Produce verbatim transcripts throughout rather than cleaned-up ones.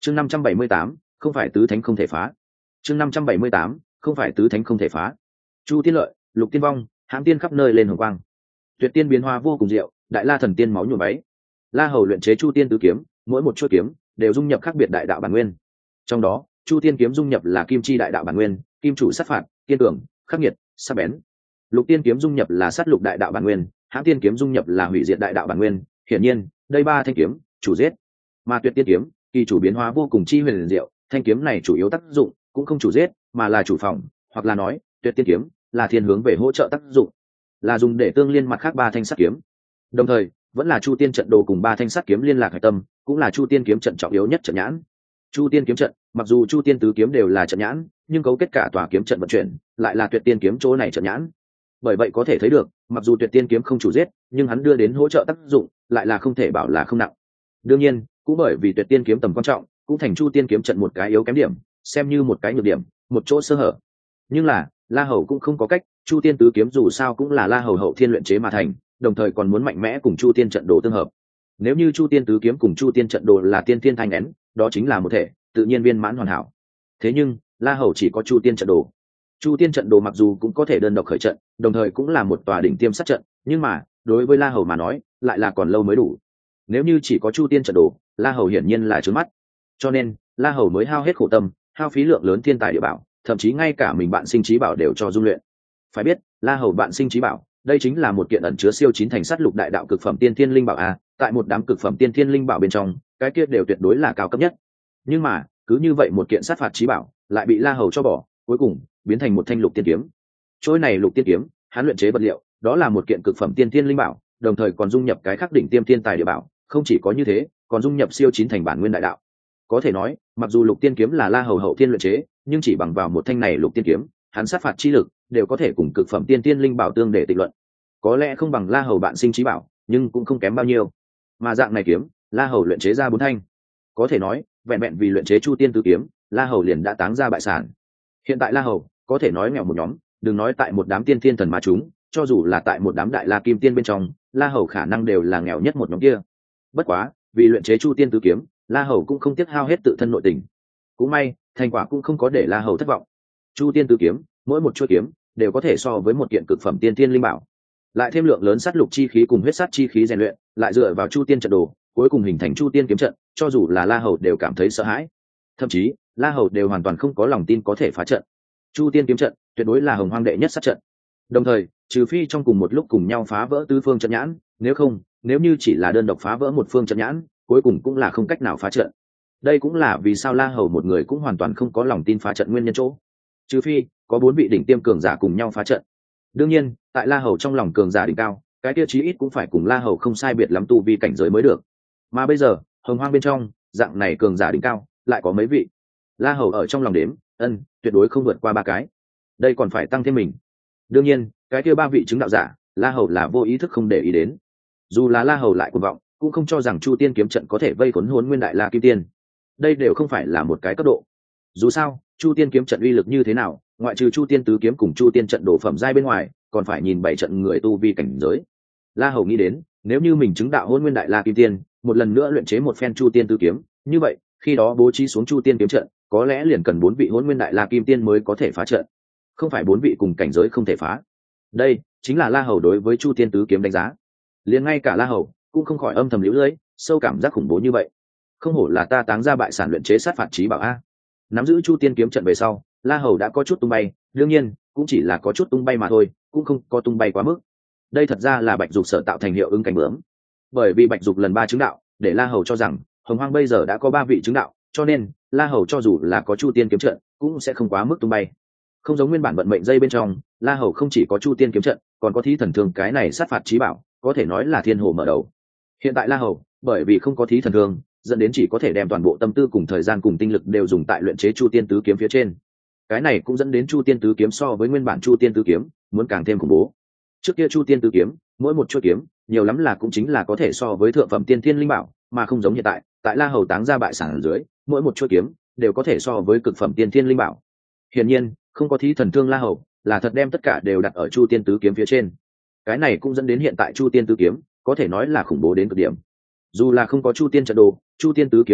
chương năm trăm bảy mươi tám không phải tứ thánh không thể phá. chương năm trăm bảy mươi tám không phải tứ thánh không thể phá. Chu Tiên Lợi, Lục Tiên Vong, hãm tiên khắp nơi lên hồng quang, tuyệt tiên biến hóa vô cùng diệu, đại la thần tiên máu nhuộm váy. La Hầu luyện chế Chu Tiên tứ kiếm, mỗi một chuôi kiếm đều dung nhập khác biệt đại đạo bản nguyên. Trong đó, Chu Tiên kiếm dung nhập là kim chi đại đạo bản nguyên, kim chủ sát phạt, tiên tưởng, khắc nghiệt, sắc bén. Lục Tiên kiếm dung nhập là sát lục đại đạo bản nguyên, hãm tiên kiếm dung nhập là hủy diệt đại đạo bản nguyên. Hiển nhiên, đây ba thanh kiếm chủ giết, mà tuyệt tiên kiếm kỳ chủ biến hóa vô cùng chi huyền diệu, thanh kiếm này chủ yếu tác dụng cũng không chủ giết, mà là chủ phòng, hoặc là nói, tuyệt tiên kiếm là thiên hướng về hỗ trợ tác dụng, là dùng để tương liên mặt khác ba thanh sắt kiếm. Đồng thời, vẫn là Chu Tiên trận đồ cùng ba thanh sắt kiếm liên lạc hải tâm, cũng là Chu Tiên kiếm trận trọng yếu nhất trận nhãn. Chu Tiên kiếm trận, mặc dù Chu Tiên tứ kiếm đều là trận nhãn, nhưng cấu kết cả tòa kiếm trận vận chuyển, lại là tuyệt tiên kiếm chỗ này trận nhãn. Bởi vậy có thể thấy được, mặc dù tuyệt tiên kiếm không chủ giết, nhưng hắn đưa đến hỗ trợ tác dụng, lại là không thể bảo là không nặng. Đương nhiên, cũng bởi vì tuyệt tiên kiếm tầm quan trọng, cũng thành Chu Tiên kiếm trận một cái yếu kém điểm, xem như một cái nhược điểm, một chỗ sơ hở. Nhưng là, La Hầu cũng không có cách, Chu Tiên tứ kiếm dù sao cũng là La Hầu hậu thiên luyện chế mà thành, đồng thời còn muốn mạnh mẽ cùng Chu Tiên trận đồ tương hợp. Nếu như Chu Tiên tứ kiếm cùng Chu Tiên trận đồ là tiên tiên thanh nén, đó chính là một thể, tự nhiên viên mãn hoàn hảo. Thế nhưng, La Hầu chỉ có Chu Tiên trận đồ. Chu Tiên trận đồ mặc dù cũng có thể đơn độc khởi trận, đồng thời cũng là một tòa đỉnh tiêm sát trận, nhưng mà, đối với La Hầu mà nói, lại là còn lâu mới đủ. Nếu như chỉ có Chu Tiên trận đồ, La Hầu hiển nhiên là trướng mắt. Cho nên, La Hầu mới hao hết khổ tâm, hao phí lượng lớn thiên tài địa bảo, thậm chí ngay cả mình bạn sinh trí bảo đều cho dung luyện. Phải biết, La Hầu bạn sinh trí bảo, đây chính là một kiện ẩn chứa siêu chín thành sát lục đại đạo cực phẩm tiên thiên linh bảo a, tại một đám cực phẩm tiên thiên linh bảo bên trong, cái kia đều tuyệt đối là cao cấp nhất. Nhưng mà, cứ như vậy một kiện sát phạt trí bảo, lại bị La Hầu cho bỏ, cuối cùng biến thành một thanh lục tiên kiếm. Trôi này lục tiên kiếm, hắn luyện chế vật liệu, đó là một kiện cực phẩm tiên thiên linh bảo, đồng thời còn dung nhập cái khắc đỉnh tiêm thiên tài địa bảo, không chỉ có như thế, còn dung nhập siêu chín thành bản nguyên đại đạo. Có thể nói, mặc dù lục tiên kiếm là La Hầu hậu thiên luyện chế, nhưng chỉ bằng vào một thanh này lục tiên kiếm, hắn sát phạt chi lực đều có thể cùng cực phẩm tiên tiên linh bảo tương để tịnh luận. Có lẽ không bằng La Hầu bạn sinh trí bảo, nhưng cũng không kém bao nhiêu. Mà dạng này kiếm, La Hầu luyện chế ra bốn thanh. Có thể nói, vẹn vẹn vì luyện chế Chu Tiên tứ kiếm, La Hầu liền đã táng ra bại sản. Hiện tại La Hầu có thể nói nghèo một nhóm, đừng nói tại một đám tiên thiên thần ma chúng, cho dù là tại một đám đại la kim tiên bên trong, La Hầu khả năng đều là nghèo nhất một nhóm kia. Bất quá, vì luyện chế Chu Tiên tứ kiếm, La Hầu cũng không tiếc hao hết tự thân nội tình. Cũng may, thành quả cũng không có để La Hầu thất vọng. Chu Tiên tứ kiếm, mỗi một chuôi kiếm đều có thể so với một kiện cực phẩm tiên tiên linh bảo. Lại thêm lượng lớn sát lục chi khí cùng huyết sát chi khí rèn luyện, lại dựa vào Chu Tiên trận đồ, cuối cùng hình thành Chu Tiên kiếm trận, cho dù là La Hầu đều cảm thấy sợ hãi. Thậm chí, La Hầu đều hoàn toàn không có lòng tin có thể phá trận. Chu Tiên kiếm trận tuyệt đối là hồng hoang đệ nhất sát trận. Đồng thời, trừ phi trong cùng một lúc cùng nhau phá vỡ tứ phương trận nhãn, nếu không, nếu như chỉ là đơn độc phá vỡ một phương trận nhãn, cuối cùng cũng là không cách nào phá trận. Đây cũng là vì sao La Hầu một người cũng hoàn toàn không có lòng tin phá trận nguyên nhân chỗ. Trừ phi có bốn vị đỉnh tiêm cường giả cùng nhau phá trận. Đương nhiên, tại La Hầu trong lòng cường giả đỉnh cao, cái tiêu chí ít cũng phải cùng La Hầu không sai biệt lắm tu vi cảnh giới mới được. Mà bây giờ, hồng hoang bên trong, dạng này cường giả đỉnh cao, lại có mấy vị. La Hầu ở trong lòng đếm, ân, tuyệt đối không vượt qua ba cái. Đây còn phải tăng thêm mình. Đương nhiên, cái kia ba vị chứng đạo giả, La Hầu là vô ý thức không để ý đến. Dù là La Hầu lại cuồng vọng, cũng không cho rằng Chu Tiên kiếm trận có thể vây khốn Hỗn Nguyên Đại La Kim Tiên. Đây đều không phải là một cái cấp độ. Dù sao, Chu Tiên kiếm trận uy lực như thế nào, ngoại trừ Chu Tiên tứ kiếm cùng Chu Tiên trận đổ phẩm giai bên ngoài, còn phải nhìn bảy trận người tu vi cảnh giới. La Hầu nghĩ đến, nếu như mình chứng đạo Hỗn Nguyên Đại La Kim Tiên, một lần nữa luyện chế một phen Chu Tiên tứ kiếm, như vậy, khi đó bố trí xuống Chu Tiên kiếm trận, có lẽ liền cần bốn vị Hỗn Nguyên Đại La Kim Tiên mới có thể phá trận, không phải bốn vị cùng cảnh giới không thể phá. Đây chính là La Hầu đối với Chu Tiên tứ kiếm đánh giá. Liền ngay cả La Hầu cũng không khỏi âm thầm liễu lưỡi, sâu cảm giác khủng bố như vậy. Không hổ là ta táng ra bại sản luyện chế sát phạt chí bảo a. Nắm giữ Chu Tiên kiếm trận về sau, La Hầu đã có chút tung bay, đương nhiên, cũng chỉ là có chút tung bay mà thôi, cũng không có tung bay quá mức. Đây thật ra là Bạch Dục sở tạo thành hiệu ứng cảnh bướm. Bởi vì Bạch Dục lần ba chứng đạo, để La Hầu cho rằng Hồng Hoang bây giờ đã có ba vị chứng đạo, cho nên La Hầu cho dù là có Chu Tiên kiếm trận, cũng sẽ không quá mức tung bay. Không giống nguyên bản vận mệnh dây bên trong, La Hầu không chỉ có Chu Tiên kiếm trận, còn có Thí Thần Thương cái này sát phạt chí bảo, có thể nói là thiên hồ mở đầu. Hiện tại La Hầu, bởi vì không có Thí Thần Thương, dẫn đến chỉ có thể đem toàn bộ tâm tư cùng thời gian cùng tinh lực đều dùng tại luyện chế Chu Tiên tứ kiếm phía trên. Cái này cũng dẫn đến Chu Tiên tứ kiếm so với nguyên bản Chu Tiên tứ kiếm muốn càng thêm khủng bố. Trước kia Chu Tiên tứ kiếm, mỗi một chuôi kiếm, nhiều lắm là cũng chính là có thể so với thượng phẩm tiên thiên linh bảo, mà không giống hiện tại, tại La Hầu táng ra bại sản ở dưới, mỗi một chuôi kiếm đều có thể so với cực phẩm tiên thiên linh bảo. Hiển nhiên, không có Thí Thần Thương La Hầu, là thật đem tất cả đều đặt ở Chu Tiên tứ kiếm phía trên. Cái này cũng dẫn đến hiện tại Chu Tiên tứ kiếm có thể nói là khủng bố đến cực điểm. Dù là không có Chu Tiên trận đồ, Chu Tiên tứ kiếm hợp lực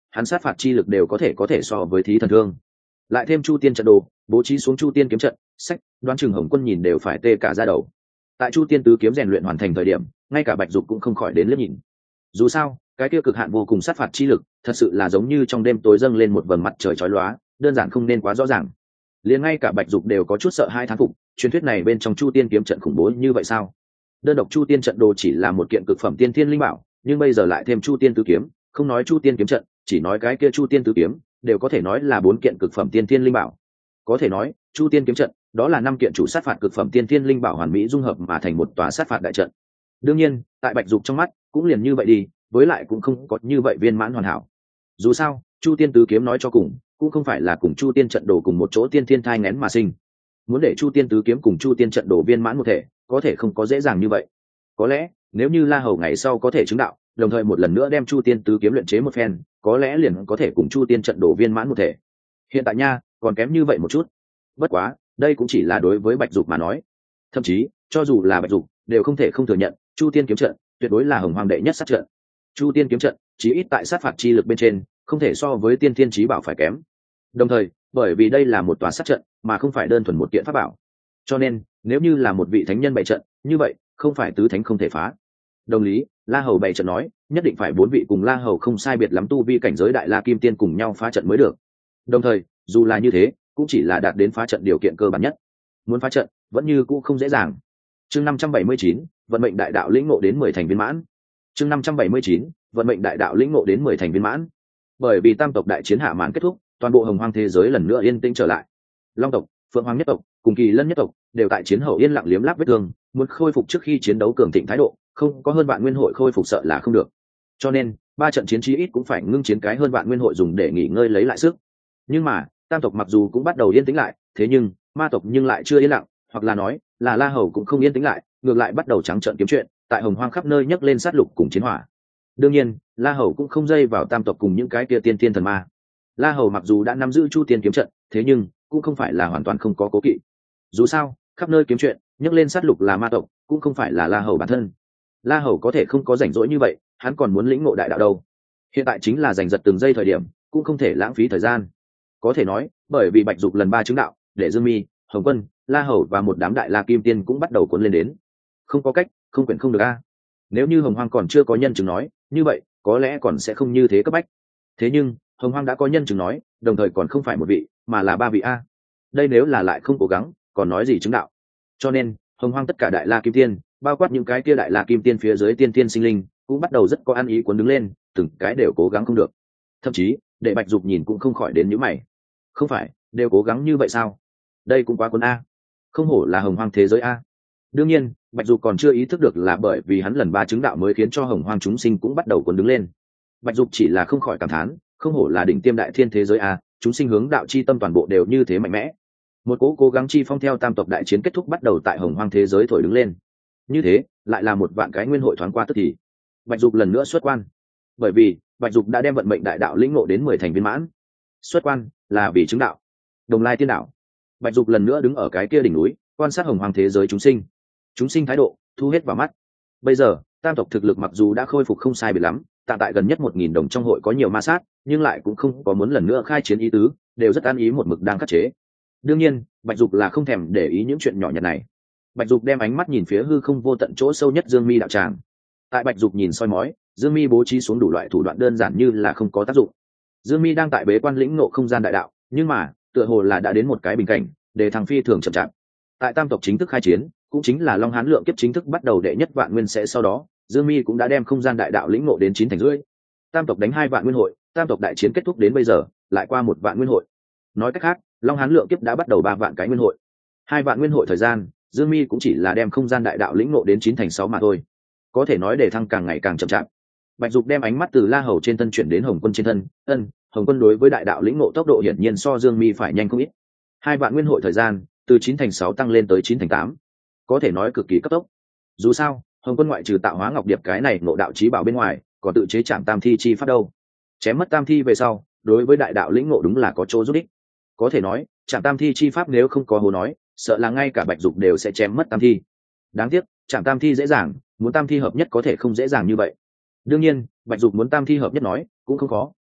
hắn sát phạt chi lực đều có thể có thể so với thí thần thương. Lại thêm chu tiên trận đồ, bố trí xuống chu tiên kiếm trận, sách đoán chừng Hồng Quân nhìn đều phải tê cả da đầu. Tại chu tiên tứ kiếm rèn luyện hoàn thành thời điểm, ngay cả Bạch Dục cũng không khỏi đến liếc nhìn. Dù sao cái kia cực hạn vô cùng sát phạt chi lực thật sự là giống như trong đêm tối dâng lên một vầng mặt trời chói lóa, đơn giản không nên quá rõ ràng. Liền ngay cả Bạch Dục đều có chút sợ hai thán phục, truyền thuyết này bên trong chu tiên kiếm trận khủng bố như vậy sao? Đơn độc chu tiên trận đồ chỉ là một kiện cực phẩm tiên thiên linh bảo, nhưng bây giờ lại thêm chu tiên tứ kiếm, không nói chu tiên kiếm trận, chỉ nói cái kia chu tiên tứ kiếm đều có thể nói là bốn kiện cực phẩm tiên thiên linh bảo. Có thể nói chu tiên kiếm trận đó là năm kiện chủ sát phạt cực phẩm tiên thiên linh bảo hoàn mỹ dung hợp mà thành một tòa sát phạt đại trận. Đương nhiên tại Bạch Dục trong mắt cũng liền như vậy đi, với lại cũng không có như vậy viên mãn hoàn hảo. Dù sao chu tiên tứ kiếm nói cho cùng cũng không phải là cùng chu tiên trận đồ cùng một chỗ tiên thiên thai nghén mà sinh. Muốn để chu tiên tứ kiếm cùng chu tiên trận đồ viên mãn một thể có thể không có dễ dàng như vậy. Có lẽ nếu như La Hầu ngày sau có thể chứng đạo, đồng thời một lần nữa đem chu tiên tứ kiếm luyện chế một phen, có lẽ liền có thể cùng chu tiên trận đồ viên mãn một thể. Hiện tại nha còn kém như vậy một chút. Bất quá đây cũng chỉ là đối với Bạch Dục mà nói, thậm chí cho dù là Bạch Dục đều không thể không thừa nhận chu tiên kiếm trận tuyệt đối là hồng hoàng đệ nhất sát trận. Chu tiên kiếm trận chí ít tại sát phạt chi lực bên trên không thể so với tiên thiên chí bảo phải kém. Đồng thời bởi vì đây là một tòa sát trận mà không phải đơn thuần một kiện pháp bảo, cho nên nếu như là một vị thánh nhân bày trận như vậy không phải tứ thánh không thể phá. Đồng lý La Hầu bày trận nói nhất định phải bốn vị cùng La Hầu không sai biệt lắm tu vi cảnh giới đại la kim tiên cùng nhau phá trận mới được. Đồng thời dù là như thế cũng chỉ là đạt đến phá trận điều kiện cơ bản nhất, muốn phá trận vẫn như cũ không dễ dàng. Chương năm trăm bảy mươi chín, vận mệnh đại đạo lĩnh ngộ đến mười thành viên mãn. Chương năm trăm bảy mươi chín, vận mệnh đại đạo lĩnh ngộ đến mười thành viên mãn. Bởi vì tam tộc đại chiến hạ màn kết thúc, toàn bộ hồng hoang thế giới lần nữa yên tĩnh trở lại. Long tộc, Phượng Hoàng nhất tộc cùng Kỳ Lân nhất tộc đều tại chiến hậu yên lặng liếm láp vết thương, muốn khôi phục trước khi chiến đấu cường thịnh thái độ, không có hơn vạn nguyên hội khôi phục sợ là không được. Cho nên ba trận chiến chí ít cũng phải ngưng chiến cái hơn vạn nguyên hội dùng để nghỉ ngơi lấy lại sức. Nhưng mà tam tộc mặc dù cũng bắt đầu yên tĩnh lại, thế nhưng ma tộc nhưng lại chưa yên lặng, hoặc là nói là La Hầu cũng không yên tĩnh lại, ngược lại bắt đầu trắng trợn kiếm chuyện, tại hồng hoang khắp nơi nhấc lên sát lục cùng chiến hỏa. Đương nhiên La Hầu cũng không dây vào tam tộc cùng những cái kia tiên tiên thần ma. La Hầu mặc dù đã nắm giữ chu tiên kiếm trận, thế nhưng cũng không phải là hoàn toàn không có cố kỵ. Dù sao khắp nơi kiếm chuyện nhấc lên sát lục là ma tộc, cũng không phải là La Hầu bản thân. La Hầu có thể không có rảnh rỗi như vậy, hắn còn muốn lĩnh ngộ đại đạo đâu. Hiện tại chính là giành giật từng giây thời điểm, cũng không thể lãng phí thời gian. Có thể nói bởi vì Bạch Dục lần ba chứng đạo, để Dương Mi, Hồng Quân, La Hầu và một đám đại la kim tiên cũng bắt đầu cuốn lên đến. Không có cách, không quyển không được a. Nếu như hồng hoang còn chưa có nhân chứng nói, như vậy có lẽ còn sẽ không như thế cấp bách. Thế nhưng hồng hoang đã có nhân chứng nói, đồng thời còn không phải một vị mà là ba vị a. Đây nếu là lại không cố gắng còn nói gì chứng đạo. Cho nên hồng hoang tất cả đại la kim tiên, bao quát những cái kia đại la kim tiên phía dưới tiên tiên sinh linh, cũng bắt đầu rất có ăn ý cuốn đứng lên, từng cái đều cố gắng không được. Thậm chí để Bạch Dục nhìn cũng không khỏi đến nhíu mày. Không phải đều cố gắng như vậy sao? Đây cũng quá cuốn a. Không hổ là hồng hoang thế giới a. Đương nhiên Bạch Dục còn chưa ý thức được là bởi vì hắn lần ba chứng đạo mới khiến cho hồng hoang chúng sinh cũng bắt đầu cuốn đứng lên. Bạch Dục chỉ là không khỏi cảm thán, không hổ là đỉnh tiêm đại thiên thế giới a, chúng sinh hướng đạo chi tâm toàn bộ đều như thế mạnh mẽ. Một cố cố gắng chi phong theo tam tộc đại chiến kết thúc bắt đầu tại hồng hoang thế giới thổi đứng lên. Như thế lại là một vạn cái nguyên hội thoáng qua tức thì Bạch Dục lần nữa xuất quan, bởi vì Bạch Dục đã đem vận mệnh đại đạo lĩnh ngộ đến mười thành viên mãn. Xuất quan là vì chứng đạo Đồng Lai tiên đạo. Bạch Dục lần nữa đứng ở cái kia đỉnh núi, quan sát hồng hoang thế giới chúng sinh. Chúng sinh thái độ thu hết vào mắt. Bây giờ tam tộc thực lực mặc dù đã khôi phục không sai biệt lắm, tạm tại gần nhất một nghìn đồng trong hội có nhiều ma sát, nhưng lại cũng không có muốn lần nữa khai chiến ý tứ, đều rất an ý một mực đang khắc chế. Đương nhiên Bạch Dục là không thèm để ý những chuyện nhỏ nhặt này. Bạch Dục đem ánh mắt nhìn phía hư không vô tận chỗ sâu nhất Dương Mi đạo tràng. Tại Bạch Dục nhìn soi mói, Dương Mi bố trí xuống đủ loại thủ đoạn đơn giản như là không có tác dụng. Dương Mi đang tại bế quan lĩnh ngộ không gian đại đạo, nhưng mà tựa hồ là đã đến một cái bình cảnh, để thằng phi thường chậm chạp. Tại tam tộc chính thức khai chiến, cũng chính là Long Hán lượng kiếp chính thức bắt đầu đệ nhất vạn nguyên sẽ sau đó, Dương Mi cũng đã đem không gian đại đạo lĩnh ngộ đến chín thành rưỡi. Tam tộc đánh hai vạn nguyên hội, tam tộc đại chiến kết thúc đến bây giờ, lại qua một vạn nguyên hội. Nói cách khác, Long Hán lượng kiếp đã bắt đầu ba vạn cái nguyên hội. Hai vạn nguyên hội thời gian, Dương Mi cũng chỉ là đem không gian đại đạo lĩnh ngộ đến chín thành sáu mà thôi. Có thể nói để thăng càng ngày càng chậm chạp. Bạch Dục đem ánh mắt từ La Hầu trên thân chuyển đến Hồng Quân trên thân, ân, Hồng Quân đối với đại đạo lĩnh ngộ tốc độ hiển nhiên so Dương Mi phải nhanh không ít. Hai vạn nguyên hội thời gian, từ chín thành sáu tăng lên tới chín thành tám, có thể nói cực kỳ cấp tốc. Dù sao Hồng Quân ngoại trừ tạo hóa ngọc điệp cái này ngộ đạo chí bảo bên ngoài, còn tự chế Trảm Tam Thi chi pháp đâu. Chém mất Tam Thi về sau, đối với đại đạo lĩnh ngộ đúng là có chỗ giúp ích. Có thể nói Trảm Tam Thi chi pháp nếu không có hồ nói, sợ là ngay cả Bạch Dục đều sẽ chém mất Tam Thi. Đáng tiếc Trảm Tam Thi dễ dàng, muốn Tam Thi hợp nhất có thể không dễ dàng như vậy. Đương nhiên Bạch Dục muốn Tam Thi hợp nhất nói cũng không khó,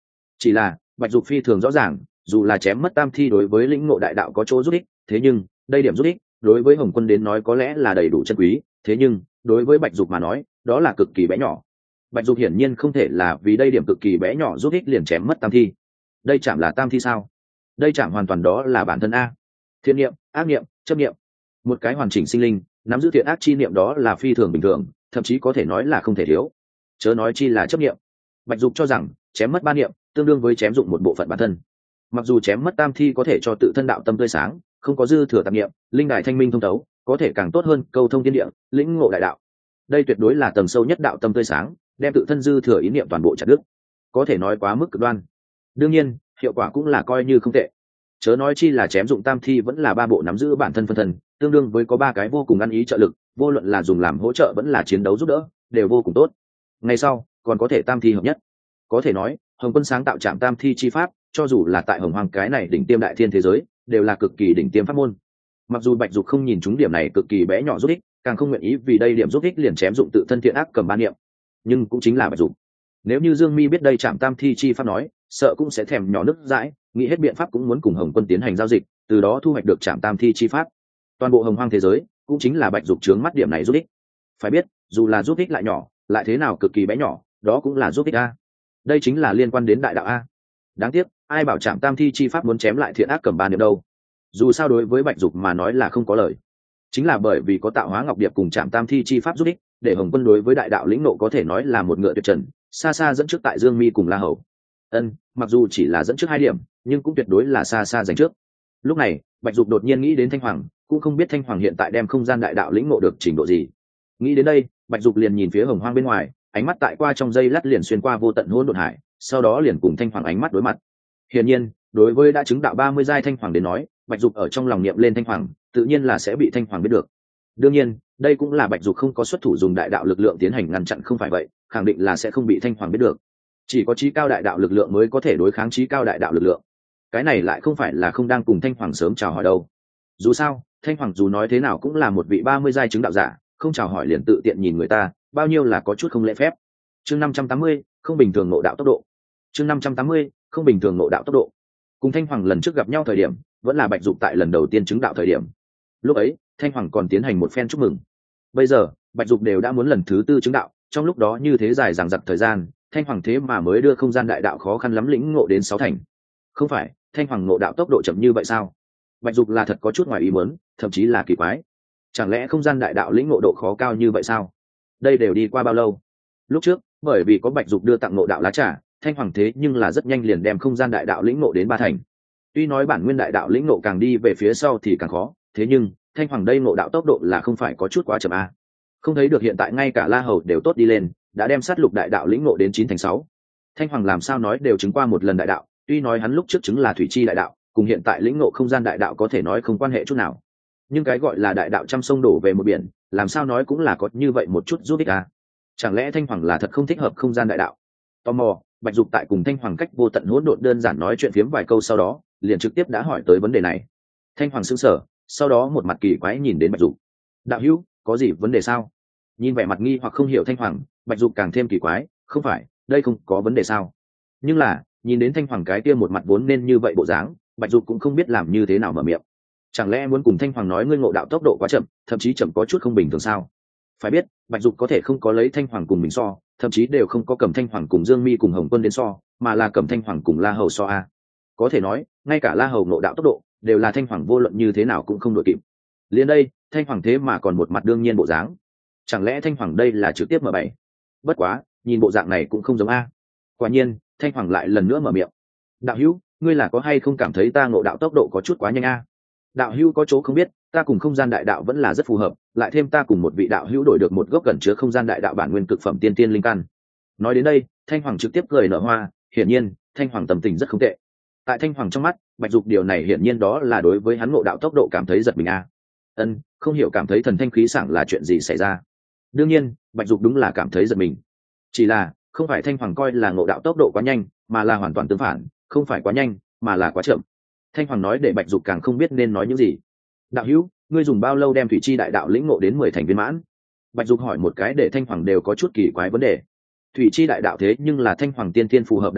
Chỉ là bạch dục phi thường rõ ràng, dù là chém mất tam thi đối với lĩnh ngộ đại đạo có chỗ giúp ích, thế nhưng đây điểm giúp ích đối với Hồng Quân đến nói có lẽ là đầy đủ chân quý, thế nhưng đối với bạch dục mà nói đó là cực kỳ bé nhỏ. Bạch dục hiển nhiên không thể là vì đây điểm cực kỳ bé nhỏ giúp ích liền chém mất tam thi. Đây chẳng là tam thi sao? Đây chẳng hoàn toàn đó là bản thân a. Thiện niệm, ác niệm, chấp niệm, một cái hoàn chỉnh sinh linh nắm giữ thiện ác chi niệm đó là phi thường bình thường, thậm chí có thể nói là không thể thiếu, chớ nói chi là chấp niệm. Bạch dục cho rằng chém mất ba niệm tương đương với chém dụng một bộ phận bản thân. Mặc dù chém mất tam thi có thể cho tự thân đạo tâm tươi sáng, không có dư thừa tạp niệm, linh đài thanh minh thông thấu, có thể càng tốt hơn câu thông thiên địa, lĩnh ngộ đại đạo. Đây tuyệt đối là tầng sâu nhất đạo tâm tươi sáng, đem tự thân dư thừa ý niệm toàn bộ chặt đứt, có thể nói quá mức cực đoan. Đương nhiên hiệu quả cũng là coi như không tệ, chớ nói chi là chém dụng tam thi vẫn là ba bộ nắm giữ bản thân phân thân, tương đương với có ba cái vô cùng ăn ý trợ lực, vô luận là dùng làm hỗ trợ vẫn là chiến đấu giúp đỡ đều vô cùng tốt. Ngày sau còn có thể tam thi hợp nhất, có thể nói Hồng Quân sáng tạo trạm tam thi chi pháp cho dù là tại Hồng Hoang cái này đỉnh tiêm đại thiên thế giới đều là cực kỳ đỉnh tiêm pháp môn. Mặc dù bạch dục không nhìn chúng điểm này cực kỳ bé nhỏ giúp ích, càng không nguyện ý vì đây điểm giúp ích liền chém dụng tự thân thiện ác cầm ba niệm, nhưng cũng chính là bạch dục. Nếu như Dương Mi biết đây trạm tam thi chi pháp nói, sợ cũng sẽ thèm nhỏ nước dãi, nghĩ hết biện pháp cũng muốn cùng Hồng Quân tiến hành giao dịch, từ đó thu hoạch được trạm tam thi chi pháp. Toàn bộ Hồng Hoang thế giới cũng chính là bạch dục chướng mắt điểm này giúp ích. Phải biết dù là giúp ích lại nhỏ lại thế nào cực kỳ bé nhỏ, đó cũng là giúp ích a. Đây chính là liên quan đến đại đạo a. Đáng tiếc ai bảo trạm tam thi chi pháp muốn chém lại thiện ác cầm ba niệm đâu. Dù sao đối với bạch dục mà nói là không có lời, chính là bởi vì có tạo hóa ngọc điệp cùng trạm tam thi chi pháp giúp ích, để Hồng Quân đối với đại đạo lĩnh nộ có thể nói là một ngựa tuyệt trần, xa xa dẫn trước tại Dương Mi cùng La Hầu. Ân, mặc dù chỉ là dẫn trước hai điểm nhưng cũng tuyệt đối là xa xa giành trước. Lúc này bạch dục đột nhiên nghĩ đến Thanh Hoàng, cũng không biết Thanh Hoàng hiện tại đem không gian đại đạo lĩnh ngộ được trình độ gì. Nghĩ đến đây bạch dục liền nhìn phía Hồng Hoang bên ngoài, ánh mắt tại qua trong giây lát liền xuyên qua vô tận hỗn độn hải, sau đó liền cùng Thanh Hoàng ánh mắt đối mặt. Hiển nhiên đối với đã chứng đạo ba mươi giai Thanh Hoàng đến nói, bạch dục ở trong lòng niệm lên Thanh Hoàng tự nhiên là sẽ bị Thanh Hoàng biết được. Đương nhiên đây cũng là bạch dục không có xuất thủ dùng đại đạo lực lượng tiến hành ngăn chặn, không phải vậy khẳng định là sẽ không bị Thanh Hoàng biết được. Chỉ có trí cao đại đạo lực lượng mới có thể đối kháng trí cao đại đạo lực lượng. Cái này lại không phải là không đang cùng Thanh Hoàng sớm chào hỏi đâu. Dù sao Thanh Hoàng dù nói thế nào cũng là một vị ba mươi giai chứng đạo giả, không chào hỏi liền tự tiện nhìn người ta, bao nhiêu là có chút không lễ phép. Chương năm trăm tám mươi, không bình thường ngộ đạo tốc độ. Chương năm trăm tám mươi, không bình thường ngộ đạo tốc độ. Cùng Thanh Hoàng lần trước gặp nhau thời điểm, vẫn là bạch dục tại lần đầu tiên chứng đạo thời điểm. Lúc ấy Thanh Hoàng còn tiến hành một phen chúc mừng. Bây giờ bạch dục đều đã muốn lần thứ tư chứng đạo, trong lúc đó như thế dài dằng dặc thời gian, Thanh Hoàng thế mà mới đưa không gian đại đạo khó khăn lắm lĩnh ngộ đến sáu thành. Không phải Thanh Hoàng ngộ đạo tốc độ chậm như vậy sao? Bạch dục là thật có chút ngoài ý muốn, thậm chí là kỳ quái. Chẳng lẽ không gian đại đạo lĩnh ngộ độ khó cao như vậy sao? Đây đều đi qua bao lâu? Lúc trước bởi vì có bạch dục đưa tặng ngộ đạo lá trà, Thanh Hoàng thế nhưng là rất nhanh liền đem không gian đại đạo lĩnh ngộ đến ba thành. Tuy nói bản nguyên đại đạo lĩnh ngộ càng đi về phía sau thì càng khó, thế nhưng Thanh Hoàng đây ngộ đạo tốc độ là không phải có chút quá chậm a. Không thấy được hiện tại ngay cả La Hầu đều tốt đi lên, đã đem sát lục đại đạo lĩnh ngộ đến chín thành sáu. Thanh Hoàng làm sao nói đều chứng qua một lần đại đạo, tuy nói hắn lúc trước chứng là thủy chi đại đạo, cùng hiện tại lĩnh ngộ không gian đại đạo có thể nói không quan hệ chút nào. Nhưng cái gọi là đại đạo trăm sông đổ về một biển, làm sao nói cũng là có như vậy một chút giúp ích à. Chẳng lẽ Thanh Hoàng là thật không thích hợp không gian đại đạo? Tò mò, bạch dục tại cùng Thanh Hoàng cách vô tận hỗn độn đơn giản nói chuyện phiếm vài câu sau đó liền trực tiếp đã hỏi tới vấn đề này. Thanh Hoàng sững sờ, sau đó một mặt kỳ quái nhìn đến bạch dục. Đạo hữu, có gì vấn đề sao? Nhìn vẻ mặt nghi hoặc không hiểu Thanh Hoàng, bạch dục càng thêm kỳ quái, không phải đây không có vấn đề sao? Nhưng là nhìn đến Thanh Hoàng cái kia một mặt vốn nên như vậy bộ dáng, bạch dục cũng không biết làm như thế nào mở miệng. Chẳng lẽ muốn cùng Thanh Hoàng nói ngươi ngộ đạo tốc độ quá chậm, thậm chí chậm có chút không bình thường sao? Phải biết bạch dục có thể không có lấy Thanh Hoàng cùng mình so, thậm chí đều không có cầm Thanh Hoàng cùng Dương Mi cùng Hồng Quân đến so, mà là cầm Thanh Hoàng cùng La Hầu so a. Có thể nói ngay cả La Hầu ngộ đạo tốc độ đều là Thanh Hoàng vô luận như thế nào cũng không đội kịp. Liền đây Thanh Hoàng thế mà còn một mặt đương nhiên bộ dáng, chẳng lẽ Thanh Hoàng đây là trực tiếp mở bảy? Bất quá nhìn bộ dạng này cũng không giống a. Quả nhiên Thanh Hoàng lại lần nữa mở miệng. Đạo hữu, ngươi là có hay không cảm thấy ta ngộ đạo tốc độ có chút quá nhanh a? Đạo hữu có chỗ không biết, ta cùng không gian đại đạo vẫn là rất phù hợp, lại thêm ta cùng một vị đạo hữu đổi được một gốc gần chứa không gian đại đạo bản nguyên cực phẩm tiên tiên linh căn. Nói đến đây Thanh Hoàng trực tiếp cười nở hoa, hiển nhiên Thanh Hoàng tâm tình rất không tệ. Tại Thanh Hoàng trong mắt bạch dục điều này hiển nhiên đó là đối với hắn ngộ đạo tốc độ cảm thấy giật mình a. Ân, không hiểu cảm thấy thần thanh khí sảng là chuyện gì xảy ra. Đương nhiên bạch dục đúng là cảm thấy giật mình, chỉ là không phải Thanh Hoàng coi là ngộ đạo tốc độ quá nhanh, mà là hoàn toàn tương phản, không phải quá nhanh mà là quá chậm. Thanh Hoàng nói để bạch dục càng không biết nên nói những gì. Đạo hữu, ngươi dùng bao lâu đem thủy chi đại đạo lĩnh ngộ đến mười thành viên mãn? Bạch dục hỏi một cái để Thanh Hoàng đều có chút kỳ quái vấn đề. Thủy chi đại đạo thế nhưng là Thanh Hoàng tiên tiên phù hợp đại đạo,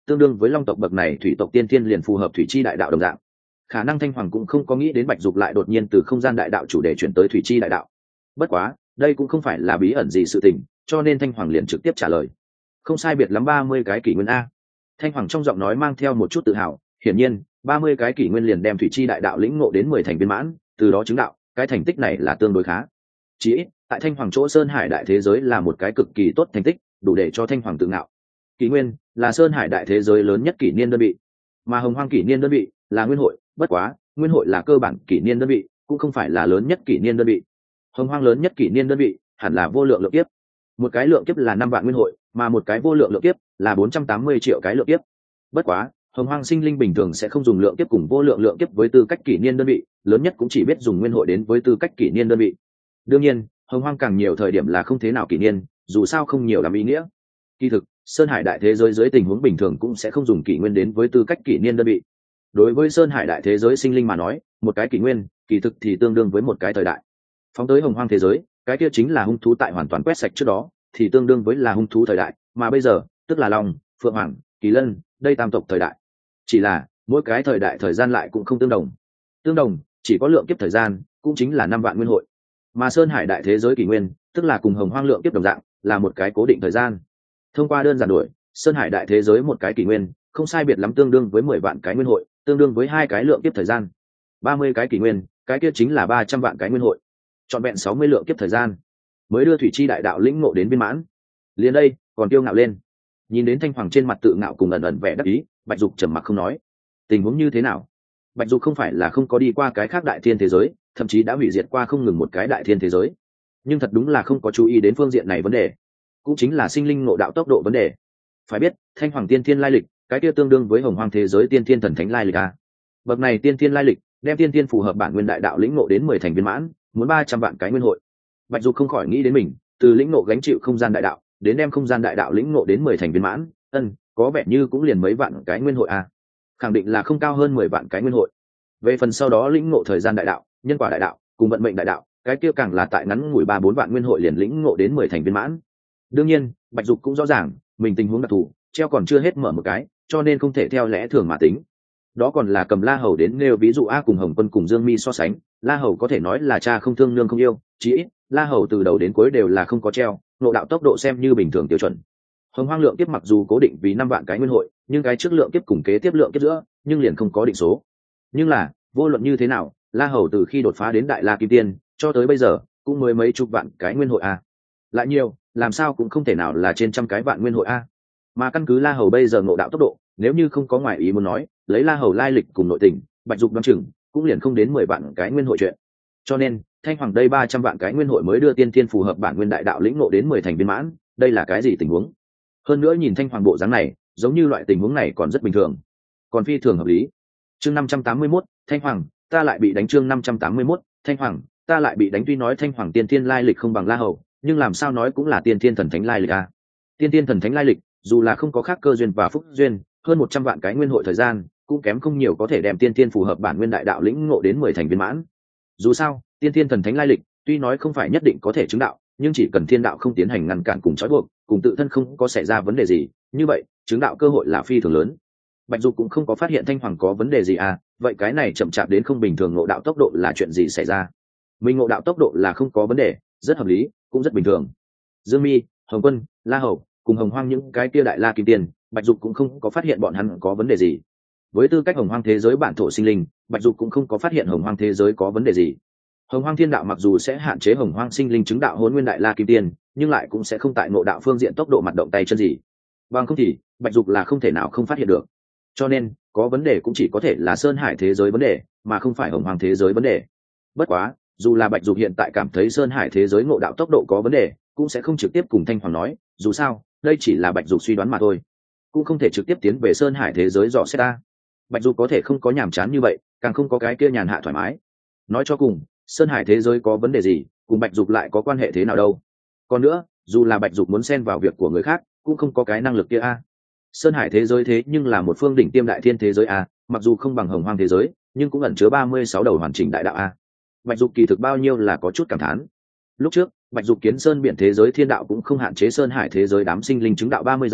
tương đương với long tộc bậc này thủy tộc tiên thiên liền phù hợp thủy chi đại đạo đồng dạng. Khả năng Thanh Hoàng cũng không có nghĩ đến Bạch Dục lại đột nhiên từ không gian đại đạo chủ đề chuyển tới thủy chi đại đạo. Bất quá, đây cũng không phải là bí ẩn gì sự tình, cho nên Thanh Hoàng liền trực tiếp trả lời. Không sai biệt lắm ba mươi cái kỷ nguyên a. Thanh Hoàng trong giọng nói mang theo một chút tự hào, hiển nhiên, ba mươi cái kỷ nguyên liền đem thủy chi đại đạo lĩnh ngộ đến mười thành viên mãn, từ đó chứng đạo, cái thành tích này là tương đối khá. Chỉ ít, tại Thanh Hoàng chỗ Sơn Hải đại thế giới là một cái cực kỳ tốt thành tích, đủ để cho Thanh Hoàng tự ngạo. Kỷ nguyên là Sơn Hải đại thế giới lớn nhất kỷ niên đơn vị, mà Hồng Hoang kỷ niên đơn vị là nguyên hội, bất quá, nguyên hội là cơ bản kỷ niên đơn vị, cũng không phải là lớn nhất kỷ niên đơn vị. Hồng Hoang lớn nhất kỷ niên đơn vị hẳn là vô lượng lượng kiếp. Một cái lượng kiếp là năm vạn nguyên hội, mà một cái vô lượng lượng kiếp là bốn trăm tám mươi triệu cái lượng kiếp. Bất quá, Hồng Hoang sinh linh bình thường sẽ không dùng lượng kiếp cùng vô lượng lượng kiếp với tư cách kỷ niên đơn vị, lớn nhất cũng chỉ biết dùng nguyên hội đến với tư cách kỷ niên đơn vị. Đương nhiên, Hồng Hoang càng nhiều thời điểm là không thế nào kỷ niên, dù sao không nhiều làm ý nghĩa. Kỳ thực, Sơn Hải đại thế giới dưới tình huống bình thường cũng sẽ không dùng kỷ nguyên đến với tư cách kỷ niên đơn vị. Đối với Sơn Hải đại thế giới sinh linh mà nói, một cái kỷ nguyên, kỳ thực thì tương đương với một cái thời đại. Phóng tới Hồng Hoang thế giới, cái kia chính là hung thú tại hoàn toàn quét sạch trước đó, thì tương đương với là hung thú thời đại, mà bây giờ, tức là Long, Phượng Hoàng, Kỳ Lân, đây tam tộc thời đại. Chỉ là, mỗi cái thời đại thời gian lại cũng không tương đồng. Tương đồng, chỉ có lượng kiếp thời gian, cũng chính là năm vạn nguyên hội. Mà Sơn Hải đại thế giới kỷ nguyên, tức là cùng Hồng Hoang lượng kiếp đồng dạng, là một cái cố định thời gian. Thông qua đơn giản đổi, Sơn Hải đại thế giới một cái kỷ nguyên, không sai biệt lắm tương đương với mười vạn cái nguyên hội, tương đương với hai cái lượng kiếp thời gian. ba mươi cái kỷ nguyên, cái kia chính là ba trăm vạn cái nguyên hội. Trọn vẹn sáu mươi lượng kiếp thời gian, mới đưa thủy chi đại đạo lĩnh ngộ đến viên mãn. Liền đây, còn kiêu ngạo lên. Nhìn đến Thanh Hoàng trên mặt tự ngạo cùng ẩn ẩn vẻ đắc ý, Bạch Dục trầm mặc không nói. Tình huống như thế nào? Bạch Dục không phải là không có đi qua cái khác đại thiên thế giới, thậm chí đã hủy diệt qua không ngừng một cái đại thiên thế giới, nhưng thật đúng là không có chú ý đến phương diện này vấn đề, cũng chính là sinh linh ngộ đạo tốc độ vấn đề. Phải biết, Thanh Hoàng tiên thiên lai lịch, cái kia tương đương với Hồng Hoang thế giới tiên thiên thần thánh lai lịch a. Bậc này tiên thiên lai lịch, đem tiên thiên phù hợp bản nguyên đại đạo lĩnh ngộ đến mười thành viên mãn, muốn ba trăm vạn cái nguyên hội. Bạch Dục không khỏi nghĩ đến mình, từ lĩnh ngộ gánh chịu không gian đại đạo, đến đem không gian đại đạo lĩnh ngộ đến mười thành viên mãn, ân, có vẻ như cũng liền mấy vạn cái nguyên hội a. Khẳng định là không cao hơn mười vạn cái nguyên hội. Về phần sau đó lĩnh ngộ thời gian đại đạo, nhân quả đại đạo, cùng vận mệnh đại đạo, cái kia càng là tại ngắn ngủi ba bốn vạn nguyên hội liền lĩnh ngộ đến mười thành viên mãn. Đương nhiên, Bạch Dục cũng rõ ràng, mình tình huống đặc thù, treo còn chưa hết mở một cái, cho nên không thể theo lẽ thường mà tính. Đó còn là cầm La Hầu đến nêu ví dụ a, cùng Hồng Quân cùng Dương Mi so sánh, La Hầu có thể nói là cha không thương nương không yêu, chí ít La Hầu từ đầu đến cuối đều là không có treo, ngộ đạo tốc độ xem như bình thường tiêu chuẩn. Hồng Hoang lượng kiếp mặc dù cố định vì năm vạn cái nguyên hội, nhưng cái trước lượng kiếp cùng kế tiếp lượng kiếp giữa, nhưng liền không có định số. Nhưng là, vô luận như thế nào, La Hầu từ khi đột phá đến Đại La Kim Tiên, cho tới bây giờ, cũng mới mấy chục vạn cái nguyên hội a. Lại nhiều, làm sao cũng không thể nào là trên trăm cái vạn nguyên hội a. Mà căn cứ La Hầu bây giờ ngộ đạo tốc độ, nếu như không có ngoại ý muốn nói, lấy La Hầu lai lịch cùng nội tình, Bạch Dục đoán chừng cũng liền không đến mười vạn cái nguyên hội chuyện. Cho nên, Thanh Hoàng đây ba trăm vạn cái nguyên hội mới đưa tiên thiên phù hợp bản nguyên đại đạo lĩnh ngộ đến mười thành viên mãn, đây là cái gì tình huống? Hơn nữa nhìn Thanh Hoàng bộ dáng này, giống như loại tình huống này còn rất bình thường, còn phi thường hợp lý. Chương năm trăm tám mươi mốt, Thanh Hoàng, ta lại bị đánh. Chương năm trăm tám mươi mốt, Thanh Hoàng, ta lại bị đánh. Tuy nói Thanh Hoàng tiên thiên lai lịch không bằng La Hầu, nhưng làm sao nói cũng là tiên thiên thần thánh lai lịch a. Tiên thiên thần thánh lai lịch, dù là không có khác cơ duyên và phúc duyên, hơn một trăm vạn cái nguyên hội thời gian, cũng kém không nhiều có thể đem tiên thiên phù hợp bản nguyên đại đạo lĩnh ngộ đến mười thành viên mãn. Dù sao, tiên thiên thần thánh lai lịch, tuy nói không phải nhất định có thể chứng đạo, nhưng chỉ cần thiên đạo không tiến hành ngăn cản cùng trói buộc, cùng tự thân không có xảy ra vấn đề gì, như vậy, chứng đạo cơ hội là phi thường lớn. Bạch Dục cũng không có phát hiện Thanh Hoàng có vấn đề gì à, vậy cái này chậm chạp đến không bình thường ngộ đạo tốc độ là chuyện gì xảy ra? Mình ngộ đạo tốc độ là không có vấn đề, rất hợp lý, cũng rất bình thường. Dương Mi, Hồng Quân, La Hầu, cùng Hồng Hoang những cái kia Đại La Kim Tiên, Bạch Dục cũng không có phát hiện bọn hắn có vấn đề gì. Với tư cách Hồng Hoang thế giới bản thổ sinh linh, Bạch Dục cũng không có phát hiện Hồng Hoang thế giới có vấn đề gì. Hồng Hoang thiên đạo mặc dù sẽ hạn chế Hồng Hoang sinh linh chứng đạo Hỗn Nguyên Đại La Kim Tiên, nhưng lại cũng sẽ không tại ngộ đạo phương diện tốc độ mặt động tay chân gì. Bằng không thì, Bạch Dục là không thể nào không phát hiện được. Cho nên, có vấn đề cũng chỉ có thể là Sơn Hải thế giới vấn đề, mà không phải Hồng Hoang thế giới vấn đề. Bất quá, dù là Bạch Dục hiện tại cảm thấy Sơn Hải thế giới ngộ đạo tốc độ có vấn đề, cũng sẽ không trực tiếp cùng Thanh Hoàng nói, dù sao, đây chỉ là Bạch Dục suy đoán mà thôi, cũng không thể trực tiếp tiến về Sơn Hải thế giới dò xét ta. Bạch Dục có thể không có nhàm chán như vậy, càng không có cái kia nhàn hạ thoải mái. Nói cho cùng, Sơn Hải thế giới có vấn đề gì, cùng Bạch Dục lại có quan hệ thế nào đâu? Còn nữa, dù là Bạch Dục muốn xen vào việc của người khác, cũng không có cái năng lực kia a. Sơn Hải thế giới thế nhưng là một phương đỉnh tiêm đại thiên thế giới a, mặc dù không bằng Hồng Hoang thế giới, nhưng cũng ẩn chứa ba mươi sáu đầu hoàn chỉnh đại đạo a. Bạch Dục kỳ thực bao nhiêu là có chút cảm thán. Lúc trước, Bạch Dục kiến Sơn biển thế giới thiên đạo cũng không hạn chế Sơn Hải thế giới đám sinh linh chứng đạo ba mươi giai,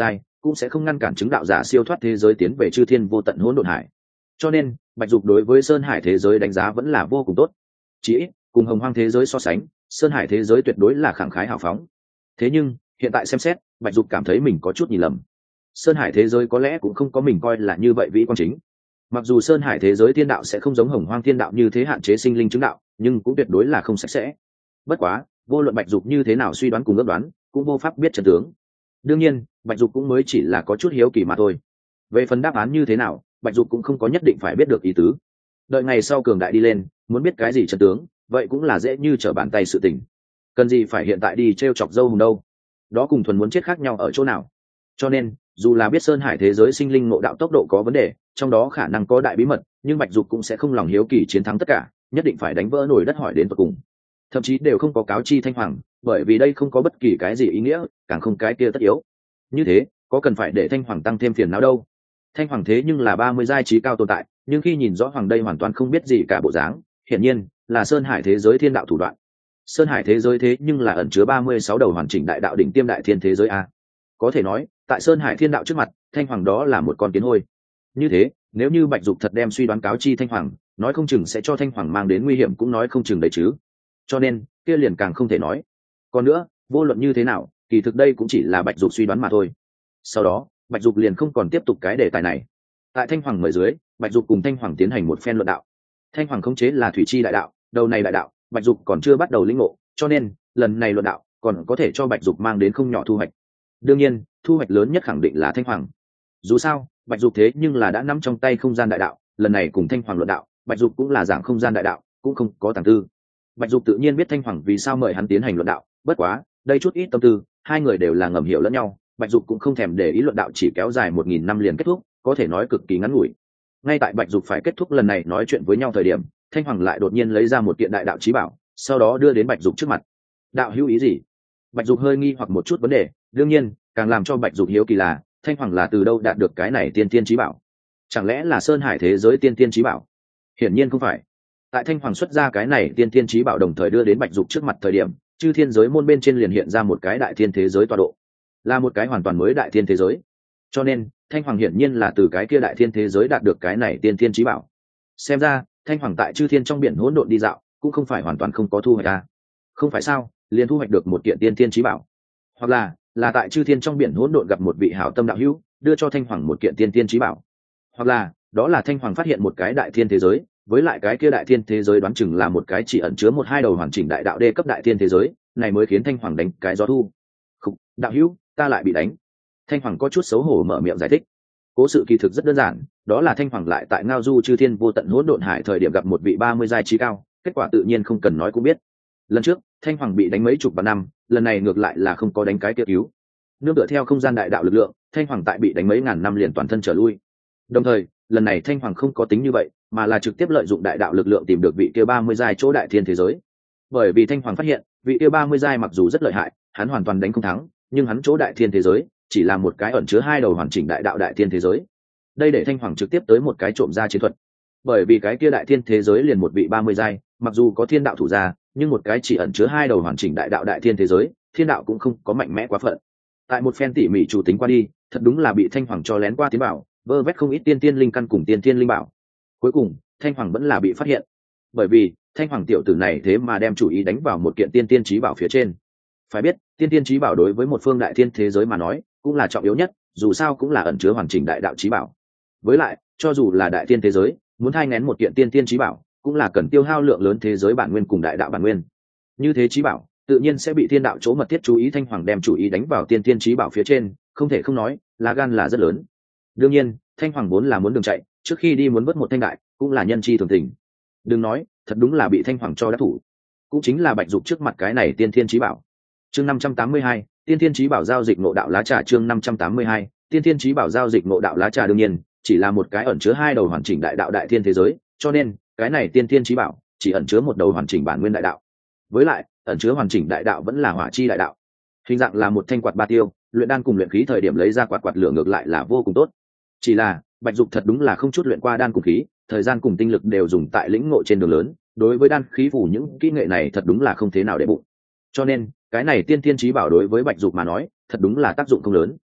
cũng sẽ không ngăn cản chứng đạo giả siêu thoát thế giới tiến về chư thiên vô tận hỗn độn hải. Cho nên bạch dục đối với sơn hải thế giới đánh giá vẫn là vô cùng tốt, chỉ ít cùng hồng hoang thế giới so sánh, sơn hải thế giới tuyệt đối là khẳng khái hào phóng. Thế nhưng hiện tại xem xét, bạch dục cảm thấy mình có chút nhìn lầm. Sơn hải thế giới có lẽ cũng không có mình coi là như vậy vĩ quan chính. Mặc dù sơn hải thế giới thiên đạo sẽ không giống hồng hoang thiên đạo như thế hạn chế sinh linh chứng đạo, nhưng cũng tuyệt đối là không sạch sẽ. Bất quá vô luận bạch dục như thế nào suy đoán cùng ước đoán, cũng vô pháp biết chân tướng. Đương nhiên bạch dục cũng mới chỉ là có chút hiếu kỳ mà thôi. Về phần đáp án như thế nào, bạch dục cũng không có nhất định phải biết được ý tứ. Đợi ngày sau cường đại đi lên, muốn biết cái gì chân tướng, vậy cũng là dễ như trở bàn tay sự tình. Cần gì phải hiện tại đi t r e o chọc dâu hùng đâu, đó cùng thuần muốn chết khác nhau ở chỗ nào. Cho nên dù là biết sơn hải thế giới sinh linh ngộ đạo tốc độ có vấn đề, trong đó khả năng có đại bí mật, nhưng bạch dục cũng sẽ không lòng hiếu kỳ chiến thắng tất cả, nhất định phải đánh vỡ nồi đất hỏi đến tận cùng. Thậm chí đều không có cáo chi thanh hoàng, bởi vì đây không có bất kỳ cái gì ý nghĩa, càng không cái kia tất yếu. Như thế có cần phải để thanh hoàng tăng thêm phiền não đâu. Thanh hoàng thế nhưng là ba mươi giai trí cao tồn tại, nhưng khi nhìn rõ hoàng đây hoàn toàn không biết gì cả bộ dáng, hiển nhiên là sơn hải thế giới thiên đạo thủ đoạn. Sơn hải thế giới thế nhưng là ẩn chứa ba mươi sáu đầu hoàn chỉnh đại đạo đỉnh tiêm đại thiên thế giới a. Có thể nói tại sơn hải thiên đạo trước mặt, thanh hoàng đó là một con kiến hôi. Như thế nếu như bạch dục thật đem suy đoán cáo chi thanh hoàng, nói không chừng sẽ cho thanh hoàng mang đến nguy hiểm cũng nói không chừng đấy chứ. Cho nên kia liền càng không thể nói. Còn nữa vô luận như thế nào, kỳ thực đây cũng chỉ là bạch dục suy đoán mà thôi. Sau đó bạch dục liền không còn tiếp tục cái đề tài này. Tại thanh hoàng mời dưới, bạch dục cùng thanh hoàng tiến hành một phen luận đạo. Thanh hoàng khống chế là thủy chi đại đạo, đầu này đại đạo bạch dục còn chưa bắt đầu lĩnh ngộ, cho nên lần này luận đạo còn có thể cho bạch dục mang đến không nhỏ thu hoạch. Đương nhiên thu hoạch lớn nhất khẳng định là thanh hoàng. Dù sao bạch dục thế nhưng là đã nắm trong tay không gian đại đạo, lần này cùng thanh hoàng luận đạo, bạch dục cũng là giảng không gian đại đạo, cũng không có tàng tư. Bạch dục tự nhiên biết thanh hoàng vì sao mời hắn tiến hành luận đạo, bất quá đây chút ít tâm tư hai người đều là ngầm hiểu lẫn nhau. Bạch dục cũng không thèm để ý luận đạo chỉ kéo dài một nghìn năm liền kết thúc, có thể nói cực kỳ ngắn ngủi. Ngay tại bạch dục phải kết thúc lần này nói chuyện với nhau thời điểm, thanh hoàng lại đột nhiên lấy ra một kiện đại đạo chí bảo, sau đó đưa đến bạch dục trước mặt. Đạo hữu ý gì? Bạch dục hơi nghi hoặc một chút vấn đề. Đương nhiên càng làm cho bạch dục hiếu kỳ là thanh hoàng là từ đâu đạt được cái này tiên tiên chí bảo. Chẳng lẽ là sơn hải thế giới tiên tiên chí bảo? Hiển nhiên không phải. Tại thanh hoàng xuất ra cái này tiên tiên chí bảo đồng thời đưa đến bạch dục trước mặt thời điểm, chư thiên giới môn bên trên liền hiện ra một cái đại thiên thế giới tọa độ, là một cái hoàn toàn mới đại thiên thế giới. Cho nên thanh hoàng hiển nhiên là từ cái kia đại thiên thế giới đạt được cái này tiên thiên chí bảo. Xem ra thanh hoàng tại chư thiên trong biển hỗn độn đi dạo cũng không phải hoàn toàn không có thu hoạch à. Không phải sao liền thu hoạch được một kiện tiên thiên chí bảo, hoặc là là tại chư thiên trong biển hỗn độn gặp một vị hảo tâm đạo hữu đưa cho thanh hoàng một kiện tiên thiên chí bảo, hoặc là đó là thanh hoàng phát hiện một cái đại thiên thế giới, với lại cái kia đại thiên thế giới đoán chừng là một cái chỉ ẩn chứa một hai đầu hoàn chỉnh đại đạo đê cấp đại thiên thế giới, này mới khiến thanh hoàng đánh cái gió thu. Khúc, đạo hữu ta lại bị đánh. Thanh hoàng có chút xấu hổ mở miệng giải thích. Cố sự kỳ thực rất đơn giản, đó là thanh hoàng lại tại ngao du chư thiên vô tận hỗn độn hải thời điểm gặp một vị ba mươi giai trí cao, kết quả tự nhiên không cần nói cũng biết. Lần trước thanh hoàng bị đánh mấy chục vạn năm, lần này ngược lại là không có đánh cái kia cứu. Nương tựa theo không gian đại đạo lực lượng, thanh hoàng tại bị đánh mấy ngàn năm liền toàn thân trở lui. Đồng thời lần này thanh hoàng không có tính như vậy, mà là trực tiếp lợi dụng đại đạo lực lượng tìm được vị kia ba mươi giai chỗ đại thiên thế giới. Bởi vì thanh hoàng phát hiện vị kia ba mươi giai mặc dù rất lợi hại, hắn hoàn toàn đánh không thắng, nhưng hắn chỗ đại thiên thế giới chỉ là một cái ẩn chứa hai đầu hoàn chỉnh đại đạo đại thiên thế giới. Đây để thanh hoàng trực tiếp tới một cái trộm ra chiến thuật. Bởi vì cái kia đại thiên thế giới liền một vị ba mươi giai, mặc dù có thiên đạo thủ ra, nhưng một cái chỉ ẩn chứa hai đầu hoàn chỉnh đại đạo đại thiên thế giới, thiên đạo cũng không có mạnh mẽ quá phận. Tại một phen tỉ mỉ chủ tính qua đi, thật đúng là bị thanh hoàng cho lén qua tiến bảo, vơ vét không ít tiên tiên linh căn cùng tiên tiên linh bảo. Cuối cùng thanh hoàng vẫn là bị phát hiện, bởi vì thanh hoàng tiểu tử này thế mà đem chủ ý đánh vào một kiện tiên tiên chí bảo phía trên. Phải biết tiên tiên chí bảo đối với một phương đại thiên thế giới mà nói cũng là trọng yếu nhất, dù sao cũng là ẩn chứa hoàn chỉnh đại đạo chí bảo. Với lại cho dù là đại thiên thế giới muốn thai ngén một kiện tiên tiên chí bảo cũng là cần tiêu hao lượng lớn thế giới bản nguyên cùng đại đạo bản nguyên. Như thế chí bảo tự nhiên sẽ bị thiên đạo chỗ mật thiết chú ý. Thanh hoàng đem chủ ý đánh vào tiên tiên chí bảo phía trên, không thể không nói lá gan là rất lớn. Đương nhiên thanh hoàng vốn là muốn đường chạy, trước khi đi muốn vớt một thanh đại cũng là nhân chi thường tình. Đừng nói thật đúng là bị thanh hoàng cho đắc thủ, cũng chính là bạch dục trước mặt cái này tiên thiên chí bảo. Chương năm trăm tám mươi hai, tiên thiên chí bảo giao dịch ngộ đạo lá trà. Chương năm trăm tám mươi hai, tiên thiên chí bảo giao dịch ngộ đạo lá trà. Đương nhiên chỉ là một cái ẩn chứa hai đầu hoàn chỉnh đại đạo đại thiên thế giới, cho nên cái này tiên thiên chí bảo chỉ ẩn chứa một đầu hoàn chỉnh bản nguyên đại đạo. Với lại ẩn chứa hoàn chỉnh đại đạo vẫn là hỏa chi đại đạo, hình dạng là một thanh quạt ba tiêu, luyện đan cùng luyện khí thời điểm lấy ra quạt quạt lửa ngược lại là vô cùng tốt. Chỉ là bạch dục thật đúng là không chút luyện qua đan cùng khí, thời gian cùng tinh lực đều dùng tại lĩnh ngộ trên đường lớn, đối với đan khí phủ những kỹ nghệ này thật đúng là không thế nào để bụng. Cho nên cái này tiên thiên chí bảo đối với bạch dục mà nói thật đúng là tác dụng không lớn.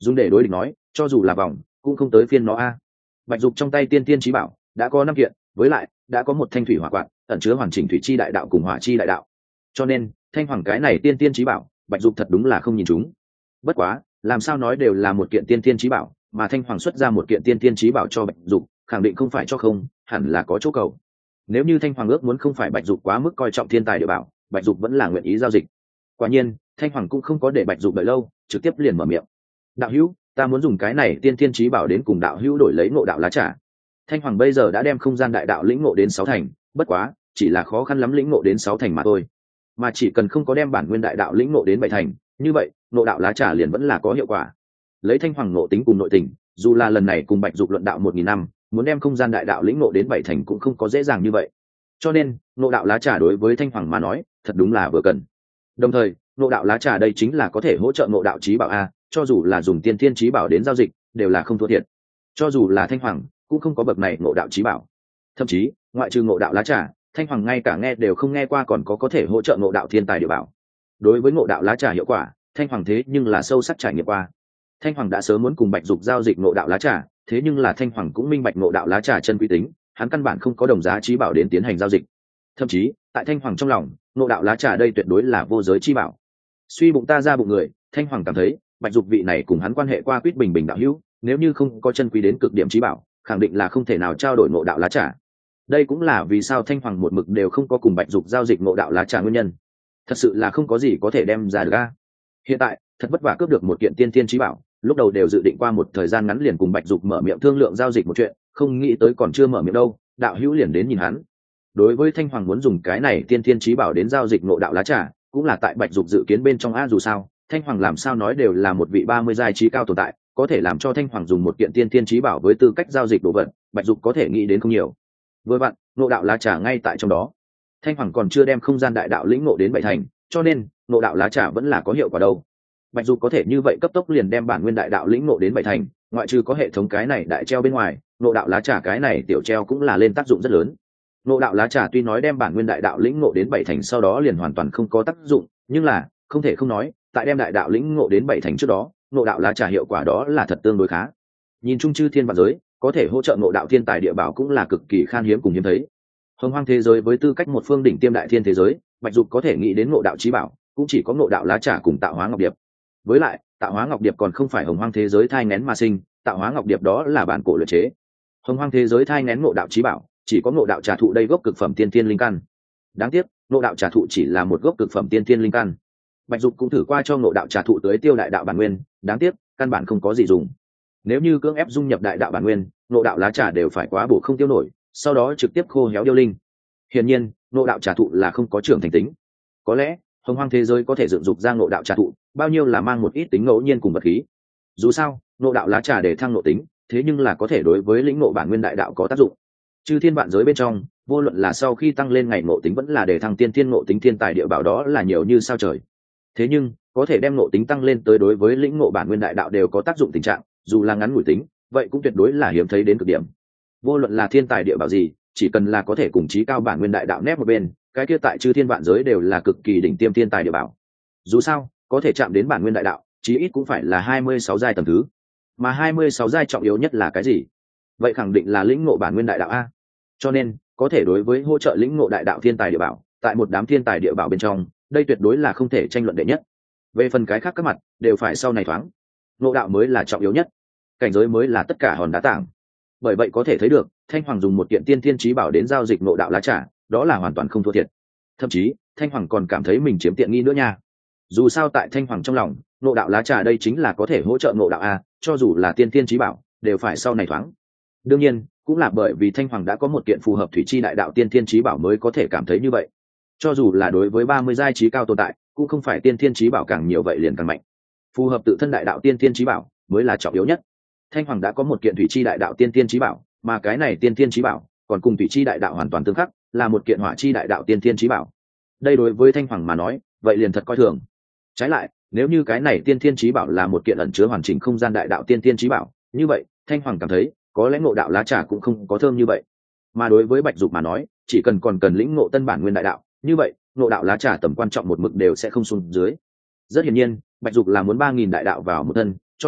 dùng để đối địch nói cho dù là vòng cũng không tới phiên nó a. Bạch dục trong tay tiên tiên trí bảo đã có năm kiện, với lại đã có một thanh thủy hỏa quạt ẩn chứa hoàn chỉnh thủy chi đại đạo cùng hỏa chi đại đạo, cho nên thanh hoàng cái này tiên tiên trí bảo bạch dục thật đúng là không nhìn chúng. Bất quá làm sao nói đều là một kiện tiên tiên trí bảo, mà thanh hoàng xuất ra một kiện tiên tiên trí bảo cho bạch dục khẳng định không phải cho không, hẳn là có chỗ cầu. Nếu như thanh hoàng ước muốn không phải bạch dục quá mức coi trọng thiên tài địa bảo, bạch dục vẫn là nguyện ý giao dịch. Quả nhiên thanh hoàng cũng không có để bạch dục đợi lâu, trực tiếp liền mở miệng: đạo hữu, ta muốn dùng cái này tiên tiên trí bảo đến cùng đạo hữu đổi lấy ngộ đạo lá trà. Thanh hoàng bây giờ đã đem không gian đại đạo lĩnh ngộ đến sáu thành, bất quá chỉ là khó khăn lắm lĩnh ngộ đến sáu thành mà thôi, mà chỉ cần không có đem bản nguyên đại đạo lĩnh ngộ đến bảy thành, như vậy ngộ đạo lá trà liền vẫn là có hiệu quả. Lấy thanh hoàng ngộ tính cùng nội tình, dù là lần này cùng bạch dục luận đạo một nghìn năm, muốn đem không gian đại đạo lĩnh ngộ đến bảy thành cũng không có dễ dàng như vậy, cho nên ngộ đạo lá trà đối với thanh hoàng mà nói thật đúng là vừa cần. Đồng thời ngộ đạo lá trà đây chính là có thể hỗ trợ ngộ đạo trí bảo a, cho dù là dùng tiên thiên trí bảo đến giao dịch đều là không thua thiệt. Cho dù là thanh hoàng cũng không có bậc này ngộ đạo trí bảo, thậm chí ngoại trừ ngộ đạo lá trà, thanh hoàng ngay cả nghe đều không nghe qua còn có có thể hỗ trợ ngộ đạo thiên tài địa bảo. Đối với ngộ đạo lá trà hiệu quả, thanh hoàng thế nhưng là sâu sắc trải nghiệm qua. Thanh hoàng đã sớm muốn cùng bạch dục giao dịch ngộ đạo lá trà, thế nhưng là thanh hoàng cũng minh bạch ngộ đạo lá trà chân quý tính, hắn căn bản không có đồng giá trí bảo đến tiến hành giao dịch. Thậm chí tại thanh hoàng trong lòng, ngộ đạo lá trà đây tuyệt đối là vô giới chi bảo. Suy bụng ta ra bụng người, thanh hoàng cảm thấy bạch dục vị này cùng hắn quan hệ qua quýt bình bình đạo hữu, nếu như không có chân quý đến cực điểm trí bảo, khẳng định là không thể nào trao đổi ngộ đạo lá trà. Đây cũng là vì sao thanh hoàng một mực đều không có cùng bạch dục giao dịch ngộ đạo lá trà nguyên nhân. Thật sự là không có gì có thể đem ra được a. Hiện tại thật vất vả cướp được một kiện tiên tiên trí bảo, lúc đầu đều dự định qua một thời gian ngắn liền cùng bạch dục mở miệng thương lượng giao dịch một chuyện, không nghĩ tới còn chưa mở miệng đâu, đạo hữu liền đến nhìn hắn. Đối với thanh hoàng muốn dùng cái này tiên tiên trí bảo đến giao dịch ngộ đạo lá trà, cũng là tại bạch dục dự kiến bên trong a, dù sao thanh hoàng làm sao nói đều là một vị ba mươi giai trí cao tồn tại, có thể làm cho thanh hoàng dùng một kiện tiên tiên trí bảo với tư cách giao dịch đồ vật, bạch dục có thể nghĩ đến không nhiều. Vừa vặn ngộ đạo lá trà ngay tại trong đó, thanh hoàng còn chưa đem không gian đại đạo lĩnh ngộ đến bảy thành, cho nên ngộ đạo lá trà vẫn là có hiệu quả đâu. Bạch dục có thể như vậy cấp tốc liền đem bản nguyên đại đạo lĩnh ngộ đến bảy thành, ngoại trừ có hệ thống cái này đại treo bên ngoài, ngộ đạo lá trà cái này tiểu treo cũng là lên tác dụng rất lớn. Ngộ đạo lá trà tuy nói đem bản nguyên đại đạo lĩnh ngộ đến bảy thành sau đó liền hoàn toàn không có tác dụng, nhưng là không thể không nói, tại đem đại đạo lĩnh ngộ đến bảy thành trước đó, ngộ đạo lá trà hiệu quả đó là thật tương đối khá. Nhìn chung chư thiên vạn giới, có thể hỗ trợ ngộ đạo thiên tài địa bảo cũng là cực kỳ khan hiếm cùng hiếm thấy. Hồng hoang thế giới với tư cách một phương đỉnh tiêm đại thiên thế giới, bạch dục có thể nghĩ đến ngộ đạo chí bảo cũng chỉ có ngộ đạo lá trà cùng tạo hóa ngọc điệp. Với lại tạo hóa ngọc điệp còn không phải hồng hoang thế giới thai nghén mà sinh, tạo hóa ngọc điệp đó là bản cổ luyện chế. Hồng hoang thế giới thai nghén ngộ đạo chí bảo chỉ có ngộ đạo trà thụ đây gốc cực phẩm tiên thiên linh căn. Đáng tiếc ngộ đạo trà thụ chỉ là một gốc cực phẩm tiên thiên linh căn. Bạch dục cũng thử qua cho ngộ đạo trà thụ tới tiêu đại đạo bản nguyên, đáng tiếc căn bản không có gì dùng. Nếu như cưỡng ép dung nhập đại đạo bản nguyên, ngộ đạo lá trà đều phải quá bổ không tiêu nổi, sau đó trực tiếp khô héo điêu linh. Hiển nhiên ngộ đạo trà thụ là không có trưởng thành tính. Có lẽ hồng hoang thế giới có thể dựng dục ra ngộ đạo trà thụ, bao nhiêu là mang một ít tính ngẫu nhiên cùng vật khí. Dù sao ngộ đạo lá trà để thăng ngộ tính, thế nhưng là có thể đối với lĩnh ngộ bản nguyên đại đạo có tác dụng. Chư thiên vạn giới bên trong, vô luận là sau khi tăng lên ngày ngộ tính vẫn là để thăng tiên thiên ngộ tính thiên tài địa bảo đó là nhiều như sao trời. Thế nhưng có thể đem ngộ tính tăng lên tới đối với lĩnh ngộ bản nguyên đại đạo đều có tác dụng tình trạng, dù là ngắn ngủi tính, vậy cũng tuyệt đối là hiếm thấy đến cực điểm. Vô luận là thiên tài địa bảo gì, chỉ cần là có thể cùng chí cao bản nguyên đại đạo nép một bên, cái kia tại chư thiên vạn giới đều là cực kỳ đỉnh tiêm thiên tài địa bảo. Dù sao có thể chạm đến bản nguyên đại đạo chí ít cũng phải là hai mươi sáu giai tầng thứ, mà hai mươi sáu giai trọng yếu nhất là cái gì? Vậy khẳng định là lĩnh ngộ bản nguyên đại đạo a. Cho nên có thể đối với hỗ trợ lĩnh ngộ đại đạo thiên tài địa bảo, tại một đám thiên tài địa bảo bên trong, đây tuyệt đối là không thể tranh luận đệ nhất. Về phần cái khác các mặt đều phải sau này thoáng, ngộ đạo mới là trọng yếu nhất, cảnh giới mới là tất cả hòn đá tảng. Bởi vậy có thể thấy được thanh hoàng dùng một kiện tiên thiên chí bảo đến giao dịch ngộ đạo lá trà, đó là hoàn toàn không thua thiệt. Thậm chí thanh hoàng còn cảm thấy mình chiếm tiện nghi nữa nha. Dù sao tại thanh hoàng trong lòng, ngộ đạo lá trà đây chính là có thể hỗ trợ ngộ đạo a, cho dù là tiên thiên chí bảo đều phải sau này thoáng. Đương nhiên cũng là bởi vì thanh hoàng đã có một kiện phù hợp thủy chi đại đạo tiên thiên chí bảo mới có thể cảm thấy như vậy. Cho dù là đối với ba mươi giai trí cao tồn tại, cũng không phải tiên thiên chí bảo càng nhiều vậy liền càng mạnh. Phù hợp tự thân đại đạo tiên thiên chí bảo mới là trọng yếu nhất. Thanh hoàng đã có một kiện thủy chi đại đạo tiên thiên chí bảo, mà cái này tiên thiên chí bảo còn cùng thủy chi đại đạo hoàn toàn tương khắc, là một kiện hỏa chi đại đạo tiên thiên chí bảo. Đây đối với thanh hoàng mà nói, vậy liền thật coi thường. Trái lại, nếu như cái này tiên thiên chí bảo là một kiện ẩn chứa hoàn chỉnh không gian đại đạo tiên thiên chí bảo, như vậy thanh hoàng cảm thấy có lẽ ngộ đạo lá trà cũng không có thơm như vậy. Mà đối với bạch dục mà nói, chỉ cần còn cần lĩnh ngộ tân bản nguyên đại đạo, như vậy ngộ đạo lá trà tầm quan trọng một mực đều sẽ không xuống dưới. Rất hiển nhiên bạch dục là muốn ba nghìn đại đạo vào một thân, cho nên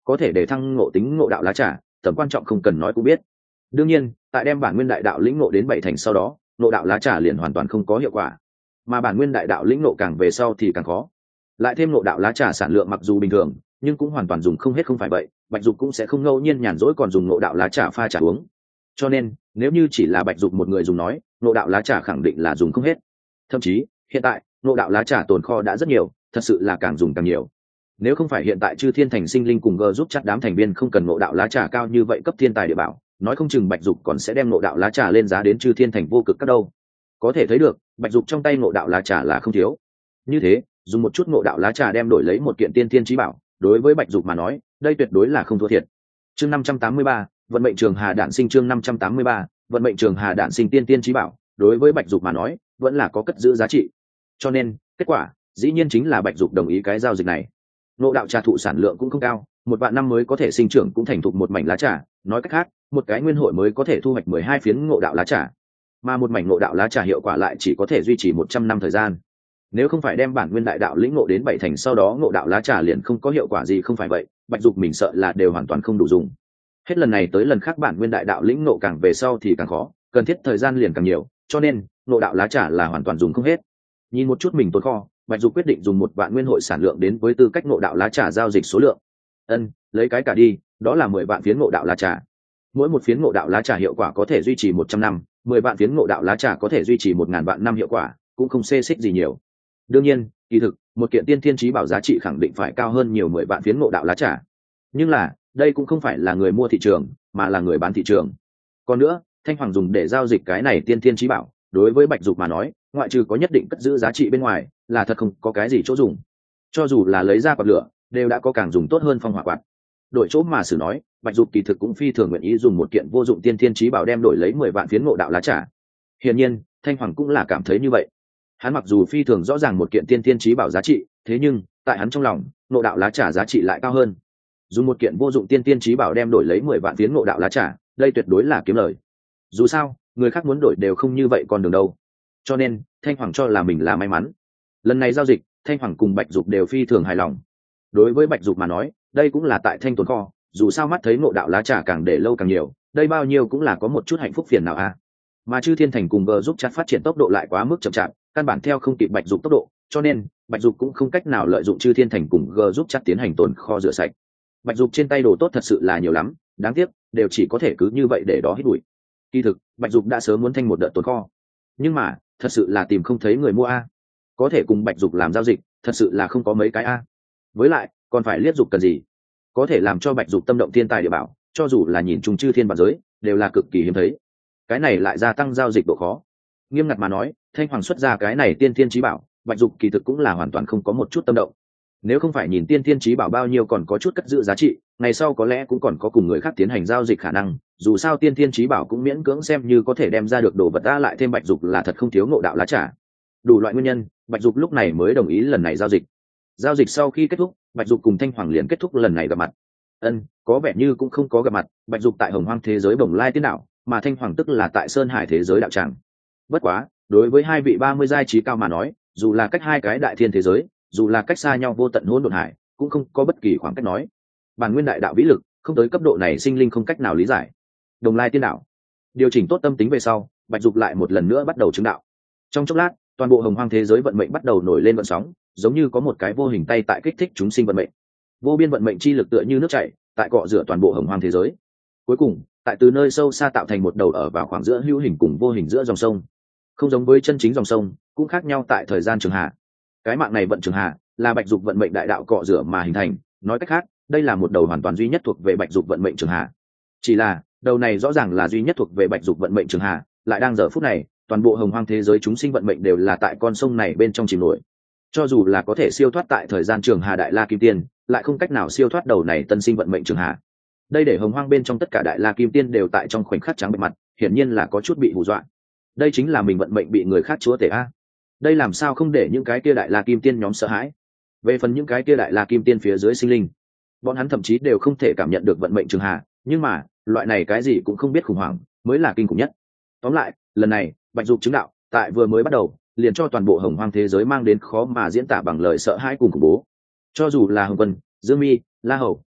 có thể để thăng ngộ tính ngộ đạo lá trà, tầm quan trọng không cần nói cũng biết. Đương nhiên tại đem bản nguyên đại đạo lĩnh ngộ đến bảy thành sau đó, ngộ đạo lá trà liền hoàn toàn không có hiệu quả, mà bản nguyên đại đạo lĩnh ngộ càng về sau thì càng khó. Lại thêm ngộ đạo lá trà sản lượng mặc dù bình thường nhưng cũng hoàn toàn dùng không hết. Không phải vậy Bạch Dục cũng sẽ không ngẫu nhiên nhàn rỗi còn dùng ngộ đạo lá trà pha trà uống. Cho nên nếu như chỉ là Bạch Dục một người dùng nói, ngộ đạo lá trà khẳng định là dùng không hết. Thậm chí hiện tại ngộ đạo lá trà tồn kho đã rất nhiều, thật sự là càng dùng càng nhiều. Nếu không phải hiện tại Chư Thiên Thành sinh linh cùng G giúp chắc đám thành viên không cần ngộ đạo lá trà cao như vậy cấp thiên tài địa bảo, nói không chừng Bạch Dục còn sẽ đem ngộ đạo lá trà lên giá đến Chư Thiên Thành vô cực các đâu. Có thể thấy được Bạch Dục trong tay ngộ đạo lá trà là không thiếu. Như thế dùng một chút ngộ đạo lá trà đem đổi lấy một kiện tiên thiên chí bảo, đối với Bạch Dục mà nói đây tuyệt đối là không thua thiệt. Chương năm trăm tám mươi ba, vận mệnh trường hà đản sinh. Chương năm trăm tám mươi ba, vận mệnh trường hà đản sinh tiên tiên chí bảo, đối với Bạch Dục mà nói vẫn là có cất giữ giá trị. Cho nên kết quả dĩ nhiên chính là Bạch Dục đồng ý cái giao dịch này. Ngộ đạo trà thụ sản lượng cũng không cao, một vạn năm mới có thể sinh trưởng cũng thành thục một mảnh lá trà, nói cách khác một cái nguyên hội mới có thể thu hoạch mười hai phiến ngộ đạo lá trà, mà một mảnh ngộ đạo lá trà hiệu quả lại chỉ có thể duy trì một trăm năm thời gian. Nếu không phải đem bản nguyên đại đạo lĩnh ngộ đến bảy thành sau đó ngộ đạo lá trà liền không có hiệu quả gì. Không phải vậy Bạch Dục mình sợ là đều hoàn toàn không đủ dùng. Hết lần này tới lần khác bản nguyên đại đạo lĩnh ngộ càng về sau thì càng khó, cần thiết thời gian liền càng nhiều, cho nên ngộ đạo lá trà là hoàn toàn dùng không hết. Nhìn một chút mình tồn kho, Bạch Dục quyết định dùng một vạn nguyên hội sản lượng đến với tư cách ngộ đạo lá trà giao dịch số lượng. Ân, lấy cái cả đi, đó là mười vạn phiến ngộ đạo lá trà. Mỗi một phiến ngộ đạo lá trà hiệu quả có thể duy trì một trăm năm, mười vạn phiến ngộ đạo lá trà có thể duy trì một ngàn vạn năm hiệu quả, cũng không xê xích gì nhiều. Đương nhiên kỳ thực một kiện tiên thiên chí bảo giá trị khẳng định phải cao hơn nhiều mười vạn phiến ngộ đạo lá trà, nhưng là đây cũng không phải là người mua thị trường mà là người bán thị trường. Còn nữa Thanh Hoàng dùng để giao dịch cái này tiên thiên chí bảo, đối với Bạch Dục mà nói ngoại trừ có nhất định cất giữ giá trị bên ngoài là thật không có cái gì chỗ dùng. Cho dù là lấy ra quạt lửa đều đã có càng dùng tốt hơn phong hỏa quạt. Đổi chỗ mà xử nói, Bạch Dục kỳ thực cũng phi thường nguyện ý dùng một kiện vô dụng tiên thiên chí bảo đem đổi lấy mười vạn phiến ngộ đạo lá trà. Hiển nhiên Thanh Hoàng cũng là cảm thấy như vậy. Hắn mặc dù phi thường rõ ràng một kiện tiên thiên chí bảo giá trị, thế nhưng tại hắn trong lòng ngộ đạo lá trà giá trị lại cao hơn. Dùng một kiện vô dụng tiên thiên chí bảo đem đổi lấy mười vạn phiến ngộ đạo lá trà, đây tuyệt đối là kiếm lời. Dù sao người khác muốn đổi đều không như vậy còn đường đâu. Cho nên Thanh Hoàng cho là mình là may mắn. Lần này giao dịch Thanh Hoàng cùng Bạch Dục đều phi thường hài lòng. Đối với Bạch Dục mà nói đây cũng là tại thanh tồn kho, dù sao mắt thấy ngộ đạo lá trà càng để lâu càng nhiều, đây bao nhiêu cũng là có một chút hạnh phúc phiền nào a. À. Mà Chư Thiên Thành cùng G giúp chat phát triển tốc độ lại quá mức chậm chạp, căn bản theo không kịp Bạch Dục tốc độ, cho nên Bạch Dục cũng không cách nào lợi dụng Chư Thiên Thành cùng G giúp chat tiến hành tồn kho rửa sạch. Bạch Dục trên tay đồ tốt thật sự là nhiều lắm, đáng tiếc đều chỉ có thể cứ như vậy để đó hít bụi. Kỳ thực Bạch Dục đã sớm muốn thanh một đợt tồn kho, nhưng mà thật sự là tìm không thấy người mua a. Có thể cùng Bạch Dục làm giao dịch thật sự là không có mấy cái a. Với lại còn phải liếc dục cần gì, có thể làm cho Bạch Dục tâm động thiên tài địa bảo, cho dù là nhìn chung chư thiên vạn giới đều là cực kỳ hiếm thấy. Cái này lại gia tăng giao dịch độ khó. Nghiêm ngặt mà nói Thanh Hoàng xuất ra cái này tiên thiên chí bảo, Bạch Dục kỳ thực cũng là hoàn toàn không có một chút tâm động. Nếu không phải nhìn tiên thiên chí bảo bao nhiêu còn có chút cất giữ giá trị, ngày sau có lẽ cũng còn có cùng người khác tiến hành giao dịch khả năng. Dù sao tiên thiên chí bảo cũng miễn cưỡng xem như có thể đem ra được đồ vật ta, lại thêm Bạch Dục là thật không thiếu ngộ đạo lá trà. Đủ loại nguyên nhân Bạch Dục lúc này mới đồng ý lần này giao dịch. Giao dịch sau khi kết thúc Bạch Dục cùng Thanh Hoàng liền kết thúc lần này gặp mặt. Ân, có vẻ như cũng không có gặp mặt, Bạch Dục tại Hồng Hoang thế giới Bồng Lai Tiên Đạo, mà Thanh Hoàng tức là tại Sơn Hải thế giới đạo tràng. Bất quá đối với hai vị ba mươi giai trí cao mà nói, dù là cách hai cái đại thiên thế giới, dù là cách xa nhau vô tận hỗn độn hải, cũng không có bất kỳ khoảng cách nói. Bản nguyên đại đạo vĩ lực không tới cấp độ này sinh linh không cách nào lý giải. Đồng Lai Tiên Đạo điều chỉnh tốt tâm tính về sau, Bạch Dục lại một lần nữa bắt đầu chứng đạo. Trong chốc lát toàn bộ Hồng Hoang thế giới vận mệnh bắt đầu nổi lên vận sóng, giống như có một cái vô hình tay tại kích thích chúng sinh vận mệnh. Vô biên vận mệnh chi lực tựa như nước chảy tại cọ rửa toàn bộ Hồng Hoang thế giới. Cuối cùng tại từ nơi sâu xa tạo thành một đầu ở vào khoảng giữa hữu hình cùng vô hình giữa dòng sông. Không giống với chân chính dòng sông, cũng khác nhau tại thời gian trường hạ. Cái mạng này vận trường hạ là Bạch Dục vận mệnh đại đạo cọ rửa mà hình thành, nói cách khác đây là một đầu hoàn toàn duy nhất thuộc về Bạch Dục vận mệnh trường hạ. Chỉ là đầu này rõ ràng là duy nhất thuộc về Bạch Dục vận mệnh trường hạ, lại đang giờ phút này toàn bộ Hồng Hoang thế giới chúng sinh vận mệnh đều là tại con sông này bên trong chìm nổi. Cho dù là có thể siêu thoát tại thời gian trường hà đại la kim tiên, lại không cách nào siêu thoát đầu này tân sinh vận mệnh trường hà. Đây để Hồng Hoang bên trong tất cả đại la kim tiên đều tại trong khoảnh khắc trắng bệch mặt, hiển nhiên là có chút bị hù dọa. Đây chính là mình vận mệnh bị người khác chúa tể a. Đây làm sao không để những cái kia đại la kim tiên nhóm sợ hãi? Về phần những cái kia đại la kim tiên phía dưới sinh linh, bọn hắn thậm chí đều không thể cảm nhận được vận mệnh trường hà, nhưng mà loại này cái gì cũng không biết khủng hoảng mới là kinh khủng nhất. Tóm lại lần này Bạch Dục chứng đạo tại vừa mới bắt đầu liền cho toàn bộ Hồng Hoang thế giới mang đến khó mà diễn tả bằng lời sợ hãi cùng khủng bố. Cho dù là Hồng Vân, Dương Mi, La Hầu,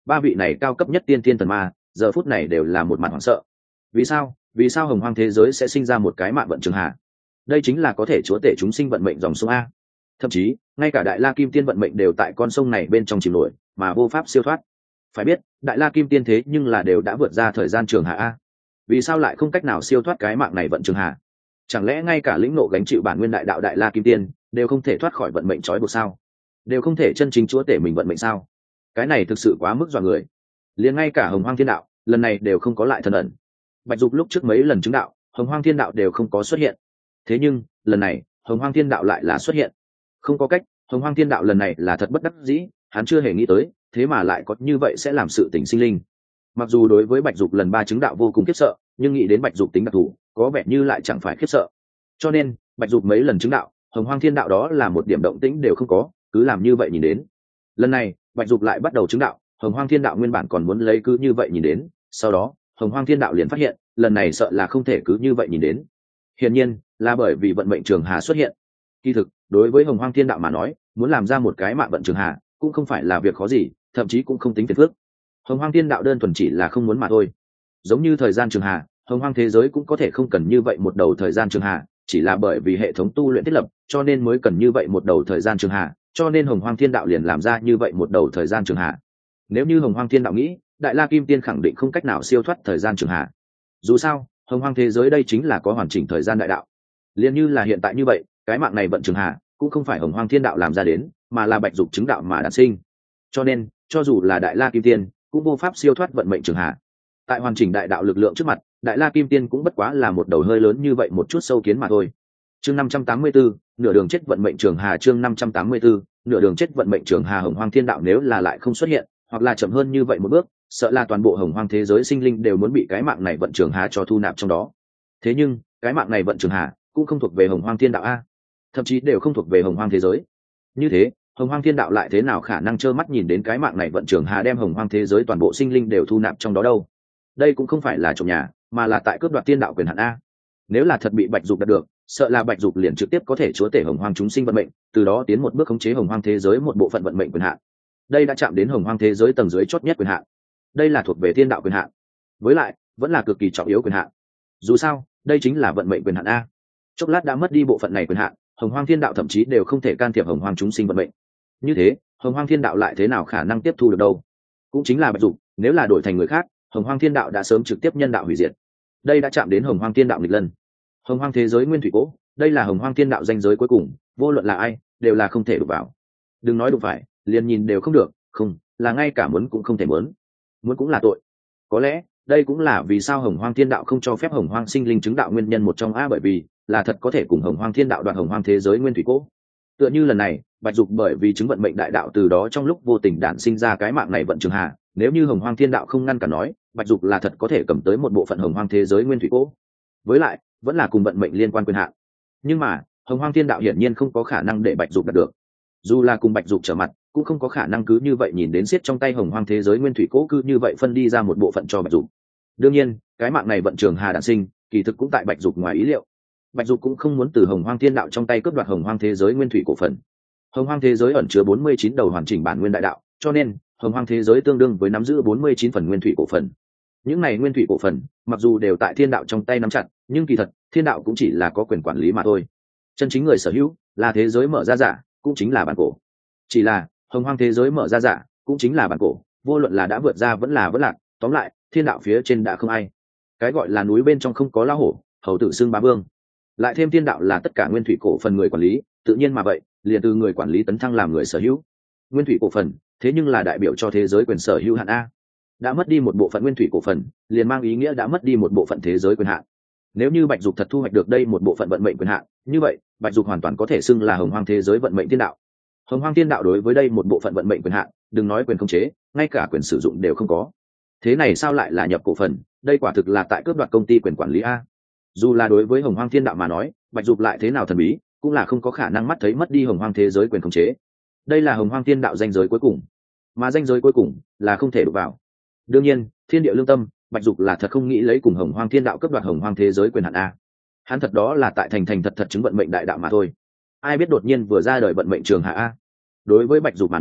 ba vị này cao cấp nhất tiên tiên thần ma giờ phút này đều là một mặt hoảng sợ. Vì sao vì sao hồng hoang thế giới sẽ sinh ra một cái mạng vận trường hà? Đây chính là có thể chúa tể chúng sinh vận mệnh dòng sông a. Thậm chí ngay cả đại la kim tiên vận mệnh đều tại con sông này bên trong chìm nổi mà vô pháp siêu thoát. Phải biết đại la kim tiên thế nhưng là đều đã vượt ra thời gian trường hà a, vì sao lại không cách nào siêu thoát cái mạng này vận trường hà? Chẳng lẽ ngay cả lĩnh ngộ gánh chịu bản nguyên đại đạo đại la kim tiên đều không thể thoát khỏi vận mệnh trói buộc sao? Đều không thể chân chính chúa tể mình vận mệnh sao? Cái này thực sự quá mức dọa người. Liền ngay cả hồng hoang thiên đạo lần này đều không có lại thần ẩn. Bạch Dục lúc trước mấy lần chứng đạo hồng hoang thiên đạo đều không có xuất hiện, thế nhưng lần này hồng hoang thiên đạo lại là xuất hiện. Không có cách, hồng hoang thiên đạo lần này là thật bất đắc dĩ, hắn chưa hề nghĩ tới thế mà lại có như vậy sẽ làm sự tình sinh linh. Mặc dù đối với Bạch Dục lần ba chứng đạo vô cùng khiếp sợ, nhưng nghĩ đến Bạch Dục tính đặc thù có vẻ như lại chẳng phải khiếp sợ. Cho nên Bạch Dục mấy lần chứng đạo hồng hoang thiên đạo đó là một điểm động tĩnh đều không có, cứ làm như vậy nhìn đến. Lần này Bạch Dục lại bắt đầu chứng đạo, hồng hoang thiên đạo nguyên bản còn muốn lấy cứ như vậy nhìn đến, sau đó hồng hoang thiên đạo liền phát hiện lần này sợ là không thể cứ như vậy nhìn đến. Hiển nhiên là bởi vì vận mệnh trường hà xuất hiện. Kỳ thực đối với hồng hoang thiên đạo mà nói, muốn làm ra một cái mạng vận trường hà cũng không phải là việc khó gì, thậm chí cũng không tính phiền phức. Hồng hoang thiên đạo đơn thuần chỉ là không muốn mà thôi. Giống như thời gian trường hà, hồng hoang thế giới cũng có thể không cần như vậy một đầu thời gian trường hà, chỉ là bởi vì hệ thống tu luyện thiết lập cho nên mới cần như vậy một đầu thời gian trường hà, cho nên hồng hoang thiên đạo liền làm ra như vậy một đầu thời gian trường hà. Nếu như hồng hoang thiên đạo nghĩ, đại la kim tiên khẳng định không cách nào siêu thoát thời gian trường hà. Dù sao hồng hoang thế giới đây chính là có hoàn chỉnh thời gian đại đạo, liền như là hiện tại như vậy, cái mạng này vận trường hà cũng không phải hồng hoang thiên đạo làm ra đến, mà là Bạch Dục chứng đạo mà đản sinh. Cho nên cho dù là đại la kim tiên cũng vô pháp siêu thoát vận mệnh trường hà. Tại hoàn chỉnh đại đạo lực lượng trước mặt, đại la kim tiên cũng bất quá là một đầu hơi lớn như vậy một chút sâu kiến mà thôi. Chương năm trăm tám mươi tư, nửa đường chết vận mệnh trường hà. Chương năm trăm tám mươi tư, nửa đường chết vận mệnh trường hà. Hồng hoang thiên đạo nếu là lại không xuất hiện, hoặc là chậm hơn như vậy một bước, sợ là toàn bộ hồng hoang thế giới sinh linh đều muốn bị cái mạng này vận trường hà cho thu nạp trong đó. Thế nhưng cái mạng này vận trường hà cũng không thuộc về hồng hoang thiên đạo a, thậm chí đều không thuộc về hồng hoang thế giới. Như thế hồng hoang thiên đạo lại thế nào khả năng trơ mắt nhìn đến cái mạng này vận trường hà đem hồng hoang thế giới toàn bộ sinh linh đều thu nạp trong đó đâu? Đây cũng không phải là trộm nhà, mà là tại cướp đoạt thiên đạo quyền hạn a. Nếu là thật bị Bạch Dục đạt được, sợ là Bạch Dục liền trực tiếp có thể chúa tể hồng hoang chúng sinh vận mệnh, từ đó tiến một bước khống chế hồng hoang thế giới một bộ phận vận mệnh quyền hạn. Đây đã chạm đến hồng hoang thế giới tầng dưới chót nhất quyền hạn. Đây là thuộc về thiên đạo quyền hạn, với lại vẫn là cực kỳ trọng yếu quyền hạn. Dù sao đây chính là vận mệnh quyền hạn a. Chốc lát đã mất đi bộ phận này quyền hạn, hồng hoang thiên đạo thậm chí đều không thể can thiệp hồng hoang chúng sinh vận mệnh. Như thế hồng hoang thiên đạo lại thế nào khả năng tiếp thu được đâu? Cũng chính là Bạch Dục, nếu là đổi thành người khác, hồng hoang thiên đạo đã sớm trực tiếp nhân đạo hủy diệt. Đây đã chạm đến hồng hoang thiên đạo nghịch lân. Hồng hoang thế giới nguyên thủy cố, đây là hồng hoang thiên đạo danh giới cuối cùng, vô luận là ai đều là không thể đụng vào. Đừng nói đụng phải, liền nhìn đều không được, không là ngay cả muốn cũng không thể muốn. Muốn cũng là tội. Có lẽ đây cũng là vì sao hồng hoang thiên đạo không cho phép hồng hoang sinh linh chứng đạo nguyên nhân một trong a, bởi vì là thật có thể cùng hồng hoang thiên đạo đoạt hồng hoang thế giới nguyên thủy cố. Tựa như lần này Bạch Dục bởi vì chứng vận mệnh đại đạo từ đó trong lúc vô tình đản sinh ra cái mạng này vận trường hà, nếu như hồng hoang thiên đạo không ngăn cản nói, Bạch Dục là thật có thể cầm tới một bộ phận hồng hoang thế giới nguyên thủy cố, với lại vẫn là cùng vận mệnh liên quan quyền hạn. Nhưng mà hồng hoang thiên đạo hiển nhiên không có khả năng để Bạch Dục đạt được, dù là cùng Bạch Dục trở mặt cũng không có khả năng cứ như vậy nhìn đến siết trong tay hồng hoang thế giới nguyên thủy cố cứ như vậy phân đi ra một bộ phận cho Bạch Dục. Đương nhiên cái mạng này vận trường hà đản sinh kỳ thực cũng tại Bạch Dục ngoài ý liệu. Bạch Dục cũng không muốn từ hồng hoang thiên đạo trong tay cướp đoạt hồng hoang thế giới nguyên thủy cổ phần. Hồng hoang thế giới ẩn chứa bốn mươi chín đầu hoàn chỉnh bản nguyên đại đạo, cho nên hồng hoang thế giới tương đương với nắm giữ bốn mươi chín phần nguyên thủy cổ phần. Những này nguyên thủy cổ phần mặc dù đều tại thiên đạo trong tay nắm chặt, nhưng kỳ thật thiên đạo cũng chỉ là có quyền quản lý mà thôi. Chân chính người sở hữu là thế giới mở ra giả, cũng chính là bản cổ. Chỉ là hồng hoang thế giới mở ra giả cũng chính là bản cổ, vô luận là đã vượt ra vẫn là vẫn lạc, tóm lại thiên đạo phía trên đã không ai. Cái gọi là núi bên trong không có lão hổ, hầu tử xưng bá vương. Lại thêm thiên đạo là tất cả nguyên thủy cổ phần người quản lý, tự nhiên mà vậy liền từ người quản lý tấn thăng làm người sở hữu. Nguyên thủy cổ phần thế nhưng là đại biểu cho thế giới quyền sở hữu hạn a. Đã mất đi một bộ phận nguyên thủy cổ phần liền mang ý nghĩa đã mất đi một bộ phận thế giới quyền hạn. Nếu như Bạch Dục thật thu hoạch được đây một bộ phận vận mệnh quyền hạn, như vậy Bạch Dục hoàn toàn có thể xưng là hồng hoang thế giới vận mệnh thiên đạo. Hồng hoang thiên đạo đối với đây một bộ phận vận mệnh quyền hạn, đừng nói quyền khống chế, ngay cả quyền sử dụng đều không có. Thế này sao lại là nhập cổ phần? Đây quả thực là tại cướp đoạt công ty quyền quản lý a. Dù là đối với hồng hoang thiên đạo mà nói, Bạch Dục lại thế nào thần bí cũng là không có khả năng mắt thấy mất đi hồng hoang thế giới quyền khống chế. Đây là hồng hoang thiên đạo danh giới cuối cùng, mà danh giới cuối cùng là không thể đụng vào. Đương nhiên thiên địa lương tâm, Bạch Dục là thật không nghĩ lấy cùng hồng hoang thiên đạo cướp đoạt hồng hoang thế giới quyền hạn a. Hắn thật đó là tại thành thành thật thật chứng vận mệnh đại đạo mà thôi. Ai biết đột nhiên vừa ra đời vận mệnh trường hạ a. Đối với Bạch Dục mà nói,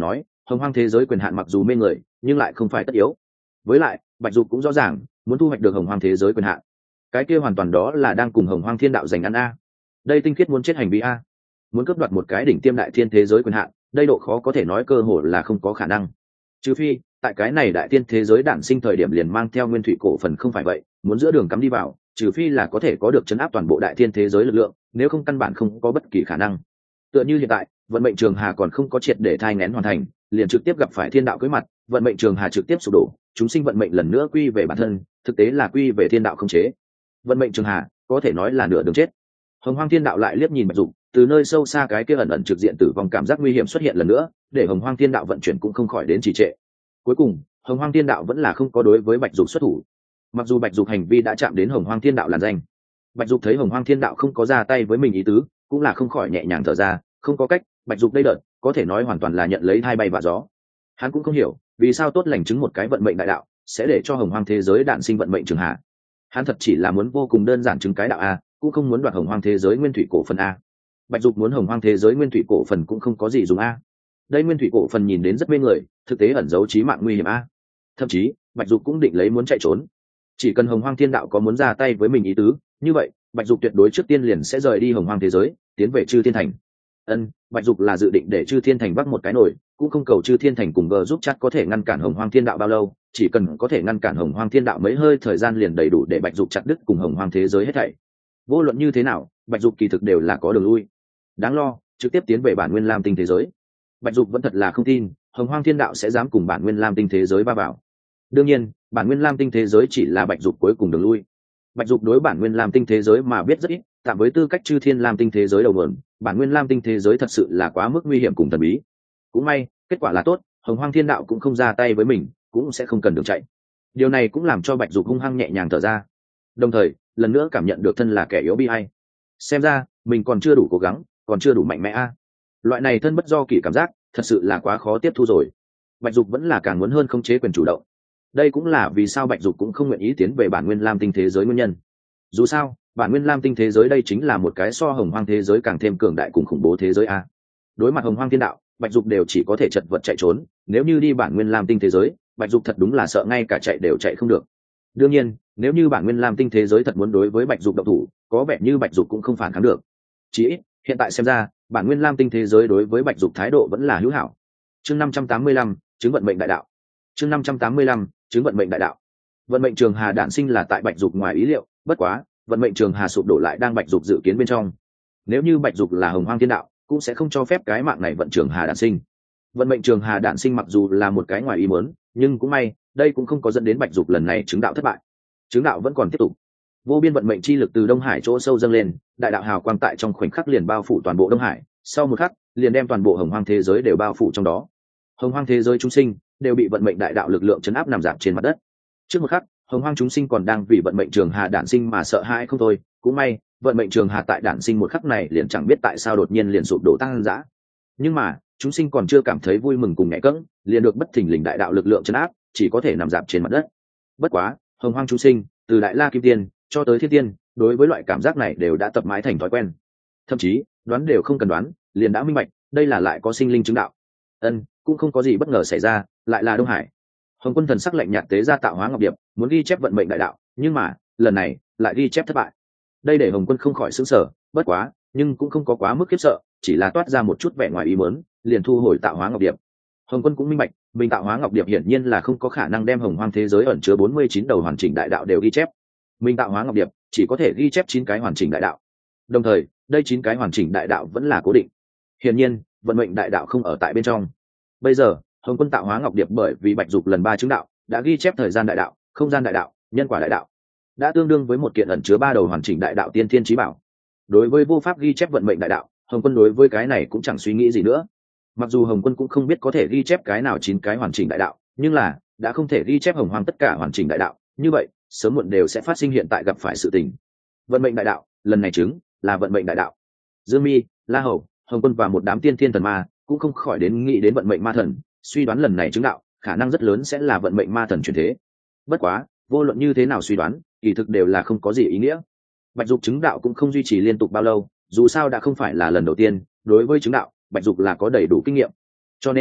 hồng hoang thế giới quyền hạn mặc dù mê người nhưng lại không phải tất yếu. Với lại bạch dục cũng rõ ràng muốn thu hoạch được hồng hoang thế giới quyền hạn, cái kia hoàn toàn đó là đang cùng hồng hoang thiên đạo giành ăn a. Đây tinh khiết muốn chết hành vi a. Muốn cướp đoạt một cái đỉnh tiêm đại thiên thế giới quyền hạn, đây độ khó có thể nói cơ hội là không có khả năng, trừ phi tại cái này đại thiên thế giới đản sinh thời điểm liền mang theo nguyên thủy cổ phần. Không phải vậy, muốn giữa đường cắm đi vào, trừ phi là có thể có được chấn áp toàn bộ đại thiên thế giới lực lượng, nếu không căn bản không có bất kỳ khả năng. Tựa như hiện tại vận mệnh trường hà còn không có triệt để thai nghén hoàn thành, liền trực tiếp gặp phải thiên đạo cưỡi mặt, vận mệnh trường hà trực tiếp sụp đổ, chúng sinh vận mệnh lần nữa quy về bản thân, thực tế là quy về thiên đạo không chế. Vận mệnh trường hà có thể nói là nửa đường chết. Hồng hoang thiên đạo lại liếc nhìn bạch dục, từ nơi sâu xa cái kia ẩn ẩn trực diện tử vong cảm giác nguy hiểm xuất hiện lần nữa, để hồng hoang thiên đạo vận chuyển cũng không khỏi đến trì trệ. Cuối cùng hồng hoang thiên đạo vẫn là không có đối với bạch dục xuất thủ, mặc dù bạch dục hành vi đã chạm đến hồng hoang thiên đạo làn danh. Bạch dục thấy hồng hoang thiên đạo không có ra tay với mình ý tứ, cũng là không khỏi nhẹ nhàng thở ra. Không có cách, bạch dục đây đợt có thể nói hoàn toàn là nhận lấy hai bay và gió. Hắn cũng không hiểu vì sao tốt lành chứng một cái vận mệnh đại đạo sẽ để cho hồng hoang thế giới đản sinh vận mệnh trường hạ. Hắn thật chỉ là muốn vô cùng đơn giản chứng cái đạo a, cũng không muốn đoạt hồng hoang thế giới nguyên thủy cổ phần a. Bạch dục muốn hồng hoang thế giới nguyên thủy cổ phần cũng không có gì dùng a. Đây nguyên thủy cổ phần nhìn đến rất mê người, thực tế ẩn giấu chí mạng nguy hiểm a. Thậm chí bạch dục cũng định lấy muốn chạy trốn. Chỉ cần hồng hoang thiên đạo có muốn ra tay với mình ý tứ, như vậy bạch dục tuyệt đối trước tiên liền sẽ rời đi hồng hoang thế giới, tiến về chư thiên thành. Ân, bạch dục là dự định để chư thiên thành vác một cái nổi, cũng không cầu chư thiên thành cùng gờ giúp chắc có thể ngăn cản hồng hoang thiên đạo bao lâu, chỉ cần có thể ngăn cản hồng hoang thiên đạo mấy hơi thời gian liền đầy đủ để bạch dục chặt đứt cùng hồng hoang thế giới hết thảy. Vô luận như thế nào, bạch dục kỳ thực đều là có đường lui. Đáng lo trực tiếp tiến về bản nguyên lam tinh thế giới, bạch dục vẫn thật là không tin hồng hoang thiên đạo sẽ dám cùng bản nguyên lam tinh thế giới va vào. Đương nhiên bản nguyên lam tinh thế giới chỉ là bạch dục cuối cùng đường lui. Bạch dục đối bản nguyên lam tinh thế giới mà biết rất ít, tạm với tư cách chư thiên lam tinh thế giới đầu nguồn, bản nguyên lam tinh thế giới thật sự là quá mức nguy hiểm cùng thần bí. Cũng may kết quả là tốt, hồng hoang thiên đạo cũng không ra tay với mình, cũng sẽ không cần đường chạy. Điều này cũng làm cho bạch dục hung hăng nhẹ nhàng thở ra, đồng thời lần nữa cảm nhận được thân là kẻ yếu bi hay. Xem ra mình còn chưa đủ cố gắng, còn chưa đủ mạnh mẽ a. Loại này thân bất do kỷ cảm giác thật sự là quá khó tiếp thu rồi. Bạch dục vẫn là càng muốn hơn khống chế quyền chủ động. Đây cũng là vì sao bạch dục cũng không nguyện ý tiến về bản nguyên lam tinh thế giới nguyên nhân. Dù sao bản nguyên lam tinh thế giới đây chính là một cái so hồng hoang thế giới càng thêm cường đại cùng khủng bố thế giới a. Đối mặt hồng hoang thiên đạo, bạch dục đều chỉ có thể chật vật chạy trốn, nếu như đi bản nguyên lam tinh thế giới, bạch dục thật đúng là sợ ngay cả chạy đều chạy không được. Đương nhiên nếu như bản nguyên lam tinh thế giới thật muốn đối với bạch dục động thủ, có vẻ như bạch dục cũng không phản kháng được. Chỉ ít hiện tại xem ra bản nguyên lam tinh thế giới đối với bạch dục thái độ vẫn là hữu hảo. Chương năm trăm tám mươi lăm, chứng vận mệnh đại đạo. Chương năm trăm tám mươi lăm, chứng vận mệnh đại đạo. Vận mệnh trường hà đản sinh là tại bạch dục ngoài ý liệu, bất quá vận mệnh trường hà sụp đổ lại đang bạch dục dự kiến bên trong. Nếu như bạch dục là hồng hoang thiên đạo, cũng sẽ không cho phép cái mạng này vận trường hà đản sinh. Vận mệnh trường hà đản sinh mặc dù là một cái ngoài ý muốn, nhưng cũng may đây cũng không có dẫn đến bạch dục lần này chứng đạo thất bại. Chứng đạo vẫn còn tiếp tục. Vô biên vận mệnh chi lực từ đông hải chỗ sâu dâng lên, đại đạo hào quang tại trong khoảnh khắc liền bao phủ toàn bộ đông hải, sau một khắc liền đem toàn bộ hồng hoang thế giới đều bao phủ trong đó. Hồng hoang thế giới chúng sinh đều bị vận mệnh đại đạo lực lượng chấn áp nằm dạp trên mặt đất. Trước một khắc hồng hoang chúng sinh còn đang vì vận mệnh trường hà đản sinh mà sợ hãi không thôi, cũng may vận mệnh trường hà tại đản sinh một khắc này liền chẳng biết tại sao đột nhiên liền sụp đổ tăng dã. Nhưng mà chúng sinh còn chưa cảm thấy vui mừng cùng nhẹ cẫng, liền được bất thình lình đại đạo lực lượng chấn áp, chỉ có thể nằm dạp trên mặt đất. Bất quá hồng hoang chúng sinh từ đại la kim tiên cho tới thiên tiên, đối với loại cảm giác này đều đã tập mãi thành thói quen, thậm chí đoán đều không cần đoán liền đã minh bạch đây là lại có sinh linh chứng đạo. Ân, cũng không có gì bất ngờ xảy ra, lại là đông hải. Hồng quân thần sắc lạnh nhạt tế ra tạo hóa ngọc điệp, muốn ghi chép vận mệnh đại đạo, nhưng mà lần này lại ghi chép thất bại. Đây để hồng quân không khỏi sững sờ, bất quá nhưng cũng không có quá mức khiếp sợ, chỉ là toát ra một chút vẻ ngoài ý muốn, liền thu hồi tạo hóa ngọc điệp. Hồng quân cũng minh bạch mình tạo hóa ngọc điệp hiển nhiên là không có khả năng đem hồng hoang thế giới ẩn chứa bốn mươi chín đầu hoàn chỉnh đại đạo đều ghi chép. Mình tạo hóa ngọc điệp chỉ có thể ghi chép chín cái hoàn chỉnh đại đạo, đồng thời đây chín cái hoàn chỉnh đại đạo vẫn là cố định, hiển nhiên vận mệnh đại đạo không ở tại bên trong. Bây giờ hồng quân tạo hóa ngọc điệp bởi vì bạch dục lần ba chứng đạo đã ghi chép thời gian đại đạo, không gian đại đạo, nhân quả đại đạo, đã tương đương với một kiện ẩn chứa ba đầu hoàn chỉnh đại đạo tiên thiên chí bảo. Đối với vô pháp ghi chép vận mệnh đại đạo, hồng quân đối với cái này cũng chẳng suy nghĩ gì nữa. Mặc dù hồng quân cũng không biết có thể ghi chép cái nào chín cái hoàn chỉnh đại đạo, nhưng là đã không thể ghi chép hồng hoang tất cả hoàn chỉnh đại đạo, như vậy sớm muộn đều sẽ phát sinh hiện tại gặp phải sự tình. Vận mệnh đại đạo lần này chứng là vận mệnh đại đạo. Dương Mi, La Hầu, hồng quân và một đám tiên thiên thần ma cũng không khỏi đến nghĩ đến vận mệnh ma thần, suy đoán lần này chứng đạo khả năng rất lớn sẽ là vận mệnh ma thần chuyển thế. Bất quá vô luận như thế nào suy đoán kỳ thực đều là không có gì ý nghĩa. Bạch dục chứng đạo cũng không duy trì liên tục bao lâu, dù sao đã không phải là lần đầu tiên, đối với chứng đạo bạch dục là có đầy đủ kinh nghiệm, cho nên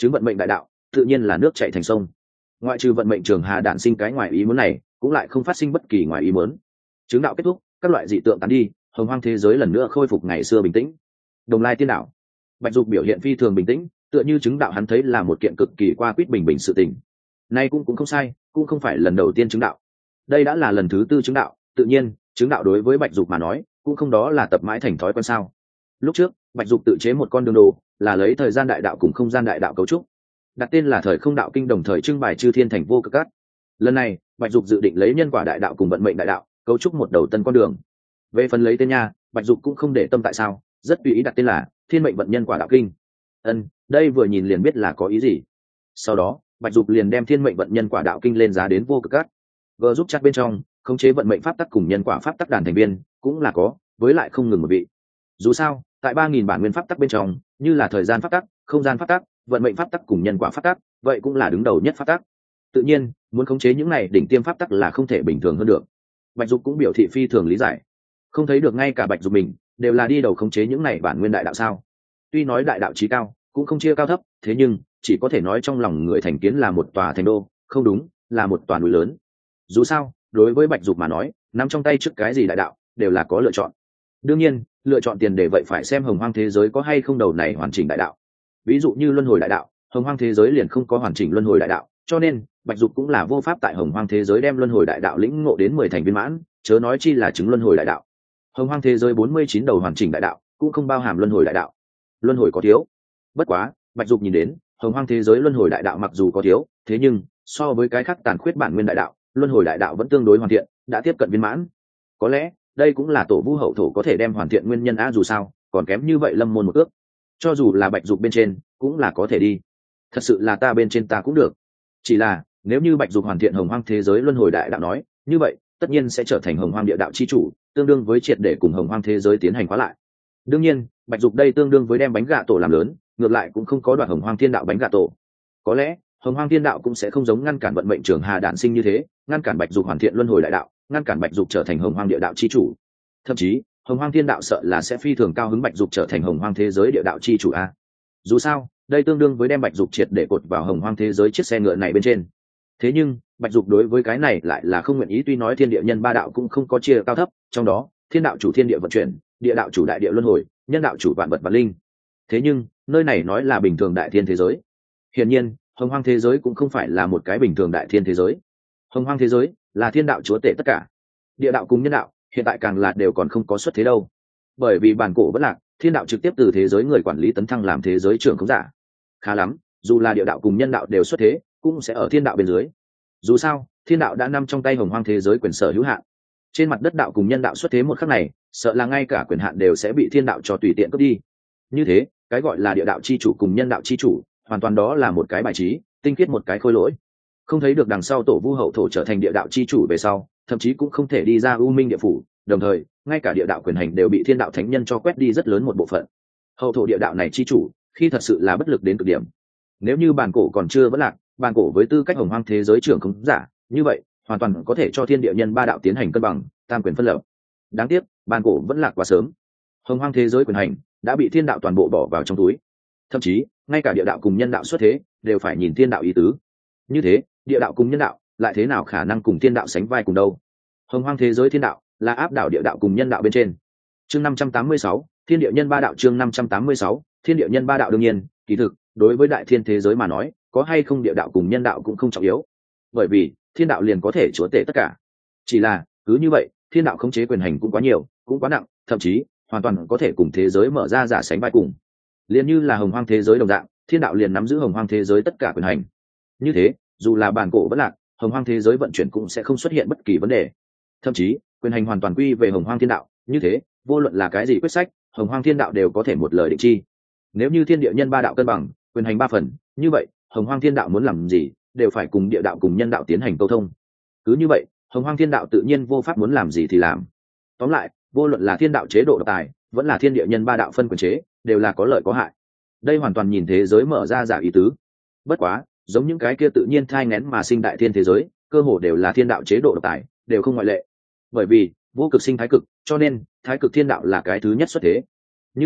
chứng vận mệnh đại đạo tự nhiên là nước chảy thành sông. Ngoại trừ vận mệnh trường hà đản sinh cái ngoài ý muốn này, cũng lại không phát sinh bất kỳ ngoài ý muốn. Chứng đạo kết thúc, các loại dị tượng tán đi, hồng hoang thế giới lần nữa khôi phục ngày xưa bình tĩnh. Đồng Lai tiên đạo, Bạch Dục biểu hiện phi thường bình tĩnh, tựa như chứng đạo hắn thấy là một kiện cực kỳ qua quýt bình bình sự tình. Nay cũng cũng không sai, cũng không phải lần đầu tiên chứng đạo. Đây đã là lần thứ tư chứng đạo, tự nhiên, chứng đạo đối với Bạch Dục mà nói, cũng không đó là tập mãi thành thói quen sao. Lúc trước, Bạch Dục tự chế một con đường đồ, là lấy thời gian đại đạo cùng không gian đại đạo cấu trúc, đặt tên là thời không đạo kinh, đồng thời trưng bày chư thiên thành vô cực cát. Lần này, Bạch Dục dự định lấy nhân quả đại đạo cùng vận mệnh đại đạo, cấu trúc một đầu tân con đường. Về phần lấy tên nha, Bạch Dục cũng không để tâm tại sao, rất tùy ý đặt tên là thiên mệnh vận nhân quả đạo kinh. Ân, đây vừa nhìn liền biết là có ý gì. Sau đó, Bạch Dục liền đem thiên mệnh vận nhân quả đạo kinh lên giá đến vô cực cát. Vừa giúp chắc bên trong, khống chế vận mệnh pháp tắc cùng nhân quả pháp tắc đàn thành viên, cũng là có, với lại không ngừng một vị. Dù sao, tại ba nghìn bản nguyên pháp tắc bên trong, như là thời gian pháp tắc, không gian pháp tắc, vận mệnh pháp tắc cùng nhân quả pháp tắc, vậy cũng là đứng đầu nhất pháp tắc. Tự nhiên, muốn khống chế những này đỉnh tiêm pháp tắc là không thể bình thường hơn được. Bạch Dục cũng biểu thị phi thường lý giải. Không thấy được ngay cả Bạch Dục mình đều là đi đầu khống chế những này bản nguyên đại đạo sao? Tuy nói đại đạo chí cao, cũng không chia cao thấp, thế nhưng chỉ có thể nói trong lòng người thành kiến là một tòa thành đô, không đúng, là một tòa núi lớn. Dù sao, đối với Bạch Dục mà nói, nắm trong tay trước cái gì đại đạo, đều là có lựa chọn. Đương nhiên, lựa chọn tiền đề vậy phải xem hồng hoang thế giới có hay không đầu này hoàn chỉnh đại đạo. Ví dụ như luân hồi đại đạo, hồng hoang thế giới liền không có hoàn chỉnh luân hồi đại đạo, cho nên Bạch Dục cũng là vô pháp tại hồng hoang thế giới đem luân hồi đại đạo lĩnh ngộ đến mười thành viên mãn, chớ nói chi là chứng luân hồi đại đạo. Hồng hoang thế giới bốn mươi chín đầu hoàn chỉnh đại đạo, cũng không bao hàm luân hồi đại đạo. Luân hồi có thiếu. Bất quá, Bạch Dục nhìn đến, hồng hoang thế giới luân hồi đại đạo mặc dù có thiếu, thế nhưng so với cái khác tàn khuyết bản nguyên đại đạo, luân hồi đại đạo vẫn tương đối hoàn thiện, đã tiếp cận viên mãn. Có lẽ, đây cũng là tổ vu hậu thổ có thể đem hoàn thiện nguyên nhân a, dù sao, còn kém như vậy lâm môn một ước. Cho dù là Bạch Dục bên trên, cũng là có thể đi. Thật sự là ta bên trên ta cũng được. Chỉ là, nếu như Bạch Dục hoàn thiện hồng hoang thế giới luân hồi đại đạo nói, như vậy, tất nhiên sẽ trở thành hồng hoang địa đạo chi chủ, tương đương với triệt để cùng hồng hoang thế giới tiến hành khóa lại. Đương nhiên, Bạch Dục đây tương đương với đem bánh gà tổ làm lớn, ngược lại cũng không có đoạt hồng hoang thiên đạo bánh gà tổ. Có lẽ, hồng hoang thiên đạo cũng sẽ không giống ngăn cản vận mệnh trường hà đản sinh như thế, ngăn cản Bạch Dục hoàn thiện luân hồi đại đạo, ngăn cản Bạch Dục trở thành hồng hoang địa đạo chi chủ. Thậm chí, hồng hoang thiên đạo sợ là sẽ phi thường cao hứng Bạch Dục trở thành hồng hoang thế giới địa đạo chi chủ a. Dù sao, đây tương đương với đem Bạch Dục triệt để cột vào hồng hoang thế giới chiếc xe ngựa này bên trên. Thế nhưng, Bạch Dục đối với cái này lại là không nguyện ý, tuy nói thiên địa nhân ba đạo cũng không có chia cao thấp, trong đó, thiên đạo chủ thiên địa vận chuyển, địa đạo chủ đại địa luân hồi, nhân đạo chủ vạn vật và linh. Thế nhưng, nơi này nói là bình thường đại thiên thế giới. Hiển nhiên, hồng hoang thế giới cũng không phải là một cái bình thường đại thiên thế giới. Hồng hoang thế giới là thiên đạo chúa tể tất cả. Địa đạo cùng nhân đạo, hiện tại càng là đều còn không có xuất thế đâu. Bởi vì bản cổ vẫn lạc, thiên đạo trực tiếp từ thế giới người quản lý tấn thăng làm thế giới trưởng khống giả. Khá lắm, dù là địa đạo cùng nhân đạo đều xuất thế, cũng sẽ ở thiên đạo bên dưới. Dù sao, thiên đạo đã nằm trong tay hồng hoang thế giới quyền sở hữu hạn. Trên mặt đất đạo cùng nhân đạo xuất thế một khắc này, sợ là ngay cả quyền hạn đều sẽ bị thiên đạo cho tùy tiện cướp đi. Như thế, cái gọi là địa đạo chi chủ cùng nhân đạo chi chủ, hoàn toàn đó là một cái bài trí, tinh khiết một cái khôi lỗi. Không thấy được đằng sau tổ vu hậu thổ trở thành địa đạo chi chủ về sau, thậm chí cũng không thể đi ra u minh địa phủ, đồng thời, ngay cả địa đạo quyền hành đều bị thiên đạo thánh nhân cho quét đi rất lớn một bộ phận. Hậu thổ địa đạo này chi chủ, khi thật sự là bất lực đến cực điểm. Nếu như bản cổ còn chưa vẫn lạc, bản cổ với tư cách hồng hoang thế giới trưởng khống giả, như vậy, hoàn toàn có thể cho thiên địa nhân ba đạo tiến hành cân bằng, tam quyền phân lập. Đáng tiếc, bản cổ vẫn lạc quá sớm. Hồng hoang thế giới quyền hành đã bị thiên đạo toàn bộ bỏ vào trong túi. Thậm chí, ngay cả địa đạo cùng nhân đạo xuất thế, đều phải nhìn thiên đạo ý tứ. Như thế, địa đạo cùng nhân đạo lại thế nào khả năng cùng thiên đạo sánh vai cùng đâu? Hồng hoang thế giới thiên đạo là áp đảo địa đạo cùng nhân đạo bên trên. Chương năm trăm tám mươi sáu, thiên địa nhân ba đạo. Chương năm trăm tám mươi sáu, thiên địa nhân ba đạo. Đương nhiên, kỳ thực, đối với đại thiên thế giới mà nói, có hay không địa đạo cùng nhân đạo cũng không trọng yếu. Bởi vì, thiên đạo liền có thể chúa tể tất cả. Chỉ là, cứ như vậy, thiên đạo khống chế quyền hành cũng quá nhiều, cũng quá nặng, thậm chí, hoàn toàn có thể cùng thế giới mở ra giả sánh vai cùng. Liền như là hồng hoang thế giới đồng dạng, thiên đạo liền nắm giữ hồng hoang thế giới tất cả quyền hành. Như thế, dù là bản cổ vẫn lạc, hồng hoang thế giới vận chuyển cũng sẽ không xuất hiện bất kỳ vấn đề. Thậm chí, quyền hành hoàn toàn quy về hồng hoang thiên đạo, như thế, vô luận là cái gì quyết sách, hồng hoang thiên đạo đều có thể một lời định chi. Nếu như thiên địa nhân ba đạo cân bằng, quyền hành ba phần, như vậy, hồng hoang thiên đạo muốn làm gì, đều phải cùng địa đạo cùng nhân đạo tiến hành câu thông. Cứ như vậy, hồng hoang thiên đạo tự nhiên vô pháp muốn làm gì thì làm. Tóm lại, vô luận là thiên đạo chế độ độc tài, vẫn là thiên địa nhân ba đạo phân quyền chế, đều là có lợi có hại. Đây hoàn toàn nhìn thế giới mở ra giả ý tứ. Bất quá, giống những cái kia tự nhiên thai nghén mà sinh đại thiên thế giới, cơ hồ đều là thiên đạo chế độ độc tài, đều không ngoại lệ. Bởi vì vô cực sinh thái cực, cho nên thái cực thiên đạo là cái thứ nhất xuất thế. Như thế,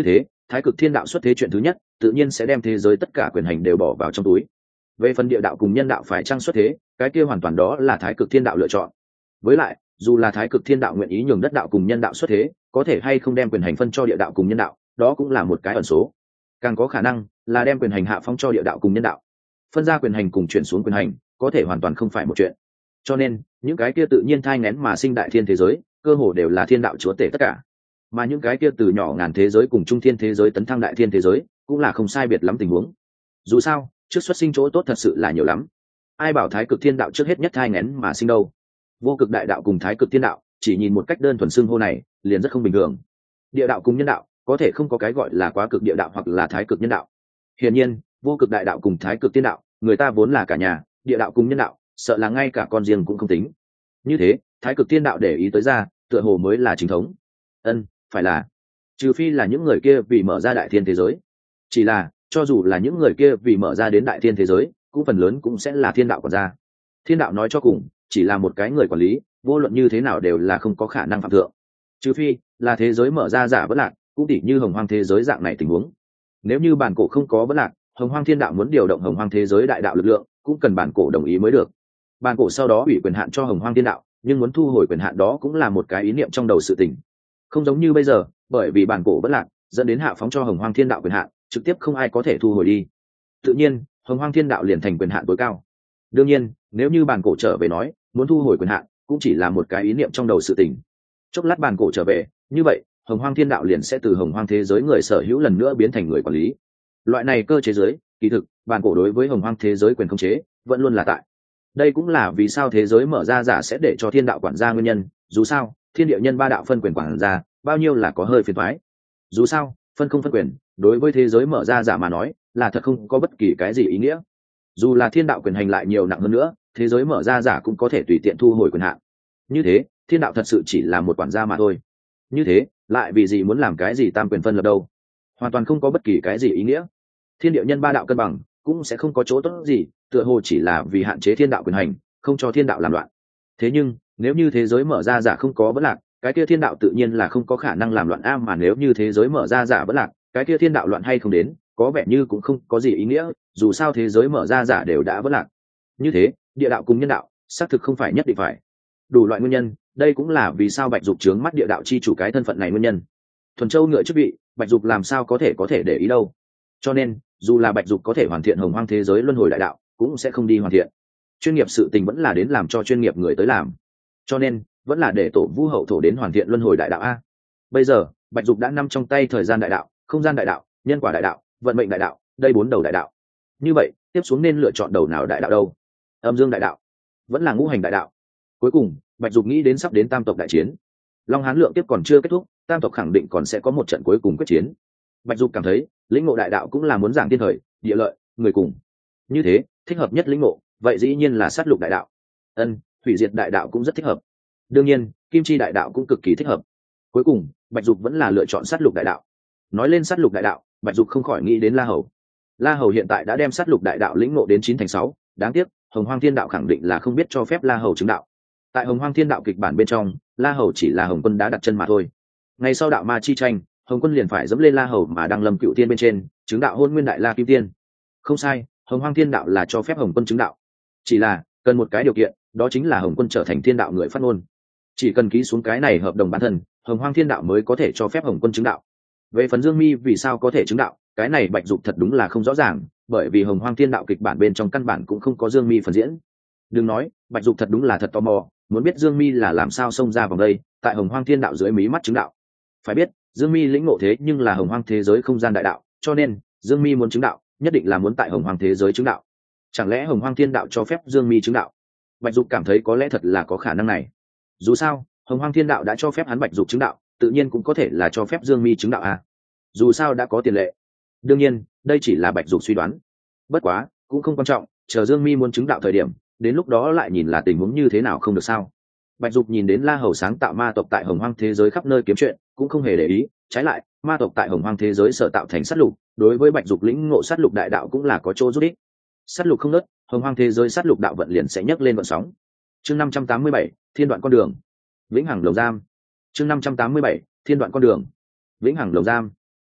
thái cực thiên đạo xuất thế chuyện thứ nhất tự nhiên sẽ đem thế giới tất cả quyền hành đều bỏ vào trong túi. Về phần địa đạo cùng nhân đạo phải chăng xuất thế, cái kia hoàn toàn đó là thái cực thiên đạo lựa chọn. Với lại dù là thái cực thiên đạo nguyện ý nhường đất đạo cùng nhân đạo xuất thế, có thể hay không đem quyền hành phân cho địa đạo cùng nhân đạo, đó cũng là một cái ẩn số. Càng có khả năng là đem quyền hành hạ phong cho địa đạo cùng nhân đạo, phân ra quyền hành cùng chuyển xuống quyền hành, có thể hoàn toàn không phải một chuyện. Cho nên những cái kia tự nhiên thai nghén mà sinh đại thiên thế giới, cơ hồ đều là thiên đạo chúa tể tất cả. Mà những cái kia từ nhỏ ngàn thế giới cùng trung thiên thế giới tấn thăng đại thiên thế giới, cũng là không sai biệt lắm tình huống. Dù sao trước xuất sinh chỗ tốt thật sự là nhiều lắm. Ai bảo thái cực thiên đạo trước hết nhất thai nghén mà sinh đâu. Vô cực đại đạo cùng thái cực thiên đạo chỉ nhìn một cách đơn thuần xưng hô này liền rất không bình thường. Địa đạo cùng nhân đạo có thể không có cái gọi là quá cực địa đạo hoặc là thái cực nhân đạo. Hiển nhiên vô cực đại đạo cùng thái cực thiên đạo người ta vốn là cả nhà, địa đạo cùng nhân đạo sợ là ngay cả con riêng cũng không tính. Như thế thái cực thiên đạo để ý tới ra tựa hồ mới là chính thống. Ân, phải là, trừ phi là những người kia vì mở ra đại thiên thế giới. Chỉ là cho dù là những người kia vì mở ra đến đại thiên thế giới, cũng phần lớn cũng sẽ là thiên đạo quản gia. Thiên đạo nói cho cùng chỉ là một cái người quản lý, vô luận như thế nào đều là không có khả năng phạm thượng. Trừ phi là thế giới mở ra giả bất lạc, cũng tỉ như hồng hoang thế giới dạng này tình huống. Nếu như bản cổ không có bất lạc, hồng hoang thiên đạo muốn điều động hồng hoang thế giới đại đạo lực lượng, cũng cần bản cổ đồng ý mới được. Bản cổ sau đó ủy quyền hạn cho hồng hoang thiên đạo, nhưng muốn thu hồi quyền hạn đó cũng là một cái ý niệm trong đầu sự tình. Không giống như bây giờ, bởi vì bản cổ bất lạc dẫn đến hạ phóng cho hồng hoang thiên đạo quyền hạn, trực tiếp không ai có thể thu hồi đi. Tự nhiên hồng hoang thiên đạo liền thành quyền hạn tối cao. Đương nhiên nếu như bản cổ trở về nói muốn thu hồi quyền hạn, cũng chỉ là một cái ý niệm trong đầu sự tình. Chốc lát bản cổ trở về, như vậy hồng hoang thiên đạo liền sẽ từ hồng hoang thế giới người sở hữu lần nữa biến thành người quản lý. Loại này cơ chế giới, kỳ thực bản cổ đối với hồng hoang thế giới quyền khống chế vẫn luôn là tại. Đây cũng là vì sao thế giới mở ra giả sẽ để cho thiên đạo quản gia nguyên nhân. Dù sao thiên địa nhân ba đạo phân quyền quản gia bao nhiêu là có hơi phiền toái. Dù sao phân không phân quyền đối với thế giới mở ra giả mà nói là thật không có bất kỳ cái gì ý nghĩa. Dù là thiên đạo quyền hành lại nhiều nặng hơn nữa, thế giới mở ra giả cũng có thể tùy tiện thu hồi quyền hạn. Như thế thiên đạo thật sự chỉ là một quản gia mà thôi. Như thế lại vì gì muốn làm cái gì tam quyền phân lập đâu? Hoàn toàn không có bất kỳ cái gì ý nghĩa. Thiên địa nhân ba đạo cân bằng cũng sẽ không có chỗ tốt gì, tựa hồ chỉ là vì hạn chế thiên đạo quyền hành, không cho thiên đạo làm loạn. Thế nhưng nếu như thế giới mở ra giả không có bất lạc, cái kia thiên đạo tự nhiên là không có khả năng làm loạn a, mà nếu như thế giới mở ra giả bất lạc, cái kia thiên đạo loạn hay không đến, có vẻ như cũng không có gì ý nghĩa, dù sao thế giới mở ra giả đều đã bất lạc. Như thế địa đạo cùng nhân đạo xác thực không phải nhất định phải. Đủ loại nguyên nhân, đây cũng là vì sao Bạch Dục trướng mắt địa đạo chi chủ cái thân phận này nguyên nhân. Thuần Châu ngựa chức vị, Bạch Dục làm sao có thể có thể để ý đâu. Cho nên dù là Bạch Dục có thể hoàn thiện hồng hoang thế giới luân hồi đại đạo, cũng sẽ không đi hoàn thiện. Chuyên nghiệp sự tình vẫn là đến làm cho chuyên nghiệp người tới làm. Cho nên vẫn là để tổ Vu hậu thổ đến hoàn thiện luân hồi đại đạo a. Bây giờ Bạch Dục đã nắm trong tay thời gian đại đạo, không gian đại đạo, nhân quả đại đạo, vận mệnh đại đạo, đây bốn đầu đại đạo. Như vậy tiếp xuống nên lựa chọn đầu nào đại đạo đâu? Âm dương đại đạo vẫn là ngũ hành đại đạo? Cuối cùng Bạch Dục nghĩ đến sắp đến tam tộc đại chiến, Long Hán lượng tiếp còn chưa kết thúc, tam tộc khẳng định còn sẽ có một trận cuối cùng quyết chiến. Bạch Dục cảm thấy lĩnh ngộ đại đạo cũng là muốn giảng thiên thời địa lợi người cùng. Như thế thích hợp nhất lĩnh ngộ, vậy dĩ nhiên là sát lục đại đạo. Ân, hủy diệt đại đạo cũng rất thích hợp. Đương nhiên kim chi đại đạo cũng cực kỳ thích hợp. Cuối cùng Bạch Dục vẫn là lựa chọn sát lục đại đạo. Nói lên sát lục đại đạo, Bạch Dục không khỏi nghĩ đến La Hầu. La Hầu hiện tại đã đem sát lục đại đạo lĩnh ngộ đến chín thành sáu, đáng tiếc hồng hoang thiên đạo khẳng định là không biết cho phép La Hầu chứng đạo. Tại hồng hoang thiên đạo kịch bản bên trong, La Hầu chỉ là Hồng Quân đã đặt chân mà thôi. Ngày sau đạo ma chi tranh, Hồng Quân liền phải dẫm lên La Hầu mà đăng lâm cựu tiên bên trên, chứng đạo hôn nguyên đại la kim tiên. Không sai, hồng hoang thiên đạo là cho phép Hồng Quân chứng đạo, chỉ là cần một cái điều kiện, đó chính là Hồng Quân trở thành thiên đạo người phát ngôn. Chỉ cần ký xuống cái này hợp đồng bản thân, hồng hoang thiên đạo mới có thể cho phép Hồng Quân chứng đạo. Về phần Dương Mi vì sao có thể chứng đạo, cái này Bạch Dục thật đúng là không rõ ràng, bởi vì hồng hoang thiên đạo kịch bản bên trong căn bản cũng không có Dương Mi phần diễn. Đừng nói, Bạch Dục thật đúng là thật tò mò, muốn biết Dương Mi là làm sao xông ra vòng đây, tại hồng hoang thiên đạo dưới mí mắt chứng đạo. Phải biết Dương Mi lĩnh ngộ thế nhưng là hồng hoang thế giới không gian đại đạo, cho nên Dương Mi muốn chứng đạo nhất định là muốn tại hồng hoang thế giới chứng đạo. Chẳng lẽ hồng hoang thiên đạo cho phép Dương Mi chứng đạo? Bạch Dục cảm thấy có lẽ thật là có khả năng này. Dù sao hồng hoang thiên đạo đã cho phép hắn Bạch Dục chứng đạo, tự nhiên cũng có thể là cho phép Dương Mi chứng đạo à. Dù sao đã có tiền lệ. Đương nhiên đây chỉ là Bạch Dục suy đoán, bất quá cũng không quan trọng, chờ Dương Mi muốn chứng đạo thời điểm, đến lúc đó lại nhìn là tình huống như thế nào không được sao. Bạch Dục nhìn đến La Hầu sáng tạo ma tộc tại hồng hoang thế giới khắp nơi kiếm chuyện, cũng không hề để ý, trái lại ma tộc tại hồng hoang thế giới sở tạo thành sát lục, đối với Bạch Dục lĩnh ngộ sát lục đại đạo cũng là có chỗ giúp ích. Sát lục không nớt, hồng hoang thế giới sát lục đạo vận liền sẽ nhấc lên vận sóng. Chương năm trăm tám mươi bảy, thiên đoạn con đường, vĩnh hằng lồng giam. Chương năm trăm tám mươi bảy, thiên đoạn con đường, vĩnh hằng lồng giam.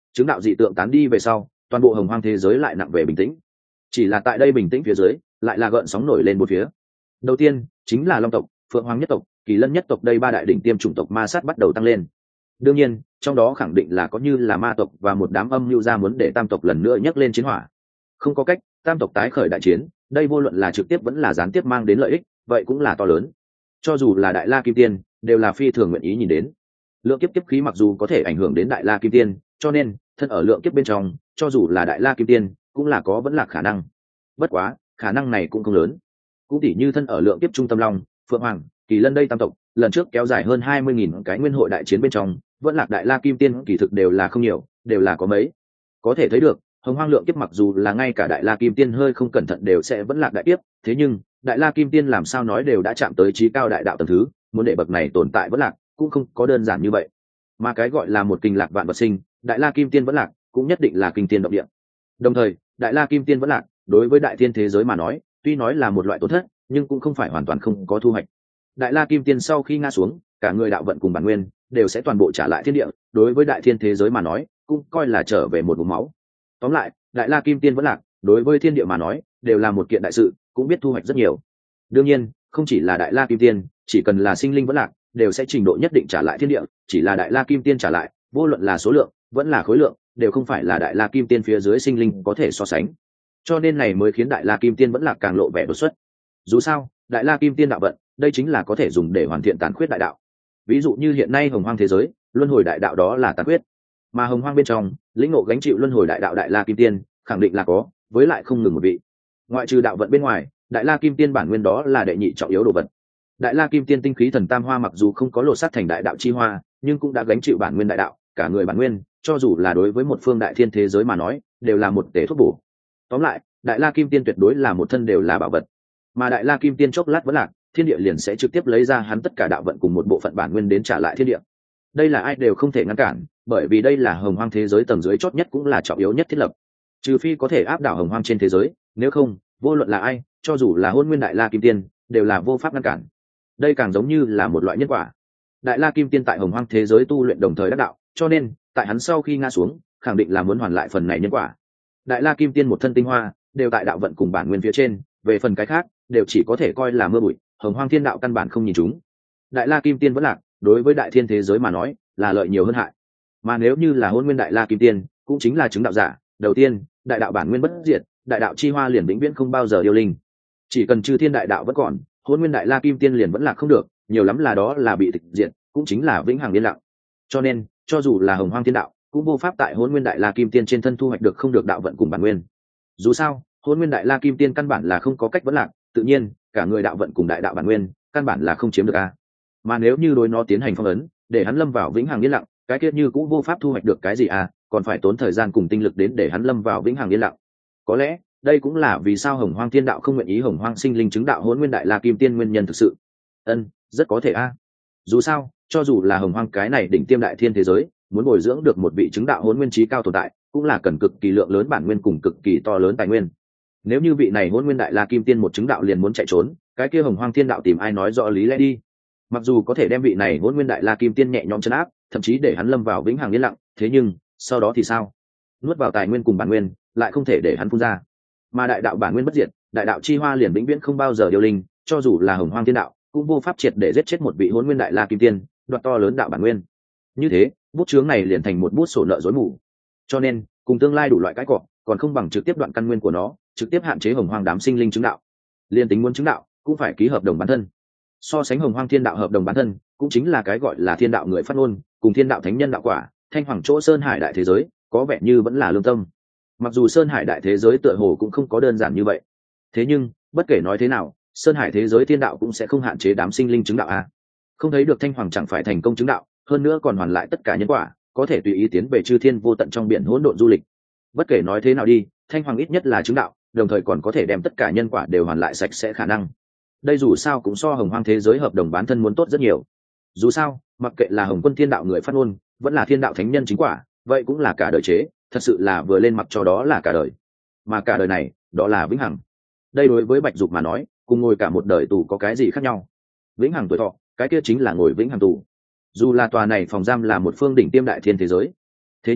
chứng đạo dị tượng tán đi về sau, toàn bộ hồng hoang thế giới lại nặng về bình tĩnh. Chỉ là tại đây bình tĩnh phía dưới lại là gợn sóng nổi lên một phía. Đầu tiên chính là long tộc, phượng hoàng nhất tộc, kỳ lân nhất tộc, đây ba đại đỉnh tiêm chủng tộc ma sát bắt đầu tăng lên. Đương nhiên trong đó khẳng định là có như là ma tộc và một đám âm mưu ra muốn để tam tộc lần nữa nhấc lên chiến hỏa. Không có cách, tam tộc tái khởi đại chiến, đây vô luận là trực tiếp vẫn là gián tiếp mang đến lợi ích, vậy cũng là to lớn. Cho dù là đại la kim tiên đều là phi thường nguyện ý nhìn đến. Lượng kiếp kiếp khí mặc dù có thể ảnh hưởng đến đại la kim tiên, cho nên thân ở lượng kiếp bên trong, cho dù là đại la kim tiên cũng là có vẫn là khả năng. Bất quá khả năng này cũng không lớn. Cũng tỉ như thân ở lượng kiếp trung tâm long, phượng hoàng, kỳ lân đây tam tộc lần trước kéo dài hơn hai mươi nghìn cái nguyên hội đại chiến bên trong, vẫn lạc đại la kim tiên kỳ thực đều là không nhiều, đều là có mấy. Có thể thấy được hồng hoang lượng kiếp mặc dù là ngay cả đại la kim tiên hơi không cẩn thận đều sẽ vẫn lạc đại kiếp, thế nhưng đại la kim tiên làm sao nói đều đã chạm tới trí cao đại đạo tầng thứ, muốn để bậc này tồn tại vẫn lạc cũng không có đơn giản như vậy. Mà cái gọi là một kinh lạc vạn vật sinh, đại la kim tiên vẫn lạc cũng nhất định là kinh tiên động địa. Đồng thời đại la kim tiên vẫn lạc đối với đại thiên thế giới mà nói tuy nói là một loại tổn thất, nhưng cũng không phải hoàn toàn không có thu hoạch. Đại la kim tiên sau khi ngã xuống, cả người đạo vận cùng bản nguyên đều sẽ toàn bộ trả lại thiên địa, đối với đại thiên thế giới mà nói cũng coi là trở về một vùng máu. Tóm lại đại la kim tiên vẫn lạc đối với thiên địa mà nói đều là một kiện đại sự, cũng biết thu hoạch rất nhiều. Đương nhiên không chỉ là đại la kim tiên, chỉ cần là sinh linh vẫn lạc đều sẽ trình độ nhất định trả lại thiên địa, chỉ là đại la kim tiên trả lại vô luận là số lượng vẫn là khối lượng đều không phải là đại la kim tiên phía dưới sinh linh có thể so sánh, cho nên này mới khiến đại la kim tiên vẫn lạc càng lộ vẻ đột xuất. Dù sao đại la kim tiên đạo vận đây chính là có thể dùng để hoàn thiện tàn khuyết đại đạo. Ví dụ như hiện nay hồng hoang thế giới luân hồi đại đạo đó là tàn khuyết, mà hồng hoang bên trong lĩnh ngộ gánh chịu luân hồi đại đạo đại la kim tiên khẳng định là có, với lại không ngừng một vị. Ngoại trừ đạo vận bên ngoài, đại la kim tiên bản nguyên đó là đệ nhị trọng yếu đồ vật. Đại la kim tiên tinh khí thần tam hoa mặc dù không có lột xác thành đại đạo chi hoa, nhưng cũng đã gánh chịu bản nguyên đại đạo, cả người bản nguyên cho dù là đối với một phương đại thiên thế giới mà nói đều là một tể thuốc bổ. Tóm lại đại la kim tiên tuyệt đối là một thân đều là bảo vật, mà đại la kim tiên chốc lát vẫn lạc, thiên địa liền sẽ trực tiếp lấy ra hắn tất cả đạo vận cùng một bộ phận bản nguyên đến trả lại thiên địa. Đây là ai đều không thể ngăn cản, bởi vì đây là hồng hoang thế giới tầng dưới chót nhất cũng là trọng yếu nhất thiết lập, trừ phi có thể áp đảo hồng hoang trên thế giới, nếu không vô luận là ai, cho dù là hôn nguyên đại la kim tiên đều là vô pháp ngăn cản. Đây càng giống như là một loại nhân quả. Đại la kim tiên tại hồng hoang thế giới tu luyện đồng thời đắc đạo, cho nên tại hắn sau khi ngã xuống khẳng định là muốn hoàn lại phần này nhân quả. Đại la kim tiên một thân tinh hoa đều tại đạo vận cùng bản nguyên phía trên, về phần cái khác đều chỉ có thể coi là mưa bụi, hồng hoang thiên đạo căn bản không nhìn chúng. Đại la kim tiên vẫn lạc đối với đại thiên thế giới mà nói là lợi nhiều hơn hại, mà nếu như là hôn nguyên đại la kim tiên cũng chính là chứng đạo giả, đầu tiên đại đạo bản nguyên bất diệt, đại đạo chi hoa liền vĩnh viễn không bao giờ điêu linh. Chỉ cần chư thiên đại đạo vẫn còn, hôn nguyên đại la kim tiên liền vẫn lạc không được, nhiều lắm là đó là bị tịch diệt, cũng chính là vĩnh hằng yên lặng. Cho nên cho dù là hồng hoang thiên đạo cũng vô pháp tại hôn nguyên đại la kim tiên trên thân thu hoạch được không được đạo vận cùng bản nguyên. Dù sao hôn nguyên đại la kim tiên căn bản là không có cách vẫn lạc, tự nhiên cả người đạo vận cùng đại đạo bản nguyên căn bản là không chiếm được a. Mà nếu như đối nó tiến hành phong ấn để hắn lâm vào vĩnh hằng yên lặng, cái kia như cũng vô pháp thu hoạch được cái gì à, còn phải tốn thời gian cùng tinh lực đến để hắn lâm vào vĩnh hằng yên lặng. Có lẽ đây cũng là vì sao hồng hoang thiên đạo không nguyện ý hồng hoang sinh linh chứng đạo hôn nguyên đại la kim tiên nguyên nhân thực sự. Ân, rất có thể a. Dù sao cho dù là hồng hoang cái này đỉnh tiêm đại thiên thế giới muốn bồi dưỡng được một vị chứng đạo hôn nguyên trí cao tồn tại cũng là cần cực kỳ lượng lớn bản nguyên cùng cực kỳ to lớn tài nguyên. Nếu như vị này hôn nguyên đại la kim tiên một chứng đạo liền muốn chạy trốn, cái kia hồng hoang thiên đạo tìm ai nói rõ lý lẽ đi. Mặc dù có thể đem vị này hôn nguyên đại la kim tiên nhẹ nhõm trấn áp, thậm chí để hắn lâm vào vĩnh hằng yên lặng, thế nhưng sau đó thì sao? Nuốt vào tài nguyên cùng bản nguyên lại không thể để hắn phun ra, mà đại đạo bản nguyên bất diệt, đại đạo chi hoa liền vĩnh viễn không bao giờ điều linh, cho dù là hồng hoang thiên đạo cũng vô pháp triệt để giết chết một vị hôn nguyên đại la kim tiên, đoạt to lớn đạo bản nguyên. Như thế bút chướng này liền thành một bút sổ nợ rối mù. Cho nên cùng tương lai đủ loại cái cọ còn không bằng trực tiếp đoạn căn nguyên của nó, trực tiếp hạn chế hồng hoang đám sinh linh chứng đạo. Liên tính muốn chứng đạo cũng phải ký hợp đồng bản thân. So sánh hồng hoang thiên đạo hợp đồng bản thân cũng chính là cái gọi là thiên đạo người phát ngôn cùng thiên đạo thánh nhân đạo quả, thanh hoàng chỗ sơn hải đại thế giới có vẻ như vẫn là lương tâm. Mặc dù sơn hải đại thế giới tựa hồ cũng không có đơn giản như vậy, thế nhưng bất kể nói thế nào sơn hải thế giới thiên đạo cũng sẽ không hạn chế đám sinh linh chứng đạo a. Không thấy được thanh hoàng chẳng phải thành công chứng đạo, hơn nữa còn hoàn lại tất cả nhân quả, có thể tùy ý tiến về chư thiên vô tận trong biển hỗn độn du lịch. Bất kể nói thế nào đi, thanh hoàng ít nhất là chứng đạo, đồng thời còn có thể đem tất cả nhân quả đều hoàn lại sạch sẽ khả năng. Đây dù sao cũng so hồng hoang thế giới hợp đồng bán thân muốn tốt rất nhiều. Dù sao mặc kệ là hồng quân thiên đạo người phát ngôn vẫn là thiên đạo thánh nhân chính quả, vậy cũng là cả đời chế, thật sự là vừa lên mặc cho đó là cả đời, mà cả đời này đó là vĩnh hằng. Đây đối với bạch dục mà nói cùng ngồi cả một đời tù có cái gì khác nhau? Vĩnh hằng tuổi thọ cái kia chính là ngồi vĩnh hằng tù. Dù là tòa này phòng giam là một phương đỉnh tiêm đại thiên thế giới, thế nhưng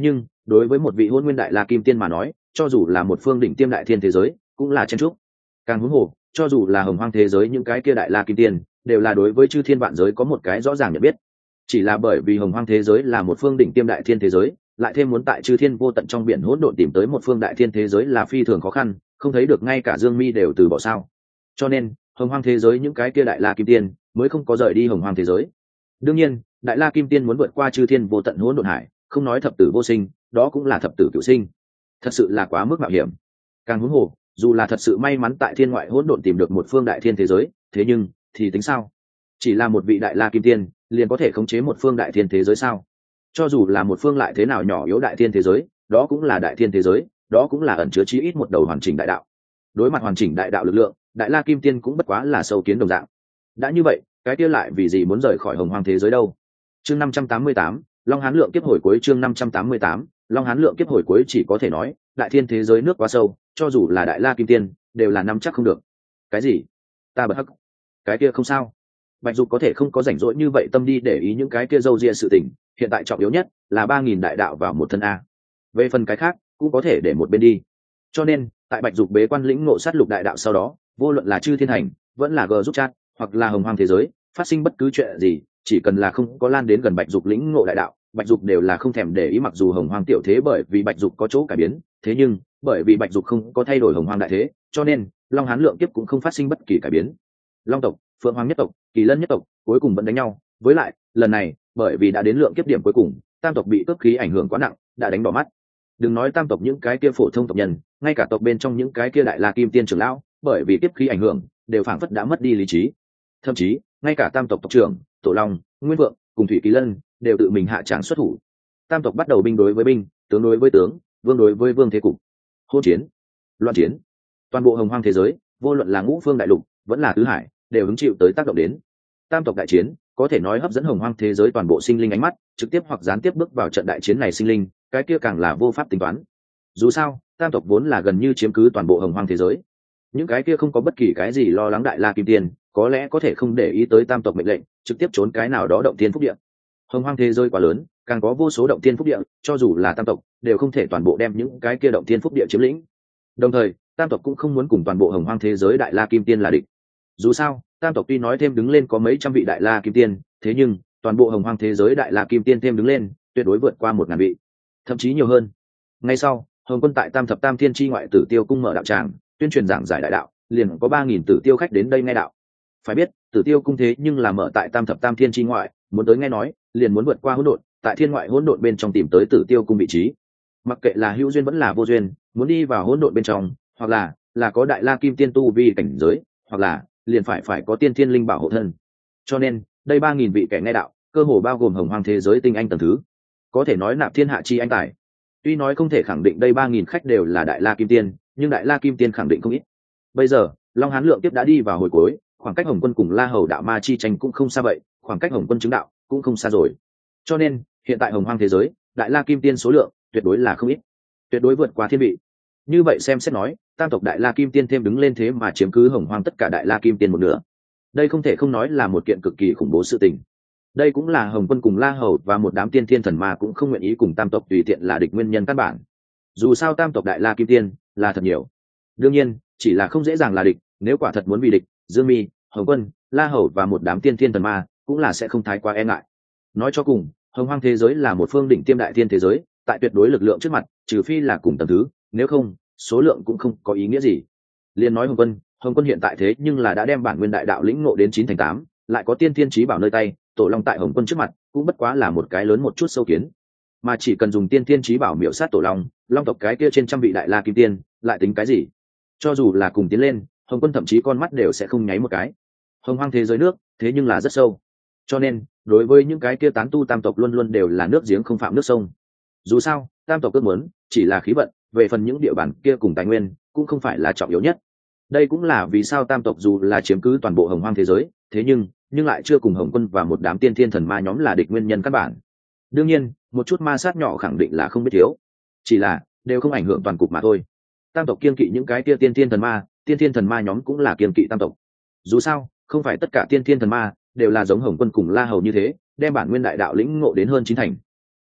đối với một vị hôn nguyên đại la kim tiên mà nói, cho dù là một phương đỉnh tiêm đại thiên thế giới cũng là chen trúc. Càng huống hồ, cho dù là hồng hoang thế giới những cái kia đại la kim tiên đều là đối với chư thiên vạn giới có một cái rõ ràng nhận biết. Chỉ là bởi vì hồng hoang thế giới là một phương đỉnh tiêm đại thiên thế giới, lại thêm muốn tại chư thiên vô tận trong biển hỗn độn tìm tới một phương đại thiên thế giới là phi thường khó khăn, không thấy được ngay cả Dương Mi đều từ bỏ sao. Cho nên hồng hoang thế giới những cái kia đại la kim tiên mới không có rời đi hồng hoang thế giới. Đương nhiên đại la kim tiên muốn vượt qua chư thiên vô tận hỗn độn hải, không nói thập tử vô sinh, đó cũng là thập tử cửu sinh, thật sự là quá mức mạo hiểm. Càng huống hồ, dù là thật sự may mắn tại thiên ngoại hỗn độn tìm được một phương đại thiên thế giới, thế nhưng thì tính sao? Chỉ là một vị đại la kim tiên liền có thể khống chế một phương đại thiên thế giới sao? Cho dù là một phương lại thế nào nhỏ yếu đại thiên thế giới, đó cũng là đại thiên thế giới, đó cũng là ẩn chứa chí ít một đầu hoàn chỉnh đại đạo. Đối mặt hoàn chỉnh đại đạo lực lượng, đại la kim tiên cũng bất quá là sâu kiến đồng dạng. Đã như vậy, cái kia lại vì gì muốn rời khỏi hồng hoang thế giới đâu? Chương năm trăm tám mươi tám, Long Hán lượng kiếp hồi cuối. Chương năm trăm tám mươi tám, Long Hán lượng kiếp hồi cuối. Chỉ có thể nói, đại thiên thế giới nước quá sâu, cho dù là đại la kim tiên đều là nắm chắc không được. Cái gì? Ta bật hắc. Cái kia không sao. Bạch Dục có thể không có rảnh rỗi như vậy tâm đi để ý những cái kia dâu ria sự tình, hiện tại trọng yếu nhất là ba nghìn đại đạo vào một thân a. Về phần cái khác cũng có thể để một bên đi. Cho nên, tại Bạch Dục bế quan lĩnh ngộ sát lục đại đạo sau đó, vô luận là chư thiên hành, vẫn là g giúp chat, hoặc là hồng hoang thế giới, phát sinh bất cứ chuyện gì, chỉ cần là không có lan đến gần Bạch Dục lĩnh ngộ đại đạo, Bạch Dục đều là không thèm để ý. Mặc dù hồng hoang tiểu thế bởi vì Bạch Dục có chỗ cải biến, thế nhưng bởi vì Bạch Dục không có thay đổi hồng hoang đại thế, cho nên Long Hán lượng kiếp cũng không phát sinh bất kỳ cải biến. Long tộc, Phượng Hoàng nhất tộc, Kỳ Lân nhất tộc cuối cùng vẫn đánh nhau. Với lại lần này bởi vì đã đến lượng kiếp điểm cuối cùng, tam tộc bị cướp khí ảnh hưởng quá nặng, đã đánh bỏ mắt. Đừng nói tam tộc những cái kia phổ thông tộc nhân, ngay cả tộc bên trong những cái kia đại la kim tiên trưởng lão, bởi vì kiếp khí ảnh hưởng đều phảng phất đã mất đi lý trí. Thậm chí ngay cả tam tộc tộc trưởng Tổ Long, Nguyên Vượng cùng Thủy Kỳ Lân đều tự mình hạ tràng xuất thủ. Tam tộc bắt đầu binh đối với binh, tướng đối với tướng, vương đối với vương thế cục. Hôn chiến, loạn chiến, toàn bộ hồng hoang thế giới, vô luận là ngũ phương đại lục vẫn là tứ hải, đều hứng chịu tới tác động đến. Tam tộc đại chiến có thể nói hấp dẫn hồng hoang thế giới toàn bộ sinh linh ánh mắt, trực tiếp hoặc gián tiếp bước vào trận đại chiến này sinh linh, cái kia càng là vô pháp tính toán. Dù sao tam tộc vốn là gần như chiếm cứ toàn bộ hồng hoang thế giới, những cái kia không có bất kỳ cái gì lo lắng đại la kim tiên có lẽ có thể không để ý tới tam tộc mệnh lệnh, trực tiếp trốn cái nào đó động tiên phúc địa. Hồng hoang thế giới quá lớn, càng có vô số động tiên phúc địa, cho dù là tam tộc đều không thể toàn bộ đem những cái kia động tiên phúc địa chiếm lĩnh. Đồng thời tam tộc cũng không muốn cùng toàn bộ hồng hoang thế giới đại la kim tiên là địch. Dù sao tam tộc tuy nói thêm đứng lên có mấy trăm vị đại la kim tiên, thế nhưng toàn bộ hồng hoang thế giới đại la kim tiên thêm đứng lên tuyệt đối vượt qua một ngàn vị, thậm chí nhiều hơn. Ngay sau hồng quân tại tam thập tam thiên tri ngoại tử tiêu cung mở đạo tràng, tuyên truyền giảng giải đại đạo, liền có ba nghìn tử tiêu khách đến đây nghe đạo. Phải biết tử tiêu cung thế nhưng là mở tại tam thập tam thiên tri ngoại, muốn tới nghe nói liền muốn vượt qua hỗn độn, tại thiên ngoại hỗn độn bên trong tìm tới tử tiêu cung vị trí. Mặc kệ là hữu duyên vẫn là vô duyên, muốn đi vào hỗn độn bên trong, hoặc là là có đại la kim tiên tu vi cảnh giới, hoặc là liền phải phải có tiên thiên linh bảo hộ thân. Cho nên đây ba nghìn vị kẻ nghe đạo cơ hồ bao gồm hồng hoang thế giới tinh anh tầng thứ, có thể nói nạp thiên hạ chi anh tài. Tuy nói không thể khẳng định đây ba nghìn khách đều là đại la kim tiên, nhưng đại la kim tiên khẳng định không ít. Bây giờ Long Hán lượng tiếp đã đi vào hồi cuối, khoảng cách hồng quân cùng La Hầu đạo ma chi tranh cũng không xa vậy, khoảng cách hồng quân chứng đạo cũng không xa rồi. Cho nên hiện tại hồng hoang thế giới đại la kim tiên số lượng tuyệt đối là không ít, tuyệt đối vượt qua thiên vị. Như vậy xem xét nói, tam tộc đại la kim tiên thêm đứng lên thế mà chiếm cứ hồng hoang tất cả đại la kim tiên một nửa, đây không thể không nói là một kiện cực kỳ khủng bố sự tình. Đây cũng là hồng quân cùng La Hầu và một đám tiên thiên thần ma cũng không nguyện ý cùng tam tộc tùy tiện là địch nguyên nhân căn bản. Dù sao tam tộc đại la kim tiên là thật nhiều, đương nhiên chỉ là không dễ dàng là địch. Nếu quả thật muốn vì địch, Dương Mi, hồng quân, La Hầu và một đám tiên thiên thần ma cũng là sẽ không thái quá e ngại. Nói cho cùng hồng hoang thế giới là một phương đỉnh tiêm đại thiên thế giới, tại tuyệt đối lực lượng trước mặt, trừ phi là cùng tầm thứ, nếu không số lượng cũng không có ý nghĩa gì. Liên nói hồng quân, hồng quân hiện tại thế nhưng là đã đem bản nguyên đại đạo lĩnh ngộ đến chín thành tám, lại có tiên thiên trí bảo nơi tay, Tổ Long tại hồng quân trước mặt cũng bất quá là một cái lớn một chút sâu kiến, mà chỉ cần dùng tiên thiên trí bảo miểu sát Tổ Long, long tộc cái kia trên trăm vị đại la kim tiên lại tính cái gì? Cho dù là cùng tiến lên, hồng quân thậm chí con mắt đều sẽ không nháy một cái. Hồng hoang thế giới nước thế nhưng là rất sâu, cho nên đối với những cái kia tán tu tam tộc luôn luôn đều là nước giếng không phạm nước sông. Dù sao tam tộc ước muốn chỉ là khí vận, về phần những địa bàn kia cùng tài nguyên cũng không phải là trọng yếu nhất. Đây cũng là vì sao tam tộc dù là chiếm cứ toàn bộ hồng hoang thế giới, thế nhưng nhưng lại chưa cùng hồng quân và một đám tiên thiên thần ma nhóm là địch nguyên nhân căn bản. Đương nhiên một chút ma sát nhỏ khẳng định là không biết thiếu, chỉ là đều không ảnh hưởng toàn cục mà thôi. Tam tộc kiên kỵ những cái kia tiên thiên thần ma, tiên thiên thần ma nhóm cũng là kiên kỵ tam tộc. Dù sao không phải tất cả tiên thiên thần ma đều là giống hồng quân cùng La Hầu như thế đem bản nguyên đại đạo lĩnh ngộ đến hơn chín thành.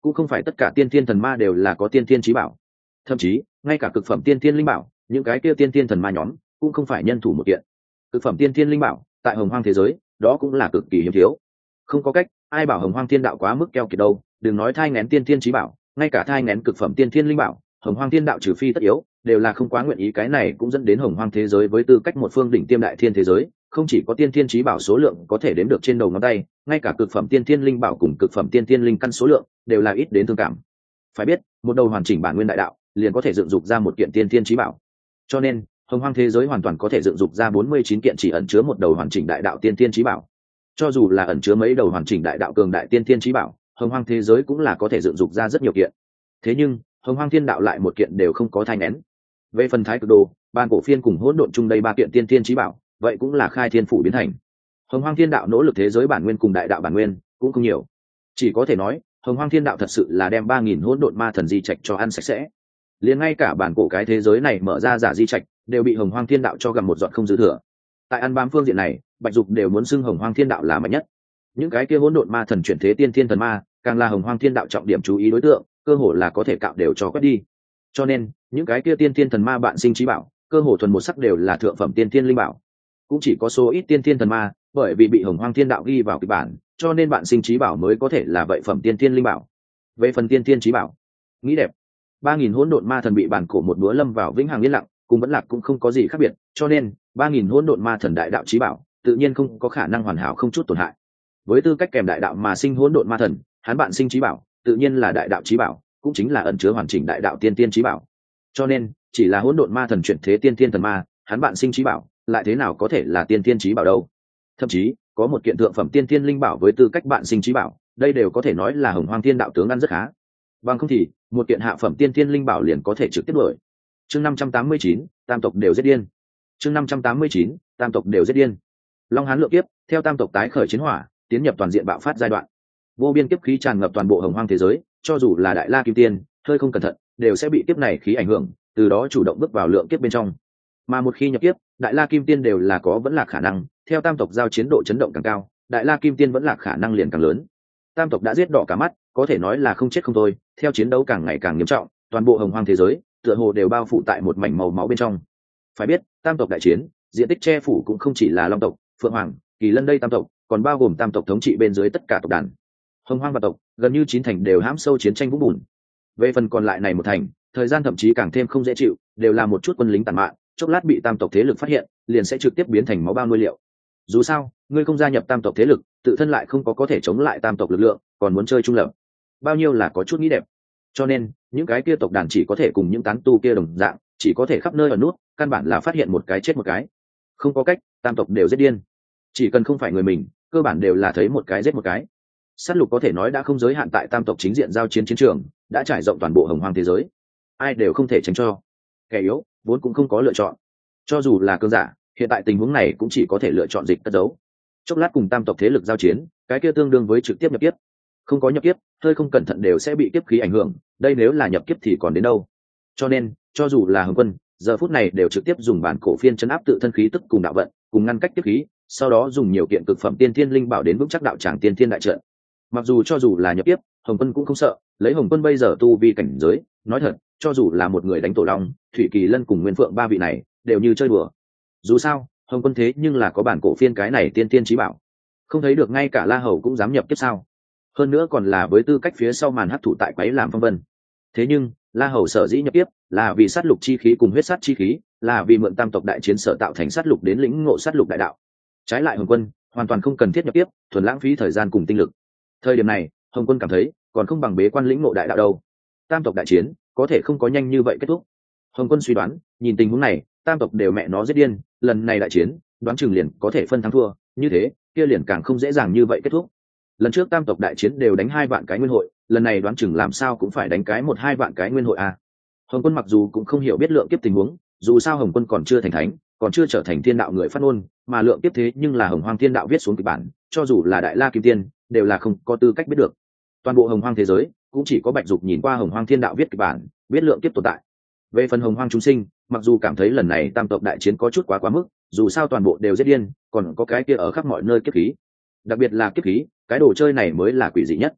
cũng không phải tất cả tiên thiên thần ma đều là có tiên thiên trí bảo, thậm chí ngay cả cực phẩm tiên thiên linh bảo những cái kia tiên thiên thần ma nhóm cũng không phải nhân thủ một kiện. Cực phẩm tiên thiên linh bảo tại hồng hoang thế giới đó cũng là cực kỳ hiếm thiếu. Không có cách, ai bảo hồng hoang thiên đạo quá mức keo kiệt đâu, đừng nói thai ngén tiên thiên trí bảo, ngay cả thai ngén cực phẩm tiên thiên linh bảo hồng hoang thiên đạo trừ phi tất yếu đều là không quá nguyện ý. Cái này cũng dẫn đến hồng hoang thế giới với tư cách một phương đỉnh tiêm đại thiên thế giới, không chỉ có tiên thiên trí bảo số lượng có thể đếm được trên đầu ngón tay, ngay cả cực phẩm tiên thiên linh bảo cùng cực phẩm tiên thiên linh căn số lượng đều là ít đến thương cảm. Phải biết, một đầu hoàn chỉnh bản nguyên đại đạo liền có thể dựng dục ra một kiện tiên thiên trí bảo, cho nên hồng hoang thế giới hoàn toàn có thể dựng dục ra bốn mươi chín kiện chỉ ẩn chứa một đầu hoàn chỉnh đại đạo tiên thiên trí bảo. Cho dù là ẩn chứa mấy đầu hoàn chỉnh đại đạo cường đại tiên thiên trí bảo, hồng hoang thế giới cũng là có thể dựng dục ra rất nhiều kiện. Thế nhưng hồng hoang thiên đạo lại một kiện đều không có thai nén. Về phần thái cực đồ, ban cổ phiên cùng hỗn độn chung đây ba kiện tiên thiên trí bảo, vậy cũng là khai thiên phủ biến thành. Hồng hoang thiên đạo nỗ lực thế giới bản nguyên cùng đại đạo bản nguyên cũng không nhiều, chỉ có thể nói hồng hoang thiên đạo thật sự là đem ba nghìn hỗn độn ma thần di trạch cho ăn sạch sẽ. Liền ngay cả bản cổ cái thế giới này mở ra giả di trạch đều bị hồng hoang thiên đạo cho gặm một giọt không dư thừa. Tại ăn bám phương diện này, bạch dục đều muốn xưng hồng hoang thiên đạo là mạnh nhất. Những cái kia hỗn độn ma thần chuyển thế tiên thiên thần ma càng là hồng hoang thiên đạo trọng điểm chú ý đối tượng, cơ hồ là có thể cạo đều cho quét đi. Cho nên những cái kia tiên thiên thần ma bạn sinh trí bảo cơ hồ thuần một sắc đều là thượng phẩm tiên thiên linh bảo. Cũng chỉ có số ít tiên thiên thần ma bởi vì bị hồng hoang thiên đạo ghi vào kịch bản, cho nên bạn sinh trí bảo mới có thể là vậy phẩm tiên thiên linh bảo. Về phần tiên thiên trí bảo, nghĩ đẹp, ba nghìn hỗn độn ma thần bị bản cổ một búa lâm vào vĩnh hằng yên lặng, cùng vẫn lạc cũng không có gì khác biệt, cho nên ba nghìn hỗn độn ma thần đại đạo trí bảo tự nhiên không có khả năng hoàn hảo không chút tổn hại. Với tư cách kèm đại đạo mà sinh hỗn độn ma thần, hắn bạn sinh trí bảo tự nhiên là đại đạo trí bảo, cũng chính là ẩn chứa hoàn chỉnh đại đạo tiên tiên trí bảo. Cho nên chỉ là hỗn độn ma thần chuyển thế tiên tiên thần ma, hắn bạn sinh trí bảo lại thế nào có thể là tiên tiên trí bảo đâu. Thậm chí có một kiện thượng phẩm tiên tiên linh bảo với tư cách bạn sinh trí bảo, đây đều có thể nói là hồng hoang thiên đạo tướng ăn rất khá. Bằng không thì một kiện hạ phẩm tiên tiên linh bảo liền có thể trực tiếp đuổi. Chương năm trăm tám mươi chín, tam tộc đều giết điên. Chương năm trăm tám mươi chín, tam tộc đều giết điên. Long Hán lượng kiếp, theo tam tộc tái khởi chiến hỏa, tiến nhập toàn diện bạo phát giai đoạn. Vô biên kiếp khí tràn ngập toàn bộ hồng hoang thế giới, cho dù là đại la kim tiên, hơi không cẩn thận, đều sẽ bị kiếp này khí ảnh hưởng, từ đó chủ động bước vào lượng kiếp bên trong. Mà một khi nhập kiếp, đại la kim tiên đều là có vẫn là khả năng, theo tam tộc giao chiến độ chấn động càng cao, đại la kim tiên vẫn là khả năng liền càng lớn. Tam tộc đã giết đỏ cả mắt, có thể nói là không chết không thôi, theo chiến đấu càng ngày càng nghiêm trọng, toàn bộ hồng hoang thế giới tựa hồ đều bao phủ tại một mảnh màu máu bên trong. Phải biết, tam tộc đại chiến, diện tích che phủ cũng không chỉ là long tộc, phượng hoàng, kỳ lân đây tam tộc, còn bao gồm tam tộc thống trị bên dưới tất cả tộc đàn. Hồng hoang và tộc gần như chín thành đều hãm sâu chiến tranh vũng bùn. Về phần còn lại này một thành, thời gian thậm chí càng thêm không dễ chịu, đều là một chút quân lính tàn mạn, chốc lát bị tam tộc thế lực phát hiện, liền sẽ trực tiếp biến thành máu bao nuôi liệu. Dù sao, ngươi không gia nhập tam tộc thế lực, tự thân lại không có có thể chống lại tam tộc lực lượng, còn muốn chơi trung lập, bao nhiêu là có chút nghĩ đẹp. Cho nên những cái kia tộc đàn chỉ có thể cùng những tán tu kia đồng dạng, chỉ có thể khắp nơi ở nút, căn bản là phát hiện một cái chết một cái. Không có cách, tam tộc đều giết điên. Chỉ cần không phải người mình, cơ bản đều là thấy một cái giết một cái. Sát lục có thể nói đã không giới hạn tại tam tộc chính diện giao chiến chiến trường, đã trải rộng toàn bộ hồng hoang thế giới. Ai đều không thể tránh cho. Kẻ yếu vốn cũng không có lựa chọn. Cho dù là cường giả, hiện tại tình huống này cũng chỉ có thể lựa chọn dịch cất giấu. Chốc lát cùng tam tộc thế lực giao chiến, cái kia tương đương với trực tiếp nhập kiếp. Không có nhập kiếp, hơi không cẩn thận đều sẽ bị kiếp khí ảnh hưởng, đây nếu là nhập kiếp thì còn đến đâu. Cho nên cho dù là hồng quân giờ phút này đều trực tiếp dùng bản cổ phiên chấn áp tự thân khí tức cùng đạo vận, cùng ngăn cách kiếp khí, sau đó dùng nhiều kiện cực phẩm tiên thiên linh bảo đến vững chắc đạo tràng tiên thiên đại trận. Mặc dù cho dù là nhập kiếp, hồng quân cũng không sợ, lấy hồng quân bây giờ tu vi cảnh giới, nói thật, cho dù là một người đánh tổ long, thủy kỳ lân cùng nguyên phượng ba vị này đều như chơi đùa. Dù sao hồng quân thế nhưng là có bản cổ phiên cái này tiên tiên trí bảo, không thấy được ngay cả La Hầu cũng dám nhập kiếp sao? Hơn nữa còn là với tư cách phía sau màn hấp thụ tại quấy làm phong vân. Thế nhưng La Hầu sở dĩ nhập kiếp là vì sát lục chi khí cùng huyết sát chi khí, là vì mượn tam tộc đại chiến sở tạo thành sát lục đến lĩnh ngộ sát lục đại đạo. Trái lại hồng quân hoàn toàn không cần thiết nhập kiếp, thuần lãng phí thời gian cùng tinh lực. Thời điểm này hồng quân cảm thấy còn không bằng bế quan lĩnh ngộ đại đạo đâu. Tam tộc đại chiến có thể không có nhanh như vậy kết thúc. Hồng quân suy đoán, nhìn tình huống này, tam tộc đều mẹ nó giết điên, lần này đại chiến đoán chừng liền có thể phân thắng thua, như thế kia liền càng không dễ dàng như vậy kết thúc. Lần trước tam tộc đại chiến đều đánh hai vạn cái nguyên hội, lần này đoán chừng làm sao cũng phải đánh cái một hai vạn cái nguyên hội à. Hồng quân mặc dù cũng không hiểu biết lượng kiếp tình huống, dù sao hồng quân còn chưa thành thánh, còn chưa trở thành thiên đạo người phát ngôn, mà lượng kiếp thế nhưng là hồng hoang thiên đạo viết xuống kịch bản, cho dù là đại la kim tiên đều là không có tư cách biết được. Toàn bộ hồng hoang thế giới cũng chỉ có bạch dục nhìn qua hồng hoang thiên đạo viết kịch bản, biết lượng kiếp tồn tại. Về phần hồng hoang chúng sinh, mặc dù cảm thấy lần này tam tộc đại chiến có chút quá quá mức, dù sao toàn bộ đều giết điên, còn có cái kia ở khắp mọi nơi kiếp khí, đặc biệt là kiếp khí, cái đồ chơi này mới là quỷ dị nhất.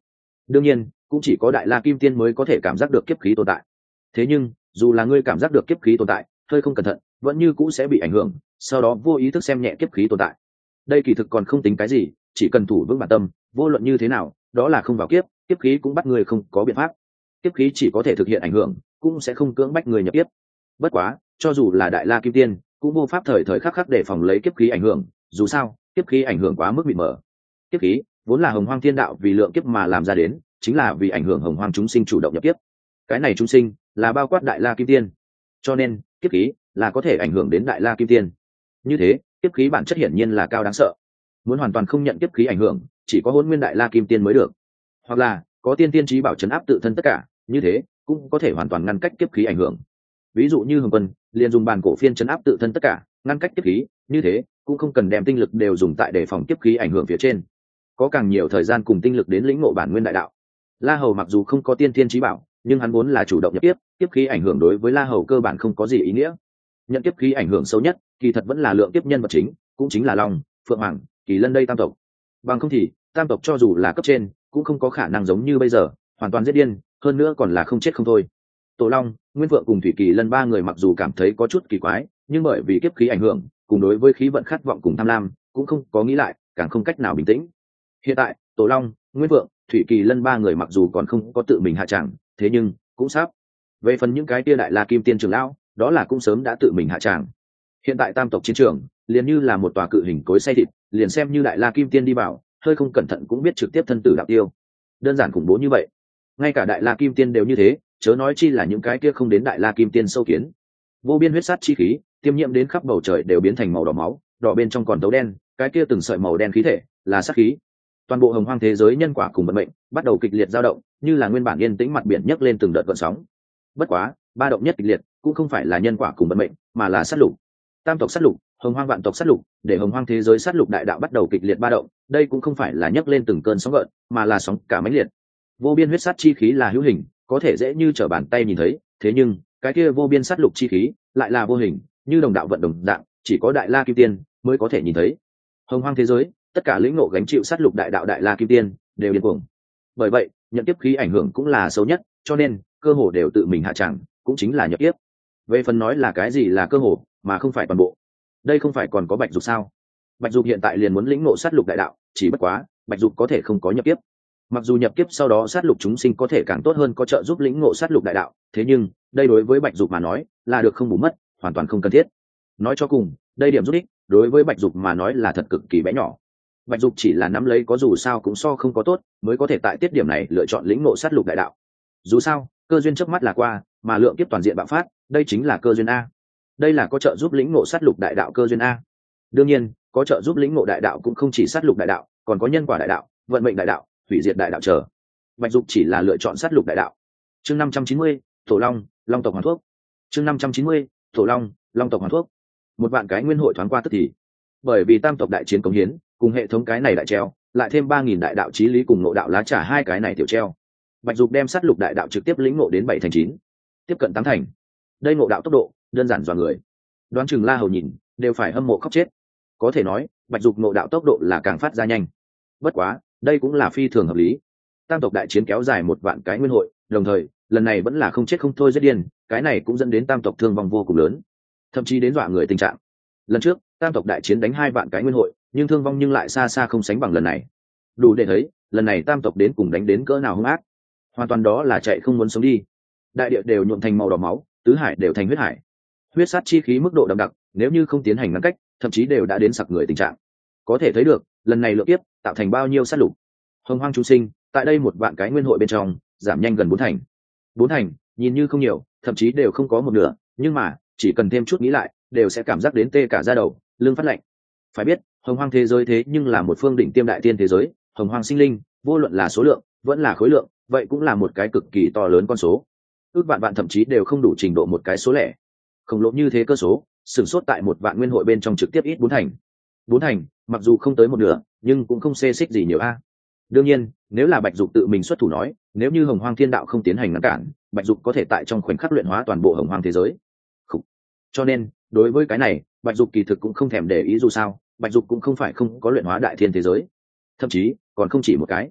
đương nhiên cũng chỉ có đại la kim tiên mới có thể cảm giác được kiếp khí tồn tại. Thế nhưng dù là ngươi cảm giác được kiếp khí tồn tại, hơi không cẩn thận vẫn như cũ sẽ bị ảnh hưởng, sau đó vô ý thức xem nhẹ kiếp khí tồn tại. Đây kỳ thực còn không tính cái gì, chỉ cần thủ vững bản tâm, vô luận như thế nào đó là không vào kiếp, kiếp khí cũng bắt người không có biện pháp. Kiếp khí chỉ có thể thực hiện ảnh hưởng, cũng sẽ không cưỡng bách người nhập kiếp. Bất quá cho dù là đại la kim tiên cũng vô pháp thời thời khắc khắc để phòng lấy kiếp khí ảnh hưởng, dù sao kiếp khí ảnh hưởng quá mức mịt mờ. Kiếp khí vốn là hồng hoang thiên đạo vì lượng kiếp mà làm ra đến, chính là vì ảnh hưởng hồng hoang chúng sinh chủ động nhập kiếp. Cái này chúng sinh là bao quát đại la kim tiên, cho nên kiếp khí là có thể ảnh hưởng đến đại la kim tiên. Như thế kiếp khí bản chất hiển nhiên là cao đáng sợ, muốn hoàn toàn không nhận kiếp khí ảnh hưởng chỉ có hôn nguyên đại la kim tiên mới được, hoặc là có tiên tiên trí bảo chấn áp tự thân tất cả, như thế cũng có thể hoàn toàn ngăn cách kiếp khí ảnh hưởng. Ví dụ như hồng quân liền dùng bàn cổ phiên chấn áp tự thân tất cả, ngăn cách kiếp khí, như thế cũng không cần đem tinh lực đều dùng tại đề phòng kiếp khí ảnh hưởng phía trên, có càng nhiều thời gian cùng tinh lực đến lĩnh ngộ bản nguyên đại đạo. La Hầu mặc dù không có tiên tiên trí bảo, nhưng hắn vốn là chủ động nhập kiếp, kiếp khí ảnh hưởng đối với La Hầu cơ bản không có gì ý nghĩa. Nhận kiếp khí ảnh hưởng sâu nhất kỳ thật vẫn là lượng kiếp nhân vật chính, cũng chính là Long, Phượng Hoàng, Kỳ Lân đây tam tộc. Bằng không thì tam tộc cho dù là cấp trên cũng không có khả năng giống như bây giờ hoàn toàn giết điên, hơn nữa còn là không chết không thôi. Tổ Long, Nguyên Phượng cùng Thủy Kỳ Lân ba người mặc dù cảm thấy có chút kỳ quái, nhưng bởi vì kiếp khí ảnh hưởng cùng đối với khí vận khát vọng cùng tham lam, cũng không có nghĩ lại, càng không cách nào bình tĩnh. Hiện tại Tổ Long, Nguyên Phượng, Thủy Kỳ Lân ba người mặc dù còn không có tự mình hạ tràng, thế nhưng cũng sắp. Về phần những cái tia đại la kim tiên trưởng lão, đó là cũng sớm đã tự mình hạ tràng. Hiện tại tam tộc chiến trường liền như là một tòa cự hình cối xay thịt, liền xem như đại la kim tiên đi vào, hơi không cẩn thận cũng biết trực tiếp thân tử đạo tiêu. Đơn giản khủng bố như vậy, ngay cả đại la kim tiên đều như thế, chớ nói chi là những cái kia không đến đại la kim tiên sâu kiến. Vô biên huyết sát chi khí tiêm nhiễm đến khắp bầu trời đều biến thành màu đỏ máu, đỏ bên trong còn tấu đen, cái kia từng sợi màu đen khí thể là sát khí. Toàn bộ hồng hoang thế giới nhân quả cùng vận mệnh bắt đầu kịch liệt dao động, như là nguyên bản yên tĩnh mặt biển nhấc lên từng đợt gợn sóng. Bất quá ba động nhất kịch liệt cũng không phải là nhân quả cùng vận mệnh, mà là sát lục. Tam tộc sát lục, hồng hoang vạn tộc sát lục, để hồng hoang thế giới sát lục đại đạo bắt đầu kịch liệt ba động. Đây cũng không phải là nhấc lên từng cơn sóng gợn, mà là sóng cả mãnh liệt. Vô biên huyết sát chi khí là hữu hình, có thể dễ như trở bàn tay nhìn thấy, thế nhưng cái kia vô biên sát lục chi khí lại là vô hình, như đồng đạo vận đồng dạng, chỉ có đại la kim tiên mới có thể nhìn thấy. Hồng hoang thế giới tất cả lĩnh ngộ gánh chịu sát lục đại đạo đại la kim tiên đều điên cuồng. Bởi vậy nhận tiếp khí ảnh hưởng cũng là xấu nhất, cho nên cơ hồ đều tự mình hạ tràng, cũng chính là nhập tiếp. Về phần nói là cái gì là cơ hồ mà không phải toàn bộ, đây không phải còn có Bạch Dục sao? Bạch Dục hiện tại liền muốn lĩnh ngộ sát lục đại đạo, chỉ bất quá Bạch Dục có thể không có nhập tiếp. Mặc dù nhập kiếp sau đó sát lục chúng sinh có thể càng tốt hơn có trợ giúp lĩnh ngộ sát lục đại đạo, thế nhưng đây đối với Bạch Dục mà nói là được không bù mất, hoàn toàn không cần thiết. Nói cho cùng đây điểm giúp ích đối với Bạch Dục mà nói là thật cực kỳ bé nhỏ. Bạch Dục chỉ là nắm lấy có dù sao cũng so không có tốt, mới có thể tại tiết điểm này lựa chọn lĩnh ngộ sát lục đại đạo. Dù sao cơ duyên chớp mắt là qua, mà lượng kiếp toàn diện bạo phát, đây chính là cơ duyên a. Đây là có trợ giúp lĩnh ngộ sát lục đại đạo cơ duyên a. Đương nhiên có trợ giúp lĩnh ngộ đại đạo cũng không chỉ sát lục đại đạo, còn có nhân quả đại đạo, vận mệnh đại đạo, hủy diệt đại đạo chờ. Bạch Dục chỉ là lựa chọn sát lục đại đạo. Chương năm trăm chín mươi, Tổ Long, Long tộc hoàn thuốc. Chương năm trăm chín mươi, Tổ Long, Long tộc hoàn thuốc. Một vạn cái nguyên hội thoáng qua tức thì. Bởi vì tam tộc đại chiến cống hiến, cùng hệ thống cái này đại treo, lại thêm ba nghìn đại đạo chí lý cùng ngộ đạo lá trả hai cái này tiểu treo. Bạch Dục đem sát lục đại đạo trực tiếp lĩnh ngộ đến bảy thành chín, tiếp cận tám thành. Đây ngộ đạo tốc độ đơn giản dọa người. Đoán chừng La Hầu nhìn đều phải hâm mộ khóc chết. Có thể nói Bạch Dục ngộ đạo tốc độ là càng phát ra nhanh. Bất quá đây cũng là phi thường hợp lý. Tam tộc đại chiến kéo dài một vạn cái nguyên hội, đồng thời lần này vẫn là không chết không thôi giết điên, cái này cũng dẫn đến tam tộc thương vong vô cùng lớn, thậm chí đến dọa người tình trạng. Lần trước tam tộc đại chiến đánh hai vạn cái nguyên hội, nhưng thương vong nhưng lại xa xa không sánh bằng lần này. Đủ để thấy lần này tam tộc đến cùng đánh đến cỡ nào hung ác, hoàn toàn đó là chạy không muốn sống đi. Đại địa đều nhuộm thành màu đỏ máu, tứ hải đều thành huyết hải. Huyết sát chi khí mức độ đậm đặc, nếu như không tiến hành ngăn cách, thậm chí đều đã đến sặc người tình trạng. Có thể thấy được lần này lượng kiếp tạo thành bao nhiêu sát lục. Hồng hoang chúng sinh tại đây một vạn cái nguyên hội bên trong giảm nhanh gần bốn thành. Bốn thành nhìn như không nhiều, thậm chí đều không có một nửa, nhưng mà chỉ cần thêm chút nghĩ lại đều sẽ cảm giác đến tê cả da đầu, lưng phát lạnh. Phải biết hồng hoang thế giới thế nhưng là một phương đỉnh tiêm đại tiên thế giới, hồng hoang sinh linh vô luận là số lượng vẫn là khối lượng, vậy cũng là một cái cực kỳ to lớn con số. Ước vạn vạn thậm chí đều không đủ trình độ một cái số lẻ khổng lồ như thế cơ số, sửng sốt tại một vạn nguyên hội bên trong trực tiếp ít bốn thành. Bốn thành mặc dù không tới một nửa, nhưng cũng không xê xích gì nhiều a. Đương nhiên nếu là Bạch Dục tự mình xuất thủ nói, nếu như hồng hoang thiên đạo không tiến hành ngăn cản, Bạch Dục có thể tại trong khoảnh khắc luyện hóa toàn bộ hồng hoang thế giới. Khủ. Cho nên đối với cái này Bạch Dục kỳ thực cũng không thèm để ý, dù sao Bạch Dục cũng không phải không có luyện hóa đại thiên thế giới, thậm chí còn không chỉ một cái.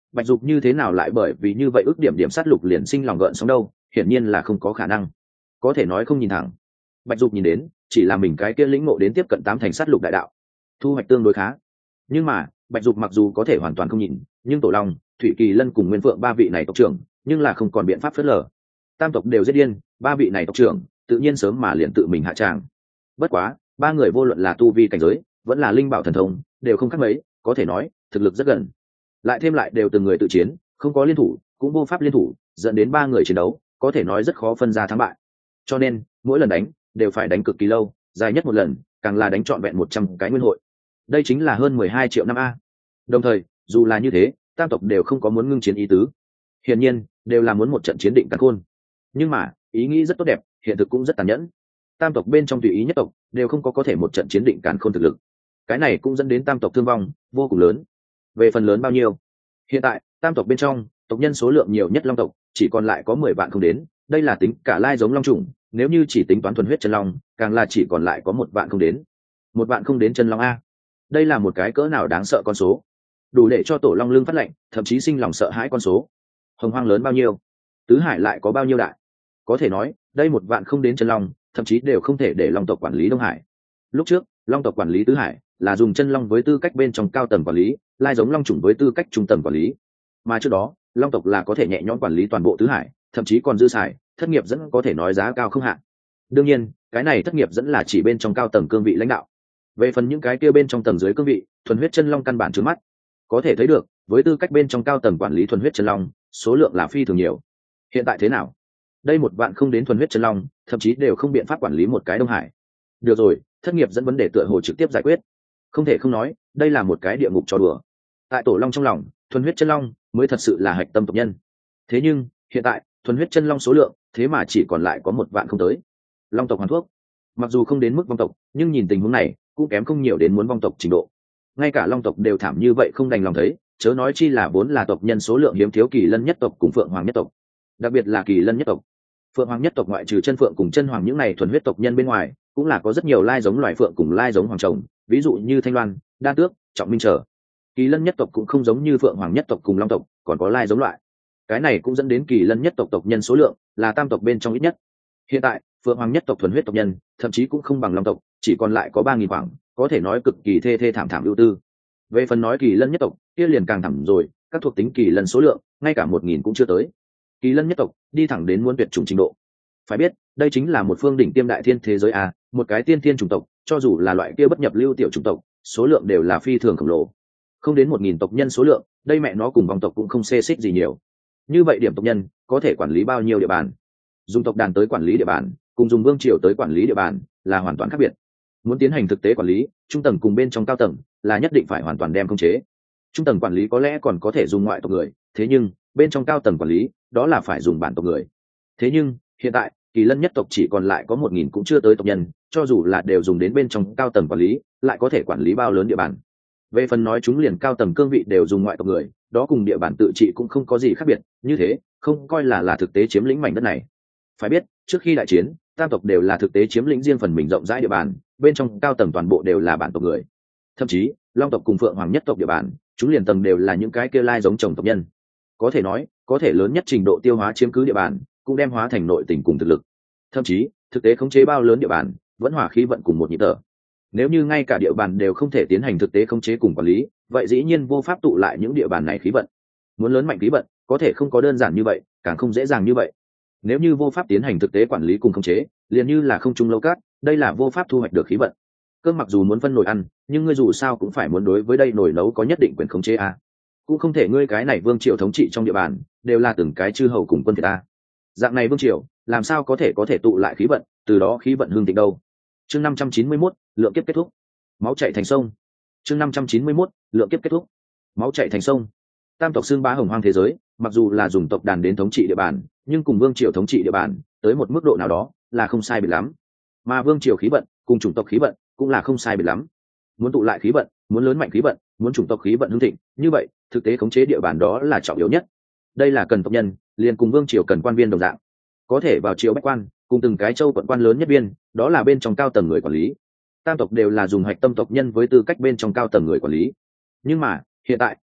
Bạch Dục như thế nào lại bởi vì như vậy ước điểm điểm sát lục liền sinh lòng gợn sóng đâu, hiển nhiên là không có khả năng. Có thể nói không nhìn thẳng. Bạch Dục nhìn đến chỉ là mình cái kia lĩnh ngộ đến tiếp cận tám thành sát lục đại đạo, thu hoạch tương đối khá. Nhưng mà Bạch Dục mặc dù có thể hoàn toàn không nhìn, nhưng Tổ Long, Thủy Kỳ Lân cùng Nguyên Phượng ba vị này tộc trưởng nhưng là không còn biện pháp phớt lờ. Tam tộc đều giết điên, ba vị này tộc trưởng tự nhiên sớm mà liền tự mình hạ tràng. Bất quá ba người vô luận là tu vi cảnh giới vẫn là linh bảo thần thông đều không khác mấy, có thể nói thực lực rất gần. Lại thêm lại đều từng người tự chiến, không có liên thủ cũng vô pháp liên thủ, dẫn đến ba người chiến đấu có thể nói rất khó phân ra thắng bại. Cho nên mỗi lần đánh đều phải đánh cực kỳ lâu, dài nhất một lần càng là đánh trọn vẹn một trăm cái nguyên hội. Đây chính là hơn mười hai triệu năm a. Đồng thời dù là như thế, tam tộc đều không có muốn ngưng chiến ý tứ, hiển nhiên đều là muốn một trận chiến định cắn khôn. Nhưng mà ý nghĩ rất tốt đẹp, hiện thực cũng rất tàn nhẫn. Tam tộc bên trong tùy ý nhất tộc đều không có có thể một trận chiến định càn khôn thực lực. Cái này cũng dẫn đến tam tộc thương vong vô cùng lớn. Về phần lớn bao nhiêu, hiện tại tam tộc bên trong tộc nhân số lượng nhiều nhất long tộc chỉ còn lại có mười vạn không đến, đây là tính cả lai giống long trùng, nếu như chỉ tính toán thuần huyết chân long càng là chỉ còn lại có một vạn không đến. Một vạn không đến chân long a, đây là một cái cỡ nào đáng sợ con số, đủ để cho Tổ Long lưng phát lạnh, thậm chí sinh lòng sợ hãi con số. Hồng hoang lớn bao nhiêu, tứ hải lại có bao nhiêu đại, có thể nói đây một vạn không đến chân long thậm chí đều không thể để long tộc quản lý Đông Hải. Lúc trước long tộc quản lý tứ hải là dùng chân long với tư cách bên trong cao tầng quản lý, lai giống long chủng với tư cách trung tầng quản lý, mà trước đó long tộc là có thể nhẹ nhõm quản lý toàn bộ tứ hải, thậm chí còn dư xài, thất nghiệp dẫn có thể nói giá cao không hạn. Đương nhiên cái này thất nghiệp dẫn là chỉ bên trong cao tầng cương vị lãnh đạo, về phần những cái kia bên trong tầng dưới cương vị thuần huyết chân long căn bản trướng mắt. Có thể thấy được với tư cách bên trong cao tầng quản lý thuần huyết chân long số lượng là phi thường nhiều. Hiện tại thế nào, đây một vạn không đến thuần huyết chân long thậm chí đều không biện pháp quản lý một cái Đông Hải. Được rồi, thất nghiệp dẫn vấn đề tựa hồ trực tiếp giải quyết, không thể không nói đây là một cái địa ngục cho đùa. Tại Tổ Long trong lòng thuần huyết chân long mới thật sự là hạch tâm tộc nhân, thế nhưng hiện tại thuần huyết chân long số lượng thế mà chỉ còn lại có một vạn không tới. Long tộc hoàn thuốc, mặc dù không đến mức vong tộc nhưng nhìn tình huống này cũng kém không nhiều đến muốn vong tộc trình độ. Ngay cả long tộc đều thảm như vậy không đành lòng thấy, chớ nói chi là vốn là tộc nhân số lượng hiếm thiếu Kỳ Lân nhất tộc cùng Phượng Hoàng nhất tộc. Đặc biệt là Kỳ Lân nhất tộc, Phượng Hoàng nhất tộc ngoại trừ chân phượng cùng chân hoàng những này thuần huyết tộc nhân bên ngoài, cũng là có rất nhiều lai giống loài phượng cùng lai giống hoàng trồng, ví dụ như Thanh Loan, Đan Tước, Trọng Minh trở. Kỳ Lân nhất tộc cũng không giống như Phượng Hoàng nhất tộc cùng long tộc còn có lai giống loại, cái này cũng dẫn đến Kỳ Lân nhất tộc tộc nhân số lượng là tam tộc bên trong ít nhất. Hiện tại Phượng Hoàng nhất tộc thuần huyết tộc nhân thậm chí cũng không bằng long tộc, chỉ còn lại có ba nghìn khoảng, có thể nói cực kỳ thê thê thảm thảm ưu tư. Về phần nói Kỳ Lân nhất tộc kia liền càng thảm rồi, các thuộc tính Kỳ Lân số lượng ngay cả một nghìn cũng chưa tới. Kỳ Lân nhất tộc đi thẳng đến muốn tuyệt chủng trình độ. Phải biết đây chính là một phương đỉnh tiêm đại thiên thế giới à, một cái tiên thiên chủng tộc cho dù là loại kia bất nhập lưu tiểu chủng tộc số lượng đều là phi thường khổng lồ, không đến một nghìn tộc nhân số lượng, đây mẹ nó cùng vòng tộc cũng không xê xích gì nhiều. Như vậy điểm tộc nhân có thể quản lý bao nhiêu địa bàn, dùng tộc đàn tới quản lý địa bàn cùng dùng vương triều tới quản lý địa bàn là hoàn toàn khác biệt. Muốn tiến hành thực tế quản lý, trung tầng cùng bên trong cao tầng là nhất định phải hoàn toàn đem khống chế. Trung tầng quản lý có lẽ còn có thể dùng ngoại tộc người, thế nhưng bên trong cao tầng quản lý đó là phải dùng bản tộc người. Thế nhưng hiện tại Kỳ Lân nhất tộc chỉ còn lại có một nghìn cũng chưa tới tộc nhân, cho dù là đều dùng đến bên trong cao tầng quản lý lại có thể quản lý bao lớn địa bàn. Về phần nói chúng liền cao tầng cương vị đều dùng ngoại tộc người, đó cùng địa bàn tự trị cũng không có gì khác biệt, như thế không coi là là thực tế chiếm lĩnh mảnh đất này. Phải biết trước khi đại chiến tam tộc đều là thực tế chiếm lĩnh riêng phần mình rộng rãi địa bàn, bên trong cao tầng toàn bộ đều là bản tộc người. Thậm chí long tộc cùng Phượng Hoàng nhất tộc địa bàn chúng liền tầng đều là những cái kia lai giống chồng tộc nhân, có thể nói có thể lớn nhất trình độ tiêu hóa chiếm cứ địa bàn cũng đem hóa thành nội tình cùng thực lực. Thậm chí thực tế khống chế bao lớn địa bàn vẫn hỏa khí vận cùng một nhịp thở. Nếu như ngay cả địa bàn đều không thể tiến hành thực tế khống chế cùng quản lý, vậy dĩ nhiên vô pháp tụ lại những địa bàn này khí vận. Muốn lớn mạnh khí vận có thể không có đơn giản như vậy, càng không dễ dàng như vậy. Nếu như vô pháp tiến hành thực tế quản lý cùng khống chế, liền như là không trung lâu cát, đây là vô pháp thu hoạch được khí vận. Cơm mặc dù muốn phân nồi ăn, nhưng ngươi dù sao cũng phải muốn đối với đây nồi nấu có nhất định quyền khống chế a. Cũng không thể ngươi cái này vương triều thống trị trong địa bàn đều là từng cái chư hầu cùng quân phiệt a. Dạng này vương triều làm sao có thể có thể tụ lại khí vận, từ đó khí vận hương thịnh đâu. Chương năm trăm chín mươi mốt, lượng kiếp kết thúc. Máu chảy thành sông. Chương năm trăm chín mươi mốt, lượng kiếp kết thúc. Máu chảy thành sông. Tam tộc xương bá hồng hoang thế giới, mặc dù là dùng tộc đàn đến thống trị địa bàn, nhưng cùng vương triều thống trị địa bàn tới một mức độ nào đó là không sai biệt lắm. Mà vương triều khí vận cùng chủng tộc khí vận cũng là không sai biệt lắm. Muốn tụ lại khí vận, muốn lớn mạnh khí vận, muốn chủng tộc khí vận hưng thịnh, như vậy thực tế khống chế địa bàn đó là trọng yếu nhất. Đây là cần tộc nhân, liền cùng vương triều cần quan viên đồng dạng, có thể vào triều bách quan, cùng từng cái châu quận quan lớn nhất viên, đó là bên trong cao tầng người quản lý. Tam tộc đều là dùng hạch tâm tộc nhân với tư cách bên trong cao tầng người quản lý. Nhưng mà hiện tại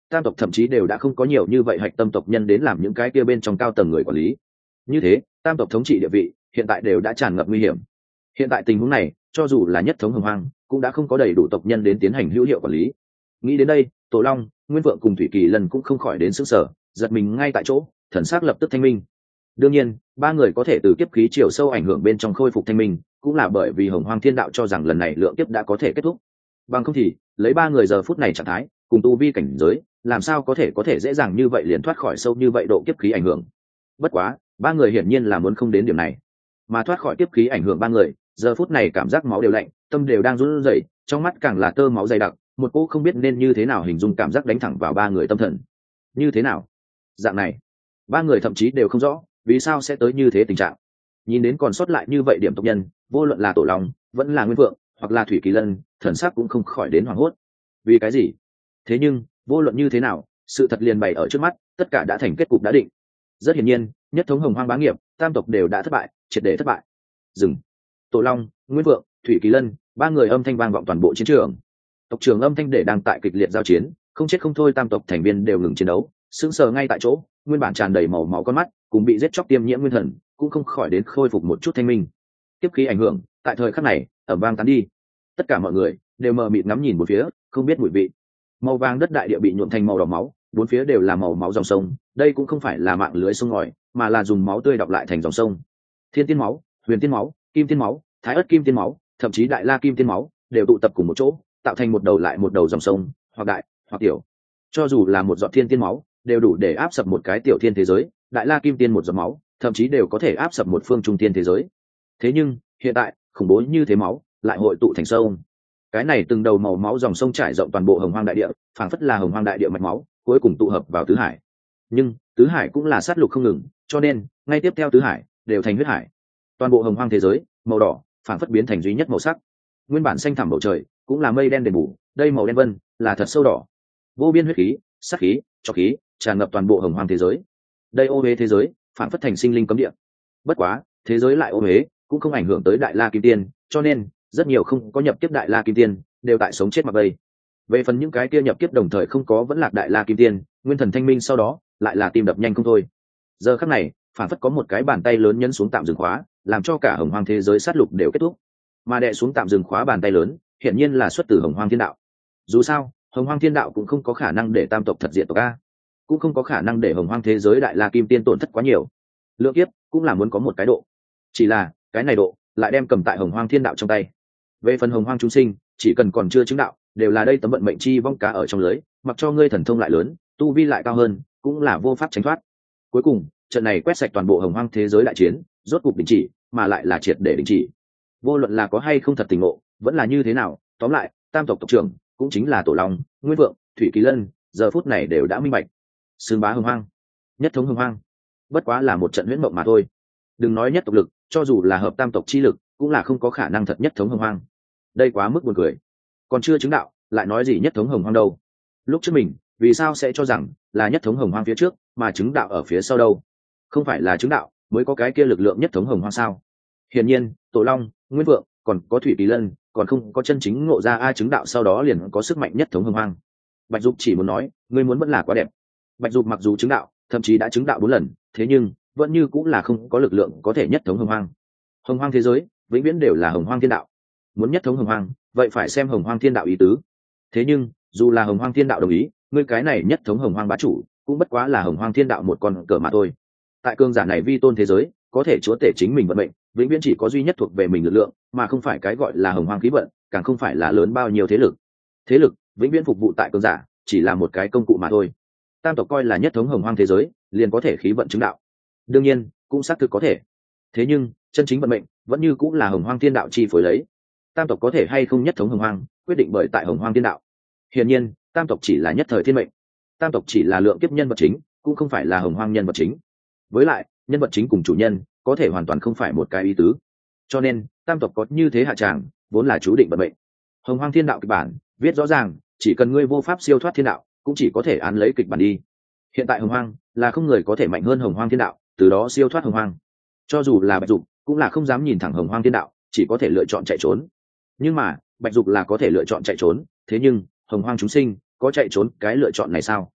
tam tộc thậm chí đều đã không có nhiều như vậy hạch tâm tộc nhân đến làm những cái kia bên trong cao tầng người quản lý. Như thế tam tộc thống trị địa vị hiện tại đều đã tràn ngập nguy hiểm. Hiện tại tình huống này cho dù là nhất thống hồng hoang cũng đã không có đầy đủ tộc nhân đến tiến hành hữu hiệu quản lý. Nghĩ đến đây, Tổ Long, Nguyên Vượng cùng Thủy Kỳ Lân cũng không khỏi đến sững sờ, giật mình ngay tại chỗ, thần sắc lập tức thanh minh. Đương nhiên ba người có thể từ kiếp khí chiều sâu ảnh hưởng bên trong khôi phục thanh minh cũng là bởi vì hồng hoang thiên đạo cho rằng lần này lượng kiếp đã có thể kết thúc. Bằng không thì lấy ba người giờ phút này trạng thái cùng tu vi cảnh giới làm sao có thể có thể dễ dàng như vậy liền thoát khỏi sâu như vậy độ kiếp khí ảnh hưởng. Bất quá ba người hiển nhiên là muốn không đến điểm này, mà thoát khỏi kiếp khí ảnh hưởng ba người giờ phút này cảm giác máu đều lạnh, tâm đều đang run rẩy, trong mắt càng là tơ máu dày đặc, một cô không biết nên như thế nào hình dung cảm giác đánh thẳng vào ba người tâm thần. Như thế nào dạng này ba người thậm chí đều không rõ vì sao sẽ tới như thế tình trạng. Nhìn đến còn sót lại như vậy điểm tộc nhân, vô luận là Tổ Long vẫn là Nguyên Vượng hoặc là Thủy Kỳ Lân, thần sắc cũng không khỏi đến hoảng hốt. Vì cái gì? Thế nhưng vô luận như thế nào, sự thật liền bày ở trước mắt, tất cả đã thành kết cục đã định. Rất hiển nhiên nhất thống hồng hoang bá nghiệp tam tộc đều đã thất bại, triệt để thất bại. Dừng. Tổ Long, Nguyên Vượng, Thủy Kỳ Lân, ba người âm thanh vang vọng toàn bộ chiến trường. Tộc trưởng âm thanh để đang tại kịch liệt giao chiến, không chết không thôi tam tộc thành viên đều ngừng chiến đấu, sững sờ ngay tại chỗ, nguyên bản tràn đầy màu máu con mắt cùng bị giết chóc tiêm nhiễm nguyên thần cũng không khỏi đến khôi phục một chút thanh minh. Tiếp khí ảnh hưởng tại thời khắc này ẩm vang tán đi, tất cả mọi người đều mờ mịt ngắm nhìn một phía, không biết mùi vị. Màu vàng đất đại địa bị nhuộm thành màu đỏ máu, bốn phía đều là màu máu dòng sông, đây cũng không phải là mạng lưới sông ngòi mà là dùng máu tươi đọc lại thành dòng sông. Thiên tiên máu, huyền tiên máu, kim tiên máu, thái ất kim tiên máu, thậm chí đại la kim tiên máu đều tụ tập cùng một chỗ, tạo thành một đầu lại một đầu dòng sông, hoặc đại hoặc tiểu. Cho dù là một giọt thiên tiên máu đều đủ để áp sập một cái tiểu thiên thế giới, đại la kim tiên một giọt máu thậm chí đều có thể áp sập một phương trung tiên thế giới. Thế nhưng hiện tại khủng bố như thế máu lại hội tụ thành sông. Cái này từng đầu màu máu dòng sông trải rộng toàn bộ hồng hoang đại địa, phảng phất là hồng hoang đại địa mạch máu cuối cùng tụ hợp vào tứ hải. Nhưng tứ hải cũng là sát lục không ngừng, cho nên ngay tiếp theo tứ hải đều thành huyết hải. Toàn bộ hồng hoang thế giới màu đỏ phảng phất biến thành duy nhất màu sắc. Nguyên bản xanh thẳm bầu trời cũng là mây đen đền bù, đây màu đen vân là thật sâu đỏ. Vô biên huyết khí, sát khí, cho khí tràn ngập toàn bộ hồng hoang thế giới. Đây ô huế thế giới phản phất thành sinh linh cấm địa. Bất quá thế giới lại ô huế cũng không ảnh hưởng tới đại la kim tiên, cho nên rất nhiều không có nhập kiếp đại la kim tiên đều tại sống chết mặc bay. Về phần những cái kia nhập kiếp đồng thời không có vẫn lạc đại la kim tiên, nguyên thần thanh minh sau đó lại là tim đập nhanh không thôi. Giờ khắc này phản phất có một cái bàn tay lớn nhấn xuống tạm dừng khóa, làm cho cả hồng hoang thế giới sát lục đều kết thúc. Mà đè xuống tạm dừng khóa bàn tay lớn hiển nhiên là xuất từ hồng hoang thiên đạo. Dù sao hồng hoang thiên đạo cũng không có khả năng để tam tộc thật diện tộc a, cũng không có khả năng để hồng hoang thế giới đại la kim tiên tổn thất quá nhiều. Lượng kiếp cũng là muốn có một cái độ, chỉ là cái này độ lại đem cầm tại hồng hoang thiên đạo trong tay. Về phần hồng hoang chúng sinh chỉ cần còn chưa chứng đạo đều là đây tấm vận mệnh chi vong cá ở trong lưới, mặc cho ngươi thần thông lại lớn tu vi lại cao hơn cũng là vô pháp tránh thoát. Cuối cùng trận này quét sạch toàn bộ hồng hoang thế giới đại chiến rốt cục đình chỉ, mà lại là triệt để đình chỉ. Vô luận là có hay không thật tình ngộ vẫn là như thế nào, tóm lại tam tộc tộc trưởng cũng chính là Tổ Long, Nguyên Vượng, Thủy Kỳ Lân giờ phút này đều đã minh bạch, xương bá hồng hoang, nhất thống hồng hoang bất quá là một trận huyễn mộng mà thôi. Đừng nói nhất tộc lực, cho dù là hợp tam tộc chi lực cũng là không có khả năng thật nhất thống hồng hoang. Đây quá mức buồn cười, còn chưa chứng đạo lại nói gì nhất thống hồng hoang đâu. Lúc trước mình vì sao sẽ cho rằng là nhất thống hồng hoang phía trước mà chứng đạo ở phía sau đâu? Không phải là chứng đạo mới có cái kia lực lượng nhất thống hồng hoang sao? Hiển nhiên Tổ Long, Nguyên Vượng còn có Thủy Kỳ Lân còn không có chân chính ngộ ra ai chứng đạo sau đó liền có sức mạnh nhất thống hồng hoang. Bạch Dục chỉ muốn nói ngươi muốn vẫn là quá đẹp. Bạch Dục mặc dù chứng đạo thậm chí đã chứng đạo bốn lần, thế nhưng vẫn như cũng là không có lực lượng có thể nhất thống hồng hoang. Hồng hoang thế giới vĩnh viễn đều là hồng hoang thiên đạo, muốn nhất thống hồng hoang vậy phải xem hồng hoang thiên đạo ý tứ. Thế nhưng dù là hồng hoang thiên đạo đồng ý, ngươi cái này nhất thống hồng hoang bá chủ cũng bất quá là hồng hoang thiên đạo một con cờ mà thôi. Tại cương giả này vi tôn thế giới có thể chúa tể chính mình vận mệnh, vĩnh viễn chỉ có duy nhất thuộc về mình lực lượng, mà không phải cái gọi là hồng hoang khí vận, càng không phải là lớn bao nhiêu thế lực. Thế lực vĩnh viễn phục vụ tại cương giả chỉ là một cái công cụ mà thôi. Tam tộc coi là nhất thống hồng hoang thế giới liền có thể khí vận chứng đạo, đương nhiên cũng xác thực có thể. Thế nhưng chân chính vận mệnh vẫn như cũng là hồng hoang thiên đạo chi phối lấy. Tam tộc có thể hay không nhất thống hồng hoang quyết định bởi tại hồng hoang thiên đạo. Hiển nhiên tam tộc chỉ là nhất thời thiên mệnh, tam tộc chỉ là lượng kiếp nhân vật chính, cũng không phải là hồng hoang nhân vật chính. Với lại nhân vật chính cùng chủ nhân có thể hoàn toàn không phải một cái ý tứ, cho nên tam tộc có như thế hạ tràng vốn là chú định vận mệnh. Hồng hoang thiên đạo kịch bản viết rõ ràng, chỉ cần ngươi vô pháp siêu thoát thiên đạo cũng chỉ có thể án lấy kịch bản đi. Hiện tại hồng hoang là không người có thể mạnh hơn hồng hoang thiên đạo, từ đó siêu thoát hồng hoang. Cho dù là Bạch Dục cũng là không dám nhìn thẳng hồng hoang thiên đạo, chỉ có thể lựa chọn chạy trốn. Nhưng mà Bạch Dục là có thể lựa chọn chạy trốn, thế nhưng hồng hoang chúng sinh có chạy trốn cái lựa chọn này sao?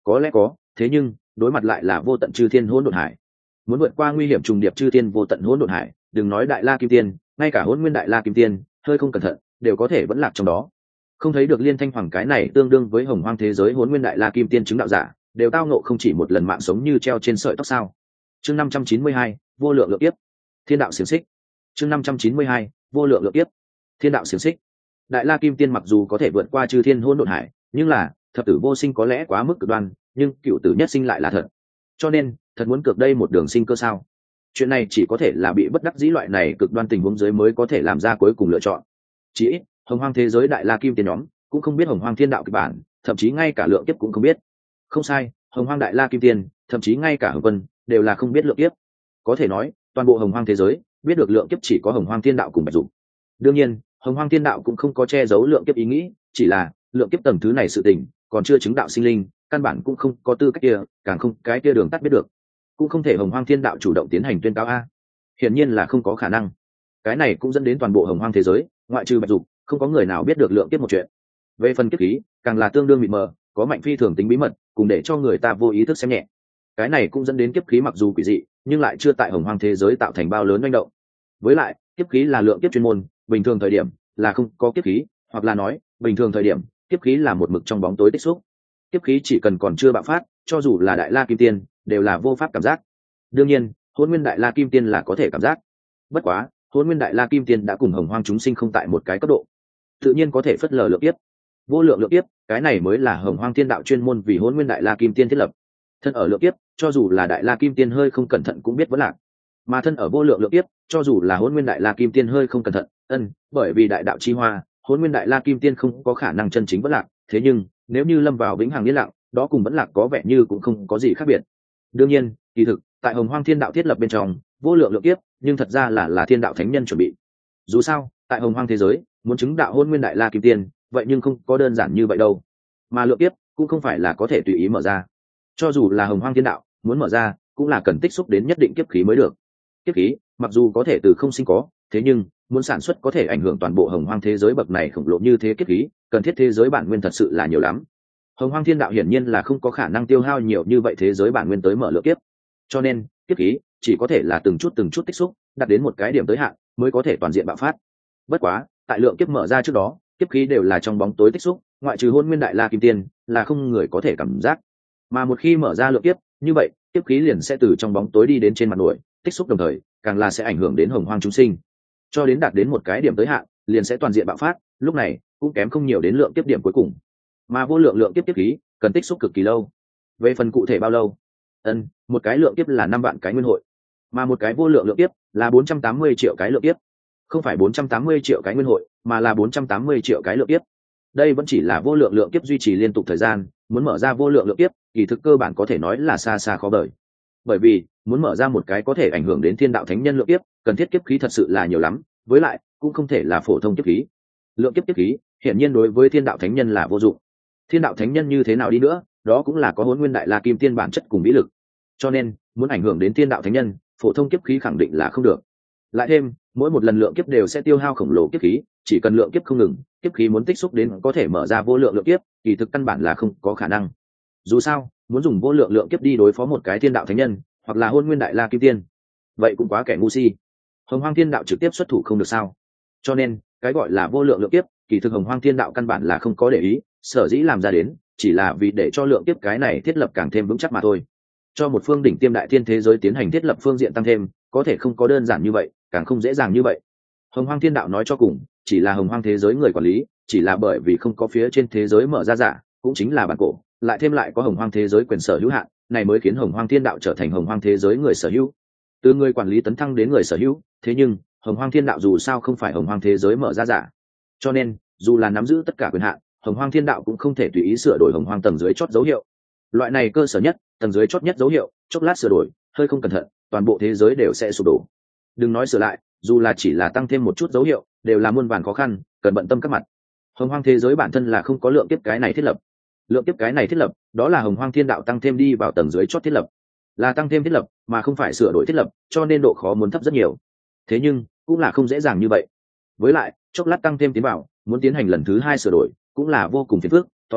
có lẽ có, thế nhưng đối mặt lại là vô tận chư thiên hỗn độn hải. Muốn vượt qua nguy hiểm trùng điệp chư thiên vô tận hỗn độn hải, đừng nói đại la kim tiên, ngay cả hỗn nguyên đại la kim tiên hơi không cẩn thận đều có thể vẫn lạc trong đó. Không thấy được Liên Thanh Hoàng cái này tương đương với hồng hoang thế giới hỗn nguyên đại la kim tiên chứng đạo giả đều tao ngộ không chỉ một lần mạng sống như treo trên sợi tóc sao. Chương năm trăm chín mươi hai, vô lượng lượng tiếp. Thiên đạo xiềng xích. Chương năm trăm chín mươi hai, vô lượng lượng tiếp. Thiên đạo xiềng xích. Đại la kim tiên mặc dù có thể vượt qua chư thiên hỗn độn hải, nhưng là thập tử vô sinh có lẽ quá mức cực đoan, nhưng cựu tử nhất sinh lại là thật. Cho nên thật muốn cược đây một đường sinh cơ sao? Chuyện này chỉ có thể là bị bất đắc dĩ loại này cực đoan tình huống dưới mới có thể làm ra cuối cùng lựa chọn. Chỉ ít hồng hoang thế giới đại la kim tiên nhóm cũng không biết hồng hoang thiên đạo kịch bản, thậm chí ngay cả lượng kiếp cũng không biết. Không sai, hồng hoang đại la kim tiên thậm chí ngay cả hồng quân đều là không biết lượng kiếp. Có thể nói toàn bộ hồng hoang thế giới biết được lượng kiếp chỉ có hồng hoang thiên đạo cùng bạch dục. Đương nhiên hồng hoang thiên đạo cũng không có che giấu lượng kiếp ý nghĩ, chỉ là lượng kiếp tầng thứ này sự tình còn chưa chứng đạo sinh linh, căn bản cũng không có tư cách kia, càng không cái kia đường tắt biết được. Cũng không thể hồng hoang thiên đạo chủ động tiến hành tuyên cáo a, hiển nhiên là không có khả năng. Cái này cũng dẫn đến toàn bộ hồng hoang thế giới ngoại trừ bạch dục không có người nào biết được lượng kiếp một chuyện. Về phần kiếp khí càng là tương đương mịt mờ, có mạnh phi thường tính bí mật, cùng để cho người ta vô ý thức xem nhẹ. Cái này cũng dẫn đến kiếp khí mặc dù quỷ dị nhưng lại chưa tại hồng hoang thế giới tạo thành bao lớn manh động. Với lại kiếp khí là lượng kiếp chuyên môn, bình thường thời điểm là không có kiếp khí, hoặc là nói bình thường thời điểm kiếp khí là một mực trong bóng tối tích xúc. Kiếp khí chỉ cần còn chưa bạo phát, cho dù là đại la kim tiên đều là vô pháp cảm giác. Đương nhiên hôn nguyên đại la kim tiên là có thể cảm giác, bất quá hôn nguyên đại la kim tiên đã cùng hồng hoang chúng sinh không tại một cái cấp độ, tự nhiên có thể phất lờ lượng kiếp. Vô lượng lượng kiếp, cái này mới là hồng hoang thiên đạo chuyên môn vì hôn nguyên đại la kim tiên thiết lập. Thân ở lượng kiếp, cho dù là đại la kim tiên hơi không cẩn thận cũng biết vẫn lạc, mà thân ở vô lượng lượng kiếp, cho dù là hôn nguyên đại la kim tiên hơi không cẩn thận, ân bởi vì đại đạo chi hoa, hôn nguyên đại la kim tiên không có khả năng chân chính vẫn lạc. Thế nhưng nếu như lâm vào vĩnh hằng yên lặng, đó cùng vẫn lạc có vẻ như cũng không có gì khác biệt. Đương nhiên kỳ thực tại hồng hoang thiên đạo thiết lập bên trong vô lượng lượng kiếp, nhưng thật ra là là thiên đạo thánh nhân chuẩn bị. Dù sao tại hồng hoang thế giới muốn chứng đạo hôn nguyên đại la kim tiên, vậy nhưng không có đơn giản như vậy đâu. Mà lượng kiếp cũng không phải là có thể tùy ý mở ra, cho dù là hồng hoang thiên đạo muốn mở ra cũng là cần tích xúc đến nhất định kiếp khí mới được. Kiếp khí mặc dù có thể từ không sinh có, thế nhưng muốn sản xuất có thể ảnh hưởng toàn bộ hồng hoang thế giới bậc này khổng lồ như thế kiếp khí, cần thiết thế giới bản nguyên thật sự là nhiều lắm. Hồng hoang thiên đạo hiển nhiên là không có khả năng tiêu hao nhiều như vậy thế giới bản nguyên tới mở lượng kiếp, cho nên kiếp khí chỉ có thể là từng chút từng chút tích xúc, đạt đến một cái điểm tới hạn mới có thể toàn diện bạo phát. Bất quá tại lượng kiếp mở ra trước đó, kiếp khí đều là trong bóng tối tích xúc, ngoại trừ hôn nguyên đại la kim tiên là không người có thể cảm giác. Mà một khi mở ra lượng kiếp như vậy, kiếp khí liền sẽ từ trong bóng tối đi đến trên mặt nổi tích xúc, đồng thời càng là sẽ ảnh hưởng đến hồng hoang chúng sinh, cho đến đạt đến một cái điểm tới hạn liền sẽ toàn diện bạo phát. Lúc này cũng kém không nhiều đến lượng kiếp điểm cuối cùng. Mà vô lượng lượng kiếp kiếp khí cần tích xúc cực kỳ lâu. Về phần cụ thể bao lâu, ân một cái lượng kiếp là năm vạn cái nguyên hội, mà một cái vô lượng lượng kiếp là bốn trăm tám mươi triệu cái lượng kiếp. Không phải bốn trăm tám mươi triệu cái nguyên hội, mà là bốn trăm tám mươi triệu cái lượng kiếp. Đây vẫn chỉ là vô lượng lượng kiếp duy trì liên tục thời gian, muốn mở ra vô lượng lượng kiếp kỳ thực cơ bản có thể nói là xa xa khó đợi. Bởi vì muốn mở ra một cái có thể ảnh hưởng đến thiên đạo thánh nhân lượng kiếp, cần thiết kiếp khí thật sự là nhiều lắm, với lại cũng không thể là phổ thông kiếp khí. Lượng kiếp kiếp khí hiển nhiên đối với thiên đạo thánh nhân là vô dụng. Thiên đạo thánh nhân như thế nào đi nữa, đó cũng là có hôn nguyên đại la kim tiên bản chất cùng vĩ lực, cho nên muốn ảnh hưởng đến thiên đạo thánh nhân, phổ thông kiếp khí khẳng định là không được. Lại thêm mỗi một lần lượng kiếp đều sẽ tiêu hao khổng lồ kiếp khí, chỉ cần lượng kiếp không ngừng, kiếp khí muốn tích xúc đến có thể mở ra vô lượng lượng kiếp kỳ thực căn bản là không có khả năng. Dù sao muốn dùng vô lượng lượng kiếp đi đối phó một cái thiên đạo thánh nhân hoặc là hôn nguyên đại la kim tiên, vậy cũng quá kẻ ngu si. Hồng hoang thiên đạo trực tiếp xuất thủ không được sao? Cho nên cái gọi là vô lượng lượng kiếp kỳ thực hồng hoang thiên đạo căn bản là không có để ý, sở dĩ làm ra đến chỉ là vì để cho lượng kiếp cái này thiết lập càng thêm vững chắc mà thôi. Cho một phương đỉnh tiêm đại thiên thế giới tiến hành thiết lập phương diện tăng thêm, có thể không có đơn giản như vậy, càng không dễ dàng như vậy. Hồng hoang thiên đạo nói cho cùng chỉ là hồng hoang thế giới người quản lý, chỉ là bởi vì không có phía trên thế giới mở ra giả, cũng chính là bản cổ, lại thêm lại có hồng hoang thế giới quyền sở hữu hạn, này mới khiến hồng hoang thiên đạo trở thành hồng hoang thế giới người sở hữu, từ người quản lý tấn thăng đến người sở hữu. Thế nhưng hồng hoang thiên đạo dù sao không phải hồng hoang thế giới mở ra giả, cho nên dù là nắm giữ tất cả quyền hạn, hồng hoang thiên đạo cũng không thể tùy ý sửa đổi hồng hoang tầng dưới chót dấu hiệu. Loại này cơ sở nhất, tầng dưới chót nhất dấu hiệu, chốc lát sửa đổi, hơi không cẩn thận toàn bộ thế giới đều sẽ sụp đổ. Đừng nói sửa lại, dù là chỉ là tăng thêm một chút dấu hiệu đều là muôn vàn khó khăn, cần bận tâm các mặt. Hồng hoang thế giới bản thân là không có lượng kiếp cái này thiết lập. Lượng kiếp cái này thiết lập đó là hồng hoang thiên đạo tăng thêm đi vào tầng dưới chót thiết lập, là tăng thêm thiết lập mà không phải sửa đổi thiết lập, cho nên độ khó muốn thấp rất nhiều. Thế nhưng cũng là không dễ dàng như vậy. Với lại chốc lát tăng thêm tiến vào, muốn tiến hành lần thứ hai sửa đổi cũng là vô cùng phiền phức. Tóm lại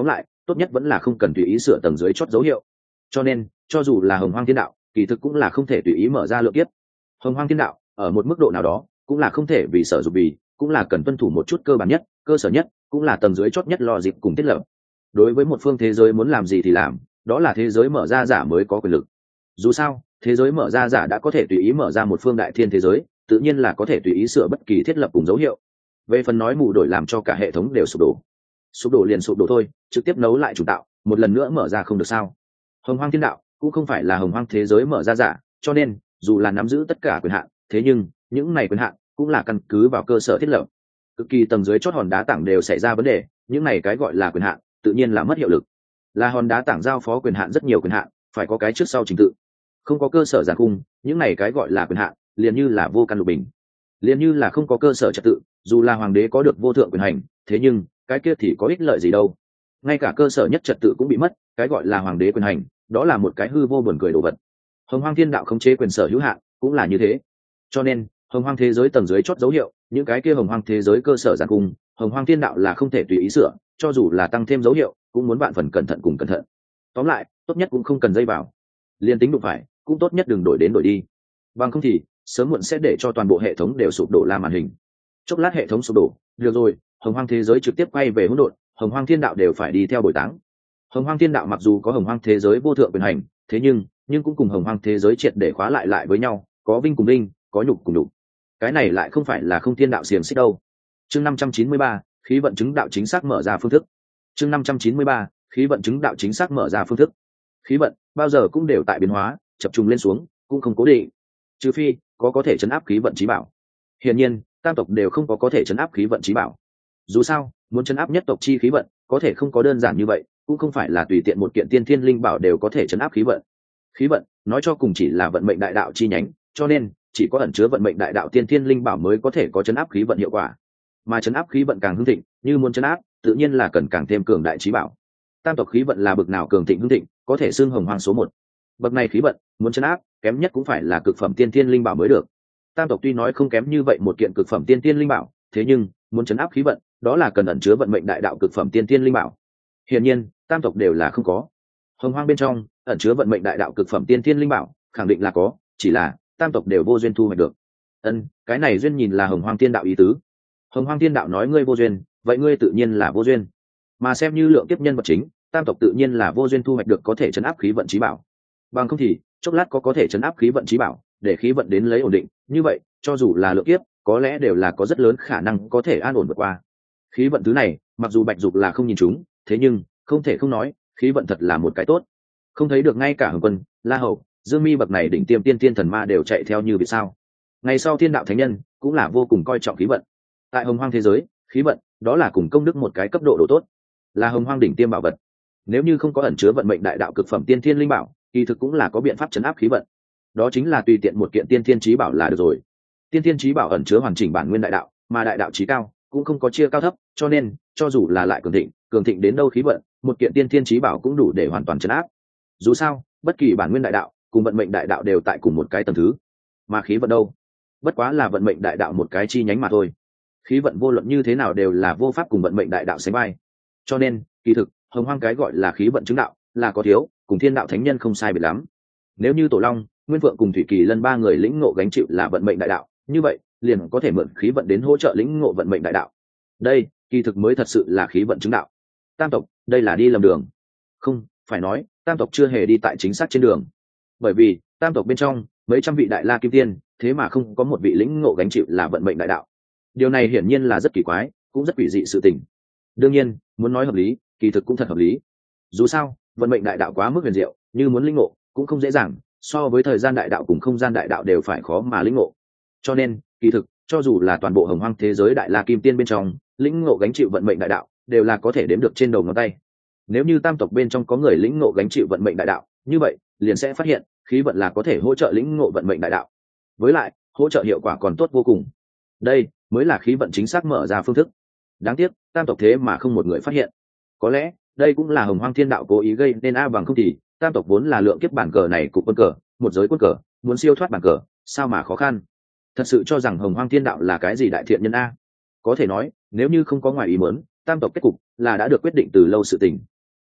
tốt nhất vẫn là không cần tùy ý sửa tầng dưới chót dấu hiệu. Cho nên cho dù là hồng hoang thiên đạo kỳ thực cũng là không thể tùy ý mở ra lượng kiếp. Hồng hoang thiên đạo ở một mức độ nào đó cũng là không thể vì sở dục vì, cũng là cần tuân thủ một chút cơ bản nhất, cơ sở nhất, cũng là tầng dưới chót nhất lo dịp cùng tiết lập. Đối với một phương thế giới muốn làm gì thì làm, đó là thế giới mở ra giả mới có quyền lực. Dù sao thế giới mở ra giả đã có thể tùy ý mở ra một phương đại thiên thế giới, tự nhiên là có thể tùy ý sửa bất kỳ thiết lập cùng dấu hiệu. Về phần nói mù đổi làm cho cả hệ thống đều sụp đổ, sụp đổ liền sụp đổ thôi, trực tiếp nấu lại chủ tạo một lần nữa mở ra không được sao? Hồng hoang thiên đạo cũng không phải là hồng hoang thế giới mở ra giả, cho nên dù là nắm giữ tất cả quyền hạn, thế nhưng những này quyền hạn cũng là căn cứ vào cơ sở thiết lập. Cực kỳ tầng dưới chót hòn đá tảng đều xảy ra vấn đề, những này cái gọi là quyền hạn tự nhiên là mất hiệu lực. Là hòn đá tảng giao phó quyền hạn rất nhiều quyền hạn, phải có cái trước sau trình tự. Không có cơ sở giản cung, những này cái gọi là quyền hạn liền như là vô căn lục bình, liền như là không có cơ sở trật tự. Dù là hoàng đế có được vô thượng quyền hành, thế nhưng cái kia thì có ích lợi gì đâu? Ngay cả cơ sở nhất trật tự cũng bị mất, cái gọi là hoàng đế quyền hành đó là một cái hư vô buồn cười đồ vật. Hồng hoang thiên đạo khống chế quyền sở hữu hạn cũng là như thế. Cho nên hồng hoang thế giới tầng dưới chót dấu hiệu, những cái kia hồng hoang thế giới cơ sở giản cung, hồng hoang thiên đạo là không thể tùy ý sửa, cho dù là tăng thêm dấu hiệu cũng muốn vạn phần cẩn thận cùng cẩn thận. Tóm lại tốt nhất cũng không cần dây vào, liên tính đụng phải cũng tốt nhất đừng đổi đến đổi đi, bằng không thì sớm muộn sẽ để cho toàn bộ hệ thống đều sụp đổ la màn hình. Chốc lát hệ thống sụp đổ, được rồi, hồng hoang thế giới trực tiếp quay về hỗn độn, hồng hoang thiên đạo đều phải đi theo bồi táng. Hồng hoang thiên đạo mặc dù có hồng hoang thế giới vô thượng quyền hành, thế nhưng nhưng cũng cùng hồng hoang thế giới triệt để khóa lại lại với nhau, có vinh cùng vinh, có nhục cùng nhục. Cái này lại không phải là không thiên đạo xiềng xích đâu. Chương năm trăm chín mươi ba, khí vận chứng đạo chính xác mở ra phương thức. Chương năm trăm chín mươi ba, khí vận chứng đạo chính xác mở ra phương thức. Khí vận bao giờ cũng đều tại biến hóa, chập trùng lên xuống, cũng không cố định, trừ phi có có thể chấn áp khí vận chí bảo. Hiển nhiên tam tộc đều không có có thể chấn áp khí vận chí bảo. Dù sao muốn chấn áp nhất tộc chi khí vận có thể không có đơn giản như vậy, cũng không phải là tùy tiện một kiện tiên thiên linh bảo đều có thể chấn áp khí vận. Khí vận nói cho cùng chỉ là vận mệnh đại đạo chi nhánh, cho nên chỉ có ẩn chứa vận mệnh đại đạo tiên thiên linh bảo mới có thể có chấn áp khí vận hiệu quả. Mà chấn áp khí vận càng hưng thịnh, như muốn chấn áp tự nhiên là cần càng thêm cường đại chí bảo. Tam tộc khí vận là bậc nào cường thịnh hưng thịnh, có thể xưng hồng hoang số một. Bậc này khí vận muốn chấn áp kém nhất cũng phải là cực phẩm tiên thiên linh bảo mới được. Tam tộc tuy nói không kém như vậy một kiện cực phẩm tiên thiên linh bảo, thế nhưng muốn chấn áp khí vận đó là cần ẩn chứa vận mệnh đại đạo cực phẩm tiên thiên linh bảo. Hiển nhiên tam tộc đều là không có. Hồng hoang bên trong ẩn chứa vận mệnh đại đạo cực phẩm tiên thiên linh bảo khẳng định là có, chỉ là tam tộc đều vô duyên thu hoạch được. Ân, cái này duyên nhìn là hồng hoang thiên đạo ý tứ. Hồng hoang thiên đạo nói ngươi vô duyên, vậy ngươi tự nhiên là vô duyên. Mà xem như lượng kiếp nhân vật chính, tam tộc tự nhiên là vô duyên thu hoạch được có thể chấn áp khí vận chí bảo. Bằng không thì chốc lát có có thể chấn áp khí vận chí bảo, để khí vận đến lấy ổn định, như vậy cho dù là lượng kiếp có lẽ đều là có rất lớn khả năng có thể an ổn vượt qua. Khí vận thứ này mặc dù bạch dục là không nhìn chúng, thế nhưng không thể không nói khí vận thật là một cái tốt. Không thấy được ngay cả hồng quân, la hầu, dương mi bậc này đỉnh tiêm tiên tiên thần ma đều chạy theo như vì sao. Ngày sau thiên đạo thánh nhân cũng là vô cùng coi trọng khí vận. Tại hồng hoang thế giới khí vận đó là cùng công đức một cái cấp độ độ tốt, là hồng hoang đỉnh tiêm bảo vật. Nếu như không có ẩn chứa vận mệnh đại đạo cực phẩm tiên thiên linh bảo, kỳ thực cũng là có biện pháp chấn áp khí vận. Đó chính là tùy tiện một kiện tiên thiên chí bảo là được rồi. Tiên thiên chí bảo ẩn chứa hoàn chỉnh bản nguyên đại đạo, mà đại đạo chí cao cũng không có chia cao thấp, cho nên cho dù là lại cường thịnh, cường thịnh đến đâu khí vận, một kiện tiên thiên chí bảo cũng đủ để hoàn toàn chấn áp. Dù sao, bất kỳ bản nguyên đại đạo cùng vận mệnh đại đạo đều tại cùng một cái tầng thứ, mà khí vận đâu, bất quá là vận mệnh đại đạo một cái chi nhánh mà thôi. Khí vận vô luận như thế nào đều là vô pháp cùng vận mệnh đại đạo sánh vai. Cho nên, kỳ thực, hồng hoang cái gọi là khí vận chứng đạo là có thiếu, cùng thiên đạo thánh nhân không sai biệt lắm. Nếu như Tổ Long, Nguyên Phượng cùng Thủy Kỳ Lân ba người lĩnh ngộ gánh chịu là vận mệnh đại đạo, như vậy liền có thể mượn khí vận đến hỗ trợ lĩnh ngộ vận mệnh đại đạo. Đây, kỳ thực mới thật sự là khí vận chứng đạo. Tam tộc, đây là đi lầm đường. Không, phải nói, tam tộc chưa hề đi tại chính xác trên đường. Bởi vì, tam tộc bên trong, mấy trăm vị đại la kim tiên, thế mà không có một vị lĩnh ngộ gánh chịu là vận mệnh đại đạo. Điều này hiển nhiên là rất kỳ quái, cũng rất quỷ dị sự tình. Đương nhiên, muốn nói hợp lý, kỳ thực cũng thật hợp lý. Dù sao, vận mệnh đại đạo quá mức huyền diệu, như muốn lĩnh ngộ cũng không dễ dàng, so với thời gian đại đạo cùng không gian đại đạo đều phải khó mà lĩnh ngộ. Cho nên, kỳ thực, cho dù là toàn bộ hồng hoang thế giới đại la kim tiên bên trong, lĩnh ngộ gánh chịu vận mệnh đại đạo, đều là có thể đếm được trên đầu ngón tay. Nếu như tam tộc bên trong có người lĩnh ngộ gánh chịu vận mệnh đại đạo, như vậy, liền sẽ phát hiện, khí vận là có thể hỗ trợ lĩnh ngộ vận mệnh đại đạo. Với lại, hỗ trợ hiệu quả còn tốt vô cùng. Đây mới là khí vận chính xác mở ra phương thức. Đáng tiếc, tam tộc thế mà không một người phát hiện. Có lẽ, đây cũng là hồng hoang thiên đạo cố ý gây nên a, bằng không thì tam tộc vốn là lượng kiếp bản cờ này cục quân cờ, một giới quân cờ, muốn siêu thoát bản cờ, sao mà khó khăn. Thật sự cho rằng hồng hoang thiên đạo là cái gì đại thiện nhân a? Có thể nói, nếu như không có ngoài ý muốn, tam tộc kết cục là đã được quyết định từ lâu sự tình.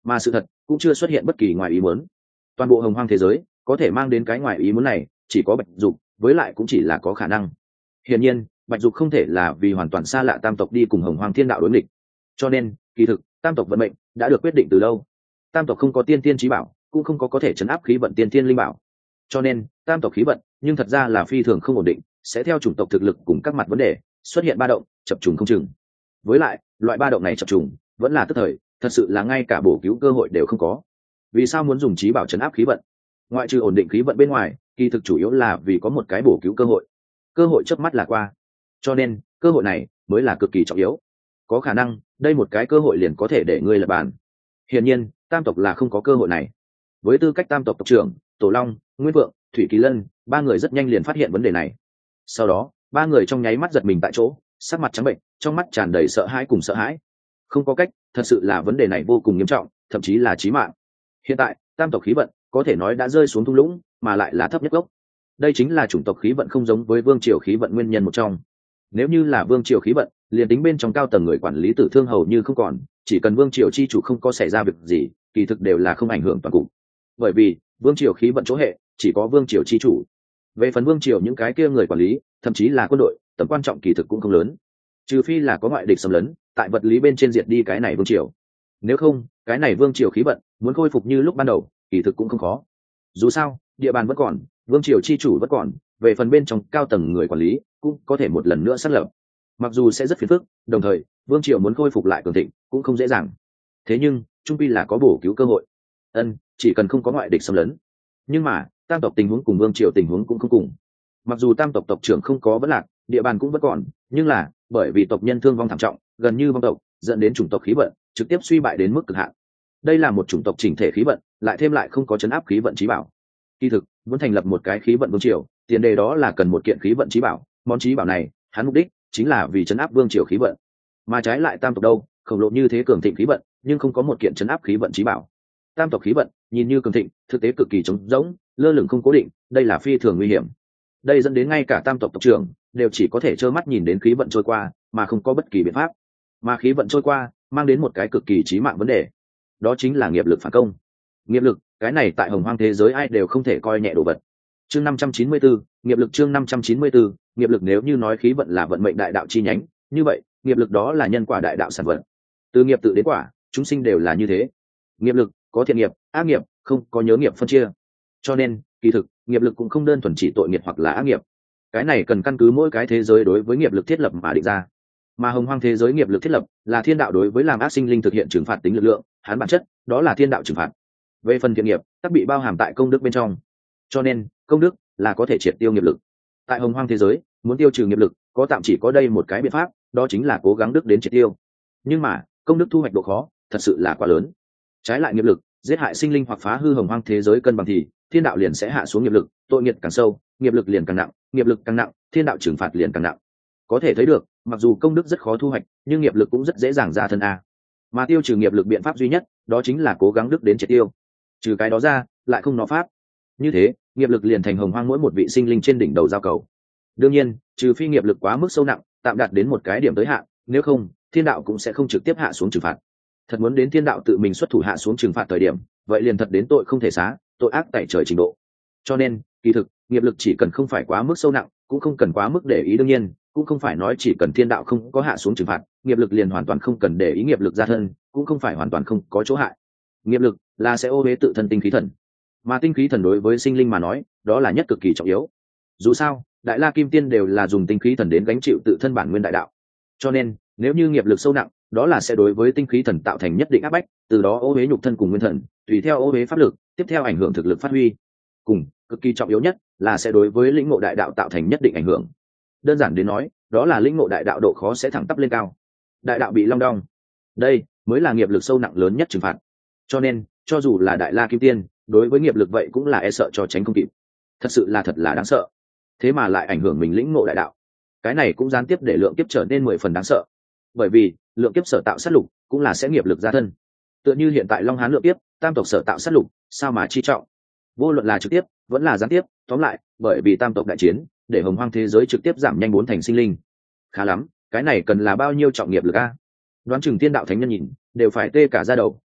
mà sự thật cũng chưa xuất hiện bất kỳ ngoài ý muốn. Toàn bộ hồng hoang thế giới có thể mang đến cái ngoài ý muốn này chỉ có bạch dục, với lại cũng chỉ là có khả năng. Hiển nhiên bạch dục không thể là vì hoàn toàn xa lạ tam tộc đi cùng hồng hoang thiên đạo đối nghịch, cho nên kỳ thực tam tộc vận mệnh đã được quyết định từ lâu. Tam tộc không có tiên tiên trí bảo, cũng không có có thể chấn áp khí vận tiên tiên linh bảo, cho nên tam tộc khí vận nhưng thật ra là phi thường không ổn định, sẽ theo chủng tộc thực lực cùng các mặt vấn đề xuất hiện ba động chập trùng không chừng. Với lại loại ba động này chập trùng vẫn là tức thời, thật sự là ngay cả bổ cứu cơ hội đều không có. Vì sao muốn dùng trí bảo chấn áp khí vận? Ngoại trừ ổn định khí vận bên ngoài, kỳ thực chủ yếu là vì có một cái bổ cứu cơ hội. Cơ hội chớp mắt là qua, cho nên cơ hội này mới là cực kỳ trọng yếu. Có khả năng đây một cái cơ hội liền có thể để ngươi lập bàn. Hiển nhiên tam tộc là không có cơ hội này. Với tư cách tam tộc tộc trưởng, Tổ Long, Nguyên Vượng, Thủy Kỳ Lân, ba người rất nhanh liền phát hiện vấn đề này. Sau đó ba người trong nháy mắt giật mình tại chỗ, sắc mặt trắng bệnh, trong mắt tràn đầy sợ hãi cùng sợ hãi. Không có cách, thật sự là vấn đề này vô cùng nghiêm trọng, thậm chí là chí mạng. Hiện tại tam tộc khí vận có thể nói đã rơi xuống thung lũng, mà lại là thấp nhất gốc. Đây chính là chủng tộc khí vận không giống với vương triều khí vận nguyên nhân một trong. Nếu như là vương triều khí vận, liền tính bên trong cao tầng người quản lý tử thương hầu như không còn, chỉ cần vương triều chi chủ không có xảy ra việc gì, kỳ thực đều là không ảnh hưởng toàn cục. Bởi vì vương triều khí vận chỗ hệ chỉ có vương triều chi chủ. Về phần vương triều những cái kia người quản lý, thậm chí là quân đội, tầm quan trọng kỳ thực cũng không lớn. Trừ phi là có ngoại địch xâm lấn, tại vật lý bên trên diệt đi cái này vương triều. Nếu không, cái này vương triều khí vận muốn khôi phục như lúc ban đầu, kỳ thực cũng không khó. Dù sao, địa bàn vẫn còn, vương triều chi chủ vẫn còn, về phần bên trong cao tầng người quản lý cũng có thể một lần nữa xác lập. Mặc dù sẽ rất phiền phức, đồng thời vương triều muốn khôi phục lại cường thịnh cũng không dễ dàng. Thế nhưng trung pi là có bổ cứu cơ hội. Ân, chỉ cần không có ngoại địch xâm lấn. Nhưng mà tam tộc tình huống cùng vương triều tình huống cũng không cùng. Mặc dù tam tộc tộc trưởng không có vấn lạc, địa bàn cũng vẫn còn, nhưng là bởi vì tộc nhân thương vong thảm trọng, gần như vong tộc, dẫn đến chủng tộc khí vận trực tiếp suy bại đến mức cực hạn. Đây là một chủng tộc chỉnh thể khí vận, lại thêm lại không có chấn áp khí vận chí bảo. Kỳ thực muốn thành lập một cái khí vận vương triều, tiền đề đó là cần một kiện khí vận chí bảo. Món chí bảo này hắn mục đích chính là vì chấn áp vương triều khí vận. Mà trái lại tam tộc đâu, khổng lồ như thế cường thịnh khí vận, nhưng không có một kiện chấn áp khí vận chí bảo. Tam tộc khí vận nhìn như cường thịnh, thực tế cực kỳ trống rỗng, lơ lửng không cố định, đây là phi thường nguy hiểm. Đây dẫn đến ngay cả tam tộc tộc trưởng đều chỉ có thể trơ mắt nhìn đến khí vận trôi qua, mà không có bất kỳ biện pháp. Mà khí vận trôi qua mang đến một cái cực kỳ chí mạng vấn đề, đó chính là nghiệp lực phản công. Nghiệp lực, cái này tại hồng hoang thế giới ai đều không thể coi nhẹ đồ vật. Chương năm trăm chín mươi bốn, nghiệp lực chương năm trăm chín mươi bốn, nghiệp lực nếu như nói khí vận là vận mệnh đại đạo chi nhánh, như vậy, nghiệp lực đó là nhân quả đại đạo sản vật. Từ nghiệp tự đến quả, chúng sinh đều là như thế. Nghiệp lực có thiện nghiệp, ác nghiệp, không có nhớ nghiệp phân chia. Cho nên, kỳ thực, nghiệp lực cũng không đơn thuần chỉ tội nghiệp hoặc là ác nghiệp. Cái này cần căn cứ mỗi cái thế giới đối với nghiệp lực thiết lập mà định ra. Mà hồng hoang thế giới nghiệp lực thiết lập là thiên đạo đối với làm ác sinh linh thực hiện trừng phạt tính lực lượng, hắn bản chất đó là thiên đạo trừng phạt. Về phần thiện nghiệp, tất bị bao hàm tại công đức bên trong. Cho nên, công đức là có thể triệt tiêu nghiệp lực. Tại hồng hoang thế giới, muốn tiêu trừ nghiệp lực, có tạm chỉ có đây một cái biện pháp, đó chính là cố gắng đức đến triệt tiêu. Nhưng mà, công đức thu hoạch độ khó, thật sự là quá lớn. Trái lại nghiệp lực, giết hại sinh linh hoặc phá hư hồng hoang thế giới cân bằng thì thiên đạo liền sẽ hạ xuống nghiệp lực, tội nghiệp càng sâu, nghiệp lực liền càng nặng, nghiệp lực càng nặng, thiên đạo trừng phạt liền càng nặng. Có thể thấy được, mặc dù công đức rất khó thu hoạch, nhưng nghiệp lực cũng rất dễ dàng ra thân a. Mà tiêu trừ nghiệp lực biện pháp duy nhất, đó chính là cố gắng đức đến triệt tiêu. Trừ cái đó ra, lại không nó pháp. Như thế, nghiệp lực liền thành hồng hoang mỗi một vị sinh linh trên đỉnh đầu giao cầu. Đương nhiên, trừ phi nghiệp lực quá mức sâu nặng, tạm đạt đến một cái điểm tới hạn, nếu không, thiên đạo cũng sẽ không trực tiếp hạ xuống trừng phạt. Thật muốn đến thiên đạo tự mình xuất thủ hạ xuống trừng phạt thời điểm, vậy liền thật đến tội không thể xá, tội ác tại trời trình độ. Cho nên, kỳ thực, nghiệp lực chỉ cần không phải quá mức sâu nặng, cũng không cần quá mức để ý. Đương nhiên, cũng không phải nói chỉ cần thiên đạo không có hạ xuống trừng phạt, nghiệp lực liền hoàn toàn không cần để ý. Nghiệp lực ra thân, cũng không phải hoàn toàn không có chỗ hại. Nghiệp lực là sẽ ô uế tự thân tinh khí thần, mà tinh khí thần đối với sinh linh mà nói, đó là nhất cực kỳ trọng yếu. Dù sao, đại la kim tiên đều là dùng tinh khí thần đến gánh chịu tự thân bản nguyên đại đạo. Cho nên, nếu như nghiệp lực sâu nặng, đó là sẽ đối với tinh khí thần tạo thành nhất định áp bách, từ đó ô uế nhục thân cùng nguyên thần, tùy theo ô uế pháp lực, tiếp theo ảnh hưởng thực lực phát huy. Cùng, cực kỳ trọng yếu nhất là sẽ đối với lĩnh ngộ đại đạo tạo thành nhất định ảnh hưởng. Đơn giản đến nói, đó là lĩnh ngộ đại đạo độ khó sẽ thẳng tắp lên cao. Đại đạo bị long đong, đây mới là nghiệp lực sâu nặng lớn nhất trừng phạt. Cho nên, cho dù là đại la kim tiên, đối với nghiệp lực vậy cũng là e sợ cho tránh không kịp. Thật sự là thật là đáng sợ. Thế mà lại ảnh hưởng mình lĩnh ngộ đại đạo. Cái này cũng gián tiếp để lượng kiếp trở nên mười phần đáng sợ. Bởi vì, lượng kiếp sở tạo sát lục cũng là sẽ nghiệp lực ra thân. Tựa như hiện tại Long Hán lượng kiếp, tam tộc sở tạo sát lục, sao mà chi trọng. Vô luận là trực tiếp, vẫn là gián tiếp, tóm lại, bởi vì tam tộc đại chiến, để hồng hoang thế giới trực tiếp giảm nhanh bốn thành sinh linh. Khá lắm, cái này cần là bao nhiêu trọng nghiệp lực a? Đoán chừng tiên đạo thánh nhân nhìn, đều phải tê cả da đầu,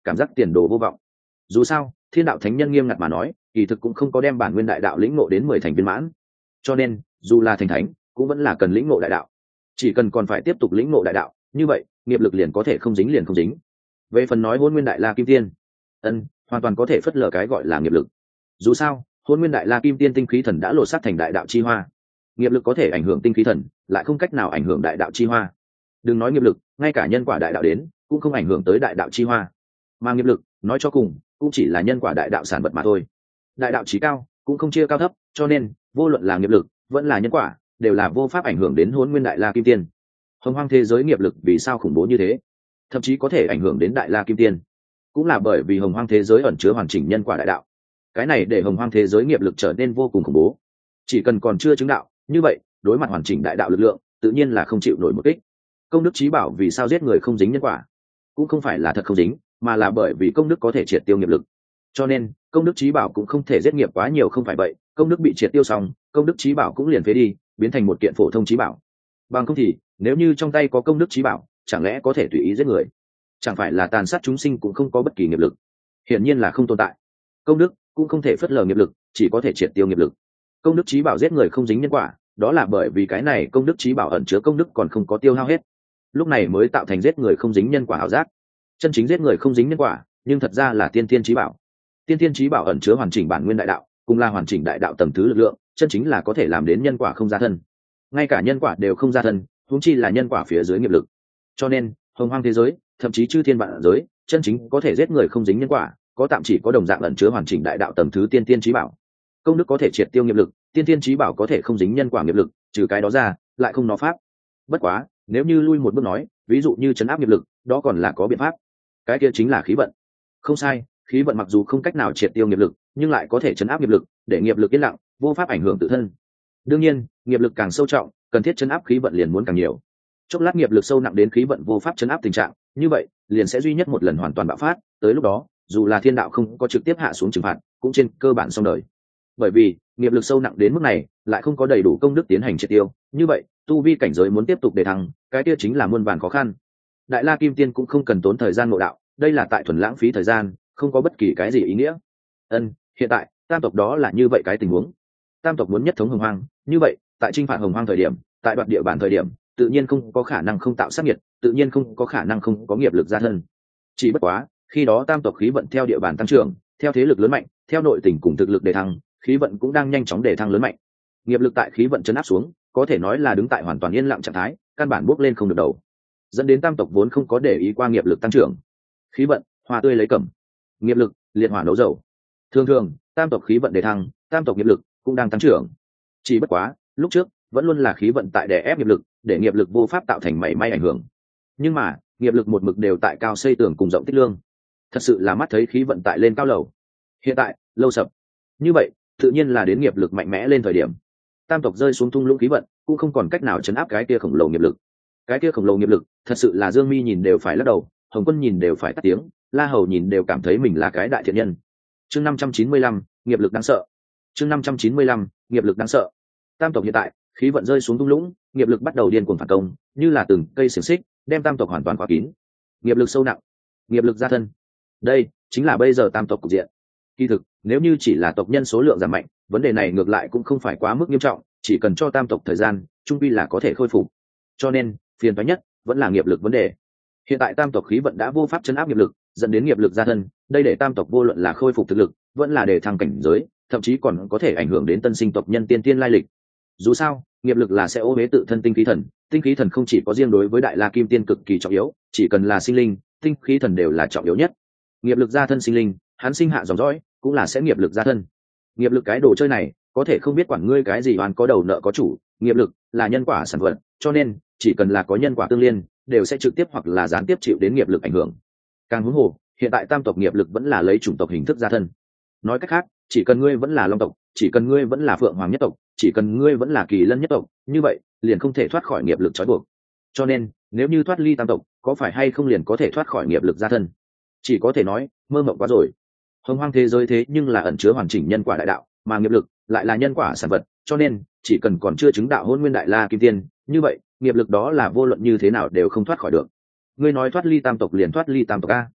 cảm giác tiền đồ vô vọng. Dù sao thiên đạo thánh nhân nghiêm ngặt mà nói kỳ thực cũng không có đem bản nguyên đại đạo lĩnh ngộ đến mười thành viên mãn, cho nên dù là thành thánh cũng vẫn là cần lĩnh ngộ đại đạo. Chỉ cần còn phải tiếp tục lĩnh ngộ đại đạo, như vậy nghiệp lực liền có thể không dính liền không dính. Về phần nói hôn nguyên đại la kim tiên, ân hoàn toàn có thể phất lờ cái gọi là nghiệp lực. Dù sao hôn nguyên đại la kim tiên tinh khí thần đã lột xác thành đại đạo chi hoa, nghiệp lực có thể ảnh hưởng tinh khí thần lại không cách nào ảnh hưởng đại đạo chi hoa. Đừng nói nghiệp lực, ngay cả nhân quả đại đạo đến cũng không ảnh hưởng tới đại đạo chi hoa, mà nghiệp lực nói cho cùng cũng chỉ là nhân quả đại đạo sản vật mà thôi. Đại đạo chí cao cũng không chia cao thấp, cho nên vô luận là nghiệp lực vẫn là nhân quả đều là vô pháp ảnh hưởng đến hôn nguyên đại la kim tiên. Hồng hoang thế giới nghiệp lực vì sao khủng bố như thế, thậm chí có thể ảnh hưởng đến đại la kim tiên, cũng là bởi vì hồng hoang thế giới ẩn chứa hoàn chỉnh nhân quả đại đạo. Cái này để hồng hoang thế giới nghiệp lực trở nên vô cùng khủng bố. Chỉ cần còn chưa chứng đạo, như vậy đối mặt hoàn chỉnh đại đạo lực lượng tự nhiên là không chịu nổi một kích. Công đức chí bảo vì sao giết người không dính nhân quả, cũng không phải là thật không dính, mà là bởi vì công đức có thể triệt tiêu nghiệp lực, cho nên công đức chí bảo cũng không thể giết nghiệp quá nhiều. Không phải vậy công đức bị triệt tiêu xong, công đức chí bảo cũng liền phế đi, biến thành một kiện phổ thông chí bảo. Bằng không thì nếu như trong tay có công đức chí bảo, chẳng lẽ có thể tùy ý giết người? Chẳng phải là tàn sát chúng sinh cũng không có bất kỳ nghiệp lực? Hiển nhiên là không tồn tại. Công đức cũng không thể phớt lờ nghiệp lực, chỉ có thể triệt tiêu nghiệp lực. Công đức chí bảo giết người không dính nhân quả, đó là bởi vì cái này công đức chí bảo ẩn chứa công đức còn không có tiêu hao hết, lúc này mới tạo thành giết người không dính nhân quả ảo giác. Chân chính giết người không dính nhân quả nhưng thật ra là tiên tiên chí bảo. Tiên tiên chí bảo ẩn chứa hoàn chỉnh bản nguyên đại đạo, cùng là hoàn chỉnh đại đạo tầng thứ lực lượng, chân chính là có thể làm đến nhân quả không ra thân. Ngay cả nhân quả đều không ra thân, huống chi là nhân quả phía dưới nghiệp lực. Cho nên hồng hoang thế giới, thậm chí chư thiên vạn giới, chân chính có thể giết người không dính nhân quả, có tạm chỉ có đồng dạng ẩn chứa hoàn chỉnh đại đạo tầng thứ tiên tiên chí bảo. Công đức có thể triệt tiêu nghiệp lực, tiên tiên chí bảo có thể không dính nhân quả nghiệp lực, trừ cái đó ra lại không nó pháp. Bất quá nếu như lui một bước nói, ví dụ như chấn áp nghiệp lực, đó còn là có biện pháp. Cái kia chính là khí vận. Không sai, khí vận mặc dù không cách nào triệt tiêu nghiệp lực, nhưng lại có thể chấn áp nghiệp lực, để nghiệp lực yên lặng, vô pháp ảnh hưởng tự thân. Đương nhiên nghiệp lực càng sâu trọng, cần thiết chấn áp khí vận liền muốn càng nhiều. Chốc lát nghiệp lực sâu nặng đến khí vận vô pháp chấn áp tình trạng, như vậy liền sẽ duy nhất một lần hoàn toàn bạo phát. Tới lúc đó dù là thiên đạo không có trực tiếp hạ xuống trừng phạt, cũng trên cơ bản xong đời. Bởi vì nghiệp lực sâu nặng đến mức này lại không có đầy đủ công đức tiến hành triệt tiêu, như vậy tu vi cảnh giới muốn tiếp tục để thăng, cái kia chính là muôn vàn khó khăn. Đại la kim tiên cũng không cần tốn thời gian ngộ đạo, đây là tại thuần lãng phí thời gian, không có bất kỳ cái gì ý nghĩa. Ân, hiện tại tam tộc đó là như vậy cái tình huống. Tam tộc muốn nhất thống hồng hoang, như vậy tại chinh phạt hồng hoang thời điểm, tại đoạt địa bàn thời điểm, tự nhiên không có khả năng không tạo sát nhiệt, tự nhiên không có khả năng không có nghiệp lực gia thân. Chỉ bất quá khi đó tam tộc khí vận theo địa bàn tăng trưởng, theo thế lực lớn mạnh, theo nội tình cùng thực lực để thăng, khí vận cũng đang nhanh chóng để thăng lớn mạnh. Nghiệp lực tại khí vận chấn áp xuống, có thể nói là đứng tại hoàn toàn yên lặng trạng thái, căn bản bước lên không được đầu, dẫn đến tam tộc vốn không có để ý qua nghiệp lực tăng trưởng. Khí vận hoa tươi lấy cẩm, nghiệp lực liệt hỏa nấu dầu. Thường thường tam tộc khí vận để thăng, tam tộc nghiệp lực cũng đang tăng trưởng. Chỉ bất quá lúc trước vẫn luôn là khí vận tại đè ép nghiệp lực, để nghiệp lực vô pháp tạo thành mảy may ảnh hưởng. Nhưng mà nghiệp lực một mực đều tại cao xây tường cùng rộng tích lương, thật sự là mắt thấy khí vận tại lên cao lầu. Hiện tại lâu sập, như vậy tự nhiên là đến nghiệp lực mạnh mẽ lên thời điểm. Tam tộc rơi xuống thung lũng khí vận, cũng không còn cách nào chấn áp cái kia khổng lồ nghiệp lực. Cái kia khổng lồ nghiệp lực thật sự là Dương Mi nhìn đều phải lắc đầu, Hồng Quân nhìn đều phải tắt tiếng, La Hầu nhìn đều cảm thấy mình là cái đại thiện nhân. Chương năm trăm chín mươi lăm, nghiệp lực đáng sợ. Chương năm trăm chín mươi lăm, nghiệp lực đáng sợ. Tam tộc hiện tại khí vận rơi xuống thung lũng, nghiệp lực bắt đầu điên cuồng phản công, như là từng cây xiềng xích đem tam tộc hoàn toàn khóa kín. Nghiệp lực sâu nặng, nghiệp lực gia thân, đây chính là bây giờ tam tộc cục diện. Kỳ thực nếu như chỉ là tộc nhân số lượng giảm mạnh, vấn đề này ngược lại cũng không phải quá mức nghiêm trọng, chỉ cần cho tam tộc thời gian, trung quy là có thể khôi phục. Cho nên phiền toái nhất vẫn là nghiệp lực vấn đề. Hiện tại tam tộc khí vận đã vô pháp chấn áp nghiệp lực, dẫn đến nghiệp lực gia thân, đây để tam tộc vô luận là khôi phục thực lực, vẫn là để thăng cảnh giới, thậm chí còn có thể ảnh hưởng đến tân sinh tộc nhân tiên tiên lai lịch. Dù sao nghiệp lực là sẽ ô uế tự thân tinh khí thần, tinh khí thần không chỉ có riêng đối với đại la kim tiên cực kỳ trọng yếu, chỉ cần là sinh linh, tinh khí thần đều là trọng yếu nhất. Nghiệp lực gia thân sinh linh, hắn sinh hạ dòng dõi cũng là sẽ nghiệp lực gia thân. Nghiệp lực cái đồ chơi này có thể không biết quản ngươi cái gì oan có đầu nợ có chủ, nghiệp lực là nhân quả sản vật, cho nên chỉ cần là có nhân quả tương liên, đều sẽ trực tiếp hoặc là gián tiếp chịu đến nghiệp lực ảnh hưởng. Càng huống hồ hiện tại tam tộc nghiệp lực vẫn là lấy chủng tộc hình thức gia thân. Nói cách khác, chỉ cần ngươi vẫn là long tộc, chỉ cần ngươi vẫn là phượng hoàng nhất tộc, chỉ cần ngươi vẫn là kỳ lân nhất tộc, như vậy liền không thể thoát khỏi nghiệp lực trói buộc. Cho nên nếu như thoát ly tam tộc, có phải hay không liền có thể thoát khỏi nghiệp lực gia thân? Chỉ có thể nói mơ mộng quá rồi. Hồng hoang thế giới thế nhưng là ẩn chứa hoàn chỉnh nhân quả đại đạo, mà nghiệp lực lại là nhân quả sản vật, cho nên chỉ cần còn chưa chứng đạo hôn nguyên đại la kim tiên, như vậy nghiệp lực đó là vô luận như thế nào đều không thoát khỏi được. Ngươi nói thoát ly tam tộc liền thoát ly tam tộc a?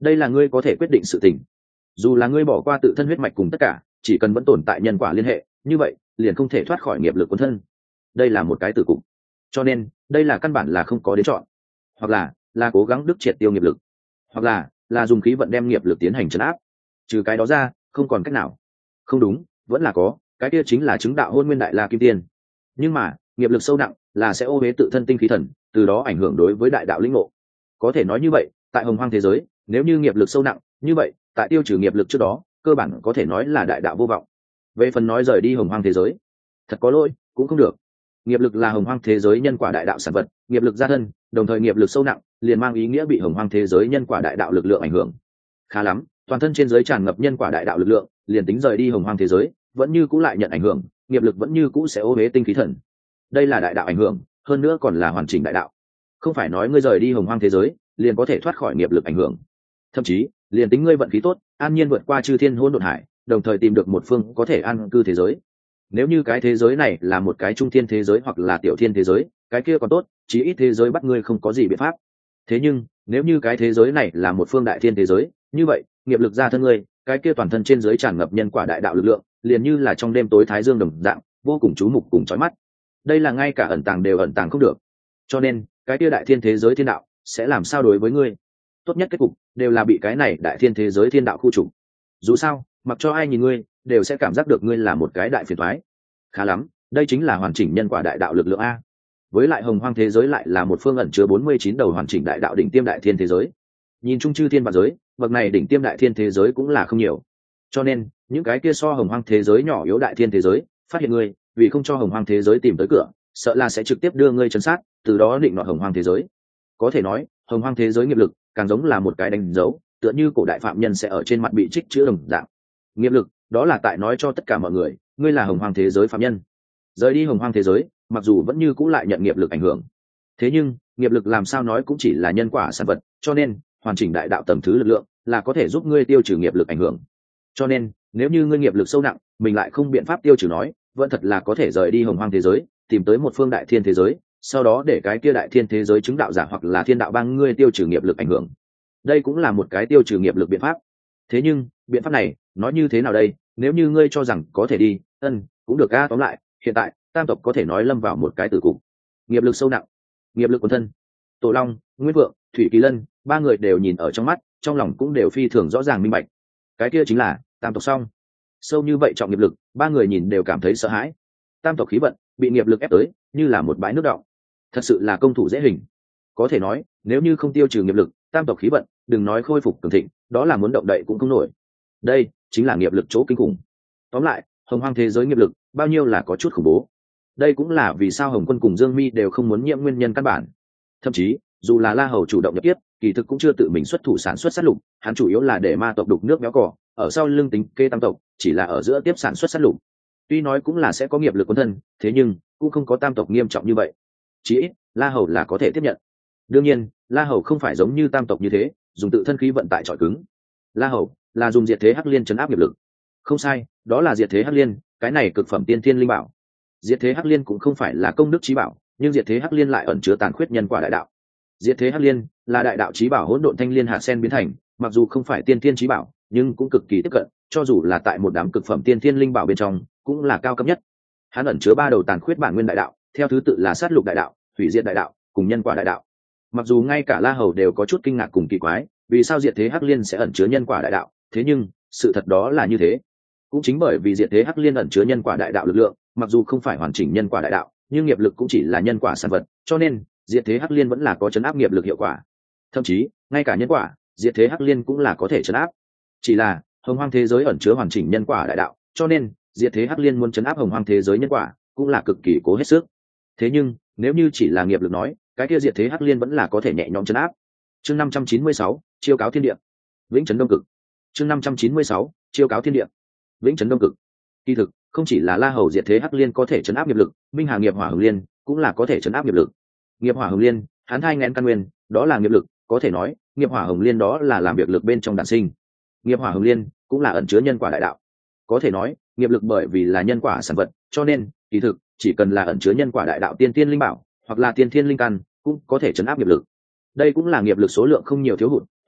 đây là ngươi có thể quyết định sự tình. Dù là ngươi bỏ qua tự thân huyết mạch cùng tất cả, chỉ cần vẫn tồn tại nhân quả liên hệ, như vậy liền không thể thoát khỏi nghiệp lực cuốn thân. Đây là một cái tử cục, cho nên đây là căn bản là không có đến chọn, hoặc là là cố gắng đứt triệt tiêu nghiệp lực, hoặc là là dùng khí vận đem nghiệp lực tiến hành trấn áp. Trừ cái đó ra không còn cách nào. Không đúng, vẫn là có, cái kia chính là chứng đạo hôn nguyên đại la kim tiên. Nhưng mà nghiệp lực sâu nặng là sẽ ô uế tự thân tinh khí thần, từ đó ảnh hưởng đối với đại đạo lĩnh ngộ. Có thể nói như vậy, tại hồng hoang thế giới, nếu như nghiệp lực sâu nặng như vậy, tại tiêu trừ nghiệp lực trước đó, cơ bản có thể nói là đại đạo vô vọng. Về phần nói rời đi hồng hoang thế giới, thật có lỗi cũng không được. Nghiệp lực là hồng hoang thế giới nhân quả đại đạo sản vật, nghiệp lực gia thân, đồng thời nghiệp lực sâu nặng, liền mang ý nghĩa bị hồng hoang thế giới nhân quả đại đạo lực lượng ảnh hưởng. Khá lắm, toàn thân trên giới tràn ngập nhân quả đại đạo lực lượng, liền tính rời đi hồng hoang thế giới, vẫn như cũ lại nhận ảnh hưởng, nghiệp lực vẫn như cũ sẽ ô uế tinh khí thần. Đây là đại đạo ảnh hưởng, hơn nữa còn là hoàn chỉnh đại đạo. Không phải nói ngươi rời đi hồng hoang thế giới, liền có thể thoát khỏi nghiệp lực ảnh hưởng. Thậm chí, liền tính ngươi vận khí tốt, an nhiên vượt qua chư thiên hỗn độn hải, đồng thời tìm được một phương có thể an cư thế giới. Nếu như cái thế giới này là một cái trung thiên thế giới hoặc là tiểu thiên thế giới, cái kia còn tốt, chí ít thế giới bắt ngươi không có gì biện pháp. Thế nhưng, nếu như cái thế giới này là một phương đại thiên thế giới, như vậy, nghiệp lực ra thân ngươi, cái kia toàn thân trên giới tràn ngập nhân quả đại đạo lực lượng, liền như là trong đêm tối thái dương đồng dạng, vô cùng chú mục cùng chói mắt. Đây là ngay cả ẩn tàng đều ẩn tàng không được. Cho nên, cái kia đại thiên thế giới thiên đạo sẽ làm sao đối với ngươi? Tốt nhất kết cục đều là bị cái này đại thiên thế giới thiên đạo khu trục. Dù sao, mặc cho ai nhìn ngươi, đều sẽ cảm giác được ngươi là một cái đại phiền toái. Khá lắm, đây chính là hoàn chỉnh nhân quả đại đạo lực lượng a. Với lại hồng hoang thế giới lại là một phương ẩn chứa bốn mươi chín đầu hoàn chỉnh đại đạo đỉnh tiêm đại thiên thế giới. Nhìn chung chư thiên vạn giới, bậc này đỉnh tiêm đại thiên thế giới cũng là không nhiều. Cho nên, những cái kia so hồng hoang thế giới nhỏ yếu đại thiên thế giới, phát hiện ngươi, vì không cho hồng hoang thế giới tìm tới cửa, sợ là sẽ trực tiếp đưa ngươi trấn sát, từ đó định nọ hồng hoang thế giới. Có thể nói, hồng hoang thế giới nghiệp lực càng giống là một cái đánh dấu, tựa như cổ đại phạm nhân sẽ ở trên mặt bị trích chữ đồng dạng. Nghiệp lực, đó là tại nói cho tất cả mọi người, ngươi là hồng hoang thế giới phạm nhân. Rời đi hồng hoang thế giới, mặc dù vẫn như cũ lại nhận nghiệp lực ảnh hưởng, thế nhưng nghiệp lực làm sao nói cũng chỉ là nhân quả sản vật, cho nên hoàn chỉnh đại đạo tầm thứ lực lượng là có thể giúp ngươi tiêu trừ nghiệp lực ảnh hưởng. Cho nên nếu như ngươi nghiệp lực sâu nặng, mình lại không biện pháp tiêu trừ nói, vẫn thật là có thể rời đi hồng hoang thế giới, tìm tới một phương đại thiên thế giới, sau đó để cái kia đại thiên thế giới chứng đạo giả hoặc là thiên đạo bang ngươi tiêu trừ nghiệp lực ảnh hưởng. Đây cũng là một cái tiêu trừ nghiệp lực biện pháp. Thế nhưng biện pháp này nói như thế nào đây? Nếu như ngươi cho rằng có thể đi, ân cũng được a. Tóm lại, hiện tại tam tộc có thể nói lâm vào một cái tử cục. Nghiệp lực sâu nặng, nghiệp lực quần thân. Tổ Long, Nguyên Vượng, Thủy Kỳ Lân, ba người đều nhìn ở trong mắt, trong lòng cũng đều phi thường rõ ràng minh bạch. Cái kia chính là tam tộc xong. Sâu như vậy trọng nghiệp lực, ba người nhìn đều cảm thấy sợ hãi. Tam tộc khí vận bị nghiệp lực ép tới, như là một bãi nước đọng. Thật sự là công thủ dễ hình. Có thể nói, nếu như không tiêu trừ nghiệp lực, tam tộc khí vận, đừng nói khôi phục cường thịnh, đó là muốn động đậy cũng không nổi. Đây chính là nghiệp lực chỗ kinh khủng. Tóm lại, hồng hoang thế giới nghiệp lực bao nhiêu là có chút khủng bố. Đây cũng là vì sao Hồng Quân cùng Dương Mi đều không muốn nhiễm nguyên nhân căn bản. Thậm chí, dù là La Hầu chủ động nhập tiếp, kỳ thực cũng chưa tự mình xuất thủ sản xuất sát lục, hắn chủ yếu là để ma tộc đục nước béo cỏ, ở sau lưng tính kê tam tộc, chỉ là ở giữa tiếp sản xuất sát lục. Tuy nói cũng là sẽ có nghiệp lực quân thân, thế nhưng cũng không có tam tộc nghiêm trọng như vậy. Chỉ ít, La Hầu là có thể tiếp nhận. Đương nhiên, La Hầu không phải giống như tam tộc như thế, dùng tự thân khí vận tại trọi cứng. La Hầu là dùng diệt thế hắc liên chấn áp nghiệp lực. Không sai, đó là diệt thế hắc liên, cái này cực phẩm tiên thiên linh bảo. Diệt thế hắc liên cũng không phải là công đức chí bảo, nhưng diệt thế hắc liên lại ẩn chứa tàn khuyết nhân quả đại đạo. Diệt thế hắc liên là đại đạo chí bảo hỗn độn thanh liên hạ sen biến thành, mặc dù không phải tiên thiên chí bảo, nhưng cũng cực kỳ tiếp cận, cho dù là tại một đám cực phẩm tiên thiên linh bảo bên trong, cũng là cao cấp nhất. Hắn ẩn chứa ba đầu tàn khuyết bản nguyên đại đạo, theo thứ tự là sát lục đại đạo, hủy diệt đại đạo, cùng nhân quả đại đạo. Mặc dù ngay cả La Hầu đều có chút kinh ngạc cùng kỳ quái, vì sao diệt thế hắc liên sẽ ẩn chứa nhân quả đại đạo, thế nhưng sự thật đó là như thế. Cũng chính bởi vì diệt thế hắc liên ẩn chứa nhân quả đại đạo lực lượng, mặc dù không phải hoàn chỉnh nhân quả đại đạo, nhưng nghiệp lực cũng chỉ là nhân quả sản vật, cho nên diệt thế hắc liên vẫn là có chấn áp nghiệp lực hiệu quả. Thậm chí ngay cả nhân quả, diệt thế hắc liên cũng là có thể chấn áp. Chỉ là hồng hoang thế giới ẩn chứa hoàn chỉnh nhân quả đại đạo, cho nên diệt thế hắc liên muốn chấn áp hồng hoang thế giới nhân quả cũng là cực kỳ cố hết sức. Thế nhưng nếu như chỉ là nghiệp lực nói, cái kia diệt thế hắc liên vẫn là có thể nhẹ nhõm chấn áp. Chương năm trăm chín mươi sáu, chiêu cáo thiên địa, vĩnh chấn đông cực. Chương năm trăm chín mươi sáu, chiêu cáo thiên địa, vĩnh chấn đông cực. Kỳ thực không chỉ là La Hầu diệt thế hắc liên có thể chấn áp nghiệp lực, Minh Hà nghiệp hỏa hồng liên cũng là có thể chấn áp nghiệp lực. Nghiệp hỏa hồng liên, hắn thai nghén căn nguyên, đó là nghiệp lực, có thể nói nghiệp hỏa hồng liên đó là làm việc lực bên trong đản sinh. Nghiệp hỏa hồng liên cũng là ẩn chứa nhân quả đại đạo, có thể nói nghiệp lực bởi vì là nhân quả sản vật, cho nên kỳ thực chỉ cần là ẩn chứa nhân quả đại đạo tiên tiên linh bảo hoặc là tiên thiên linh căn cũng có thể chấn áp nghiệp lực. Đây cũng là nghiệp lực số lượng không nhiều thiếu hụt,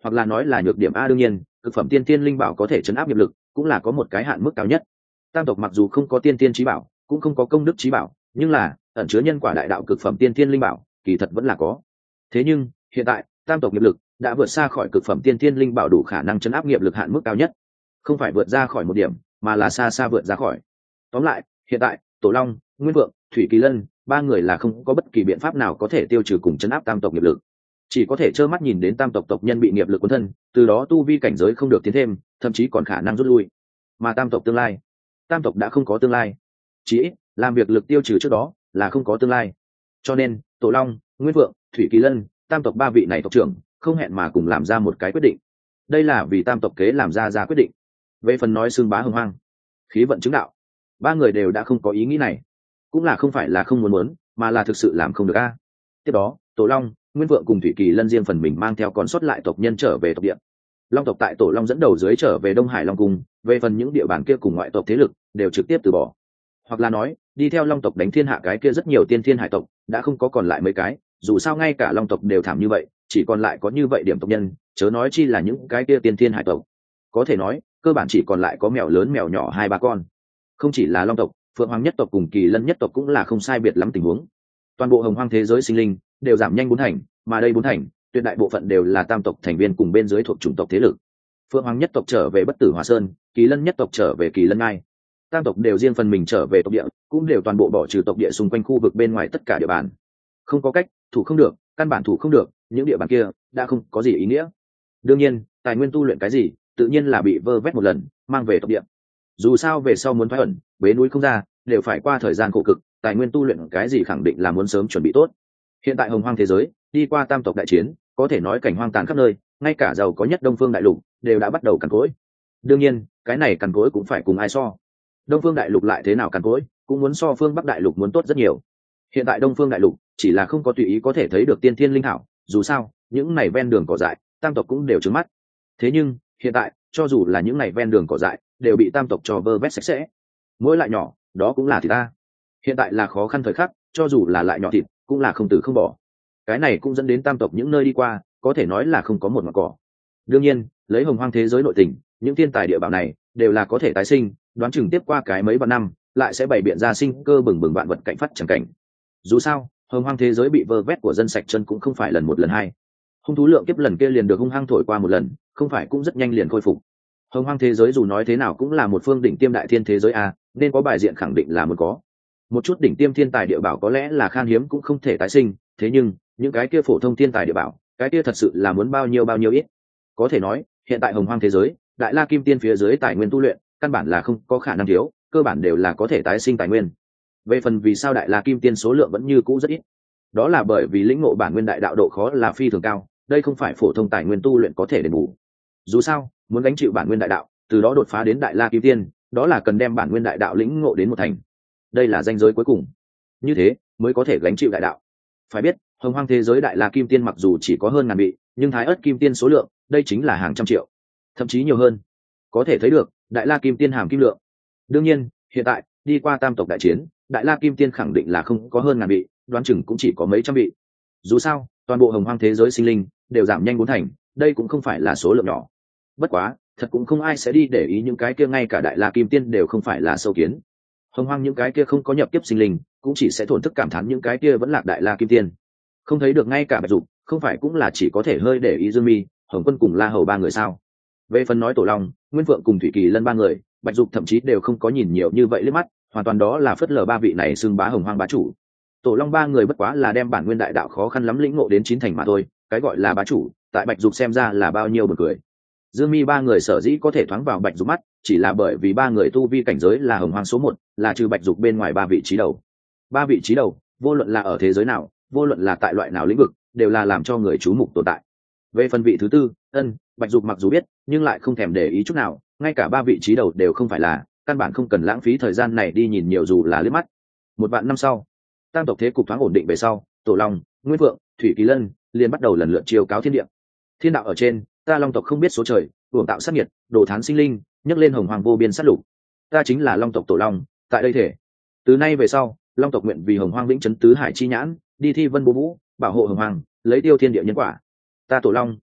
hoặc là nói là nhược điểm a. Đương nhiên cực phẩm tiên tiên linh bảo có thể chấn áp nghiệp lực cũng là có một cái hạn mức cao nhất. Tam tộc mặc dù không có tiên tiên trí bảo cũng không có công đức trí bảo, nhưng là ẩn chứa nhân quả đại đạo cực phẩm tiên tiên linh bảo kỳ thật vẫn là có. Thế nhưng hiện tại tam tộc nghiệp lực đã vượt xa khỏi cực phẩm tiên tiên linh bảo đủ khả năng chấn áp nghiệp lực hạn mức cao nhất, không phải vượt ra khỏi một điểm mà là xa xa vượt ra khỏi. Tóm lại hiện tại Tổ Long, Nguyên Vượng, Thủy Kỳ Lân ba người là không có bất kỳ biện pháp nào có thể tiêu trừ cùng chấn áp tam tộc nghiệp lực, chỉ có thể trơ mắt nhìn đến tam tộc tộc nhân bị nghiệp lực cuốn thân, từ đó tu vi cảnh giới không được tiến thêm, thậm chí còn khả năng rút lui. Mà tam tộc tương lai, tam tộc đã không có tương lai, chỉ ít làm việc lực tiêu trừ trước đó là không có tương lai. Cho nên Tổ Long, Nguyên Vượng, Thủy Kỳ Lân tam tộc ba vị này tộc trưởng không hẹn mà cùng làm ra một cái quyết định. Đây là vì tam tộc kế làm ra ra quyết định. Về phần nói xương bá hồng hoang, khí vận chứng đạo, ba người đều đã không có ý nghĩ này, cũng là không phải là không muốn muốn mà là thực sự làm không được a. Tiếp đó Tổ Long, Nguyên Vượng cùng Thủy Kỳ Lân riêng phần mình mang theo còn sót lại tộc nhân trở về tộc địa. Long tộc tại Tổ Long dẫn đầu dưới trở về Đông Hải Long Cung, về phần những địa bàn kia cùng ngoại tộc thế lực đều trực tiếp từ bỏ, hoặc là nói đi theo Long tộc đánh thiên hạ cái kia rất nhiều tiên thiên hải tộc đã không có còn lại mấy cái. Dù sao ngay cả Long tộc đều thảm như vậy, chỉ còn lại có như vậy điểm tộc nhân, chớ nói chi là những cái kia tiên thiên hải tộc. Có thể nói cơ bản chỉ còn lại có mèo lớn mèo nhỏ hai ba con. Không chỉ là Long tộc, Phượng Hoàng nhất tộc cùng Kỳ Lân nhất tộc cũng là không sai biệt lắm tình huống. Toàn bộ hồng hoang thế giới sinh linh đều giảm nhanh bốn thành, mà đây bốn thành tuyệt đại bộ phận đều là tam tộc thành viên cùng bên dưới thuộc chủng tộc thế lực. Phượng Hoàng nhất tộc trở về Bất Tử Hỏa Sơn, Kỳ Lân nhất tộc trở về Kỳ Lân Ngai, tam tộc đều riêng phần mình trở về tộc địa, cũng đều toàn bộ bỏ trừ tộc địa xung quanh khu vực bên ngoài tất cả địa bàn. Không có cách, thủ không được, căn bản thủ không được, những địa bàn kia đã không có gì ý nghĩa. Đương nhiên tài nguyên tu luyện cái gì tự nhiên là bị vơ vét một lần mang về tộc địa. Dù sao về sau muốn thoái ẩn bế núi không ra đều phải qua thời gian khổ cực, tài nguyên tu luyện cái gì khẳng định là muốn sớm chuẩn bị tốt. Hiện tại hồng hoang thế giới đi qua tam tộc đại chiến, có thể nói cảnh hoang tàn khắp nơi, ngay cả giàu có nhất Đông Phương đại lục đều đã bắt đầu cằn cỗi. Đương nhiên cái này cằn cỗi cũng phải cùng ai so. Đông Phương đại lục lại thế nào cằn cỗi cũng muốn so phương Bắc đại lục muốn tốt rất nhiều. Hiện tại Đông Phương đại lục chỉ là không có tùy ý có thể thấy được tiên thiên linh thảo, dù sao những này ven đường cỏ dại tam tộc cũng đều trứng mắt. Thế nhưng hiện tại cho dù là những này ven đường cỏ dại đều bị tam tộc cho vơ vét sạch sẽ, mỗi lại nhỏ đó cũng là thịt ta. Hiện tại là khó khăn thời khắc, cho dù là lại nhỏ thịt cũng là không từ không bỏ. Cái này cũng dẫn đến tam tộc những nơi đi qua có thể nói là không có một ngọn cỏ. Đương nhiên lấy hồng hoang thế giới nội tình, những thiên tài địa bảo này đều là có thể tái sinh, đoán chừng tiếp qua cái mấy vạn năm lại sẽ bày biện ra sinh cơ bừng bừng vạn vật cảnh phát chẳng cảnh. Dù sao hồng hoang thế giới bị vơ vét của dân sạch chân cũng không phải lần một lần hai, hung thú lượng kiếp lần kia liền được hung hăng thổi qua một lần, không phải cũng rất nhanh liền khôi phục. Hồng hoang thế giới dù nói thế nào cũng là một phương đỉnh tiêm đại thiên thế giới a, nên có bài diện khẳng định là muốn có. Một chút đỉnh tiêm thiên tài địa bảo có lẽ là khan hiếm cũng không thể tái sinh, thế nhưng những cái kia phổ thông thiên tài địa bảo, cái kia thật sự là muốn bao nhiêu bao nhiêu ít. Có thể nói hiện tại hồng hoang thế giới đại la kim tiên phía dưới tài nguyên tu luyện căn bản là không có khả năng thiếu, cơ bản đều là có thể tái sinh tài nguyên. Về phần vì sao đại la kim tiên số lượng vẫn như cũ rất ít, đó là bởi vì lĩnh ngộ bản nguyên đại đạo độ khó là phi thường cao, đây không phải phổ thông tài nguyên tu luyện có thể đền bù. Dù sao muốn gánh chịu bản nguyên đại đạo, từ đó đột phá đến đại la kim tiên, đó là cần đem bản nguyên đại đạo lĩnh ngộ đến một thành, đây là ranh giới cuối cùng, như thế mới có thể gánh chịu đại đạo. Phải biết hồng hoang thế giới đại la kim tiên mặc dù chỉ có hơn ngàn vị, nhưng thái ớt kim tiên số lượng đây chính là hàng trăm triệu, thậm chí nhiều hơn. Có thể thấy được đại la kim tiên hàm kim lượng. Đương nhiên hiện tại đi qua tam tộc đại chiến, đại la kim tiên khẳng định là không có hơn ngàn vị, đoán chừng cũng chỉ có mấy trăm vị. Dù sao toàn bộ hồng hoang thế giới sinh linh đều giảm nhanh bốn thành, đây cũng không phải là số lượng nhỏ. Bất quá thật cũng không ai sẽ đi để ý những cái kia ngay cả đại la kim tiên đều không phải là sâu kiến. Hồng hoang những cái kia không có nhập kiếp sinh linh cũng chỉ sẽ thổn thức cảm thán những cái kia vẫn lạc đại la kim tiên. Không thấy được ngay cả Bạch Dục không phải cũng là chỉ có thể hơi để ý Dương Mi, Hồng Quân cùng La Hầu ba người sao? Về phần nói Tổ Long, Nguyên Vượng cùng Thủy Kỳ Lân ba người, Bạch Dục thậm chí đều không có nhìn nhiều như vậy liếc mắt, hoàn toàn đó là phớt lờ ba vị này xưng bá hồng hoang bá chủ. Tổ Long ba người bất quá là đem bản nguyên đại đạo khó khăn lắm lĩnh ngộ đến chín thành mà thôi, cái gọi là bá chủ tại Bạch Dục xem ra là bao nhiêu buồn cười. Dương Mi ba người sở dĩ có thể thoáng vào Bạch Dục mắt, chỉ là bởi vì ba người tu vi cảnh giới là hồng hoang số một, là trừ Bạch Dục bên ngoài ba vị trí đầu. Ba vị trí đầu, vô luận là ở thế giới nào, vô luận là tại loại nào lĩnh vực, đều là làm cho người chú mục tồn tại. Về phần vị thứ tư, Ân, Bạch Dục mặc dù biết, nhưng lại không thèm để ý chút nào, ngay cả ba vị trí đầu đều không phải là, căn bản không cần lãng phí thời gian này đi nhìn nhiều dù là liếc mắt. Một vạn năm sau, tam tộc thế cục thoáng ổn định về sau, Tổ Long, Nguyên Vượng, Thủy Kỳ Lân liền bắt đầu lần lượt chiêu cáo thiên địa. Thiên đạo ở trên, ta Long tộc không biết số trời, uổng tạo sát nhiệt, đồ thán sinh linh, nhấc lên hồng hoàng vô biên sát lục. Ta chính là Long tộc Tổ Long, tại đây thể. Từ nay về sau, Long tộc nguyện vì hồng hoàng vĩnh chấn tứ hải chi nhãn, đi thi vân bố vũ, bảo hộ hồng hoàng, lấy tiêu thiên địa nhân quả. Ta Tổ Long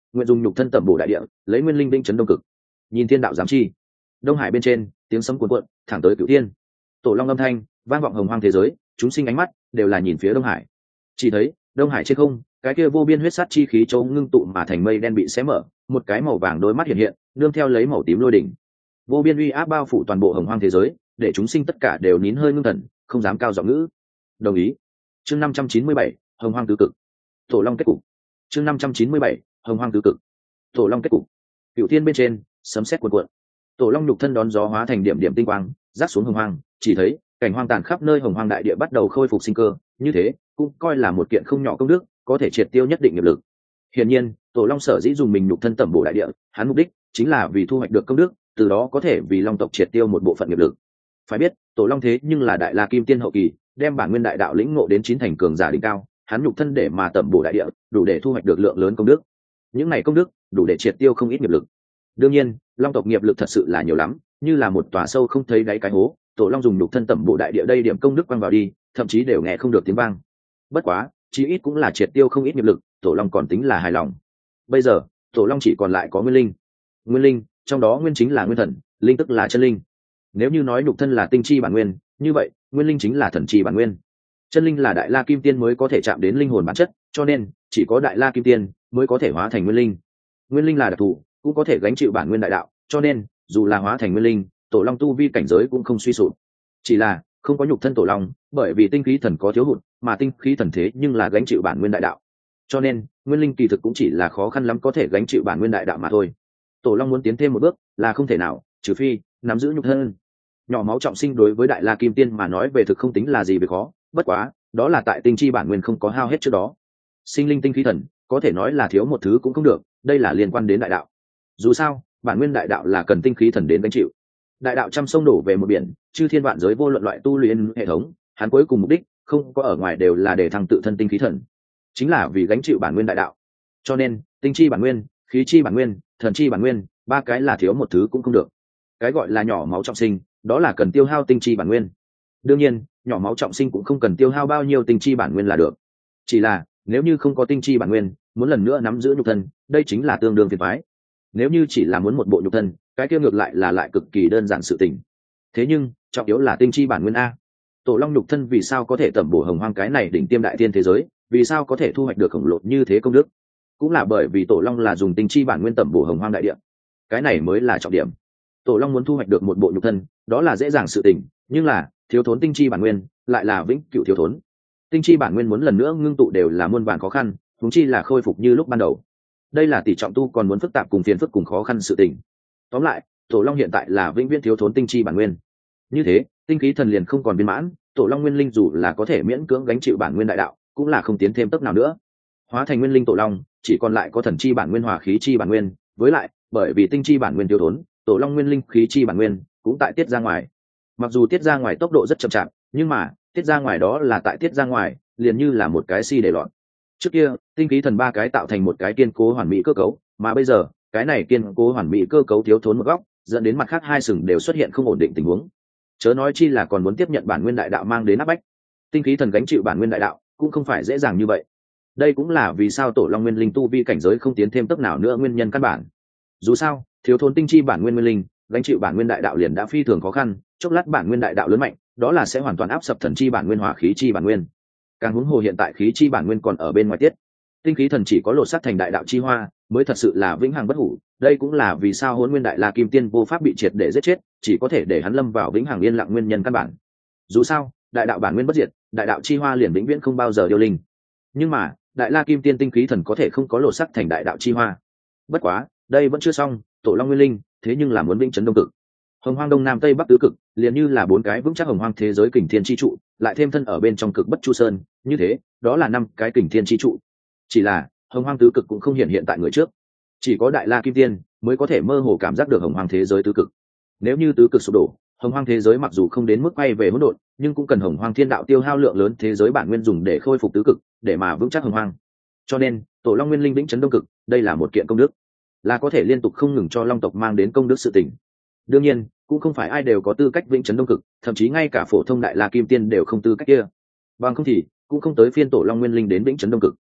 nguyện dùng nhục thân tẩm bổ đại địa, lấy nguyên linh vĩnh chấn đông cực. Nhìn thiên đạo giám chi. Đông hải bên trên, tiếng sấm cuồn cuộn thẳng tới cửu thiên. Tổ long âm thanh vang vọng hồng hoang thế giới, chúng sinh ánh mắt đều là nhìn phía đông hải. Chỉ thấy đông hải trên không, cái kia vô biên huyết sát chi khí châu ngưng tụ mà thành mây đen bị xé mở, một cái màu vàng đôi mắt hiện hiện, nương theo lấy màu tím lôi đỉnh. Vô biên uy áp bao phủ toàn bộ hồng hoang thế giới, để chúng sinh tất cả đều nín hơi ngưng thần, không dám cao giọng ngữ. Đồng ý. Chương năm trăm chín mươi bảy, hồng hoang tứ cực. Tổ long kết cục. Chương năm trăm chín mươi bảy, hồng hoang tứ cực. Tổ long kết cục. Cửu thiên bên trên, sấm sét cuồn cuộn. Tổ long nhục thân đón gió hóa thành điểm điểm tinh quang, rát xuống hồng hoang, chỉ thấy cảnh hoang tàn khắp nơi hồng hoang đại địa bắt đầu khôi phục sinh cơ, như thế cũng coi là một kiện không nhỏ công đức, có thể triệt tiêu nhất định nghiệp lực. Hiển nhiên, Tổ long sở dĩ dùng mình nhục thân tẩm bổ đại địa, hắn mục đích chính là vì thu hoạch được công đức, từ đó có thể vì long tộc triệt tiêu một bộ phận nghiệp lực. Phải biết, Tổ long thế nhưng là đại la kim tiên hậu kỳ, đem bản nguyên đại đạo lĩnh ngộ đến chín thành cường giả đỉnh cao, hắn nhục thân để mà tẩm bổ đại địa, đủ để thu hoạch được lượng lớn công đức. Những này công đức đủ để triệt tiêu không ít nghiệp lực. Đương nhiên, long tộc nghiệp lực thật sự là nhiều lắm, như là một tòa sâu không thấy đáy cái hố, Tổ long dùng nhục thân tẩm bổ đại địa đây điểm công đức quăng vào đi, thậm chí đều nghe không được tiếng vang. Bất quá, chí ít cũng là triệt tiêu không ít nghiệp lực, Tổ long còn tính là hài lòng. Bây giờ, Tổ long chỉ còn lại có nguyên linh. Nguyên linh, trong đó nguyên chính là nguyên thần, linh tức là chân linh. Nếu như nói nhục thân là tinh chi bản nguyên, như vậy nguyên linh chính là thần chi bản nguyên. Chân linh là đại la kim tiên mới có thể chạm đến linh hồn bản chất, cho nên chỉ có đại la kim tiên mới có thể hóa thành nguyên linh. Nguyên linh là đặc thù, cũng có thể gánh chịu bản nguyên đại đạo, cho nên dù là hóa thành nguyên linh, Tổ long tu vi cảnh giới cũng không suy sụp. Chỉ là không có nhục thân Tổ long, bởi vì tinh khí thần có thiếu hụt, mà tinh khí thần thế nhưng là gánh chịu bản nguyên đại đạo, cho nên nguyên linh kỳ thực cũng chỉ là khó khăn lắm có thể gánh chịu bản nguyên đại đạo mà thôi. Tổ long muốn tiến thêm một bước là không thể nào, trừ phi nắm giữ nhục thân. Nhỏ máu trọng sinh đối với đại la kim tiên mà nói về thực không tính là gì về khó, bất quá đó là tại tinh chi bản nguyên không có hao hết trước đó. Sinh linh tinh khí thần có thể nói là thiếu một thứ cũng không được, đây là liên quan đến đại đạo. Dù sao bản nguyên đại đạo là cần tinh khí thần đến gánh chịu. Đại đạo trăm sông đổ về một biển, chư thiên vạn giới vô luận loại tu luyện hệ thống, hắn cuối cùng mục đích không có ở ngoài đều là để thăng tự thân tinh khí thần, chính là vì gánh chịu bản nguyên đại đạo. Cho nên tinh chi bản nguyên, khí chi bản nguyên, thần chi bản nguyên, ba cái là thiếu một thứ cũng không được. Cái gọi là nhỏ máu trọng sinh, đó là cần tiêu hao tinh chi bản nguyên. Đương nhiên nhỏ máu trọng sinh cũng không cần tiêu hao bao nhiêu tinh chi bản nguyên là được, chỉ là nếu như không có tinh chi bản nguyên, muốn lần nữa nắm giữ nhục thân, đây chính là tương đương phiền toái. Nếu như chỉ là muốn một bộ nhục thân, cái kia ngược lại là lại cực kỳ đơn giản sự tình. Thế nhưng trọng yếu là tinh chi bản nguyên a. Tổ long nhục thân vì sao có thể tẩm bổ hồng hoang cái này đỉnh tiêm đại thiên thế giới, vì sao có thể thu hoạch được khổng lồ như thế công đức, cũng là bởi vì Tổ long là dùng tinh chi bản nguyên tẩm bổ hồng hoang đại địa. Cái này mới là trọng điểm. Tổ long muốn thu hoạch được một bộ nhục thân, đó là dễ dàng sự tình, nhưng là thiếu thốn tinh chi bản nguyên lại là vĩnh cửu thiếu thốn. Tinh chi bản nguyên muốn lần nữa ngưng tụ đều là muôn vàn khó khăn, huống chi là khôi phục như lúc ban đầu. Đây là tỷ trọng tu còn muốn phức tạp cùng phiền phức cùng khó khăn sự tình. Tóm lại, Tổ long hiện tại là vĩnh viễn thiếu thốn tinh chi bản nguyên. Như thế, tinh khí thần liền không còn viên mãn, Tổ long nguyên linh dù là có thể miễn cưỡng gánh chịu bản nguyên đại đạo, cũng là không tiến thêm tốc nào nữa. Hóa thành nguyên linh Tổ long, chỉ còn lại có thần chi bản nguyên hòa khí chi bản nguyên, với lại, bởi vì tinh chi bản nguyên thiếu thốn, Tổ long nguyên linh khí chi bản nguyên cũng tại tiết ra ngoài. Mặc dù tiết ra ngoài tốc độ rất chậm chạp, nhưng mà tiết ra ngoài đó là tại tiết ra ngoài, liền như là một cái xi để lọt. Trước kia tinh khí thần ba cái tạo thành một cái kiên cố hoàn mỹ cơ cấu, mà bây giờ cái này kiên cố hoàn mỹ cơ cấu thiếu thốn một góc, dẫn đến mặt khác hai sừng đều xuất hiện không ổn định tình huống. Chớ nói chi là còn muốn tiếp nhận bản nguyên đại đạo mang đến áp bách. Tinh khí thần gánh chịu bản nguyên đại đạo cũng không phải dễ dàng như vậy. Đây cũng là vì sao Tổ long nguyên linh tu vi cảnh giới không tiến thêm tốc nào nữa nguyên nhân căn bản. Dù sao thiếu thốn tinh chi bản nguyên nguyên linh gánh chịu bản nguyên đại đạo liền đã phi thường khó khăn, chốc lát bản nguyên đại đạo lớn mạnh, đó là sẽ hoàn toàn áp sập thần chi bản nguyên hòa khí chi bản nguyên. Càng huống hồ hiện tại khí chi bản nguyên còn ở bên ngoài tiết, tinh khí thần chỉ có lột xác thành đại đạo chi hoa mới thật sự là vĩnh hằng bất hủ. Đây cũng là vì sao Hỗn Nguyên Đại La Kim Tiên vô pháp bị triệt để giết chết, chỉ có thể để hắn lâm vào vĩnh hằng yên lặng nguyên nhân căn bản. Dù sao đại đạo bản nguyên bất diệt, đại đạo chi hoa liền vĩnh viễn không bao giờ điêu linh. Nhưng mà Đại La Kim Tiên tinh khí thần có thể không có lột xác thành đại đạo chi hoa. Bất quá đây vẫn chưa xong, Tổ long nguyên linh thế nhưng là muốn vĩnh chấn đông cực. Hồng hoang đông nam tây bắc tứ cực liền như là bốn cái vững chắc hồng hoang thế giới kình thiên chi trụ, lại thêm thân ở bên trong cực bất chu sơn, như thế đó là năm cái kình thiên chi trụ. Chỉ là hồng hoang tứ cực cũng không hiện hiện tại người trước, chỉ có Đại La Kim Tiên mới có thể mơ hồ cảm giác được hồng hoang thế giới tứ cực. Nếu như tứ cực sụp đổ, hồng hoang thế giới mặc dù không đến mức quay về hỗn độn, nhưng cũng cần hồng hoang thiên đạo tiêu hao lượng lớn thế giới bản nguyên dùng để khôi phục tứ cực, để mà vững chắc hồng hoang. Cho nên Tổ long nguyên linh vĩnh chấn đông cực, đây là một kiện công đức, là có thể liên tục không ngừng cho long tộc mang đến công đức sự tình. Đương nhiên cũng không phải ai đều có tư cách vĩnh chấn đông cực, thậm chí ngay cả phổ thông Đại La Kim Tiên đều không tư cách kia, bằng không thì cũng không tới phiên Tổ long nguyên linh đến vĩnh chấn đông cực.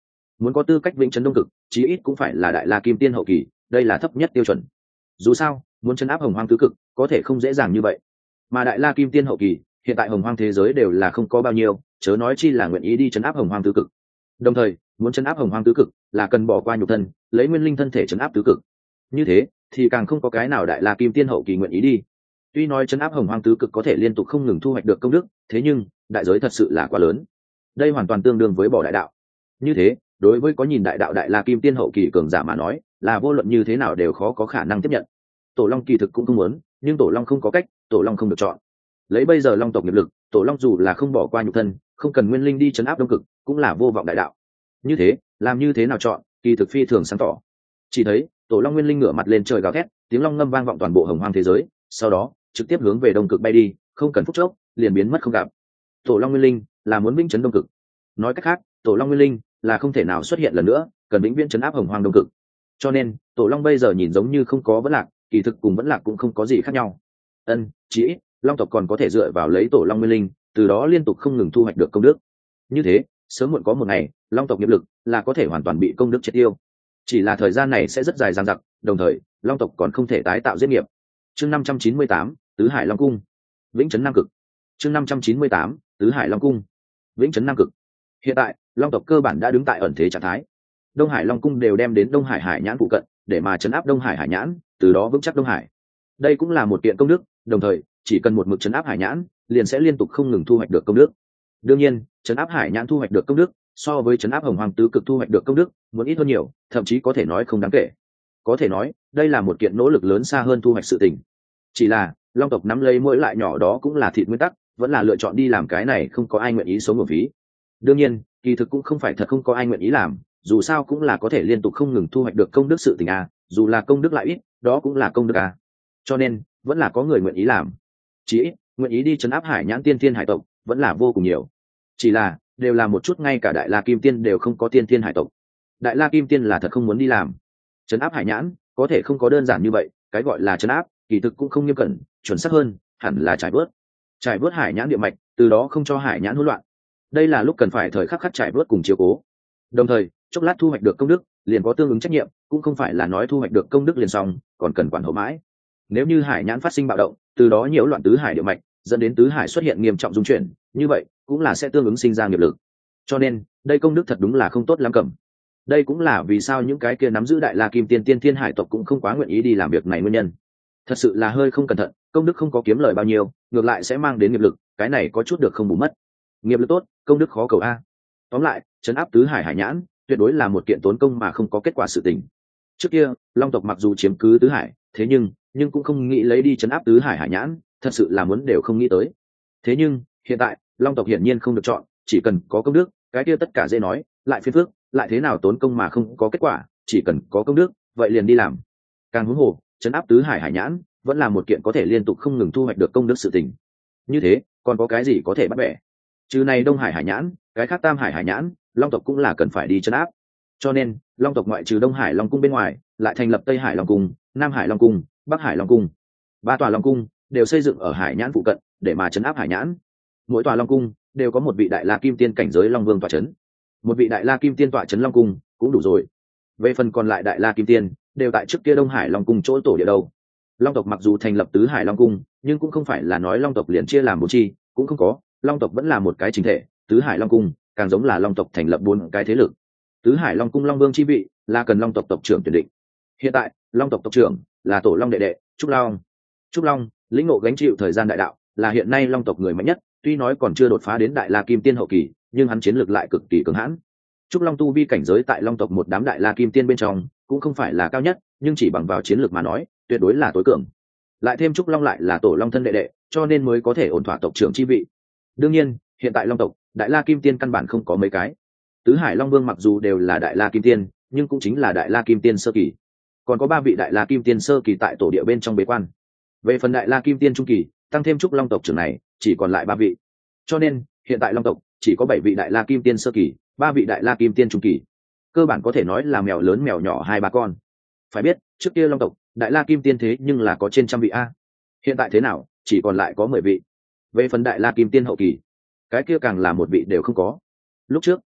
muốn có tư cách vĩnh chấn đông cực chí ít cũng phải là đại la kim tiên hậu kỳ, đây là thấp nhất tiêu chuẩn. Dù sao muốn chấn áp hồng hoang tứ cực có thể không dễ dàng như vậy, mà đại la kim tiên hậu kỳ hiện tại hồng hoang thế giới đều là không có bao nhiêu, chớ nói chi là nguyện ý đi chấn áp hồng hoang tứ cực. Đồng thời muốn chấn áp hồng hoang tứ cực là cần bỏ qua nhục thân, lấy nguyên linh thân thể chấn áp tứ cực, như thế thì càng không có cái nào đại la kim tiên hậu kỳ nguyện ý đi. Tuy nói chấn áp hồng hoang tứ cực có thể liên tục không ngừng thu hoạch được công đức, thế nhưng đại giới thật sự là quá lớn, đây hoàn toàn tương đương với bỏ đại đạo. Như thế đối với có nhìn đại đạo đại la kim tiên hậu kỳ cường giả mà nói là vô luận như thế nào đều khó có khả năng tiếp nhận. Tổ long kỳ thực cũng không muốn, nhưng tổ long không có cách, tổ long không được chọn. Lấy bây giờ long tộc nghiệp lực, tổ long dù là không bỏ qua nhục thân, không cần nguyên linh đi chấn áp đông cực cũng là vô vọng đại đạo. Như thế làm như thế nào chọn, kỳ thực phi thường sáng tỏ. Chỉ thấy tổ long nguyên linh ngửa mặt lên trời gào thét, tiếng long ngâm vang vọng toàn bộ hồng hoang thế giới, sau đó trực tiếp hướng về đông cực bay đi, không cần phút chốc liền biến mất không gặp. Tổ long nguyên linh là muốn vĩnh chấn đông cực, nói cách khác tổ long nguyên linh là không thể nào xuất hiện lần nữa, cần vĩnh viễn chấn áp hồng hoang đông cực. Cho nên tổ long bây giờ nhìn giống như không có vẫn lạc, kỳ thực cùng vẫn lạc cũng không có gì khác nhau. Ân, chỉ ít long tộc còn có thể dựa vào lấy tổ long nguyên linh, từ đó liên tục không ngừng thu hoạch được công đức. Như thế sớm muộn có một ngày long tộc nghiệp lực là có thể hoàn toàn bị công đức triệt tiêu, chỉ là thời gian này sẽ rất dài dằng dặc, đồng thời long tộc còn không thể tái tạo giết nghiệp. Chương năm trăm chín mươi tám, tứ hải long cung vĩnh chấn nam cực. Chương năm trăm chín mươi tám, tứ hải long cung vĩnh chấn nam cực. Hiện tại long tộc cơ bản đã đứng tại ẩn thế trạng thái, đông hải long cung đều đem đến đông hải hải nhãn phụ cận để mà chấn áp đông hải hải nhãn, từ đó vững chắc đông hải. Đây cũng là một kiện công đức, đồng thời chỉ cần một mực chấn áp hải nhãn liền sẽ liên tục không ngừng thu hoạch được công đức. Đương nhiên chấn áp hải nhãn thu hoạch được công đức so với chấn áp hồng hoang tứ cực thu hoạch được công đức muốn ít hơn nhiều, thậm chí có thể nói không đáng kể. Có thể nói đây là một kiện nỗ lực lớn xa hơn thu hoạch sự tình. Chỉ là long tộc nắm lấy mỗi lại nhỏ đó cũng là thịt nguyên tắc, vẫn là lựa chọn đi làm cái này, không có ai nguyện ý sống ở phí. Đương nhiên kỳ thực cũng không phải thật không có ai nguyện ý làm, dù sao cũng là có thể liên tục không ngừng thu hoạch được công đức sự tình a, dù là công đức lại ít đó cũng là công đức a, cho nên vẫn là có người nguyện ý làm. Chỉ ít nguyện ý đi chấn áp hải nhãn tiên thiên hải tộc vẫn là vô cùng nhiều, chỉ là đều là một chút ngay cả đại la kim tiên đều không có tiên thiên hải tộc. Đại la kim tiên là thật không muốn đi làm. Chấn áp hải nhãn có thể không có đơn giản như vậy, cái gọi là chấn áp kỳ thực cũng không nghiêm cẩn, chuẩn xác hơn hẳn là trải bớt trải bớt hải nhãn địa mạch, từ đó không cho hải nhãn hỗn loạn. Đây là lúc cần phải thời khắc khắc trải bớt cùng chiếu cố. Đồng thời chốc lát thu hoạch được công đức liền có tương ứng trách nhiệm, cũng không phải là nói thu hoạch được công đức liền xong, còn cần quản hậu mãi. Nếu như hải nhãn phát sinh bạo động, từ đó nhiễu loạn tứ hải địa mạch, dẫn đến tứ hải xuất hiện nghiêm trọng dung chuyển, như vậy cũng là sẽ tương ứng sinh ra nghiệp lực. Cho nên đây công đức thật đúng là không tốt lắm cầm. Đây cũng là vì sao những cái kia nắm giữ đại la kim tiên tiên thiên hải tộc cũng không quá nguyện ý đi làm việc này nguyên nhân. Thật sự là hơi không cẩn thận, công đức không có kiếm lời bao nhiêu, ngược lại sẽ mang đến nghiệp lực, cái này có chút được không bù mất. Nghiệp lực tốt, công đức khó cầu a. Tóm lại trấn áp tứ hải hải nhãn tuyệt đối là một kiện tốn công mà không có kết quả sự tình. Trước kia long tộc mặc dù chiếm cứ tứ hải, thế nhưng nhưng cũng không nghĩ lấy đi trấn áp tứ hải hải nhãn, thật sự là muốn đều không nghĩ tới. Thế nhưng hiện tại long tộc hiển nhiên không được chọn, chỉ cần có công đức cái kia tất cả dễ nói, lại phiền phức lại thế nào tốn công mà không có kết quả, chỉ cần có công đức vậy liền đi làm. Càng huống hồ trấn áp tứ hải hải nhãn vẫn là một kiện có thể liên tục không ngừng thu hoạch được công đức sự tình. Như thế còn có cái gì có thể bắt bẻ? Trừ này đông hải hải nhãn, cái khác tam hải hải nhãn long tộc cũng là cần phải đi trấn áp. Cho nên long tộc ngoại trừ đông hải long cung bên ngoài lại thành lập tây hải long cung, nam hải long cung, bắc hải long cung. Ba tòa long cung đều xây dựng ở hải nhãn phụ cận để mà trấn áp hải nhãn. Mỗi tòa long cung đều có một vị đại la kim tiên cảnh giới long vương tọa trấn. Một vị đại la kim tiên tọa trấn long cung cũng đủ rồi. Về phần còn lại đại la kim tiên đều tại trước kia đông hải long cung chỗ tổ địa đâu. Long tộc mặc dù thành lập tứ hải long cung, nhưng cũng không phải là nói long tộc liền chia làm bốn chi, cũng không có, long tộc vẫn là một cái chính thể. Tứ hải long cung càng giống là long tộc thành lập bốn cái thế lực. Tứ hải long cung long vương chi vị là cần long tộc tộc trưởng tuyển định. Hiện tại long tộc tộc trưởng là tổ long đệ đệ trúc long. Trúc long lĩnh ngộ gánh chịu thời gian đại đạo, là hiện nay long tộc người mạnh nhất, tuy nói còn chưa đột phá đến đại la kim tiên hậu kỳ, nhưng hắn chiến lược lại cực kỳ cường hãn. Trúc long tu vi cảnh giới tại long tộc một đám đại la kim tiên bên trong cũng không phải là cao nhất, nhưng chỉ bằng vào chiến lược mà nói tuyệt đối là tối cường. Lại thêm trúc long lại là tổ long thân đệ đệ, cho nên mới có thể ổn thỏa tộc trưởng chi vị. Đương nhiên hiện tại long tộc đại la kim tiên căn bản không có mấy cái. Tứ hải long vương mặc dù đều là đại la kim tiên, nhưng cũng chính là đại la kim tiên sơ kỳ, còn có ba vị đại la kim tiên sơ kỳ tại tổ địa bên trong bế quan. Về phần đại la kim tiên trung kỳ tăng thêm trúc long tộc trưởng này chỉ còn lại ba vị, cho nên hiện tại long tộc chỉ có bảy vị đại la kim tiên sơ kỳ, ba vị đại la kim tiên trung kỳ, cơ bản có thể nói là mèo lớn mèo nhỏ hai ba con. Phải biết trước kia long tộc đại la kim tiên thế nhưng là có trên trăm vị a, hiện tại thế nào chỉ còn lại có mười vị. Về phần đại la kim tiên hậu kỳ, cái kia càng là một vị đều không có. Lúc trước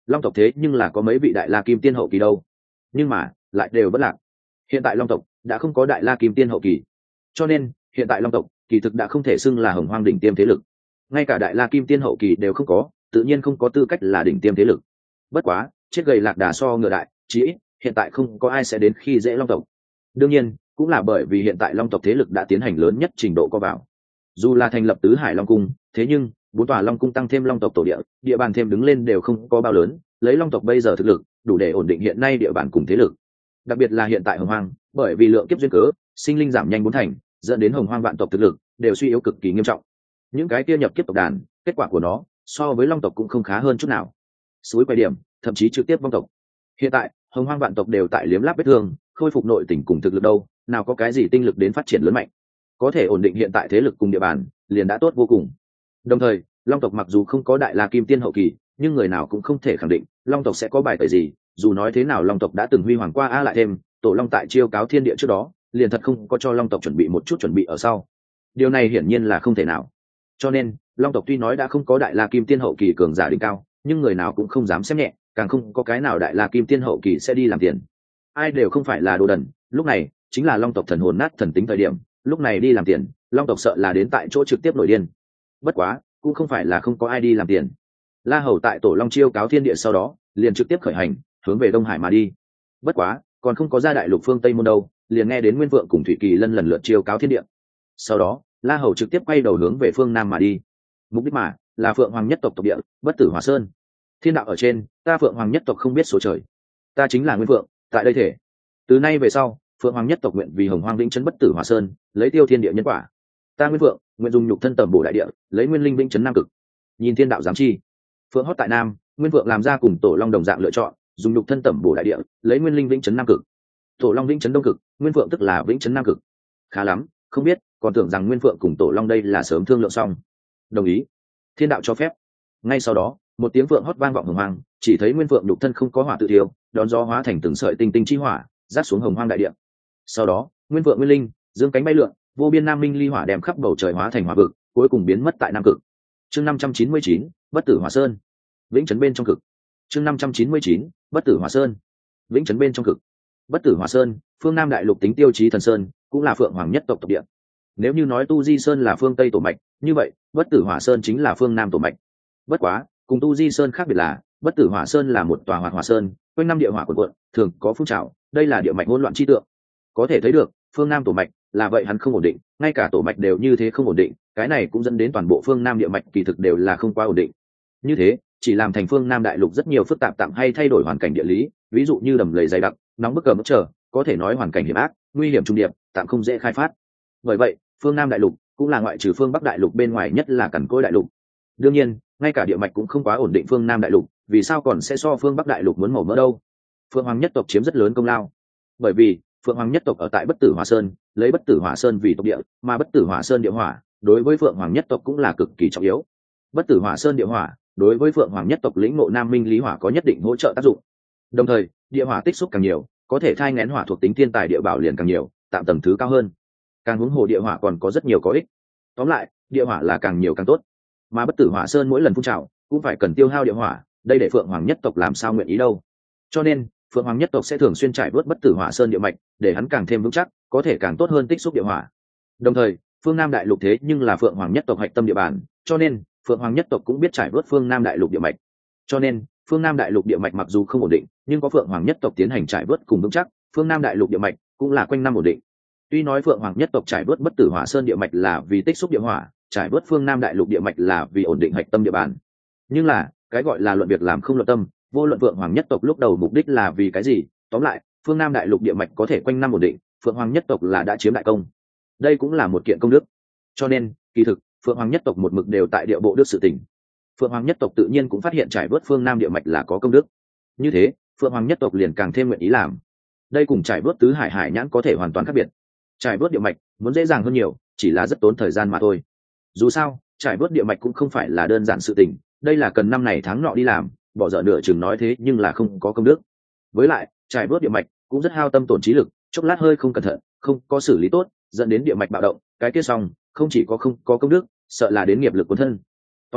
long tộc thế nhưng là có mấy vị đại la kim tiên hậu kỳ đâu, nhưng mà lại đều bất lạc. Hiện tại long tộc đã không có đại la kim tiên hậu kỳ, cho nên hiện tại long tộc kỳ thực đã không thể xưng là hồng hoang đỉnh tiêm thế lực, ngay cả đại la kim tiên hậu kỳ đều không có, tự nhiên không có tư cách là đỉnh tiêm thế lực. Bất quá chết gầy lạc đà so ngựa đại, chí ít hiện tại không có ai sẽ đến khi dễ long tộc. Đương nhiên cũng là bởi vì hiện tại long tộc thế lực đã tiến hành lớn nhất trình độ co vào. Dù là thành lập tứ hải long cung, thế nhưng bốn tòa long cung tăng thêm long tộc tổ địa, địa bàn thêm đứng lên đều không có bao lớn, lấy long tộc bây giờ thực lực đủ để ổn định hiện nay địa bàn cùng thế lực. Đặc biệt là hiện tại hồng hoang, bởi vì lượng kiếp duyên cớ, sinh linh giảm nhanh bốn thành, dẫn đến hồng hoang vạn tộc thực lực đều suy yếu cực kỳ nghiêm trọng. Những cái kia nhập kiếp tộc đàn, kết quả của nó so với long tộc cũng không khá hơn chút nào, suối quay điểm thậm chí trực tiếp vong tộc. Hiện tại hồng hoang vạn tộc đều tại liếm láp vết thương, khôi phục nội tình cùng thực lực đâu, nào có cái gì tinh lực đến phát triển lớn mạnh, có thể ổn định hiện tại thế lực cùng địa bàn liền đã tốt vô cùng. Đồng thời long tộc mặc dù không có đại la kim tiên hậu kỳ, nhưng người nào cũng không thể khẳng định long tộc sẽ có bài tẩy gì. Dù nói thế nào long tộc đã từng huy hoàng qua a, lại thêm tổ long tại chiêu cáo thiên địa trước đó liền thật không có cho long tộc chuẩn bị một chút chuẩn bị ở sau, điều này hiển nhiên là không thể nào. Cho nên long tộc tuy nói đã không có đại la kim tiên hậu kỳ cường giả đỉnh cao, nhưng người nào cũng không dám xem nhẹ, càng không có cái nào đại la kim tiên hậu kỳ sẽ đi làm tiền. Ai đều không phải là đồ đần, lúc này chính là long tộc thần hồn nát thần tính thời điểm, lúc này đi làm tiền long tộc sợ là đến tại chỗ trực tiếp nổi điên. Bất quá cũng không phải là không có ai đi làm tiền. La Hầu tại tổ long chiêu cáo thiên địa sau đó liền trực tiếp khởi hành hướng về Đông Hải mà đi. Bất quá còn không có ra đại lục phương Tây môn đâu, liền nghe đến Nguyên Vượng cùng Thủy Kỳ Lân lần lượt chiêu cáo thiên địa. Sau đó La Hầu trực tiếp quay đầu hướng về phương Nam mà đi, mục đích mà là Phượng Hoàng nhất tộc tộc địa Bất Tử Hỏa Sơn. Thiên đạo ở trên, ta Phượng Hoàng nhất tộc không biết số trời, ta chính là Nguyên Vượng, tại đây thể. Từ nay về sau, Phượng Hoàng nhất tộc nguyện vì Hồng Hoang vĩnh trấn Bất Tử Hỏa Sơn, lấy tiêu thiên địa nhân quả. Ta Nguyên Vượng nguyện dùng nhục thân tẩm bổ đại địa, lấy nguyên linh vĩnh trấn Nam Cực. Nhìn thiên đạo giám chi, Phượng hót tại Nam, Nguyên Vượng làm ra cùng tổ long đồng dạng lựa chọn, dùng nhục thân tẩm bổ đại địa, lấy nguyên linh vĩnh trấn Nam Cực. Tổ long vĩnh trấn Đông Cực, Nguyên Vượng tức là vĩnh trấn Nam Cực. Khá lắm, không biết, còn tưởng rằng Nguyên Vượng cùng tổ long đây là sớm thương lượng xong. Đồng ý. Thiên đạo cho phép. Ngay sau đó một tiếng vượng hót vang vọng hồng hoang, chỉ thấy Nguyên Vượng nhục thân không có hỏa tự thiêu, đón gió hóa thành từng sợi tinh tinh chi hỏa rát xuống hồng hoang đại địa. Sau đó Nguyên Vượng nguyên linh dương cánh bay lượn, vô biên nam minh ly hỏa đem khắp bầu trời hóa thành hỏa vực, cuối cùng biến mất tại Nam Cực. Chương năm trăm chín mươi chín, Bất Tử Hỏa Sơn, vĩnh trấn bên trong cực. Chương năm trăm chín mươi chín, Bất Tử Hỏa Sơn, vĩnh trấn bên trong cực. Bất Tử Hỏa Sơn, phương Nam đại lục tính tiêu chí thần sơn, cũng là Phượng Hoàng nhất tộc tộc địa. Nếu như nói Tu Di Sơn là phương Tây tổ mạch, như vậy Bất Tử Hỏa Sơn chính là phương Nam tổ mạch. Bất quá cùng Tu Di Sơn khác biệt là Bất Tử Hỏa Sơn là một tòa hoạt hỏa sơn, quanh năm địa hỏa cuồn cuộn, thường có phun trào, đây là địa mạch hỗn loạn chi tượng. Có thể thấy được phương Nam tổ mạch là vậy hắn không ổn định, ngay cả tổ mạch đều như thế không ổn định, cái này cũng dẫn đến toàn bộ phương Nam địa mạch kỳ thực đều là không quá ổn định. Như thế chỉ làm thành phương Nam đại lục rất nhiều phức tạp tạm hay thay đổi hoàn cảnh địa lý, ví dụ như đầm lầy dày đặc, nóng bức cờ mức trở, có thể nói hoàn cảnh hiểm ác, nguy hiểm trung điệp, tạm không dễ khai phát. Bởi vậy phương Nam đại lục cũng là ngoại trừ phương Bắc đại lục bên ngoài nhất là cằn cỗi đại lục. Đương nhiên ngay cả địa mạch cũng không quá ổn định phương Nam đại lục, vì sao còn sẽ so phương Bắc đại lục muốn màu mỡ đâu? Phượng Hoàng nhất tộc chiếm rất lớn công lao, bởi vì Phượng Hoàng nhất tộc ở tại Bất Tử Hỏa Sơn, lấy Bất Tử Hỏa Sơn vì tộc địa, mà Bất Tử Hỏa Sơn địa hỏa đối với Phượng Hoàng nhất tộc cũng là cực kỳ trọng yếu. Bất Tử Hỏa Sơn địa hỏa đối với Phượng Hoàng nhất tộc lĩnh ngộ Nam Minh lý hỏa có nhất định hỗ trợ tác dụng. Đồng thời địa hỏa tích xúc càng nhiều, có thể thai nghén hỏa thuộc tính thiên tài địa bảo liền càng nhiều, tạm tầng thứ cao hơn. Càng huống hồ địa hỏa còn có rất nhiều có ích. Tóm lại địa hỏa là càng nhiều càng tốt, mà Bất Tử Hỏa Sơn mỗi lần phun trào cũng phải cần tiêu hao địa hỏa, đây để Phượng Hoàng nhất tộc làm sao nguyện ý đâu. Cho nên Phượng Hoàng nhất tộc sẽ thường xuyên trải vớt Bất Tử Hỏa Sơn địa mạch, để hắn càng thêm vững chắc, có thể càng tốt hơn tích xúc địa hỏa. Đồng thời phương Nam đại lục thế nhưng là Phượng Hoàng nhất tộc hạch tâm địa bàn, cho nên Phượng Hoàng nhất tộc cũng biết trải vớt phương Nam đại lục địa mạch. Cho nên phương Nam đại lục địa mạch mặc dù không ổn định, nhưng có Phượng Hoàng nhất tộc tiến hành trải vớt cùng vững chắc, phương Nam đại lục địa mạch cũng là quanh năm ổn định. Tuy nói Phượng Hoàng nhất tộc trải vớt Bất Tử Hỏa Sơn địa mạch là vì tích xúc địa hỏa, trải vớt phương Nam đại lục địa mạch là vì ổn định hạch tâm địa bàn, nhưng là cái gọi là luận việc làm không luận tâm, vô luận Phượng Hoàng nhất tộc lúc đầu mục đích là vì cái gì, tóm lại phương Nam đại lục địa mạch có thể quanh năm ổn định, Phượng Hoàng nhất tộc là đã chiếm đại công, đây cũng là một kiện công đức. Cho nên kỳ thực Phượng Hoàng nhất tộc một mực đều tại địa bộ đức sự tình. Phượng Hoàng nhất tộc tự nhiên cũng phát hiện trải vớt phương Nam địa mạch là có công đức, như thế Phượng Hoàng nhất tộc liền càng thêm nguyện ý làm. Đây cùng trải vớt tứ hải hải nhãn có thể hoàn toàn khác biệt. Trải vớt địa mạch muốn dễ dàng hơn nhiều, chỉ là rất tốn thời gian mà thôi. Dù sao trải vớt địa mạch cũng không phải là đơn giản sự tình, đây là cần năm này tháng nọ đi làm, bỏ dở nửa chừng nói thế nhưng là không có công đức. Với lại trải vớt địa mạch cũng rất hao tâm tổn trí lực, chốc lát hơi không cẩn thận, không có xử lý tốt, dẫn đến địa mạch bạo động, cái kia xong không chỉ có không có công đức, sợ là đến nghiệp lực cuốn thân. Tóm lại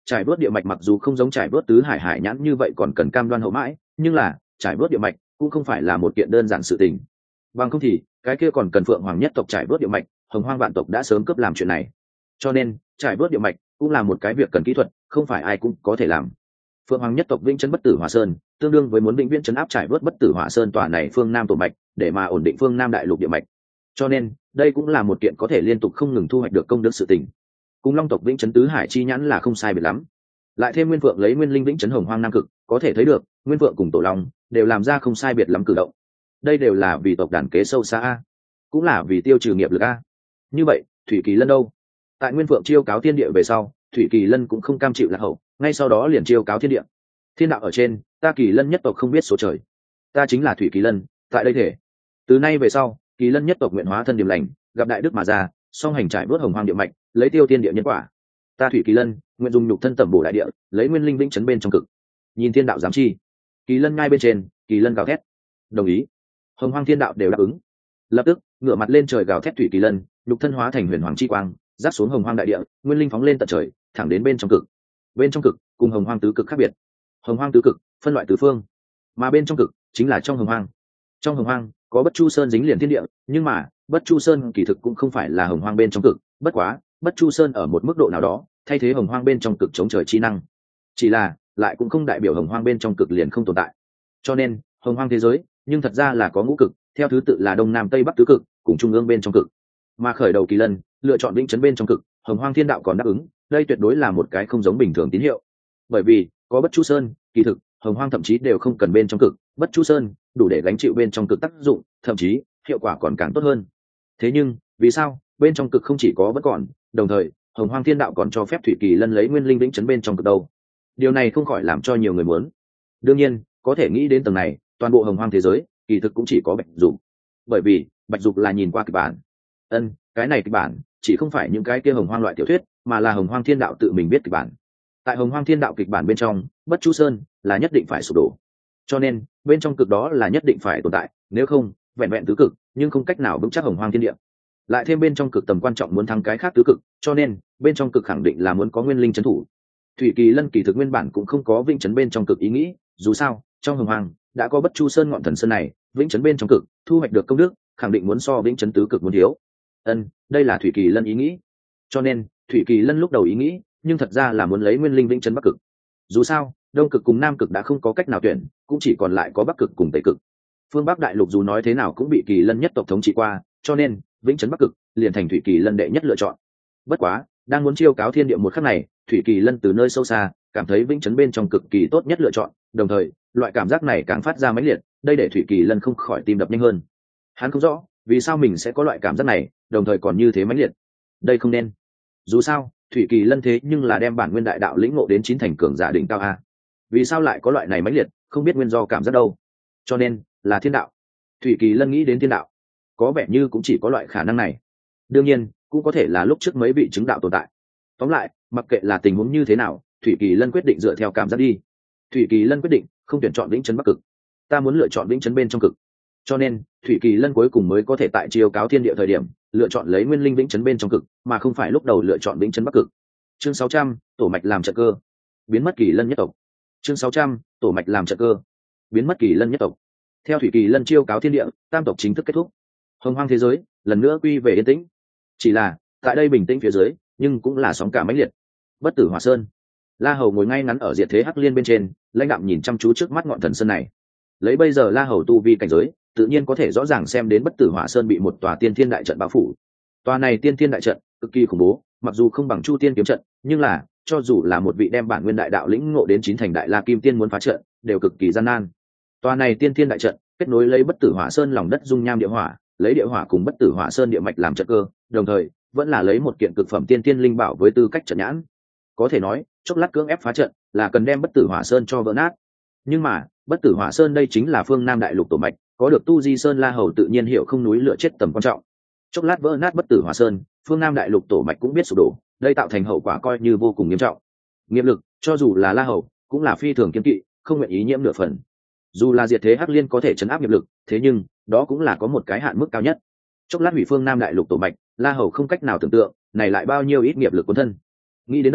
trải bớt địa mạch mặc dù không giống trải bớt tứ hải hải nhãn như vậy còn cần cam đoan hậu mãi, nhưng là trải bớt địa mạch cũng không phải là một kiện đơn giản sự tình. Bằng không thì cái kia còn cần phượng hoàng nhất tộc trải bớt địa mạch, hồng hoang vạn tộc đã sớm cướp làm chuyện này. Cho nên trải bớt địa mạch cũng là một cái việc cần kỹ thuật, không phải ai cũng có thể làm. Phượng hoàng nhất tộc vĩnh chấn bất tử hỏa sơn tương đương với muốn vĩnh viễn chấn áp trải bớt bất tử hỏa sơn tòa này phương nam tổ mạch để mà ổn định phương nam đại lục địa mạch. Cho nên đây cũng là một kiện có thể liên tục không ngừng thu hoạch được công đức sự tình. Cùng long tộc vĩnh chấn tứ hải chi nhãn là không sai biệt lắm, lại thêm nguyên phượng lấy nguyên linh vĩnh chấn hồng hoang nam cực, có thể thấy được nguyên phượng cùng tổ long đều làm ra không sai biệt lắm cử động. Đây đều là vì tộc đàn kế sâu xa a, cũng là vì tiêu trừ nghiệp lực a. Như vậy thủy kỳ lân đâu? Tại nguyên phượng chiêu cáo thiên địa về sau, thủy kỳ lân cũng không cam chịu lạc hậu, ngay sau đó liền chiêu cáo thiên địa. Thiên đạo ở trên, ta kỳ lân nhất tộc không biết số trời, ta chính là thủy kỳ lân, tại đây thể từ nay về sau kỳ lân nhất tộc nguyện hóa thân điểm lành, gặp đại đức mà ra, song hành trải bước hồng hoang địa mạch, lấy tiêu tiên địa nhân quả. Ta thủy kỳ lân nguyện dùng nhục thân tẩm bổ đại địa, lấy nguyên linh vĩnh chấn bên trong cực. Nhìn thiên đạo giám chi, kỳ lân ngay bên trên, kỳ lân gào thét đồng ý. Hồng hoang thiên đạo đều đáp ứng, lập tức ngửa mặt lên trời gào thét thủy kỳ lân, nhục thân hóa thành huyền hoàng chi quang, giáp xuống hồng hoang đại địa, nguyên linh phóng lên tận trời, thẳng đến bên trong cực. Bên trong cực cùng hồng hoang tứ cực khác biệt, hồng hoang tứ cực phân loại tứ phương, mà bên trong cực chính là trong hồng hoang. Trong hồng hoang có bất chu sơn dính liền thiên địa, nhưng mà bất chu sơn kỳ thực cũng không phải là hồng hoang bên trong cực, bất quá bất chu sơn ở một mức độ nào đó thay thế hồng hoang bên trong cực chống trời chi năng, chỉ là lại cũng không đại biểu hồng hoang bên trong cực liền không tồn tại. Cho nên hồng hoang thế giới nhưng thật ra là có ngũ cực, theo thứ tự là đông nam tây bắc tứ cực cùng trung ương bên trong cực. Mà khởi đầu kỳ lân lựa chọn vĩnh chấn bên trong cực, hồng hoang thiên đạo còn đáp ứng, đây tuyệt đối là một cái không giống bình thường tín hiệu. Bởi vì có bất chu sơn, kỳ thực hồng hoang thậm chí đều không cần bên trong cực, bất chu sơn đủ để gánh chịu bên trong cực tác dụng, thậm chí hiệu quả còn càng tốt hơn. Thế nhưng vì sao bên trong cực không chỉ có vẫn còn, đồng thời hồng hoang thiên đạo còn cho phép thủy kỳ lân lấy nguyên linh vĩnh chấn bên trong cực đâu? Điều này không khỏi làm cho nhiều người muốn. Đương nhiên có thể nghĩ đến tầng này, toàn bộ hồng hoang thế giới kỳ thực cũng chỉ có bạch dục, bởi vì bạch dục là nhìn qua kịch bản. Ân, cái này kịch bản chỉ không phải những cái kia hồng hoang loại tiểu thuyết, mà là hồng hoang thiên đạo tự mình biết kịch bản. Tại hồng hoang thiên đạo kịch bản bên trong, bất chu sơn là nhất định phải sụp đổ, cho nên bên trong cực đó là nhất định phải tồn tại, nếu không vẹn vẹn tứ cực nhưng không cách nào vững chắc hồng hoang thiên địa. Lại thêm bên trong cực tầm quan trọng muốn thắng cái khác tứ cực, cho nên bên trong cực khẳng định là muốn có nguyên linh trấn thủ. Thủy kỳ lân kỳ thực nguyên bản cũng không có vĩnh chấn bên trong cực ý nghĩ, dù sao trong hồng hoang đã có bất chu sơn ngọn thần sơn này, vĩnh chấn bên trong cực thu hoạch được công đức khẳng định muốn so vĩnh chấn tứ cực muốn thiếu. Ân, đây là thủy kỳ lân ý nghĩ. Cho nên thủy kỳ lân lúc đầu ý nghĩ nhưng thật ra là muốn lấy nguyên linh vĩnh chấn bắc cực. Dù sao đông cực cùng nam cực đã không có cách nào tuyển, cũng chỉ còn lại có bắc cực cùng tây cực. Phương bắc đại lục dù nói thế nào cũng bị kỳ lân nhất tộc thống trị qua, cho nên vĩnh chấn bắc cực liền thành thủy kỳ lân đệ nhất lựa chọn. Bất quá đang muốn chiêu cáo thiên địa một khắc này, thủy kỳ lân từ nơi sâu xa cảm thấy vĩnh chấn bên trong cực kỳ tốt nhất lựa chọn, đồng thời loại cảm giác này càng phát ra mãnh liệt, đây để thủy kỳ lân không khỏi tim đập nhanh hơn. Hắn không rõ vì sao mình sẽ có loại cảm giác này, đồng thời còn như thế mãnh liệt. Đây không nên, dù sao thủy kỳ lân thế nhưng là đem bản nguyên đại đạo lĩnh ngộ đến chín thành cường giả đỉnh cao a, vì sao lại có loại này mãnh liệt, không biết nguyên do cảm giác đâu. Cho nên là thiên đạo. Thủy kỳ lân nghĩ đến thiên đạo, có vẻ như cũng chỉ có loại khả năng này. Đương nhiên cũng có thể là lúc trước mấy vị chứng đạo tồn tại. Tóm lại mặc kệ là tình huống như thế nào, thủy kỳ lân quyết định dựa theo cảm giác đi. Thủy kỳ lân quyết định không tuyển chọn vĩnh chấn bắc cực, ta muốn lựa chọn vĩnh chấn bên trong cực. Cho nên thủy kỳ lân cuối cùng mới có thể tại chiêu cáo thiên địa thời điểm lựa chọn lấy nguyên linh vĩnh chấn bên trong cực, mà không phải lúc đầu lựa chọn vĩnh chấn bắc cực. Chương sáu trăm, tổ mạch làm trận cơ, biến mất kỳ lân nhất tộc. Chương sáu trăm, tổ mạch làm trận cơ, biến mất kỳ lân nhất tộc. Theo thủy kỳ lân chiêu cáo thiên địa, tam tộc chính thức kết thúc, hồng hoang thế giới lần nữa quy về yên tĩnh. Chỉ là tại đây bình tĩnh phía dưới nhưng cũng là sóng cả mãnh liệt. Bất tử hỏa sơn, La Hầu ngồi ngay ngắn ở diệt thế hắc liên bên trên, lãnh đạm nhìn chăm chú trước mắt ngọn thần sơn này. Lấy bây giờ La Hầu tu vi cảnh giới, tự nhiên có thể rõ ràng xem đến bất tử hỏa sơn bị một tòa tiên thiên đại trận bao phủ. Tòa này tiên thiên đại trận cực kỳ khủng bố, mặc dù không bằng Chu Tiên kiếm trận, nhưng là cho dù là một vị đem bản nguyên đại đạo lĩnh ngộ đến chín thành đại la kim tiên muốn phá trận, đều cực kỳ gian nan. Tòa này tiên thiên đại trận kết nối lấy bất tử hỏa sơn lòng đất dung nham địa hỏa, lấy địa hỏa cùng bất tử hỏa sơn địa mạch làm trận cơ, đồng thời vẫn là lấy một kiện cực phẩm tiên tiên linh bảo với tư cách trận nhãn. Có thể nói chốc lát cưỡng ép phá trận là cần đem bất tử hỏa sơn cho vỡ nát. Nhưng mà bất tử hỏa sơn đây chính là phương nam đại lục tổ mạch, có được tu di sơn La Hầu tự nhiên hiểu không núi lửa chết tầm quan trọng. Chốc lát vỡ nát bất tử hỏa sơn, phương nam đại lục tổ mạch cũng biết sụp đổ, đây tạo thành hậu quả coi như vô cùng nghiêm trọng. Nghiệp lực cho dù là La Hầu cũng là phi thường kiên kỵ, không nguyện ý nhiễm nửa phần. Dù là diệt thế hắc liên có thể chấn áp nghiệp lực, thế nhưng đó cũng là có một cái hạn mức cao nhất. Chốc lát hủy phương nam đại lục tổ mạch, La Hầu không cách nào tưởng tượng này lại bao nhiêu ít nghiệp lực cuốn thân. Nghĩ đến đây,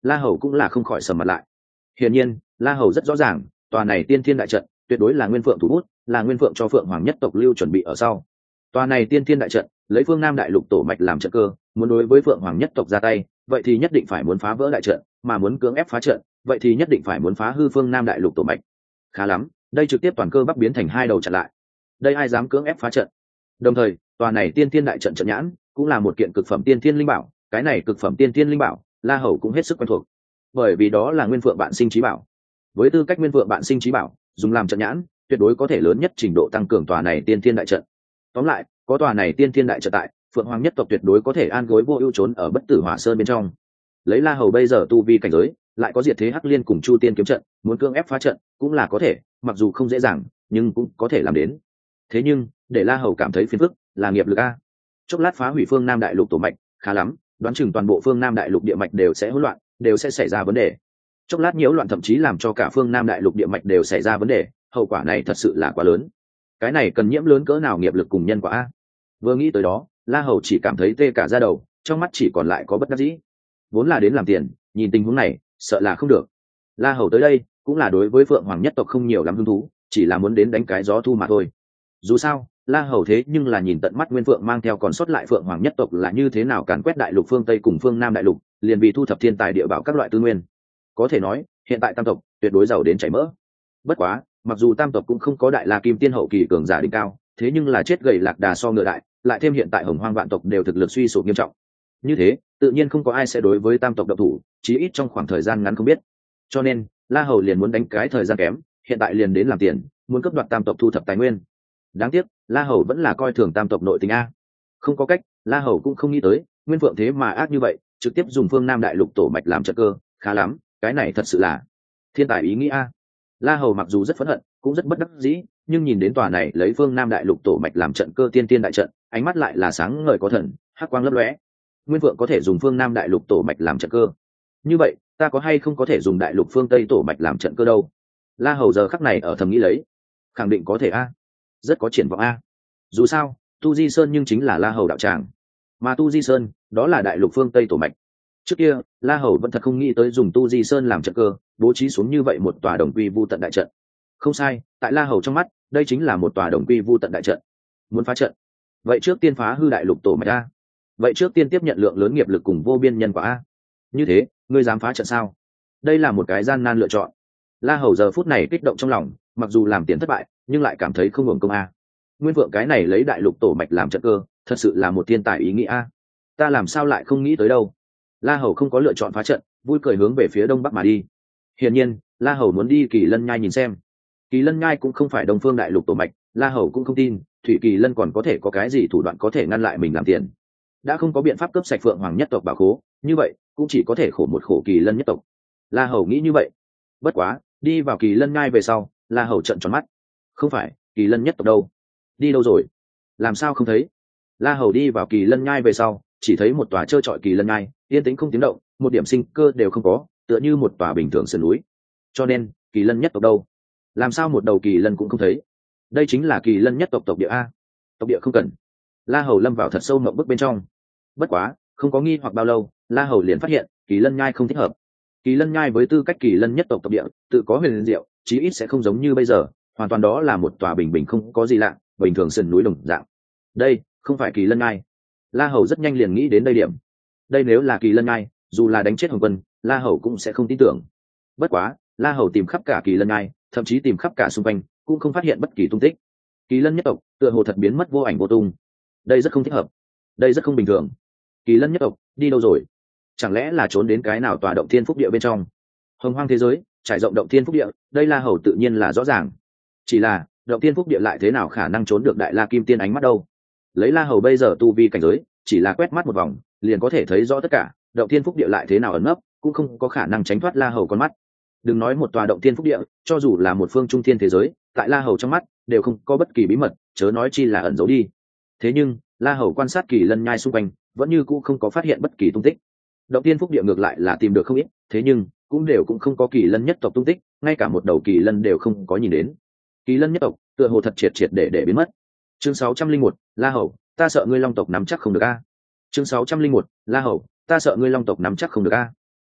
La Hầu cũng là không khỏi sầm mặt lại. Hiển nhiên, La Hầu rất rõ ràng, tòa này tiên thiên đại trận tuyệt đối là Nguyên Phượng thủ bút, là Nguyên Phượng cho Phượng Hoàng nhất tộc lưu chuẩn bị ở sau. Tòa này tiên thiên đại trận, lấy Phương Nam đại lục tổ mạch làm trận cơ, muốn đối với Phượng Hoàng nhất tộc ra tay, vậy thì nhất định phải muốn phá vỡ đại trận, mà muốn cưỡng ép phá trận, vậy thì nhất định phải muốn phá hư Phương Nam đại lục tổ mạch. Khá lắm, đây trực tiếp toàn cơ bắc biến thành hai đầu chặn lại. Đây ai dám cưỡng ép phá trận? Đồng thời, tòa này tiên thiên đại trận trận nhãn, cũng là một kiện cực phẩm tiên thiên linh bảo, cái này cực phẩm tiên thiên linh bảo, La Hầu cũng hết sức quen thuộc. Bởi vì đó là Nguyên Phượng bạn sinh trí bảo. Với tư cách Nguyên Phượng bạn sinh trí bảo, dùng làm trận nhãn, tuyệt đối có thể lớn nhất trình độ tăng cường tòa này tiên thiên đại trận. Tóm lại, có tòa này tiên thiên đại trận tại, Phượng Hoàng nhất tộc tuyệt đối có thể an gối vô ưu trốn ở bất tử hỏa sơn bên trong. Lấy La Hầu bây giờ tu vi cảnh giới, lại có diệt thế hắc liên cùng Chu Tiên kiếm trận, muốn cưỡng ép phá trận cũng là có thể, mặc dù không dễ dàng, nhưng cũng có thể làm đến. Thế nhưng, để La Hầu cảm thấy phiền phức, là nghiệp lực a. Chốc lát phá hủy Phương Nam đại lục tổ mạch, khá lắm, đoán chừng toàn bộ Phương Nam đại lục địa mạch đều sẽ hỗn loạn, đều sẽ xảy ra vấn đề. Chốc lát nhiễu loạn thậm chí làm cho cả Phương Nam đại lục địa mạch đều xảy ra vấn đề, hậu quả này thật sự là quá lớn. Cái này cần nhiễm lớn cỡ nào nghiệp lực cùng nhân quả a. Vừa nghĩ tới đó, La Hầu chỉ cảm thấy tê cả da đầu, trong mắt chỉ còn lại có bất đắc dĩ. Vốn là đến làm tiền, nhìn tình huống này, sợ là không được. La Hầu tới đây, cũng là đối với Phượng Hoàng nhất tộc không nhiều lắm hứng thú, chỉ là muốn đến đánh cái gió thu mà thôi. Dù sao, La Hầu thế nhưng là nhìn tận mắt Nguyên Phượng mang theo còn sót lại Phượng Hoàng nhất tộc là như thế nào càn quét đại lục phương Tây cùng phương Nam đại lục, liền vì thu thập thiên tài địa bảo các loại tư nguyên. Có thể nói, hiện tại Tam tộc tuyệt đối giàu đến chảy mỡ. Bất quá, mặc dù Tam tộc cũng không có đại La Kim Tiên hậu kỳ cường giả đỉnh cao, thế nhưng là chết gầy lạc đà so ngựa đại, lại thêm hiện tại Hồng Hoang vạn tộc đều thực lực suy sụp nghiêm trọng. Như thế, tự nhiên không có ai sẽ đối với Tam tộc động thủ, chí ít trong khoảng thời gian ngắn không biết. Cho nên, La Hầu liền muốn đánh cái thời gian kém, hiện tại liền đến làm tiền, muốn cướp đoạt Tam tộc thu thập tài nguyên. Đáng tiếc, La Hầu vẫn là coi thường Tam tộc nội tình a. Không có cách, La Hầu cũng không nghĩ tới, Nguyên Phượng thế mà ác như vậy, trực tiếp dùng Phương Nam đại lục tổ mạch làm trận cơ, khá lắm, cái này thật sự là thiên tài ý nghĩ a. La Hầu mặc dù rất phẫn hận, cũng rất bất đắc dĩ, nhưng nhìn đến tòa này lấy Phương Nam đại lục tổ mạch làm trận cơ tiên tiên đại trận, ánh mắt lại là sáng ngời có thần, hắc quang lấp lóe. Nguyên Phượng có thể dùng Phương Nam đại lục tổ mạch làm trận cơ, như vậy, ta có hay không có thể dùng đại lục phương Tây tổ mạch làm trận cơ đâu? La Hầu giờ khắc này ở thầm nghĩ lấy, khẳng định có thể a, rất có triển vọng a. Dù sao, Tu Di Sơn nhưng chính là La Hầu đạo tràng, mà Tu Di Sơn đó là đại lục phương Tây tổ mạch. Trước kia, La Hầu vẫn thật không nghĩ tới dùng Tu Di Sơn làm trận cơ, bố trí xuống như vậy một tòa đồng quy vu tận đại trận. Không sai, tại La Hầu trong mắt, đây chính là một tòa đồng quy vu tận đại trận. Muốn phá trận, vậy trước tiên phá hư đại lục tổ mạch a. Vậy trước tiên tiếp nhận lượng lớn nghiệp lực cùng vô biên nhân quả a. Như thế, ngươi dám phá trận sao? Đây là một cái gian nan lựa chọn. La Hầu giờ phút này kích động trong lòng, mặc dù làm tiền thất bại, nhưng lại cảm thấy không hưởng công a. Nguyên Vượng cái này lấy đại lục tổ mạch làm trận cơ, thật sự là một thiên tài ý nghĩ a. Ta làm sao lại không nghĩ tới đâu? La Hầu không có lựa chọn phá trận, vui cười hướng về phía đông bắc mà đi. Hiển nhiên, La Hầu muốn đi Kỳ Lân Nhai nhìn xem. Kỳ Lân Nhai cũng không phải Đông Phương đại lục tổ mạch, La Hầu cũng không tin, Thủy Kỳ Lân còn có thể có cái gì thủ đoạn có thể ngăn lại mình làm tiền. Đã không có biện pháp cướp sạch Phượng Hoàng nhất tộc bảo khố, như vậy, cũng chỉ có thể khổ một khổ Kỳ Lân nhất tộc. La Hầu nghĩ như vậy. Bất quá, đi vào Kỳ Lân Nhai về sau, La Hầu trợn tròn mắt. Không phải, Kỳ Lân nhất tộc đâu? Đi đâu rồi? Làm sao không thấy? La Hầu đi vào Kỳ Lân Nhai về sau, chỉ thấy một tòa trơ trọi Kỳ Lân Nhai, yên tĩnh không tiếng động, một điểm sinh cơ đều không có, tựa như một tòa bình thường sườn núi. Cho nên, Kỳ Lân nhất tộc đâu? Làm sao một đầu Kỳ Lân cũng không thấy? Đây chính là Kỳ Lân nhất tộc tộc địa a. Tộc địa không cần. La Hầu lâm vào thật sâu ngậm bức bên trong. Bất quá, không có nghi hoặc bao lâu, La Hầu liền phát hiện, Kỳ Lân Nhai không thích hợp. Kỳ Lân Nhai với tư cách Kỳ Lân nhất tộc tộc địa, tự có huyền diệu, chí ít sẽ không giống như bây giờ, hoàn toàn đó là một tòa bình bình không có gì lạ, bình thường sườn núi đồng dạng. Đây, không phải Kỳ Lân Nhai. La Hầu rất nhanh liền nghĩ đến đây điểm. Đây nếu là Kỳ Lân Nhai, dù là đánh chết Hồng Quân, La Hầu cũng sẽ không tin tưởng. Bất quá, La Hầu tìm khắp cả Kỳ Lân Nhai, thậm chí tìm khắp cả xung quanh, cũng không phát hiện bất kỳ tung tích. Kỳ Lân nhất tộc, tựa hồ thật biến mất vô ảnh vô tung. Đây rất không thích hợp. Đây rất không bình thường. Kỳ Lân nhất tộc, đi đâu rồi? Chẳng lẽ là trốn đến cái nào tòa động thiên phúc địa bên trong? Hồng Hoang thế giới, trải rộng động thiên phúc địa, đây La Hầu tự nhiên là rõ ràng. Chỉ là, động thiên phúc địa lại thế nào khả năng trốn được đại La Kim Tiên ánh mắt đâu? Lấy La Hầu bây giờ tu vi cảnh giới, chỉ là quét mắt một vòng, liền có thể thấy rõ tất cả, động thiên phúc địa lại thế nào ẩn nấp, cũng không có khả năng tránh thoát La Hầu con mắt. Đừng nói một tòa động thiên phúc địa, cho dù là một phương trung thiên thế giới, tại La Hầu trong mắt, đều không có bất kỳ bí mật, chớ nói chi là ẩn giấu đi. Thế nhưng, La Hầu quan sát Kỳ Lân Nhai xung quanh, vẫn như cũ không có phát hiện bất kỳ tung tích. Động thiên phúc địa ngược lại là tìm được không ít, thế nhưng cũng đều cũng không có Kỳ Lân nhất tộc tung tích, ngay cả một đầu Kỳ Lân đều không có nhìn đến. Kỳ Lân nhất tộc, tựa hồ thật triệt triệt để để biến mất. Chương sáu trăm linh một, La Hầu, ta sợ ngươi Long tộc nắm chắc không được a. Chương sáu trăm linh một, La Hầu, ta sợ ngươi Long tộc nắm chắc không được a.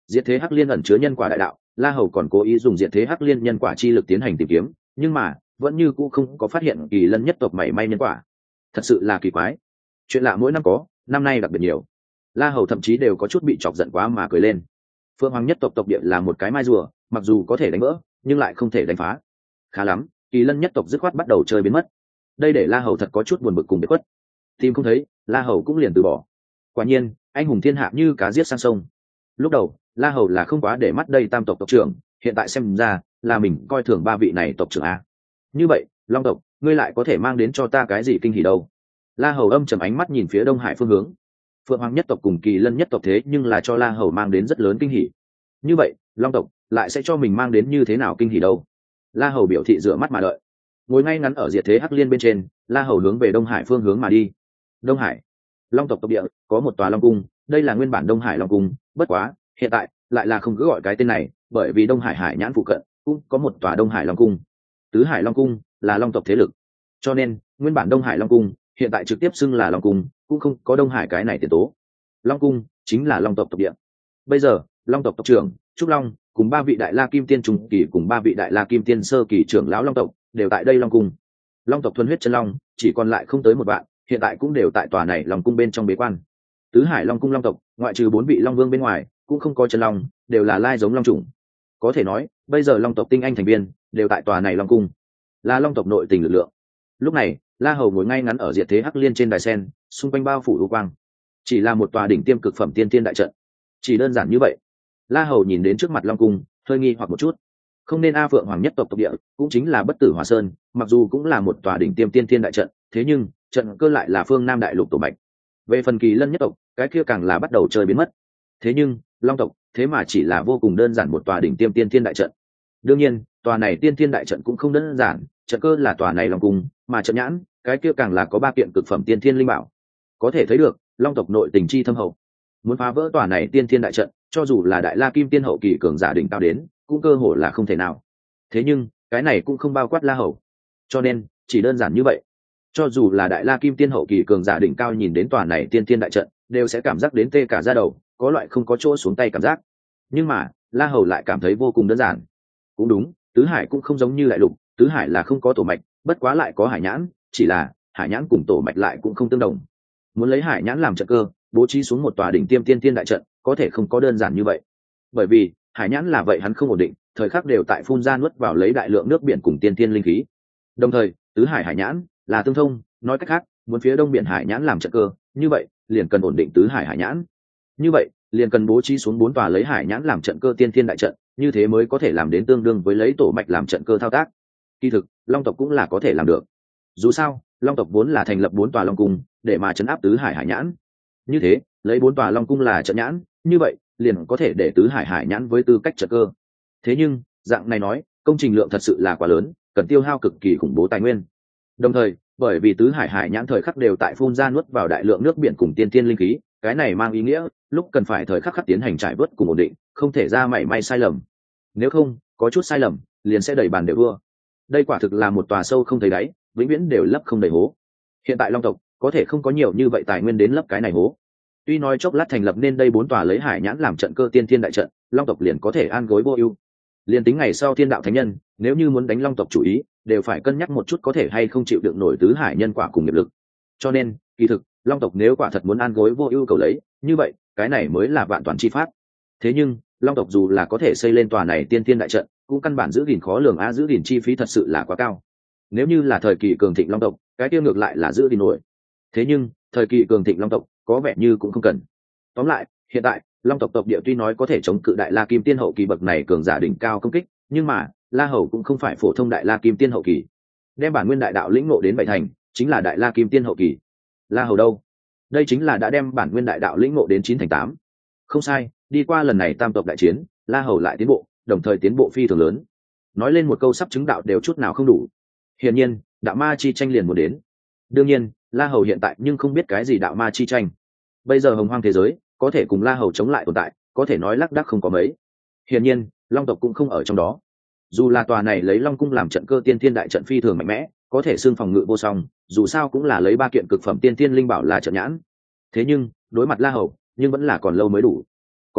diệt thế hắc liên ẩn chứa nhân quả đại đạo, La Hầu còn cố ý dùng diệt thế hắc liên nhân quả chi lực tiến hành tìm kiếm, nhưng mà vẫn như cũ không có phát hiện kỳ lân nhất tộc mảy may nhân quả. Thật sự là kỳ quái. Chuyện lạ mỗi năm có, năm nay đặc biệt nhiều. La Hầu thậm chí đều có chút bị chọc giận quá mà cười lên. Phượng Hoàng nhất tộc tộc địa là một cái mai rùa, mặc dù có thể đánh vỡ, nhưng lại không thể đánh phá. Khá lắm, kỳ lân nhất tộc dứt khoát bắt đầu chơi biến mất. Đây để La Hầu thật có chút buồn bực cùng biệt khuất. Tìm không thấy, La Hầu cũng liền từ bỏ. Quả nhiên, anh hùng thiên hạ như cá giết sang sông. Lúc đầu, La Hầu là không quá để mắt đây tam tộc tộc trưởng, hiện tại xem ra là mình coi thường ba vị này tộc trưởng a. Như vậy, Long tộc, ngươi lại có thể mang đến cho ta cái gì kinh hỉ đâu? La Hầu âm trầm ánh mắt nhìn phía Đông Hải phương hướng. Phượng Hoàng nhất tộc cùng Kỳ Lân nhất tộc thế nhưng là cho La Hầu mang đến rất lớn kinh hỉ. Như vậy, Long tộc lại sẽ cho mình mang đến như thế nào kinh hỉ đâu? La Hầu biểu thị rửa mắt mà đợi. Ngồi ngay ngắn ở diệt thế hắc liên bên trên, La Hầu hướng về Đông Hải phương hướng mà đi. Đông Hải, Long tộc tộc địa, có một tòa Long cung, đây là nguyên bản Đông Hải Long cung, bất quá, hiện tại lại là không cứ gọi cái tên này, bởi vì Đông Hải Hải nhãn phụ cận cũng có một tòa Đông Hải Long cung. Tứ Hải Long cung là Long tộc thế lực, cho nên nguyên bản Đông Hải Long cung hiện tại trực tiếp xưng là Long cung, cũng không có Đông Hải cái này tiền tố. Long cung chính là Long tộc tộc địa. Bây giờ, Long tộc tộc trưởng Trúc Long cùng ba vị đại la kim tiên trung kỳ cùng ba vị đại la kim tiên sơ kỳ trưởng lão Long tộc đều tại đây Long cung. Long tộc thuần huyết chân long chỉ còn lại không tới một bạn, hiện tại cũng đều tại tòa này Long cung bên trong bế quan. Tứ Hải Long cung Long tộc, ngoại trừ bốn vị Long vương bên ngoài, cũng không có chân long, đều là lai giống long chủng. Có thể nói, bây giờ Long tộc tinh anh thành viên đều tại tòa này Long cung, là Long tộc nội tình lực lượng. Lúc này, La Hầu ngồi ngay ngắn ở diệt thế hắc liên trên đài sen, xung quanh bao phủ u quang, chỉ là một tòa đỉnh tiêm cực phẩm tiên tiên đại trận. Chỉ đơn giản như vậy. La Hầu nhìn đến trước mặt Long cung, hơi nghi hoặc một chút. Không nên A Phượng Hoàng nhất tộc tộc địa, cũng chính là Bất Tử Hỏa Sơn, mặc dù cũng là một tòa đỉnh tiêm tiên tiên đại trận, thế nhưng trận cơ lại là phương Nam đại lục tổ mạch. Về phần Kỳ Lân nhất tộc, cái kia càng là bắt đầu chơi biến mất. Thế nhưng, Long tộc, thế mà chỉ là vô cùng đơn giản một tòa đỉnh tiêm tiên tiên đại trận. Đương nhiên, tòa này tiên tiên đại trận cũng không đơn giản, trận cơ là tòa này Long cung, mà trận nhãn, cái kia càng là có ba kiện cực phẩm tiên thiên linh bảo. Có thể thấy được, Long tộc nội tình chi thâm hậu. Muốn phá vỡ tòa này tiên thiên đại trận, cho dù là đại la kim tiên hậu kỳ cường giả đỉnh cao đến, cũng cơ hội là không thể nào. Thế nhưng, cái này cũng không bao quát La Hầu. Cho nên, chỉ đơn giản như vậy. Cho dù là đại la kim tiên hậu kỳ cường giả đỉnh cao nhìn đến tòa này tiên thiên đại trận, đều sẽ cảm giác đến tê cả da đầu, có loại không có chỗ xuống tay cảm giác. Nhưng mà, La Hầu lại cảm thấy vô cùng đơn giản. Cũng đúng, tứ hải cũng không giống như đại lục, tứ hải là không có tổ mạch, bất quá lại có hải nhãn, chỉ là hải nhãn cùng tổ mạch lại cũng không tương đồng. Muốn lấy hải nhãn làm trận cơ, bố trí xuống một tòa đỉnh tiêm tiên tiên đại trận, có thể không có đơn giản như vậy. Bởi vì, hải nhãn là vậy hắn không ổn định, thời khắc đều tại phun ra nuốt vào lấy đại lượng nước biển cùng tiên tiên linh khí. Đồng thời, tứ hải hải nhãn là tương thông, nói cách khác, muốn phía đông biển hải nhãn làm trận cơ, như vậy, liền cần ổn định tứ hải hải nhãn. Như vậy, liền cần bố trí xuống bốn tòa lấy hải nhãn làm trận cơ tiên tiên đại trận, như thế mới có thể làm đến tương đương với lấy tổ mạch làm trận cơ thao tác. Kỳ thực, Long tộc cũng là có thể làm được. Dù sao, Long tộc vốn là thành lập bốn tòa Long cung, để mà trấn áp tứ hải hải nhãn. Như thế, lấy bốn tòa Long cung là trận nhãn, như vậy, liền có thể để tứ hải hải nhãn với tư cách trận cơ. Thế nhưng, dạng này nói, công trình lượng thật sự là quá lớn, cần tiêu hao cực kỳ khủng bố tài nguyên. Đồng thời, bởi vì tứ hải hải nhãn thời khắc đều tại phun ra nuốt vào đại lượng nước biển cùng tiên tiên linh khí, cái này mang ý nghĩa lúc cần phải thời khắc khắc tiến hành trải vớt cùng ổn định, không thể ra mảy may sai lầm. Nếu không, có chút sai lầm, liền sẽ đẩy bàn đều vua. Đây quả thực là một tòa sâu không thấy đáy, vĩnh viễn đều lấp không đầy hố. Hiện tại Long tộc có thể không có nhiều như vậy tài nguyên đến lấp cái này hố. Tuy nói chốc lát thành lập nên đây bốn tòa lấy hải nhãn làm trận cơ tiên thiên đại trận, Long tộc liền có thể an gối vô ưu. Liền tính ngày sau thiên đạo thánh nhân, nếu như muốn đánh Long tộc chủ ý, đều phải cân nhắc một chút có thể hay không chịu đựng nổi tứ hải nhân quả cùng nghiệp lực. Cho nên, kỳ thực, Long tộc nếu quả thật muốn an gối vô ưu cầu lấy, như vậy, cái này mới là vạn toàn chi pháp. Thế nhưng, Long tộc dù là có thể xây lên tòa này tiên thiên đại trận, cũng căn bản giữ gìn khó lường a giữ gìn chi phí thật sự là quá cao. Nếu như là thời kỳ cường thịnh Long tộc, cái tiêu ngược lại là giữ gìn nổi. Thế nhưng, thời kỳ cường thịnh Long tộc, có vẻ như cũng không cần. Tóm lại, hiện tại, Long tộc tộc địa tuy nói có thể chống cự đại la kim tiên hậu kỳ bậc này cường giả đỉnh cao công kích, nhưng mà, La Hầu cũng không phải phổ thông đại la kim tiên hậu kỳ. Đem bản nguyên đại đạo lĩnh ngộ đến bảy thành, chính là đại la kim tiên hậu kỳ. La Hầu đâu? Đây chính là đã đem bản nguyên đại đạo lĩnh ngộ đến chín thành tám. Không sai, đi qua lần này tam tộc đại chiến, La Hầu lại tiến bộ, đồng thời tiến bộ phi thường lớn. Nói lên một câu sắp chứng đạo đều chút nào không đủ. Hiển nhiên, đạo ma chi tranh liền muốn đến. Đương nhiên, La Hầu hiện tại nhưng không biết cái gì đạo ma chi tranh. Bây giờ hồng hoang thế giới, có thể cùng La Hầu chống lại tồn tại, có thể nói lác đác không có mấy. Hiển nhiên, Long tộc cũng không ở trong đó. Dù là tòa này lấy Long cung làm trận cơ tiên thiên đại trận phi thường mạnh mẽ, có thể xương phòng ngự vô song, dù sao cũng là lấy ba kiện cực phẩm tiên thiên linh bảo là trận nhãn. Thế nhưng, đối mặt La Hầu, nhưng vẫn là còn lâu mới đủ. Có lẽ,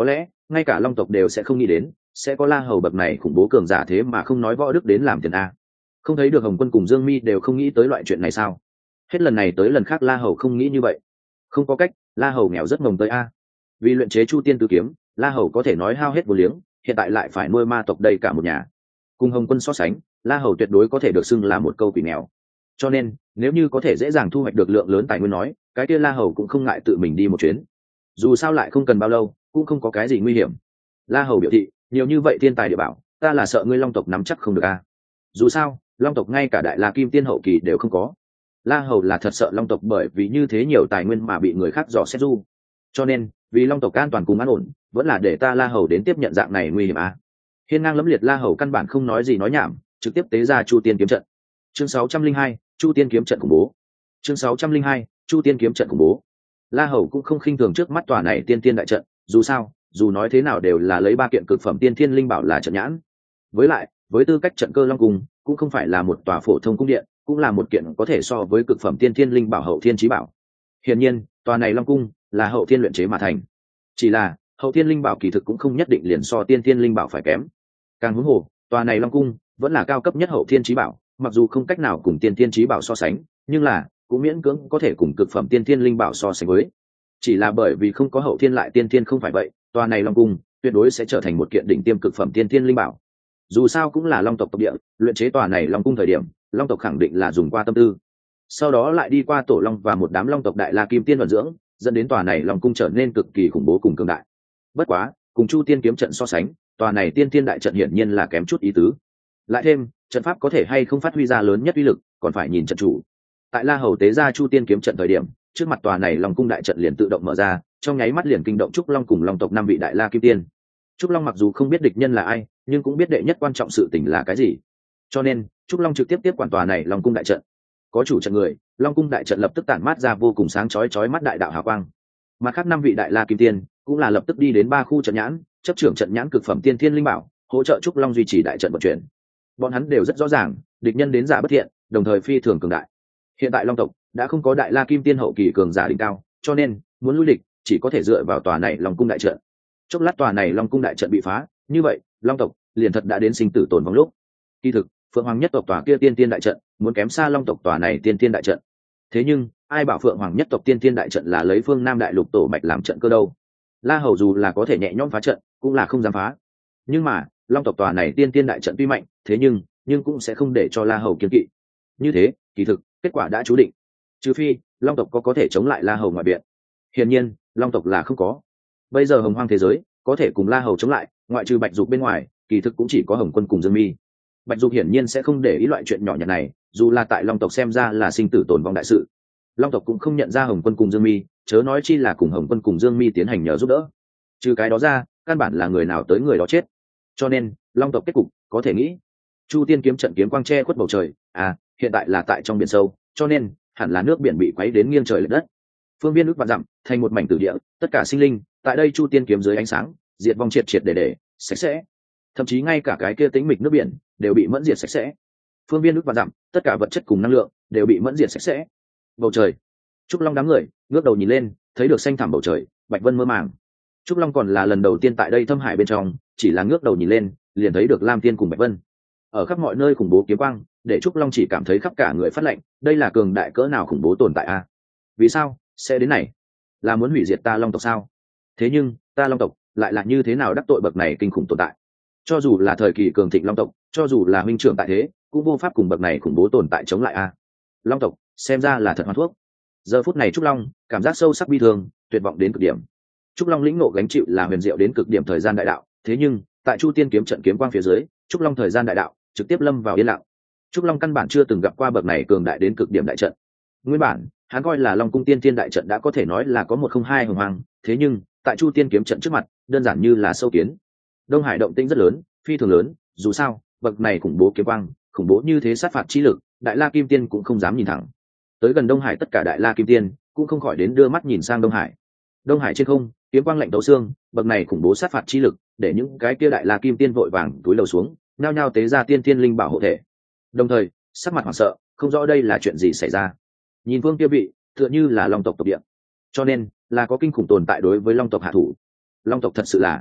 ngay cả long tộc đều sẽ không nghĩ đến sẽ có La Hầu bậc này khủng bố cường giả thế mà không nói võ đức đến làm tiền a. Không thấy được Hồng Quân cùng Dương Mi đều không nghĩ tới loại chuyện này sao? Hết lần này tới lần khác La Hầu không nghĩ như vậy. Không có cách, La Hầu nghèo rất mồng tới a. Vì luyện chế Chu Tiên Tứ Kiếm, La Hầu có thể nói hao hết vô liếng, hiện tại lại phải nuôi ma tộc đầy cả một nhà. Cùng Hồng Quân so sánh, La Hầu tuyệt đối có thể được xưng là một câu quỷ nghèo. Cho nên, nếu như có thể dễ dàng thu hoạch được lượng lớn tài nguyên nói, cái kia La Hầu cũng không ngại tự mình đi một chuyến. Dù sao lại không cần bao lâu, cũng không có cái gì nguy hiểm. La Hầu biểu thị, nhiều như vậy thiên tài địa bảo, ta là sợ ngươi Long tộc nắm chắc không được a. Dù sao, Long tộc ngay cả đại La Kim Tiên hậu kỳ đều không có. La Hầu là thật sợ Long tộc bởi vì như thế nhiều tài nguyên mà bị người khác dò xét du. Cho nên, vì Long tộc an toàn cùng an ổn, vẫn là để ta La Hầu đến tiếp nhận dạng này nguy hiểm a. Hiên ngang lẫm liệt La Hầu căn bản không nói gì nói nhảm, trực tiếp tế ra Chu Tiên kiếm trận. Chương sáu trăm linh hai, Chu Tiên kiếm trận khủng bố. Chương sáu trăm linh hai, Chu Tiên kiếm trận khủng bố. La Hầu cũng không khinh thường trước mắt tòa này tiên tiên đại trận, dù sao, dù nói thế nào đều là lấy ba kiện cực phẩm tiên thiên linh bảo là trận nhãn. Với lại, với tư cách trận cơ Long cung, cũng không phải là một tòa phổ thông cung điện, cũng là một kiện có thể so với cực phẩm tiên thiên linh bảo hậu thiên chí bảo. Hiển nhiên, tòa này Long cung là hậu thiên luyện chế mà thành. Chỉ là, hậu thiên linh bảo kỳ thực cũng không nhất định liền so tiên thiên linh bảo phải kém. Càng huống hồ, tòa này Long cung vẫn là cao cấp nhất hậu thiên chí bảo, mặc dù không cách nào cùng tiên thiên chí bảo so sánh, nhưng là cũng miễn cưỡng có thể cùng cực phẩm tiên thiên linh bảo so sánh với. Chỉ là bởi vì không có hậu thiên lại tiên thiên không phải vậy, tòa này Long cung tuyệt đối sẽ trở thành một kiện đỉnh tiêm cực phẩm tiên thiên linh bảo. Dù sao cũng là Long tộc tộc địa, luyện chế tòa này Long cung thời điểm, Long tộc khẳng định là dùng qua tâm tư. Sau đó lại đi qua tổ long và một đám Long tộc đại La Kim Tiên vận dưỡng, dẫn đến tòa này Long cung trở nên cực kỳ khủng bố cùng cường đại. Bất quá, cùng Chu Tiên kiếm trận so sánh, tòa này tiên thiên đại trận hiển nhiên là kém chút ý tứ. Lại thêm, trận pháp có thể hay không phát huy ra lớn nhất uy lực, còn phải nhìn trận chủ. Tại La Hầu tế ra Chu Tiên kiếm trận thời điểm, trước mặt tòa này Long cung đại trận liền tự động mở ra, trong nháy mắt liền kinh động Trúc Long cùng Long tộc năm vị đại La Kim Tiên. Trúc Long mặc dù không biết địch nhân là ai, nhưng cũng biết đệ nhất quan trọng sự tình là cái gì. Cho nên, Trúc Long trực tiếp tiếp quản tòa này Long cung đại trận. Có chủ trận người, Long cung đại trận lập tức tản mát ra vô cùng sáng chói chói mắt đại đạo hào quang. Mặt khác năm vị đại La Kim Tiên cũng là lập tức đi đến ba khu trận nhãn, chấp trưởng trận nhãn cực phẩm tiên thiên linh bảo, hỗ trợ Trúc Long duy trì đại trận vận chuyển. Bọn hắn đều rất rõ ràng, địch nhân đến giả bất thiện, đồng thời phi thường cường đại. Hiện tại Long tộc đã không có đại La Kim Tiên hậu kỳ cường giả đỉnh cao, cho nên muốn lui địch chỉ có thể dựa vào tòa này Long cung đại trận. Chốc lát tòa này Long cung đại trận bị phá, như vậy Long tộc liền thật đã đến sinh tử tồn vong lúc. Kỳ thực, Phượng Hoàng nhất tộc tòa kia tiên tiên đại trận muốn kém xa Long tộc tòa này tiên tiên đại trận. Thế nhưng, ai bảo Phượng Hoàng nhất tộc tiên tiên đại trận là lấy phương Nam đại lục tổ mạch làm trận cơ đâu? La Hầu dù là có thể nhẹ nhõm phá trận, cũng là không dám phá. Nhưng mà, Long tộc tòa này tiên tiên đại trận tuy mạnh, thế nhưng, nhưng cũng sẽ không để cho La Hầu kiêng kỵ. Như thế, kỳ thực, kết quả đã chú định. Trừ phi, Long tộc có có thể chống lại La Hầu ngoại viện. Hiển nhiên, Long tộc là không có. Bây giờ hồng hoang thế giới có thể cùng La Hầu chống lại, ngoại trừ Bạch Dục bên ngoài, kỳ thực cũng chỉ có Hồng Quân cùng Dương Mi. Bạch Dục hiển nhiên sẽ không để ý loại chuyện nhỏ nhặt này, dù là tại Long tộc xem ra là sinh tử tồn vong đại sự. Long tộc cũng không nhận ra Hồng Quân cùng Dương Mi, chớ nói chi là cùng Hồng Quân cùng Dương Mi tiến hành nhờ giúp đỡ. Trừ cái đó ra, căn bản là người nào tới người đó chết. Cho nên, Long tộc kết cục có thể nghĩ. Chu Tiên kiếm trận kiếm quang che khuất bầu trời, à, hiện tại là tại trong biển sâu, cho nên hẳn là nước biển bị quấy đến nghiêng trời lệch đất. Phương viên ước vạn dặm, thành một mảnh tử địa, tất cả sinh linh tại đây Chu Tiên kiếm dưới ánh sáng, diệt vong triệt triệt để để, sạch sẽ. Thậm chí ngay cả cái kia tĩnh mịch nước biển đều bị mẫn diệt sạch sẽ. Phương viên ước vạn dặm, tất cả vật chất cùng năng lượng đều bị mẫn diệt sạch sẽ. Bầu trời, Trúc Long đám người ngước đầu nhìn lên, thấy được xanh thẳm bầu trời, bạch vân mơ màng. Trúc Long còn là lần đầu tiên tại đây thâm hải bên trong, chỉ là ngước đầu nhìn lên, liền thấy được Lam Tiên cùng Bạch Vân. Ở khắp mọi nơi khủng bố kiếm quang, để Trúc Long chỉ cảm thấy khắp cả người phát lạnh, đây là cường đại cỡ nào khủng bố tồn tại a? Vì sao sẽ đến này? Là muốn hủy diệt ta Long tộc sao? Thế nhưng, ta Long tộc lại là như thế nào đắc tội bậc này kinh khủng tồn tại? Cho dù là thời kỳ cường thịnh Long tộc, cho dù là huynh trưởng tại thế, cũng vô pháp cùng bậc này khủng bố tồn tại chống lại a. Long tộc, xem ra là thật hoan thuốc. Giờ phút này Trúc Long cảm giác sâu sắc bi thương, tuyệt vọng đến cực điểm. Trúc Long lĩnh ngộ gánh chịu là huyền diệu đến cực điểm thời gian đại đạo, thế nhưng, tại Chu Tiên kiếm trận kiếm quang phía dưới, Trúc Long thời gian đại đạo trực tiếp lâm vào yên lặng. Trúc Long căn bản chưa từng gặp qua bậc này cường đại đến cực điểm đại trận. Nguyên bản, hắn coi là Long cung Tiên Tiên đại trận đã có thể nói là có một không hai hùng hoàng, thế nhưng, tại Chu Tiên kiếm trận trước mặt, đơn giản như là sâu kiến. Đông Hải động tĩnh rất lớn, phi thường lớn, dù sao, bậc này khủng bố kiếm quang, khủng bố như thế sát phạt chi lực, Đại La Kim Tiên cũng không dám nhìn thẳng. Tới gần Đông Hải tất cả Đại La Kim Tiên cũng không khỏi đến đưa mắt nhìn sang Đông Hải. Đông Hải trên không, kiếm quang lạnh tấu xương, bậc này khủng bố sát phạt chi lực, để những cái kia Đại La Kim Tiên vội vàng túi lầu xuống, nhao nhao tế ra tiên tiên linh bảo hộ thể. Đồng thời, sắc mặt hoảng sợ, không rõ đây là chuyện gì xảy ra. Nhìn phương kia vị, tựa như là Long tộc tộc địa, cho nên là có kinh khủng tồn tại đối với Long tộc hạ thủ. Long tộc thật sự là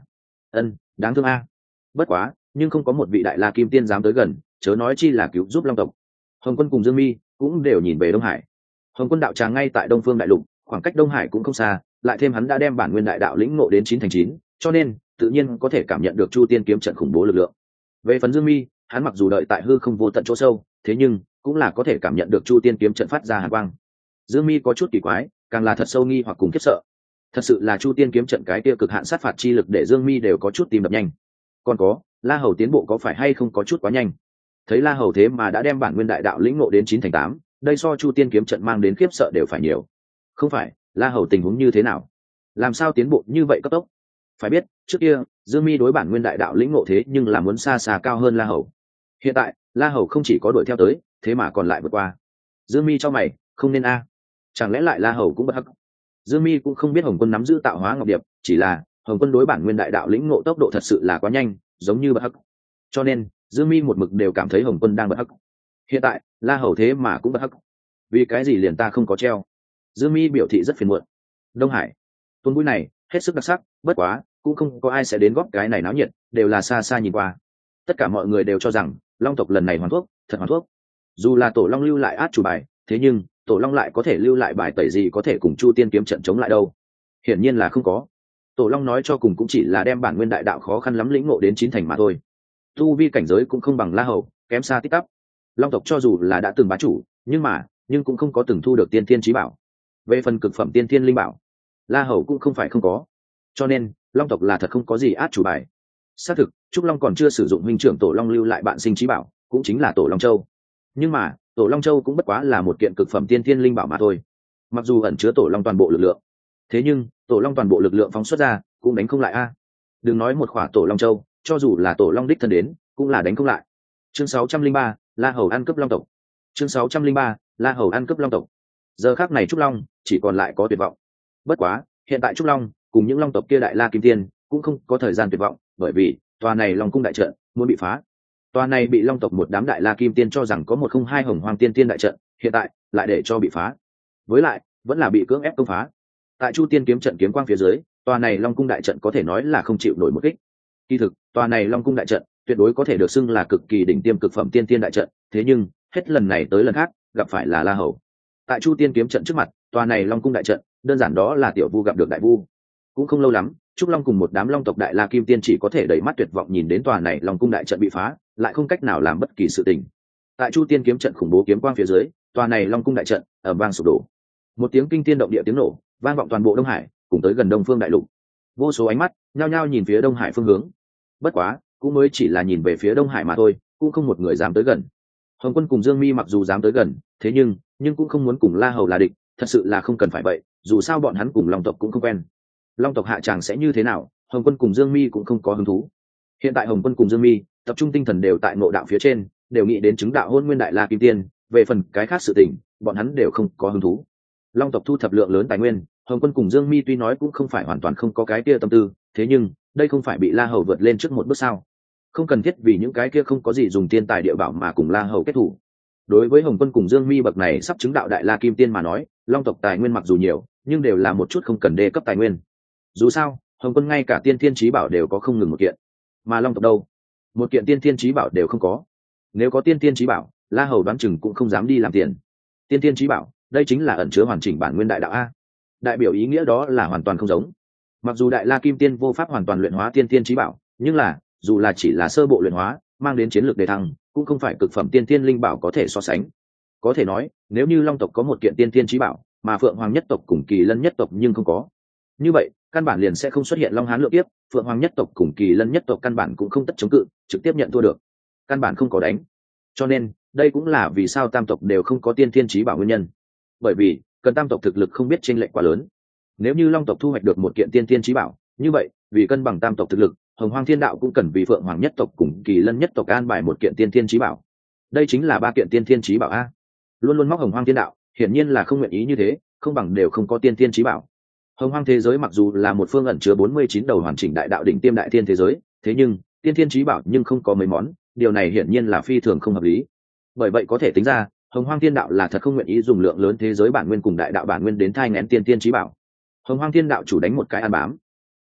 Ân, đáng thương a. Bất quá nhưng không có một vị đại la kim tiên dám tới gần, chớ nói chi là cứu giúp long tộc. Hồng Quân cùng Dương Mi cũng đều nhìn về Đông Hải. Hồng Quân đạo tràng ngay tại Đông Phương Đại Lục, khoảng cách Đông Hải cũng không xa, lại thêm hắn đã đem bản nguyên đại đạo lĩnh ngộ đến chín thành chín, cho nên tự nhiên có thể cảm nhận được Chu Tiên kiếm trận khủng bố lực lượng. Về phần Dương Mi, hắn mặc dù đợi tại hư không vô tận chỗ sâu, thế nhưng cũng là có thể cảm nhận được Chu Tiên kiếm trận phát ra hàn quang. Dương Mi có chút kỳ quái, càng là thật sâu nghi hoặc cùng khiếp sợ. Thật sự là Chu Tiên kiếm trận cái kia cực hạn sát phạt chi lực để Dương Mi đều có chút tim đập nhanh. Còn có, La Hầu tiến bộ có phải hay không có chút quá nhanh? Thấy La Hầu thế mà đã đem bản nguyên đại đạo lĩnh ngộ đến chín thành tám, đây so Chu Tiên kiếm trận mang đến khiếp sợ đều phải nhiều. Không phải, La Hầu tình huống như thế nào? Làm sao tiến bộ như vậy cấp tốc? Phải biết, trước kia, Dương Mi đối bản nguyên đại đạo lĩnh ngộ thế nhưng là muốn xa xa cao hơn La Hầu. Hiện tại, La Hầu không chỉ có đuổi theo tới, thế mà còn lại vượt qua. Dương Mi cho mày, không nên a. Chẳng lẽ lại La Hầu cũng bất hắc? Dương Mi cũng không biết Hồng Quân nắm giữ tạo hóa ngọc điệp, chỉ là Hồng Quân đối bản nguyên đại đạo lĩnh ngộ tốc độ thật sự là quá nhanh, giống như bất hắc. Cho nên, Dương Mi một mực đều cảm thấy Hồng Quân đang bất hắc. Hiện tại, La Hầu thế mà cũng bất hắc. Vì cái gì liền ta không có treo? Dương Mi biểu thị rất phiền muộn. Đông Hải, tuần vui này hết sức đặc sắc, bất quá cũng không có ai sẽ đến góp cái này náo nhiệt, đều là xa xa nhìn qua. Tất cả mọi người đều cho rằng Long tộc lần này hoàn thuốc, thật hoàn thuốc. Dù là Tổ Long lưu lại át chủ bài, thế nhưng Tổ Long lại có thể lưu lại bài tẩy gì có thể cùng Chu Tiên kiếm trận chống lại đâu? Hiển nhiên là không có. Tổ Long nói cho cùng cũng chỉ là đem bản nguyên đại đạo khó khăn lắm lĩnh ngộ đến chín thành mà thôi. Tu vi cảnh giới cũng không bằng La Hầu, kém xa tích tắp. Long tộc cho dù là đã từng bá chủ, nhưng mà nhưng cũng không có từng thu được tiên thiên chí bảo. Về phần cực phẩm tiên thiên linh bảo, La Hầu cũng không phải không có. Cho nên Long tộc là thật không có gì át chủ bài. Xác thực, Trúc Long còn chưa sử dụng huynh trưởng Tổ Long lưu lại bạn sinh chí bảo, cũng chính là Tổ Long Châu. Nhưng mà Tổ Long Châu cũng bất quá là một kiện cực phẩm tiên thiên linh bảo mà thôi. Mặc dù ẩn chứa Tổ Long toàn bộ lực lượng, thế nhưng Tổ Long toàn bộ lực lượng phóng xuất ra cũng đánh không lại a. Đừng nói một khỏa Tổ Long Châu, cho dù là Tổ Long đích thân đến, cũng là đánh không lại. Chương sáu trăm linh ba, La Hầu ăn cướp Long tộc. Chương sáu trăm linh ba, La Hầu ăn cướp Long tộc. Giờ khắc này Trúc Long chỉ còn lại có tuyệt vọng. Bất quá, hiện tại Trúc Long cùng những Long tộc kia đại la kim tiên cũng không có thời gian tuyệt vọng, bởi vì tòa này Long cung đại trận muốn bị phá. Tòa này bị Long tộc một đám đại la kim tiên cho rằng có một không hai hồng hoang tiên tiên đại trận, hiện tại lại để cho bị phá. Với lại, vẫn là bị cưỡng ép công phá. Tại Chu Tiên kiếm trận kiếm quang phía dưới, tòa này Long cung đại trận có thể nói là không chịu nổi một kích. Kỳ thực, tòa này Long cung đại trận tuyệt đối có thể được xưng là cực kỳ đỉnh tiêm cực phẩm tiên tiên đại trận, thế nhưng hết lần này tới lần khác gặp phải là La Hầu. Tại Chu Tiên kiếm trận trước mặt, tòa này Long cung đại trận đơn giản đó là tiểu vu gặp được đại vu. Cũng không lâu lắm, Trúc Long cùng một đám Long tộc đại la kim tiên chỉ có thể đẩy mắt tuyệt vọng nhìn đến tòa này Long cung đại trận bị phá, lại không cách nào làm bất kỳ sự tình. Tại Chu Tiên kiếm trận khủng bố kiếm quang phía dưới, tòa này Long cung đại trận ở vang sụp đổ. Một tiếng kinh thiên động địa tiếng nổ vang vọng toàn bộ Đông Hải, cùng tới gần Đông Phương Đại Lục. Vô số ánh mắt nhao nhao nhìn phía Đông Hải phương hướng. Bất quá, cũng mới chỉ là nhìn về phía Đông Hải mà thôi, cũng không một người dám tới gần. Hồng Quân cùng Dương Mi mặc dù dám tới gần, thế nhưng nhưng cũng không muốn cùng La Hầu là địch, thật sự là không cần phải vậy, dù sao bọn hắn cùng Long tộc cũng không quen. Long tộc hạ tràng sẽ như thế nào, Hồng Quân cùng Dương Mi cũng không có hứng thú. Hiện tại Hồng Quân cùng Dương Mi tập trung tinh thần đều tại ngộ đạo phía trên, đều nghĩ đến chứng đạo Hôn Nguyên Đại La Kim Tiên, về phần cái khác sự tình, bọn hắn đều không có hứng thú. Long tộc thu thập lượng lớn tài nguyên, Hồng Quân cùng Dương Mi tuy nói cũng không phải hoàn toàn không có cái kia tâm tư, thế nhưng đây không phải bị La Hầu vượt lên trước một bước sao? Không cần thiết vì những cái kia không có gì dùng tiên tài địa bảo mà cùng La Hầu kết thủ. Đối với Hồng Quân cùng Dương Mi bậc này sắp chứng đạo Đại La Kim Tiên mà nói, Long tộc tài nguyên mặc dù nhiều, nhưng đều là một chút không cần đề cấp tài nguyên. Dù sao, Hồng Quân ngay cả tiên thiên chí bảo đều có không ngừng một kiện, mà Long tộc đâu, một kiện tiên thiên chí bảo đều không có. Nếu có tiên thiên chí bảo, La Hầu đoán chừng cũng không dám đi làm tiền. Tiên thiên chí bảo, đây chính là ẩn chứa hoàn chỉnh bản nguyên đại đạo a. Đại biểu ý nghĩa đó là hoàn toàn không giống. Mặc dù Đại La Kim Tiên vô pháp hoàn toàn luyện hóa tiên thiên chí bảo, nhưng là dù là chỉ là sơ bộ luyện hóa, mang đến chiến lược đề thăng, cũng không phải cực phẩm tiên thiên linh bảo có thể so sánh. Có thể nói, nếu như Long tộc có một kiện tiên thiên chí bảo, mà Phượng Hoàng nhất tộc cùng Kỳ Lân nhất tộc nhưng không có, như vậy căn bản liền sẽ không xuất hiện Long Hán lượng tiếp, Phượng Hoàng nhất tộc cùng Kỳ Lân nhất tộc căn bản cũng không tất chống cự, trực tiếp nhận thua được, căn bản không có đánh. Cho nên đây cũng là vì sao tam tộc đều không có tiên thiên chí bảo nguyên nhân, bởi vì cần tam tộc thực lực không biết chênh lệch quá lớn. Nếu như Long tộc thu hoạch được một kiện tiên thiên chí bảo, như vậy vì cân bằng tam tộc thực lực, Hồng Hoang Thiên Đạo cũng cần vì Phượng Hoàng nhất tộc cùng Kỳ Lân nhất tộc an bài một kiện tiên thiên chí bảo. Đây chính là ba kiện tiên thiên chí bảo a. Luôn luôn móc Hồng Hoang Thiên Đạo, hiển nhiên là không nguyện ý như thế, không bằng đều không có tiên thiên chí bảo. Hồng Hoang thế giới mặc dù là một phương ẩn chứa bốn mươi chín đầu hoàn chỉnh đại đạo đỉnh tiêm đại thiên thế giới, thế nhưng tiên thiên chí bảo nhưng không có mấy món, điều này hiển nhiên là phi thường không hợp lý. Bởi vậy có thể tính ra, Hồng Hoang Thiên Đạo là thật không nguyện ý dùng lượng lớn thế giới bản nguyên cùng đại đạo bản nguyên đến thai nghén tiên thiên chí bảo. Hồng Hoang Thiên Đạo chủ đánh một cái ăn bám.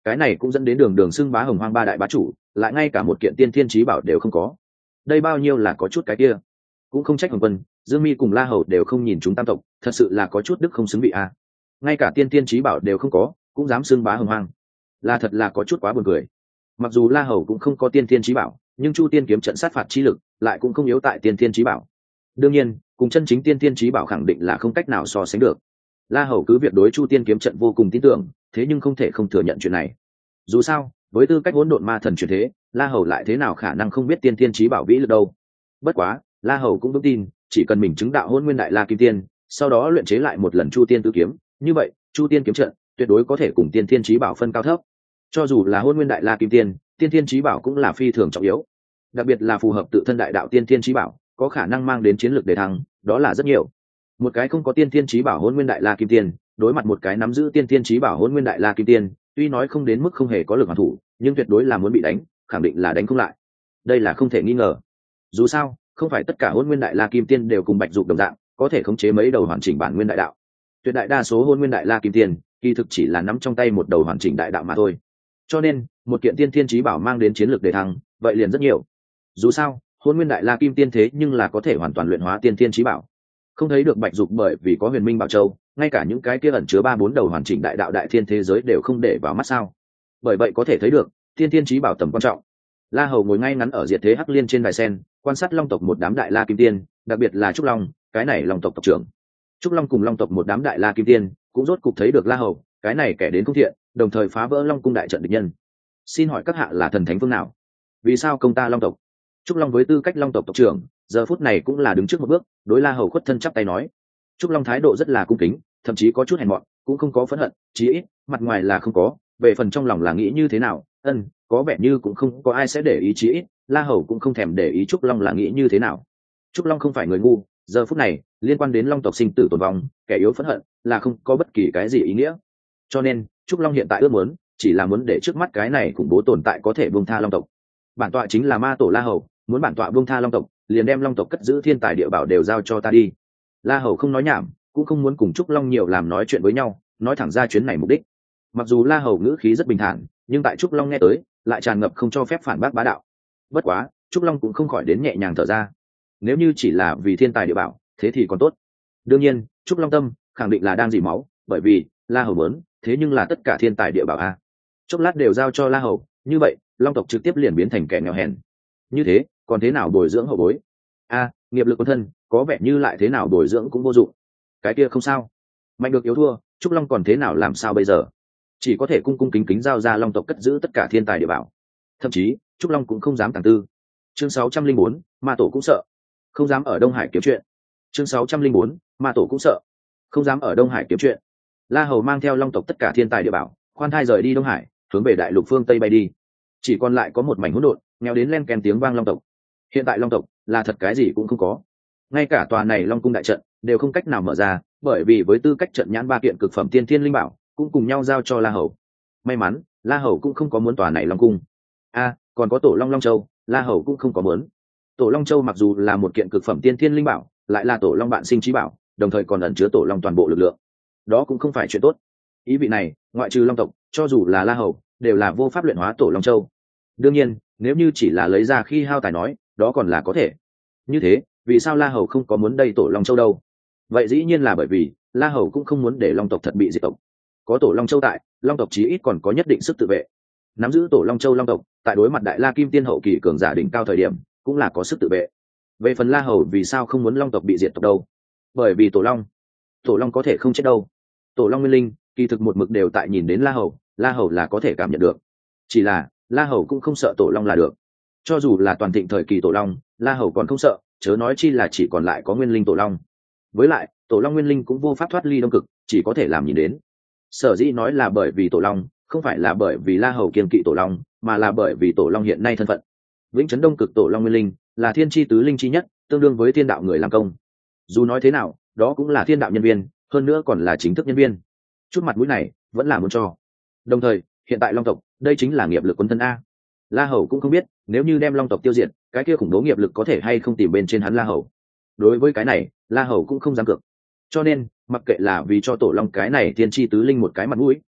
cái này cũng dẫn đến đường đường xưng bá hồng hoang ba đại bá chủ lại ngay cả một kiện tiên thiên trí bảo đều không có. Đây bao nhiêu là có chút cái kia. Cũng không trách Hồng Quân, Dương Mi cùng La Hầu đều không nhìn chúng tam tộc, thật sự là có chút đức không xứng vị a. Ngay cả tiên tiên trí bảo đều không có, cũng dám xưng bá hồng hoang, là thật là có chút quá buồn cười. Mặc dù La Hầu cũng không có tiên tiên trí bảo, nhưng Chu Tiên kiếm trận sát phạt chi lực lại cũng không yếu tại tiên tiên trí bảo. Đương nhiên, cùng chân chính tiên tiên trí bảo khẳng định là không cách nào so sánh được. La Hầu cứ việc đối Chu Tiên kiếm trận vô cùng tin tưởng, thế nhưng không thể không thừa nhận chuyện này. Dù sao, với tư cách hỗn độn ma thần truyền thế, La Hầu lại thế nào khả năng không biết tiên tiên trí bảo vĩ lực đâu. Bất quá, La Hầu cũng vững tin, chỉ cần mình chứng đạo hôn nguyên đại la kim tiên, sau đó luyện chế lại một lần Chu Tiên tứ kiếm, như vậy Chu Tiên kiếm trận tuyệt đối có thể cùng tiên thiên trí bảo phân cao thấp. Cho dù là hôn nguyên đại la kim tiên, tiên thiên trí bảo cũng là phi thường trọng yếu, đặc biệt là phù hợp tự thân đại đạo tiên thiên trí bảo, có khả năng mang đến chiến lược đề thăng, đó là rất nhiều. Một cái không có tiên thiên trí bảo hôn nguyên đại la kim tiên, đối mặt một cái nắm giữ tiên thiên trí bảo hôn nguyên đại la kim tiên, tuy nói không đến mức không hề có lực hoàn thủ, nhưng tuyệt đối là muốn bị đánh, khẳng định là đánh không lại. Đây là không thể nghi ngờ. Dù sao, không phải tất cả hôn nguyên đại la kim tiên đều cùng bạch dục đồng dạng có thể khống chế mấy đầu hoàn chỉnh bản nguyên đại đạo. Tuyệt đại đa số hôn nguyên đại la kim tiên kỳ thực chỉ là nắm trong tay một đầu hoàn chỉnh đại đạo mà thôi. Cho nên một kiện tiên thiên trí bảo mang đến chiến lược đề thăng vậy liền rất nhiều. Dù sao hôn nguyên đại la kim tiên thế nhưng là có thể hoàn toàn luyện hóa tiên thiên trí bảo. Không thấy được bạch dục bởi vì có huyền minh bảo châu, ngay cả những cái kia ẩn chứa ba bốn đầu hoàn chỉnh đại đạo đại thiên thế giới đều không để vào mắt sao. Bởi vậy có thể thấy được tiên thiên trí bảo tầm quan trọng. La Hầu ngồi ngay ngắn ở diệt thế hắc liên trên đài sen, quan sát long tộc một đám đại la kim tiên, đặc biệt là Trúc Long, cái này long tộc tộc trưởng. Trúc Long cùng long tộc một đám đại la kim tiên cũng rốt cục thấy được La Hầu, cái này kẻ đến không thiện, đồng thời phá vỡ long cung đại trận địch nhân. Xin hỏi các hạ là thần thánh phương nào? Vì sao công ta long tộc? Trúc Long với tư cách long tộc tộc trưởng, giờ phút này cũng là đứng trước một bước, đối La Hầu khuất thân chắp tay nói. Trúc Long thái độ rất là cung kính, thậm chí có chút hèn mọn, cũng không có phẫn hận, chí ít mặt ngoài là không có, về phần trong lòng là nghĩ như thế nào, ân, có vẻ như cũng không có ai sẽ để ý, chí ít La Hầu cũng không thèm để ý Trúc Long là nghĩ như thế nào. Trúc Long không phải người ngu, giờ phút này liên quan đến long tộc sinh tử tồn vong, kẻ yếu phẫn hận là không có bất kỳ cái gì ý nghĩa. Cho nên Trúc Long hiện tại ước muốn chỉ là muốn để trước mắt cái này khủng bố tồn tại có thể buông tha long tộc. Bản tọa chính là ma tổ La Hầu, muốn bản tọa buông tha long tộc, liền đem long tộc cất giữ thiên tài địa bảo đều giao cho ta đi. La Hầu không nói nhảm, cũng không muốn cùng Trúc Long nhiều làm nói chuyện với nhau, nói thẳng ra chuyến này mục đích. Mặc dù La Hầu ngữ khí rất bình thản, nhưng tại Trúc Long nghe tới lại tràn ngập không cho phép phản bác bá đạo. Bất quá Trúc Long cũng không khỏi đến nhẹ nhàng thở ra. Nếu như chỉ là vì thiên tài địa bảo, thế thì còn tốt. Đương nhiên Trúc Long tâm khẳng định là đang dỉ máu, bởi vì La Hầu muốn thế nhưng là tất cả thiên tài địa bảo a. Chốc lát đều giao cho La Hầu, như vậy long tộc trực tiếp liền biến thành kẻ nghèo hèn. Như thế còn thế nào bồi dưỡng hậu bối? A, nghiệp lực quân thân có vẻ như lại thế nào bồi dưỡng cũng vô dụng. Cái kia không sao, mạnh được yếu thua, Trúc Long còn thế nào làm sao bây giờ? Chỉ có thể cung cung kính kính giao ra long tộc cất giữ tất cả thiên tài địa bảo. Thậm chí Trúc Long cũng không dám tàng tư. Chương sáu trăm linh bốn, ma tổ cũng sợ, không dám ở Đông Hải kiếm chuyện. Chương sáu trăm linh bốn, ma tổ cũng sợ, không dám ở Đông Hải kiếm chuyện. La Hầu mang theo long tộc tất cả thiên tài địa bảo, khoan thai rời đi Đông Hải, hướng về đại lục phương Tây bay đi. Chỉ còn lại có một mảnh hỗn độn, nghèo đến len ken tiếng vang long tộc. Hiện tại long tộc là thật cái gì cũng không có, ngay cả tòa này long cung đại trận đều không cách nào mở ra, bởi vì với tư cách trận nhãn ba kiện cực phẩm tiên thiên linh bảo cũng cùng nhau giao cho La Hầu. May mắn La Hầu cũng không có muốn tòa này long cung. A, à, còn có tổ long long châu, La Hầu cũng không có muốn. Tổ long châu mặc dù là một kiện cực phẩm tiên thiên linh bảo, lại là tổ long bạn sinh trí bảo, đồng thời còn ẩn chứa tổ long toàn bộ lực lượng, đó cũng không phải chuyện tốt. Ý vị này ngoại trừ long tộc, cho dù là La Hầu đều là vô pháp luyện hóa tổ long châu. Đương nhiên nếu như chỉ là lấy ra khi hao tài nói, đó còn là có thể. Như thế vì sao La Hầu không có muốn đây tổ long châu đâu? Vậy dĩ nhiên là bởi vì La Hầu cũng không muốn để long tộc thật bị diệt tộc. Có tổ long châu tại, long tộc chí ít còn có nhất định sức tự vệ. Nắm giữ tổ long châu long tộc tại đối mặt đại la kim tiên hậu kỳ cường giả đỉnh cao thời điểm cũng là có sức tự vệ. Về phần La Hầu vì sao không muốn long tộc bị diệt tộc đâu? Bởi vì tổ long tổ long có thể không chết đâu. Tổ long nguyên linh kỳ thực một mực đều tại nhìn đến La Hầu, La Hầu là có thể cảm nhận được. Chỉ là La Hầu cũng không sợ tổ long là được. Cho dù là toàn thịnh thời kỳ tổ long, La Hầu còn không sợ, chớ nói chi là chỉ còn lại có nguyên linh tổ long. Với lại tổ long nguyên linh cũng vô pháp thoát ly đông cực, chỉ có thể làm nhìn đến. Sở dĩ nói là bởi vì tổ long, không phải là bởi vì La Hầu kiêng kỵ tổ long, mà là bởi vì tổ long hiện nay thân phận vĩnh chấn đông cực tổ long nguyên linh là thiên chi tứ linh chi nhất, tương đương với thiên đạo người làm công. Dù nói thế nào đó cũng là thiên đạo nhân viên, hơn nữa còn là chính thức nhân viên, chút mặt mũi này vẫn là muốn cho. Đồng thời hiện tại long tộc đây chính là nghiệp lực quân thân a. La Hầu cũng không biết nếu như đem long tộc tiêu diệt, cái kia khủng bố nghiệp lực có thể hay không tìm bên trên hắn La Hầu. Đối với cái này La Hầu cũng không dám cược. Cho nên mặc kệ là vì cho tổ long cái này thiên chi tứ linh một cái mặt mũi,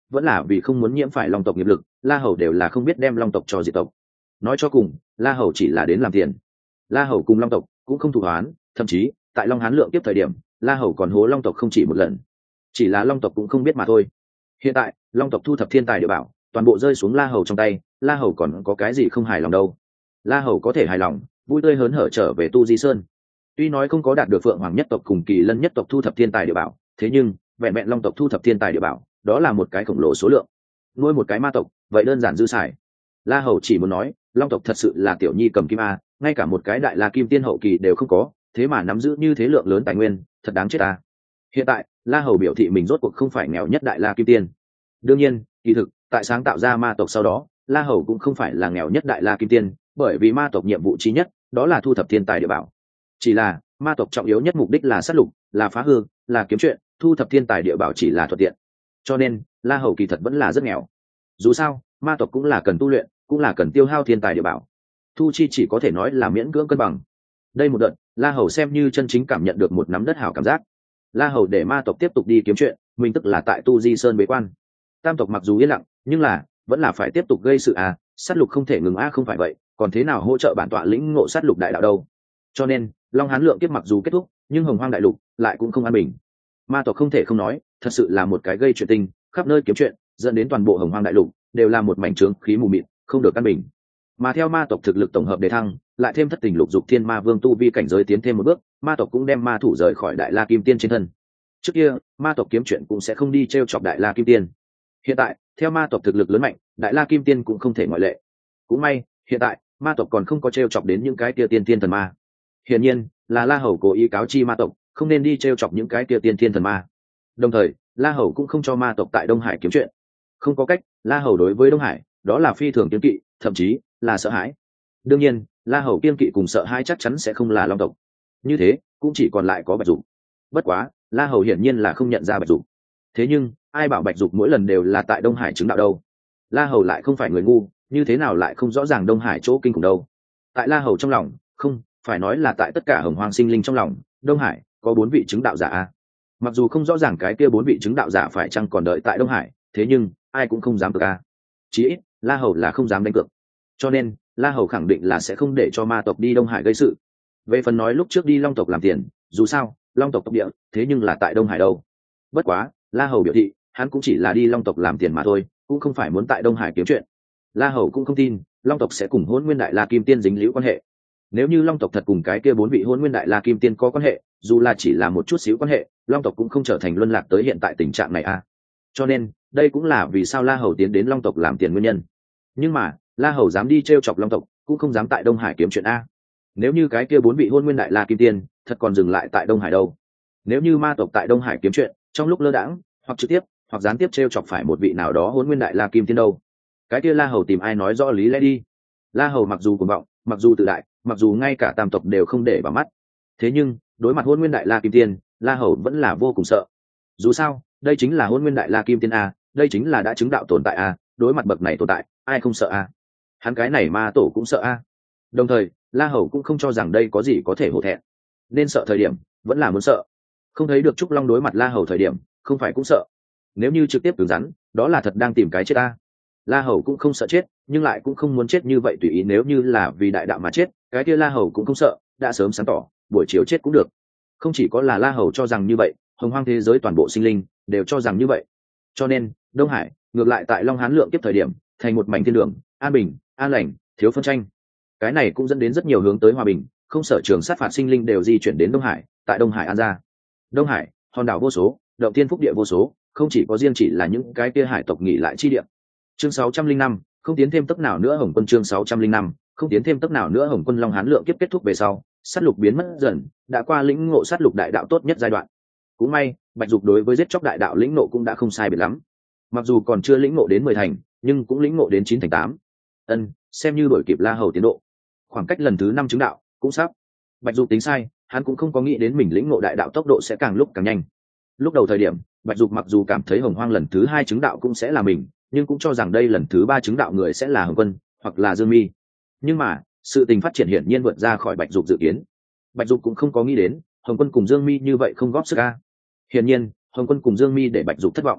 vẫn là vì không muốn nhiễm phải long tộc nghiệp lực, La Hầu đều là không biết đem long tộc cho diệt tộc. Nói cho cùng, La Hầu chỉ là đến làm tiền. La Hầu cùng long tộc cũng không thù oán, thậm chí tại Long Hán Lượng tiếp thời điểm, La Hầu còn hố long tộc không chỉ một lần, chỉ là long tộc cũng không biết mà thôi. Hiện tại long tộc thu thập thiên tài địa bảo, toàn bộ rơi xuống La Hầu trong tay, La Hầu còn có cái gì không hài lòng đâu. La Hầu có thể hài lòng, vui tươi hớn hở trở về Tu Di Sơn. Tuy nói không có đạt được Phượng Hoàng nhất tộc cùng Kỳ Lân nhất tộc thu thập thiên tài địa bảo, thế nhưng vẹn vẹn long tộc thu thập thiên tài địa bảo, đó là một cái khổng lồ số lượng. Nuôi một cái ma tộc, vậy đơn giản dư xài. La Hầu chỉ muốn nói, long tộc thật sự là tiểu nhi cầm kim a, ngay cả một cái đại la kim tiên hậu kỳ đều không có, thế mà nắm giữ như thế lượng lớn tài nguyên, thật đáng chết ta. Hiện tại La Hầu biểu thị mình rốt cuộc không phải nghèo nhất đại la kim tiên. Đương nhiên, kỳ thực tại sáng tạo ra ma tộc sau đó, La Hầu cũng không phải là nghèo nhất đại la kim tiên, bởi vì ma tộc nhiệm vụ chí nhất đó là thu thập thiên tài địa bảo. Chỉ là ma tộc trọng yếu nhất mục đích là sát lục, là phá hư, là kiếm chuyện, thu thập thiên tài địa bảo chỉ là thuận tiện. Cho nên La Hầu kỳ thật vẫn là rất nghèo. Dù sao ma tộc cũng là cần tu luyện, cũng là cần tiêu hao thiên tài địa bảo, thu chi chỉ có thể nói là miễn cưỡng cân bằng. Đây một đợt La Hầu xem như chân chính cảm nhận được một nắm đất hảo cảm giác. La Hầu để ma tộc tiếp tục đi kiếm chuyện, mình tức là tại Tu Di Sơn bế quan. Tam tộc mặc dù yên lặng, nhưng là vẫn là phải tiếp tục gây sự à, sát lục không thể ngừng a, không phải vậy còn thế nào hỗ trợ bản tọa lĩnh ngộ sát lục đại đạo đâu. Cho nên Long Hán Lượng kiếp mặc dù kết thúc, nhưng Hồng Hoang đại lục lại cũng không an bình. Ma tộc không thể không nói, thật sự là một cái gây chuyện tình, khắp nơi kiếm chuyện, dẫn đến toàn bộ Hồng Hoang đại lục đều là một mảnh trướng khí mù mịt, không được an bình. Mà theo ma tộc thực lực tổng hợp đề thăng, lại thêm thất tình lục dục thiên ma vương tu vi cảnh giới tiến thêm một bước, ma tộc cũng đem ma thủ rời khỏi đại la kim tiên trên thân. Trước kia ma tộc kiếm chuyện cũng sẽ không đi t r e o chọc đại la kim tiên. Hiện tại theo ma tộc thực lực lớn mạnh, đại la kim tiên cũng không thể ngoại lệ. Cũng may hiện tại ma tộc còn không có t r e o chọc đến những cái tia tiên tiên thần ma. Hiển nhiên là La Hầu cố ý cáo chi ma tộc không nên đi t r e o chọc những cái tia tiên tiên thần ma. Đồng thời La Hầu cũng không cho ma tộc tại Đông Hải kiếm chuyện. Không có cách, La Hầu đối với Đông Hải đó là phi thường kiêng kỵ, thậm chí là sợ hãi. Đương nhiên La Hầu kiêng kỵ cùng sợ hãi chắc chắn sẽ không là long tộc, như thế cũng chỉ còn lại có Bạch Dục. Bất quá La Hầu hiển nhiên là không nhận ra Bạch Dục. Thế nhưng ai bảo Bạch Dục mỗi lần đều là tại Đông Hải chứng đạo đâu. La Hầu lại không phải người ngu, như thế nào lại không rõ ràng Đông Hải chỗ kinh khủng đâu. Tại La Hầu trong lòng, không phải nói là tại tất cả Hồng Hoang sinh linh trong lòng, Đông Hải có bốn vị chứng đạo giả. Mặc dù không rõ ràng cái kia bốn vị chứng đạo giả phải chăng còn đợi tại Đông Hải, thế nhưng ai cũng không dám cược a. Chí ít La Hầu là không dám đánh cược. Cho nên La Hầu khẳng định là sẽ không để cho ma tộc đi Đông Hải gây sự. Về phần nói lúc trước đi long tộc làm tiền, dù sao long tộc tộc địa thế nhưng là tại Đông Hải đâu. Bất quá La Hầu biểu thị hắn cũng chỉ là đi long tộc làm tiền mà thôi, cũng không phải muốn tại Đông Hải kiếm chuyện. La Hầu cũng không tin long tộc sẽ cùng Hỗn Nguyên Đại La Kim Tiên dính líu quan hệ. Nếu như long tộc thật cùng cái kia bốn vị Hỗn Nguyên Đại La Kim Tiên có quan hệ, dù là chỉ là một chút xíu quan hệ, long tộc cũng không trở thành luân lạc tới hiện tại tình trạng này a. Cho nên đây cũng là vì sao La Hầu tiến đến long tộc làm tiền nguyên nhân. Nhưng mà La Hầu dám đi t r e o chọc long tộc, cũng không dám tại Đông Hải kiếm chuyện a. Nếu như cái kia bốn vị Hỗn Nguyên Đại La Kim Tiên thật còn dừng lại tại Đông Hải đâu. Nếu như ma tộc tại Đông Hải kiếm chuyện, trong lúc lơ đãng hoặc trực tiếp hoặc gián tiếp t r e o chọc phải một vị nào đó Hỗn Nguyên Đại La Kim Tiên đâu, cái kia La Hầu tìm ai nói rõ lý lẽ đi. La Hầu mặc dù cuồng vọng, mặc dù tự đại, mặc dù ngay cả tam tộc đều không để vào mắt, thế nhưng đối mặt Hỗn Nguyên Đại La Kim Tiên, La Hầu vẫn là vô cùng sợ. Dù sao đây chính là Hỗn Nguyên Đại La Kim Tiên a, đây chính là đã chứng đạo tồn tại a, đối mặt bậc này tồn tại ai không sợ a. Hắn cái này ma tổ cũng sợ a. Đồng thời La Hầu cũng không cho rằng đây có gì có thể hổ thẹn, nên sợ thời điểm vẫn là muốn sợ. Không thấy được Trúc Long đối mặt La Hầu thời điểm không phải cũng sợ. Nếu như trực tiếp cứng rắn, đó là thật đang tìm cái chết ta. La Hầu cũng không sợ chết, nhưng lại cũng không muốn chết như vậy tùy ý. Nếu như là vì đại đạo mà chết, cái kia La Hầu cũng không sợ, đã sớm sáng tỏ buổi chiều chết cũng được. Không chỉ có là La Hầu cho rằng như vậy, Hồng Hoang thế giới toàn bộ sinh linh đều cho rằng như vậy. Cho nên Đông Hải ngược lại tại Long Hán Lượng tiếp thời điểm thành một mảnh thiên đường, an bình, an lành, thiếu phân tranh. Cái này cũng dẫn đến rất nhiều hướng tới hòa bình, không sở trường sát phạt sinh linh đều di chuyển đến Đông Hải. Tại Đông Hải an ra, Đông Hải hòn đảo vô số, động thiên phúc địa vô số, không chỉ có riêng chỉ là những cái kia hải tộc nghỉ lại chi địa. Chương sáu trăm linh năm, không tiến thêm tấc nào nữa Hồng Quân. Chương sáu trăm linh năm, không tiến thêm tấc nào nữa Hồng Quân. Long Hán Lượng kiếp kết thúc về sau, sát lục biến mất dần, đã qua lĩnh ngộ sát lục đại đạo tốt nhất giai đoạn. Cũng may Bạch Dục đối với giết chóc đại đạo lĩnh ngộ cũng đã không sai biệt lắm. Mặc dù còn chưa lĩnh ngộ đến mười thành, nhưng cũng lĩnh ngộ đến chín thành tám. Ân, xem như đổi kịp La Hầu tiến độ. Khoảng cách lần thứ năm chứng đạo cũng sắp. Bạch Dục tính sai, hắn cũng không có nghĩ đến mình lĩnh ngộ đại đạo tốc độ sẽ càng lúc càng nhanh. Lúc đầu thời điểm Bạch Dục mặc dù cảm thấy Hồng Hoang lần thứ hai chứng đạo cũng sẽ là mình, nhưng cũng cho rằng đây lần thứ ba chứng đạo người sẽ là Hồng Quân hoặc là Dương Mi. Nhưng mà sự tình phát triển hiển nhiên vượt ra khỏi Bạch Dục dự kiến. Bạch Dục cũng không có nghĩ đến Hồng Quân cùng Dương Mi như vậy không góp sức a. Hiển nhiên Hồng Quân cùng Dương Mi để Bạch Dục thất vọng.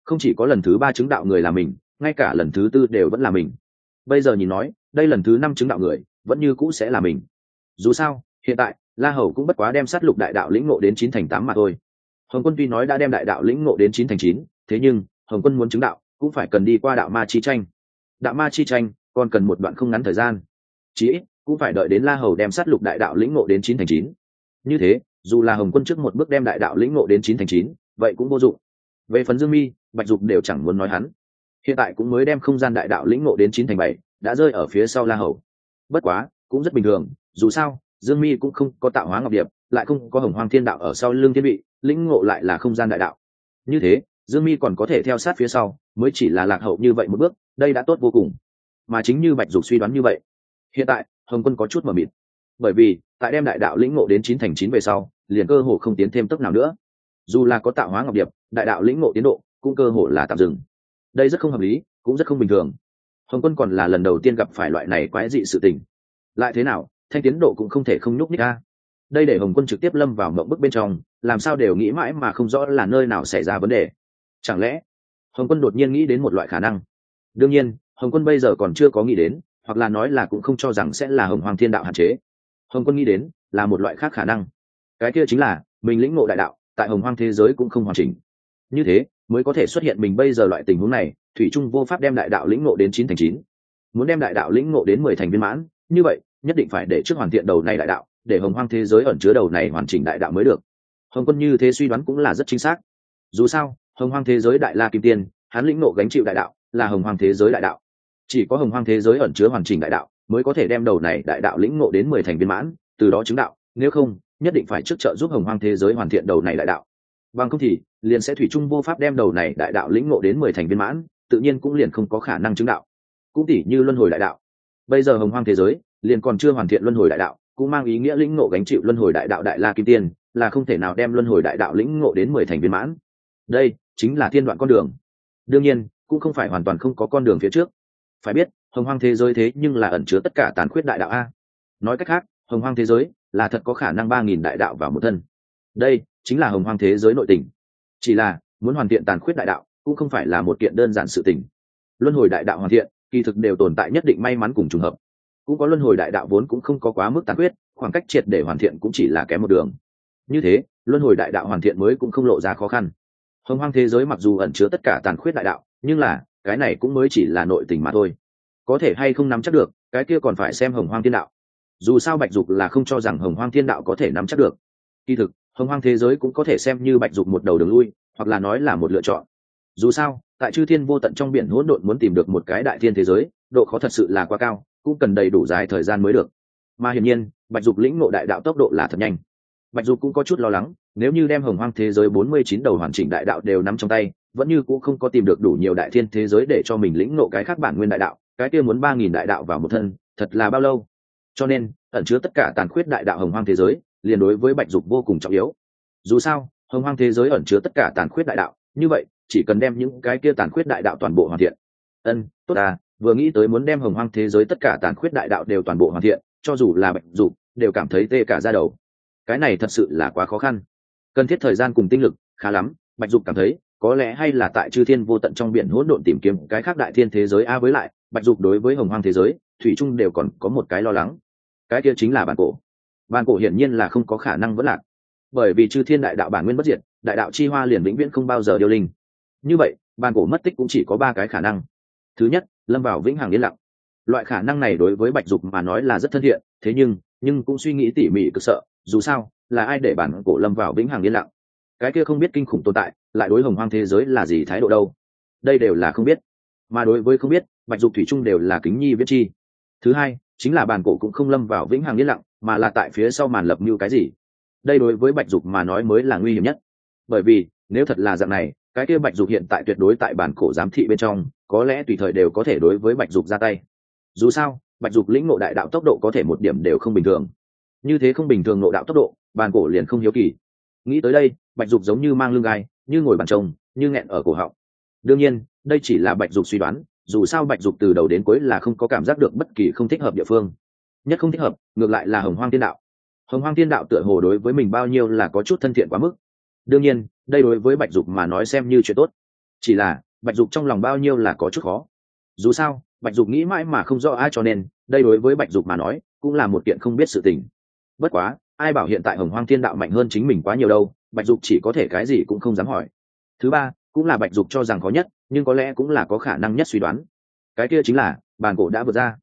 không chỉ có lần thứ ba chứng đạo người là mình, ngay cả lần thứ tư đều vẫn là mình. Bây giờ nhìn nói đây lần thứ năm chứng đạo người vẫn như cũ sẽ là mình. Dù sao hiện tại La Hầu cũng bất quá đem sát lục đại đạo lĩnh ngộ đến chín thành tám mà thôi. Hồng Quân tuy nói đã đem đại đạo lĩnh ngộ đến chín thành chín, thế nhưng Hồng Quân muốn chứng đạo cũng phải cần đi qua đạo ma chi tranh. Đạo ma chi tranh còn cần một đoạn không ngắn thời gian, chí ít cũng phải đợi đến La Hầu đem sát lục đại đạo lĩnh ngộ đến chín thành chín. Như thế dù là Hồng Quân trước một bước đem đại đạo lĩnh ngộ đến chín thành chín, vậy cũng vô dụng. Về phần Dương Mi, Bạch Dục đều chẳng muốn nói hắn, hiện tại cũng mới đem không gian đại đạo lĩnh ngộ đến chín thành bảy, đã rơi ở phía sau La Hầu. Bất quá cũng rất bình thường, dù sao Dương Mi cũng không có tạo hóa ngọc điệp, lại không có Hồng Hoang Thiên đạo ở sau lưng thiên vị, lĩnh ngộ lại là không gian đại đạo. Như thế Dương Mi còn có thể theo sát phía sau, mới chỉ là lạc hậu như vậy một bước, đây đã tốt vô cùng. Mà chính như Bạch Dục suy đoán như vậy, hiện tại Hồng Quân có chút mờ mịt, bởi vì tại đem đại đạo lĩnh ngộ đến chín thành chín về sau, liền cơ hồ không tiến thêm tốc nào nữa. Dù là có tạo hóa ngọc điệp, đại đạo lĩnh ngộ tiến độ cũng cơ hồ là tạm dừng. Đây rất không hợp lý, cũng rất không bình thường. Hồng Quân còn là lần đầu tiên gặp phải loại này quái dị sự tình. Lại thế nào, thanh tiến độ cũng không thể không nhúc nhích a. Đây để Hồng Quân trực tiếp lâm vào mộng bức bên trong, làm sao đều nghĩ mãi mà không rõ là nơi nào xảy ra vấn đề. Chẳng lẽ Hồng Quân đột nhiên nghĩ đến một loại khả năng? Đương nhiên Hồng Quân bây giờ còn chưa có nghĩ đến, hoặc là nói là cũng không cho rằng sẽ là Hồng Hoang Thiên đạo hạn chế. Hồng Quân nghĩ đến là một loại khác khả năng, cái kia chính là mình lĩnh ngộ đại đạo tại Hồng Hoang thế giới cũng không hoàn chỉnh, như thế mới có thể xuất hiện mình bây giờ loại tình huống này, thủy trung vô pháp đem đại đạo lĩnh ngộ đến chín thành chín. Muốn đem đại đạo lĩnh ngộ đến mười thành viên mãn, như vậy nhất định phải để trước hoàn thiện đầu này đại đạo, để Hồng Hoang thế giới ẩn chứa đầu này hoàn chỉnh đại đạo mới được. Hồng Quân như thế suy đoán cũng là rất chính xác. Dù sao Hồng Hoang thế giới đại la kim tiên, hắn lĩnh ngộ gánh chịu đại đạo là Hồng Hoang thế giới đại đạo, chỉ có Hồng Hoang thế giới ẩn chứa hoàn chỉnh đại đạo mới có thể đem đầu này đại đạo lĩnh ngộ đến mười thành viên mãn, từ đó chứng đạo. Nếu không nhất định phải trước trợ giúp Hồng Hoang thế giới hoàn thiện đầu này đại đạo, bằng không thì liền sẽ thủy chung vô pháp đem đầu này đại đạo lĩnh ngộ đến mười thành viên mãn, tự nhiên cũng liền không có khả năng chứng đạo. Cũng tỉ như luân hồi đại đạo, bây giờ Hồng Hoang thế giới liền còn chưa hoàn thiện luân hồi đại đạo, cũng mang ý nghĩa lĩnh ngộ gánh chịu luân hồi đại đạo đại la kim tiên là không thể nào đem luân hồi đại đạo lĩnh ngộ đến mười thành viên mãn. Đây chính là thiên đoạn con đường. Đương nhiên cũng không phải hoàn toàn không có con đường phía trước. Phải biết Hồng Hoang thế giới thế nhưng là ẩn chứa tất cả tàn khuyết đại đạo a. Nói cách khác Hồng Hoang thế giới là thật có khả năng ba nghìn đại đạo vào một thân. Đây chính là Hồng Hoang thế giới nội tình. Chỉ là muốn hoàn thiện tàn khuyết đại đạo cũng không phải là một kiện đơn giản sự tình. Luân hồi đại đạo hoàn thiện kỳ thực đều tồn tại nhất định may mắn cùng trùng hợp, cũng có luân hồi đại đạo vốn cũng không có quá mức tàn khuyết, khoảng cách triệt để hoàn thiện cũng chỉ là kém một đường. Như thế luân hồi đại đạo hoàn thiện mới cũng không lộ ra khó khăn. Hồng Hoang thế giới mặc dù ẩn chứa tất cả tàn khuyết đại đạo, nhưng là cái này cũng mới chỉ là nội tình mà thôi. Có thể hay không nắm chắc được, cái kia còn phải xem Hồng Hoang Thiên đạo. Dù sao Bạch Dục là không cho rằng Hồng Hoang Thiên đạo có thể nắm chắc được. Kỳ thực Hồng Hoang thế giới cũng có thể xem như Bạch Dục một đầu đường lui, hoặc là nói là một lựa chọn. Dù sao tại chư thiên vô tận trong biển hỗn độn muốn tìm được một cái đại thiên thế giới, độ khó thật sự là quá cao, cũng cần đầy đủ dài thời gian mới được. Mà hiển nhiên Bạch Dục lĩnh ngộ đại đạo tốc độ là thật nhanh. Bạch Dục cũng có chút lo lắng, nếu như đem Hồng Hoang thế giới bốn mươi chín đầu hoàn chỉnh đại đạo đều nắm trong tay, vẫn như cũng không có tìm được đủ nhiều đại thiên thế giới để cho mình lĩnh ngộ cái khác bản nguyên đại đạo, cái kia muốn ba nghìn đại đạo vào một thân, thật là bao lâu. Cho nên ẩn chứa tất cả tàn khuyết đại đạo Hồng Hoang thế giới liền đối với Bạch Dục vô cùng trọng yếu. Dù sao Hồng Hoang thế giới ẩn chứa tất cả tàn khuyết đại đạo, như vậy chỉ cần đem những cái kia tàn khuyết đại đạo toàn bộ hoàn thiện. Ân, tốt à, vừa nghĩ tới muốn đem Hồng Hoang thế giới tất cả tàn khuyết đại đạo đều toàn bộ hoàn thiện, cho dù là Bạch Dục đều cảm thấy tê cả da đầu. Cái này thật sự là quá khó khăn, cần thiết thời gian cùng tinh lực khá lắm. Bạch Dục cảm thấy có lẽ hay là tại chư thiên vô tận trong biển hỗn độn tìm kiếm cái khác đại thiên thế giới a. Với lại Bạch Dục đối với Hồng Hoang thế giới thủy chung đều còn có một cái lo lắng, cái kia chính là bản cổ. Bản cổ hiển nhiên là không có khả năng vẫn lạc, bởi vì chư thiên đại đạo bản nguyên bất diệt, đại đạo chi hoa liền vĩnh viễn không bao giờ điêu linh. Như vậy bản cổ mất tích cũng chỉ có ba cái khả năng. Thứ nhất, lâm vào vĩnh hằng yên lặng. Loại khả năng này đối với Bạch Dục mà nói là rất thân thiện, thế nhưng nhưng cũng suy nghĩ tỉ mỉ cực sợ. Dù sao là ai để bản cổ lâm vào vĩnh hằng yên lặng? Cái kia không biết kinh khủng tồn tại lại đối Hồng Hoang thế giới là gì thái độ đâu? Đây đều là không biết. Mà đối với không biết, Bạch Dục thủy chung đều là kính nhi viễn chi. Thứ hai chính là bản cổ cũng không lâm vào vĩnh hằng yên lặng, mà là tại phía sau màn lập mưu cái gì. Đây đối với Bạch Dục mà nói mới là nguy hiểm nhất. Bởi vì nếu thật là dạng này, cái kia Bạch Dục hiện tại tuyệt đối tại bản cổ giám thị bên trong, có lẽ tùy thời đều có thể đối với Bạch Dục ra tay. Dù sao Bạch Dục lĩnh ngộ đại đạo tốc độ có thể một điểm đều không bình thường. Như thế không bình thường ngộ đạo tốc độ, bản cổ liền không hiếu kỳ. Nghĩ tới đây, Bạch Dục giống như mang lưng gai, như ngồi bàn trông, như nghẹn ở cổ họng. Đương nhiên đây chỉ là Bạch Dục suy đoán, dù sao Bạch Dục từ đầu đến cuối là không có cảm giác được bất kỳ không thích hợp địa phương. Nhất không thích hợp ngược lại là Hồng Hoang Thiên đạo. Hồng Hoang Thiên đạo tựa hồ đối với mình bao nhiêu là có chút thân thiện quá mức. Đương nhiên đây đối với Bạch Dục mà nói xem như chuyện tốt. chỉ là bạch dục trong lòng bao nhiêu là có chút khó. Dù sao bạch dục nghĩ mãi mà không rõ ai, cho nên đây đối với bạch dục mà nói cũng là một kiện không biết sự tình. Bất quá ai bảo hiện tại hồng hoang thiên đạo mạnh hơn chính mình quá nhiều đâu, bạch dục chỉ có thể cái gì cũng không dám hỏi. Thứ ba cũng là bạch dục cho rằng khó nhất, nhưng có lẽ cũng là có khả năng nhất suy đoán, cái kia chính là bàn cổ đã vượt ra.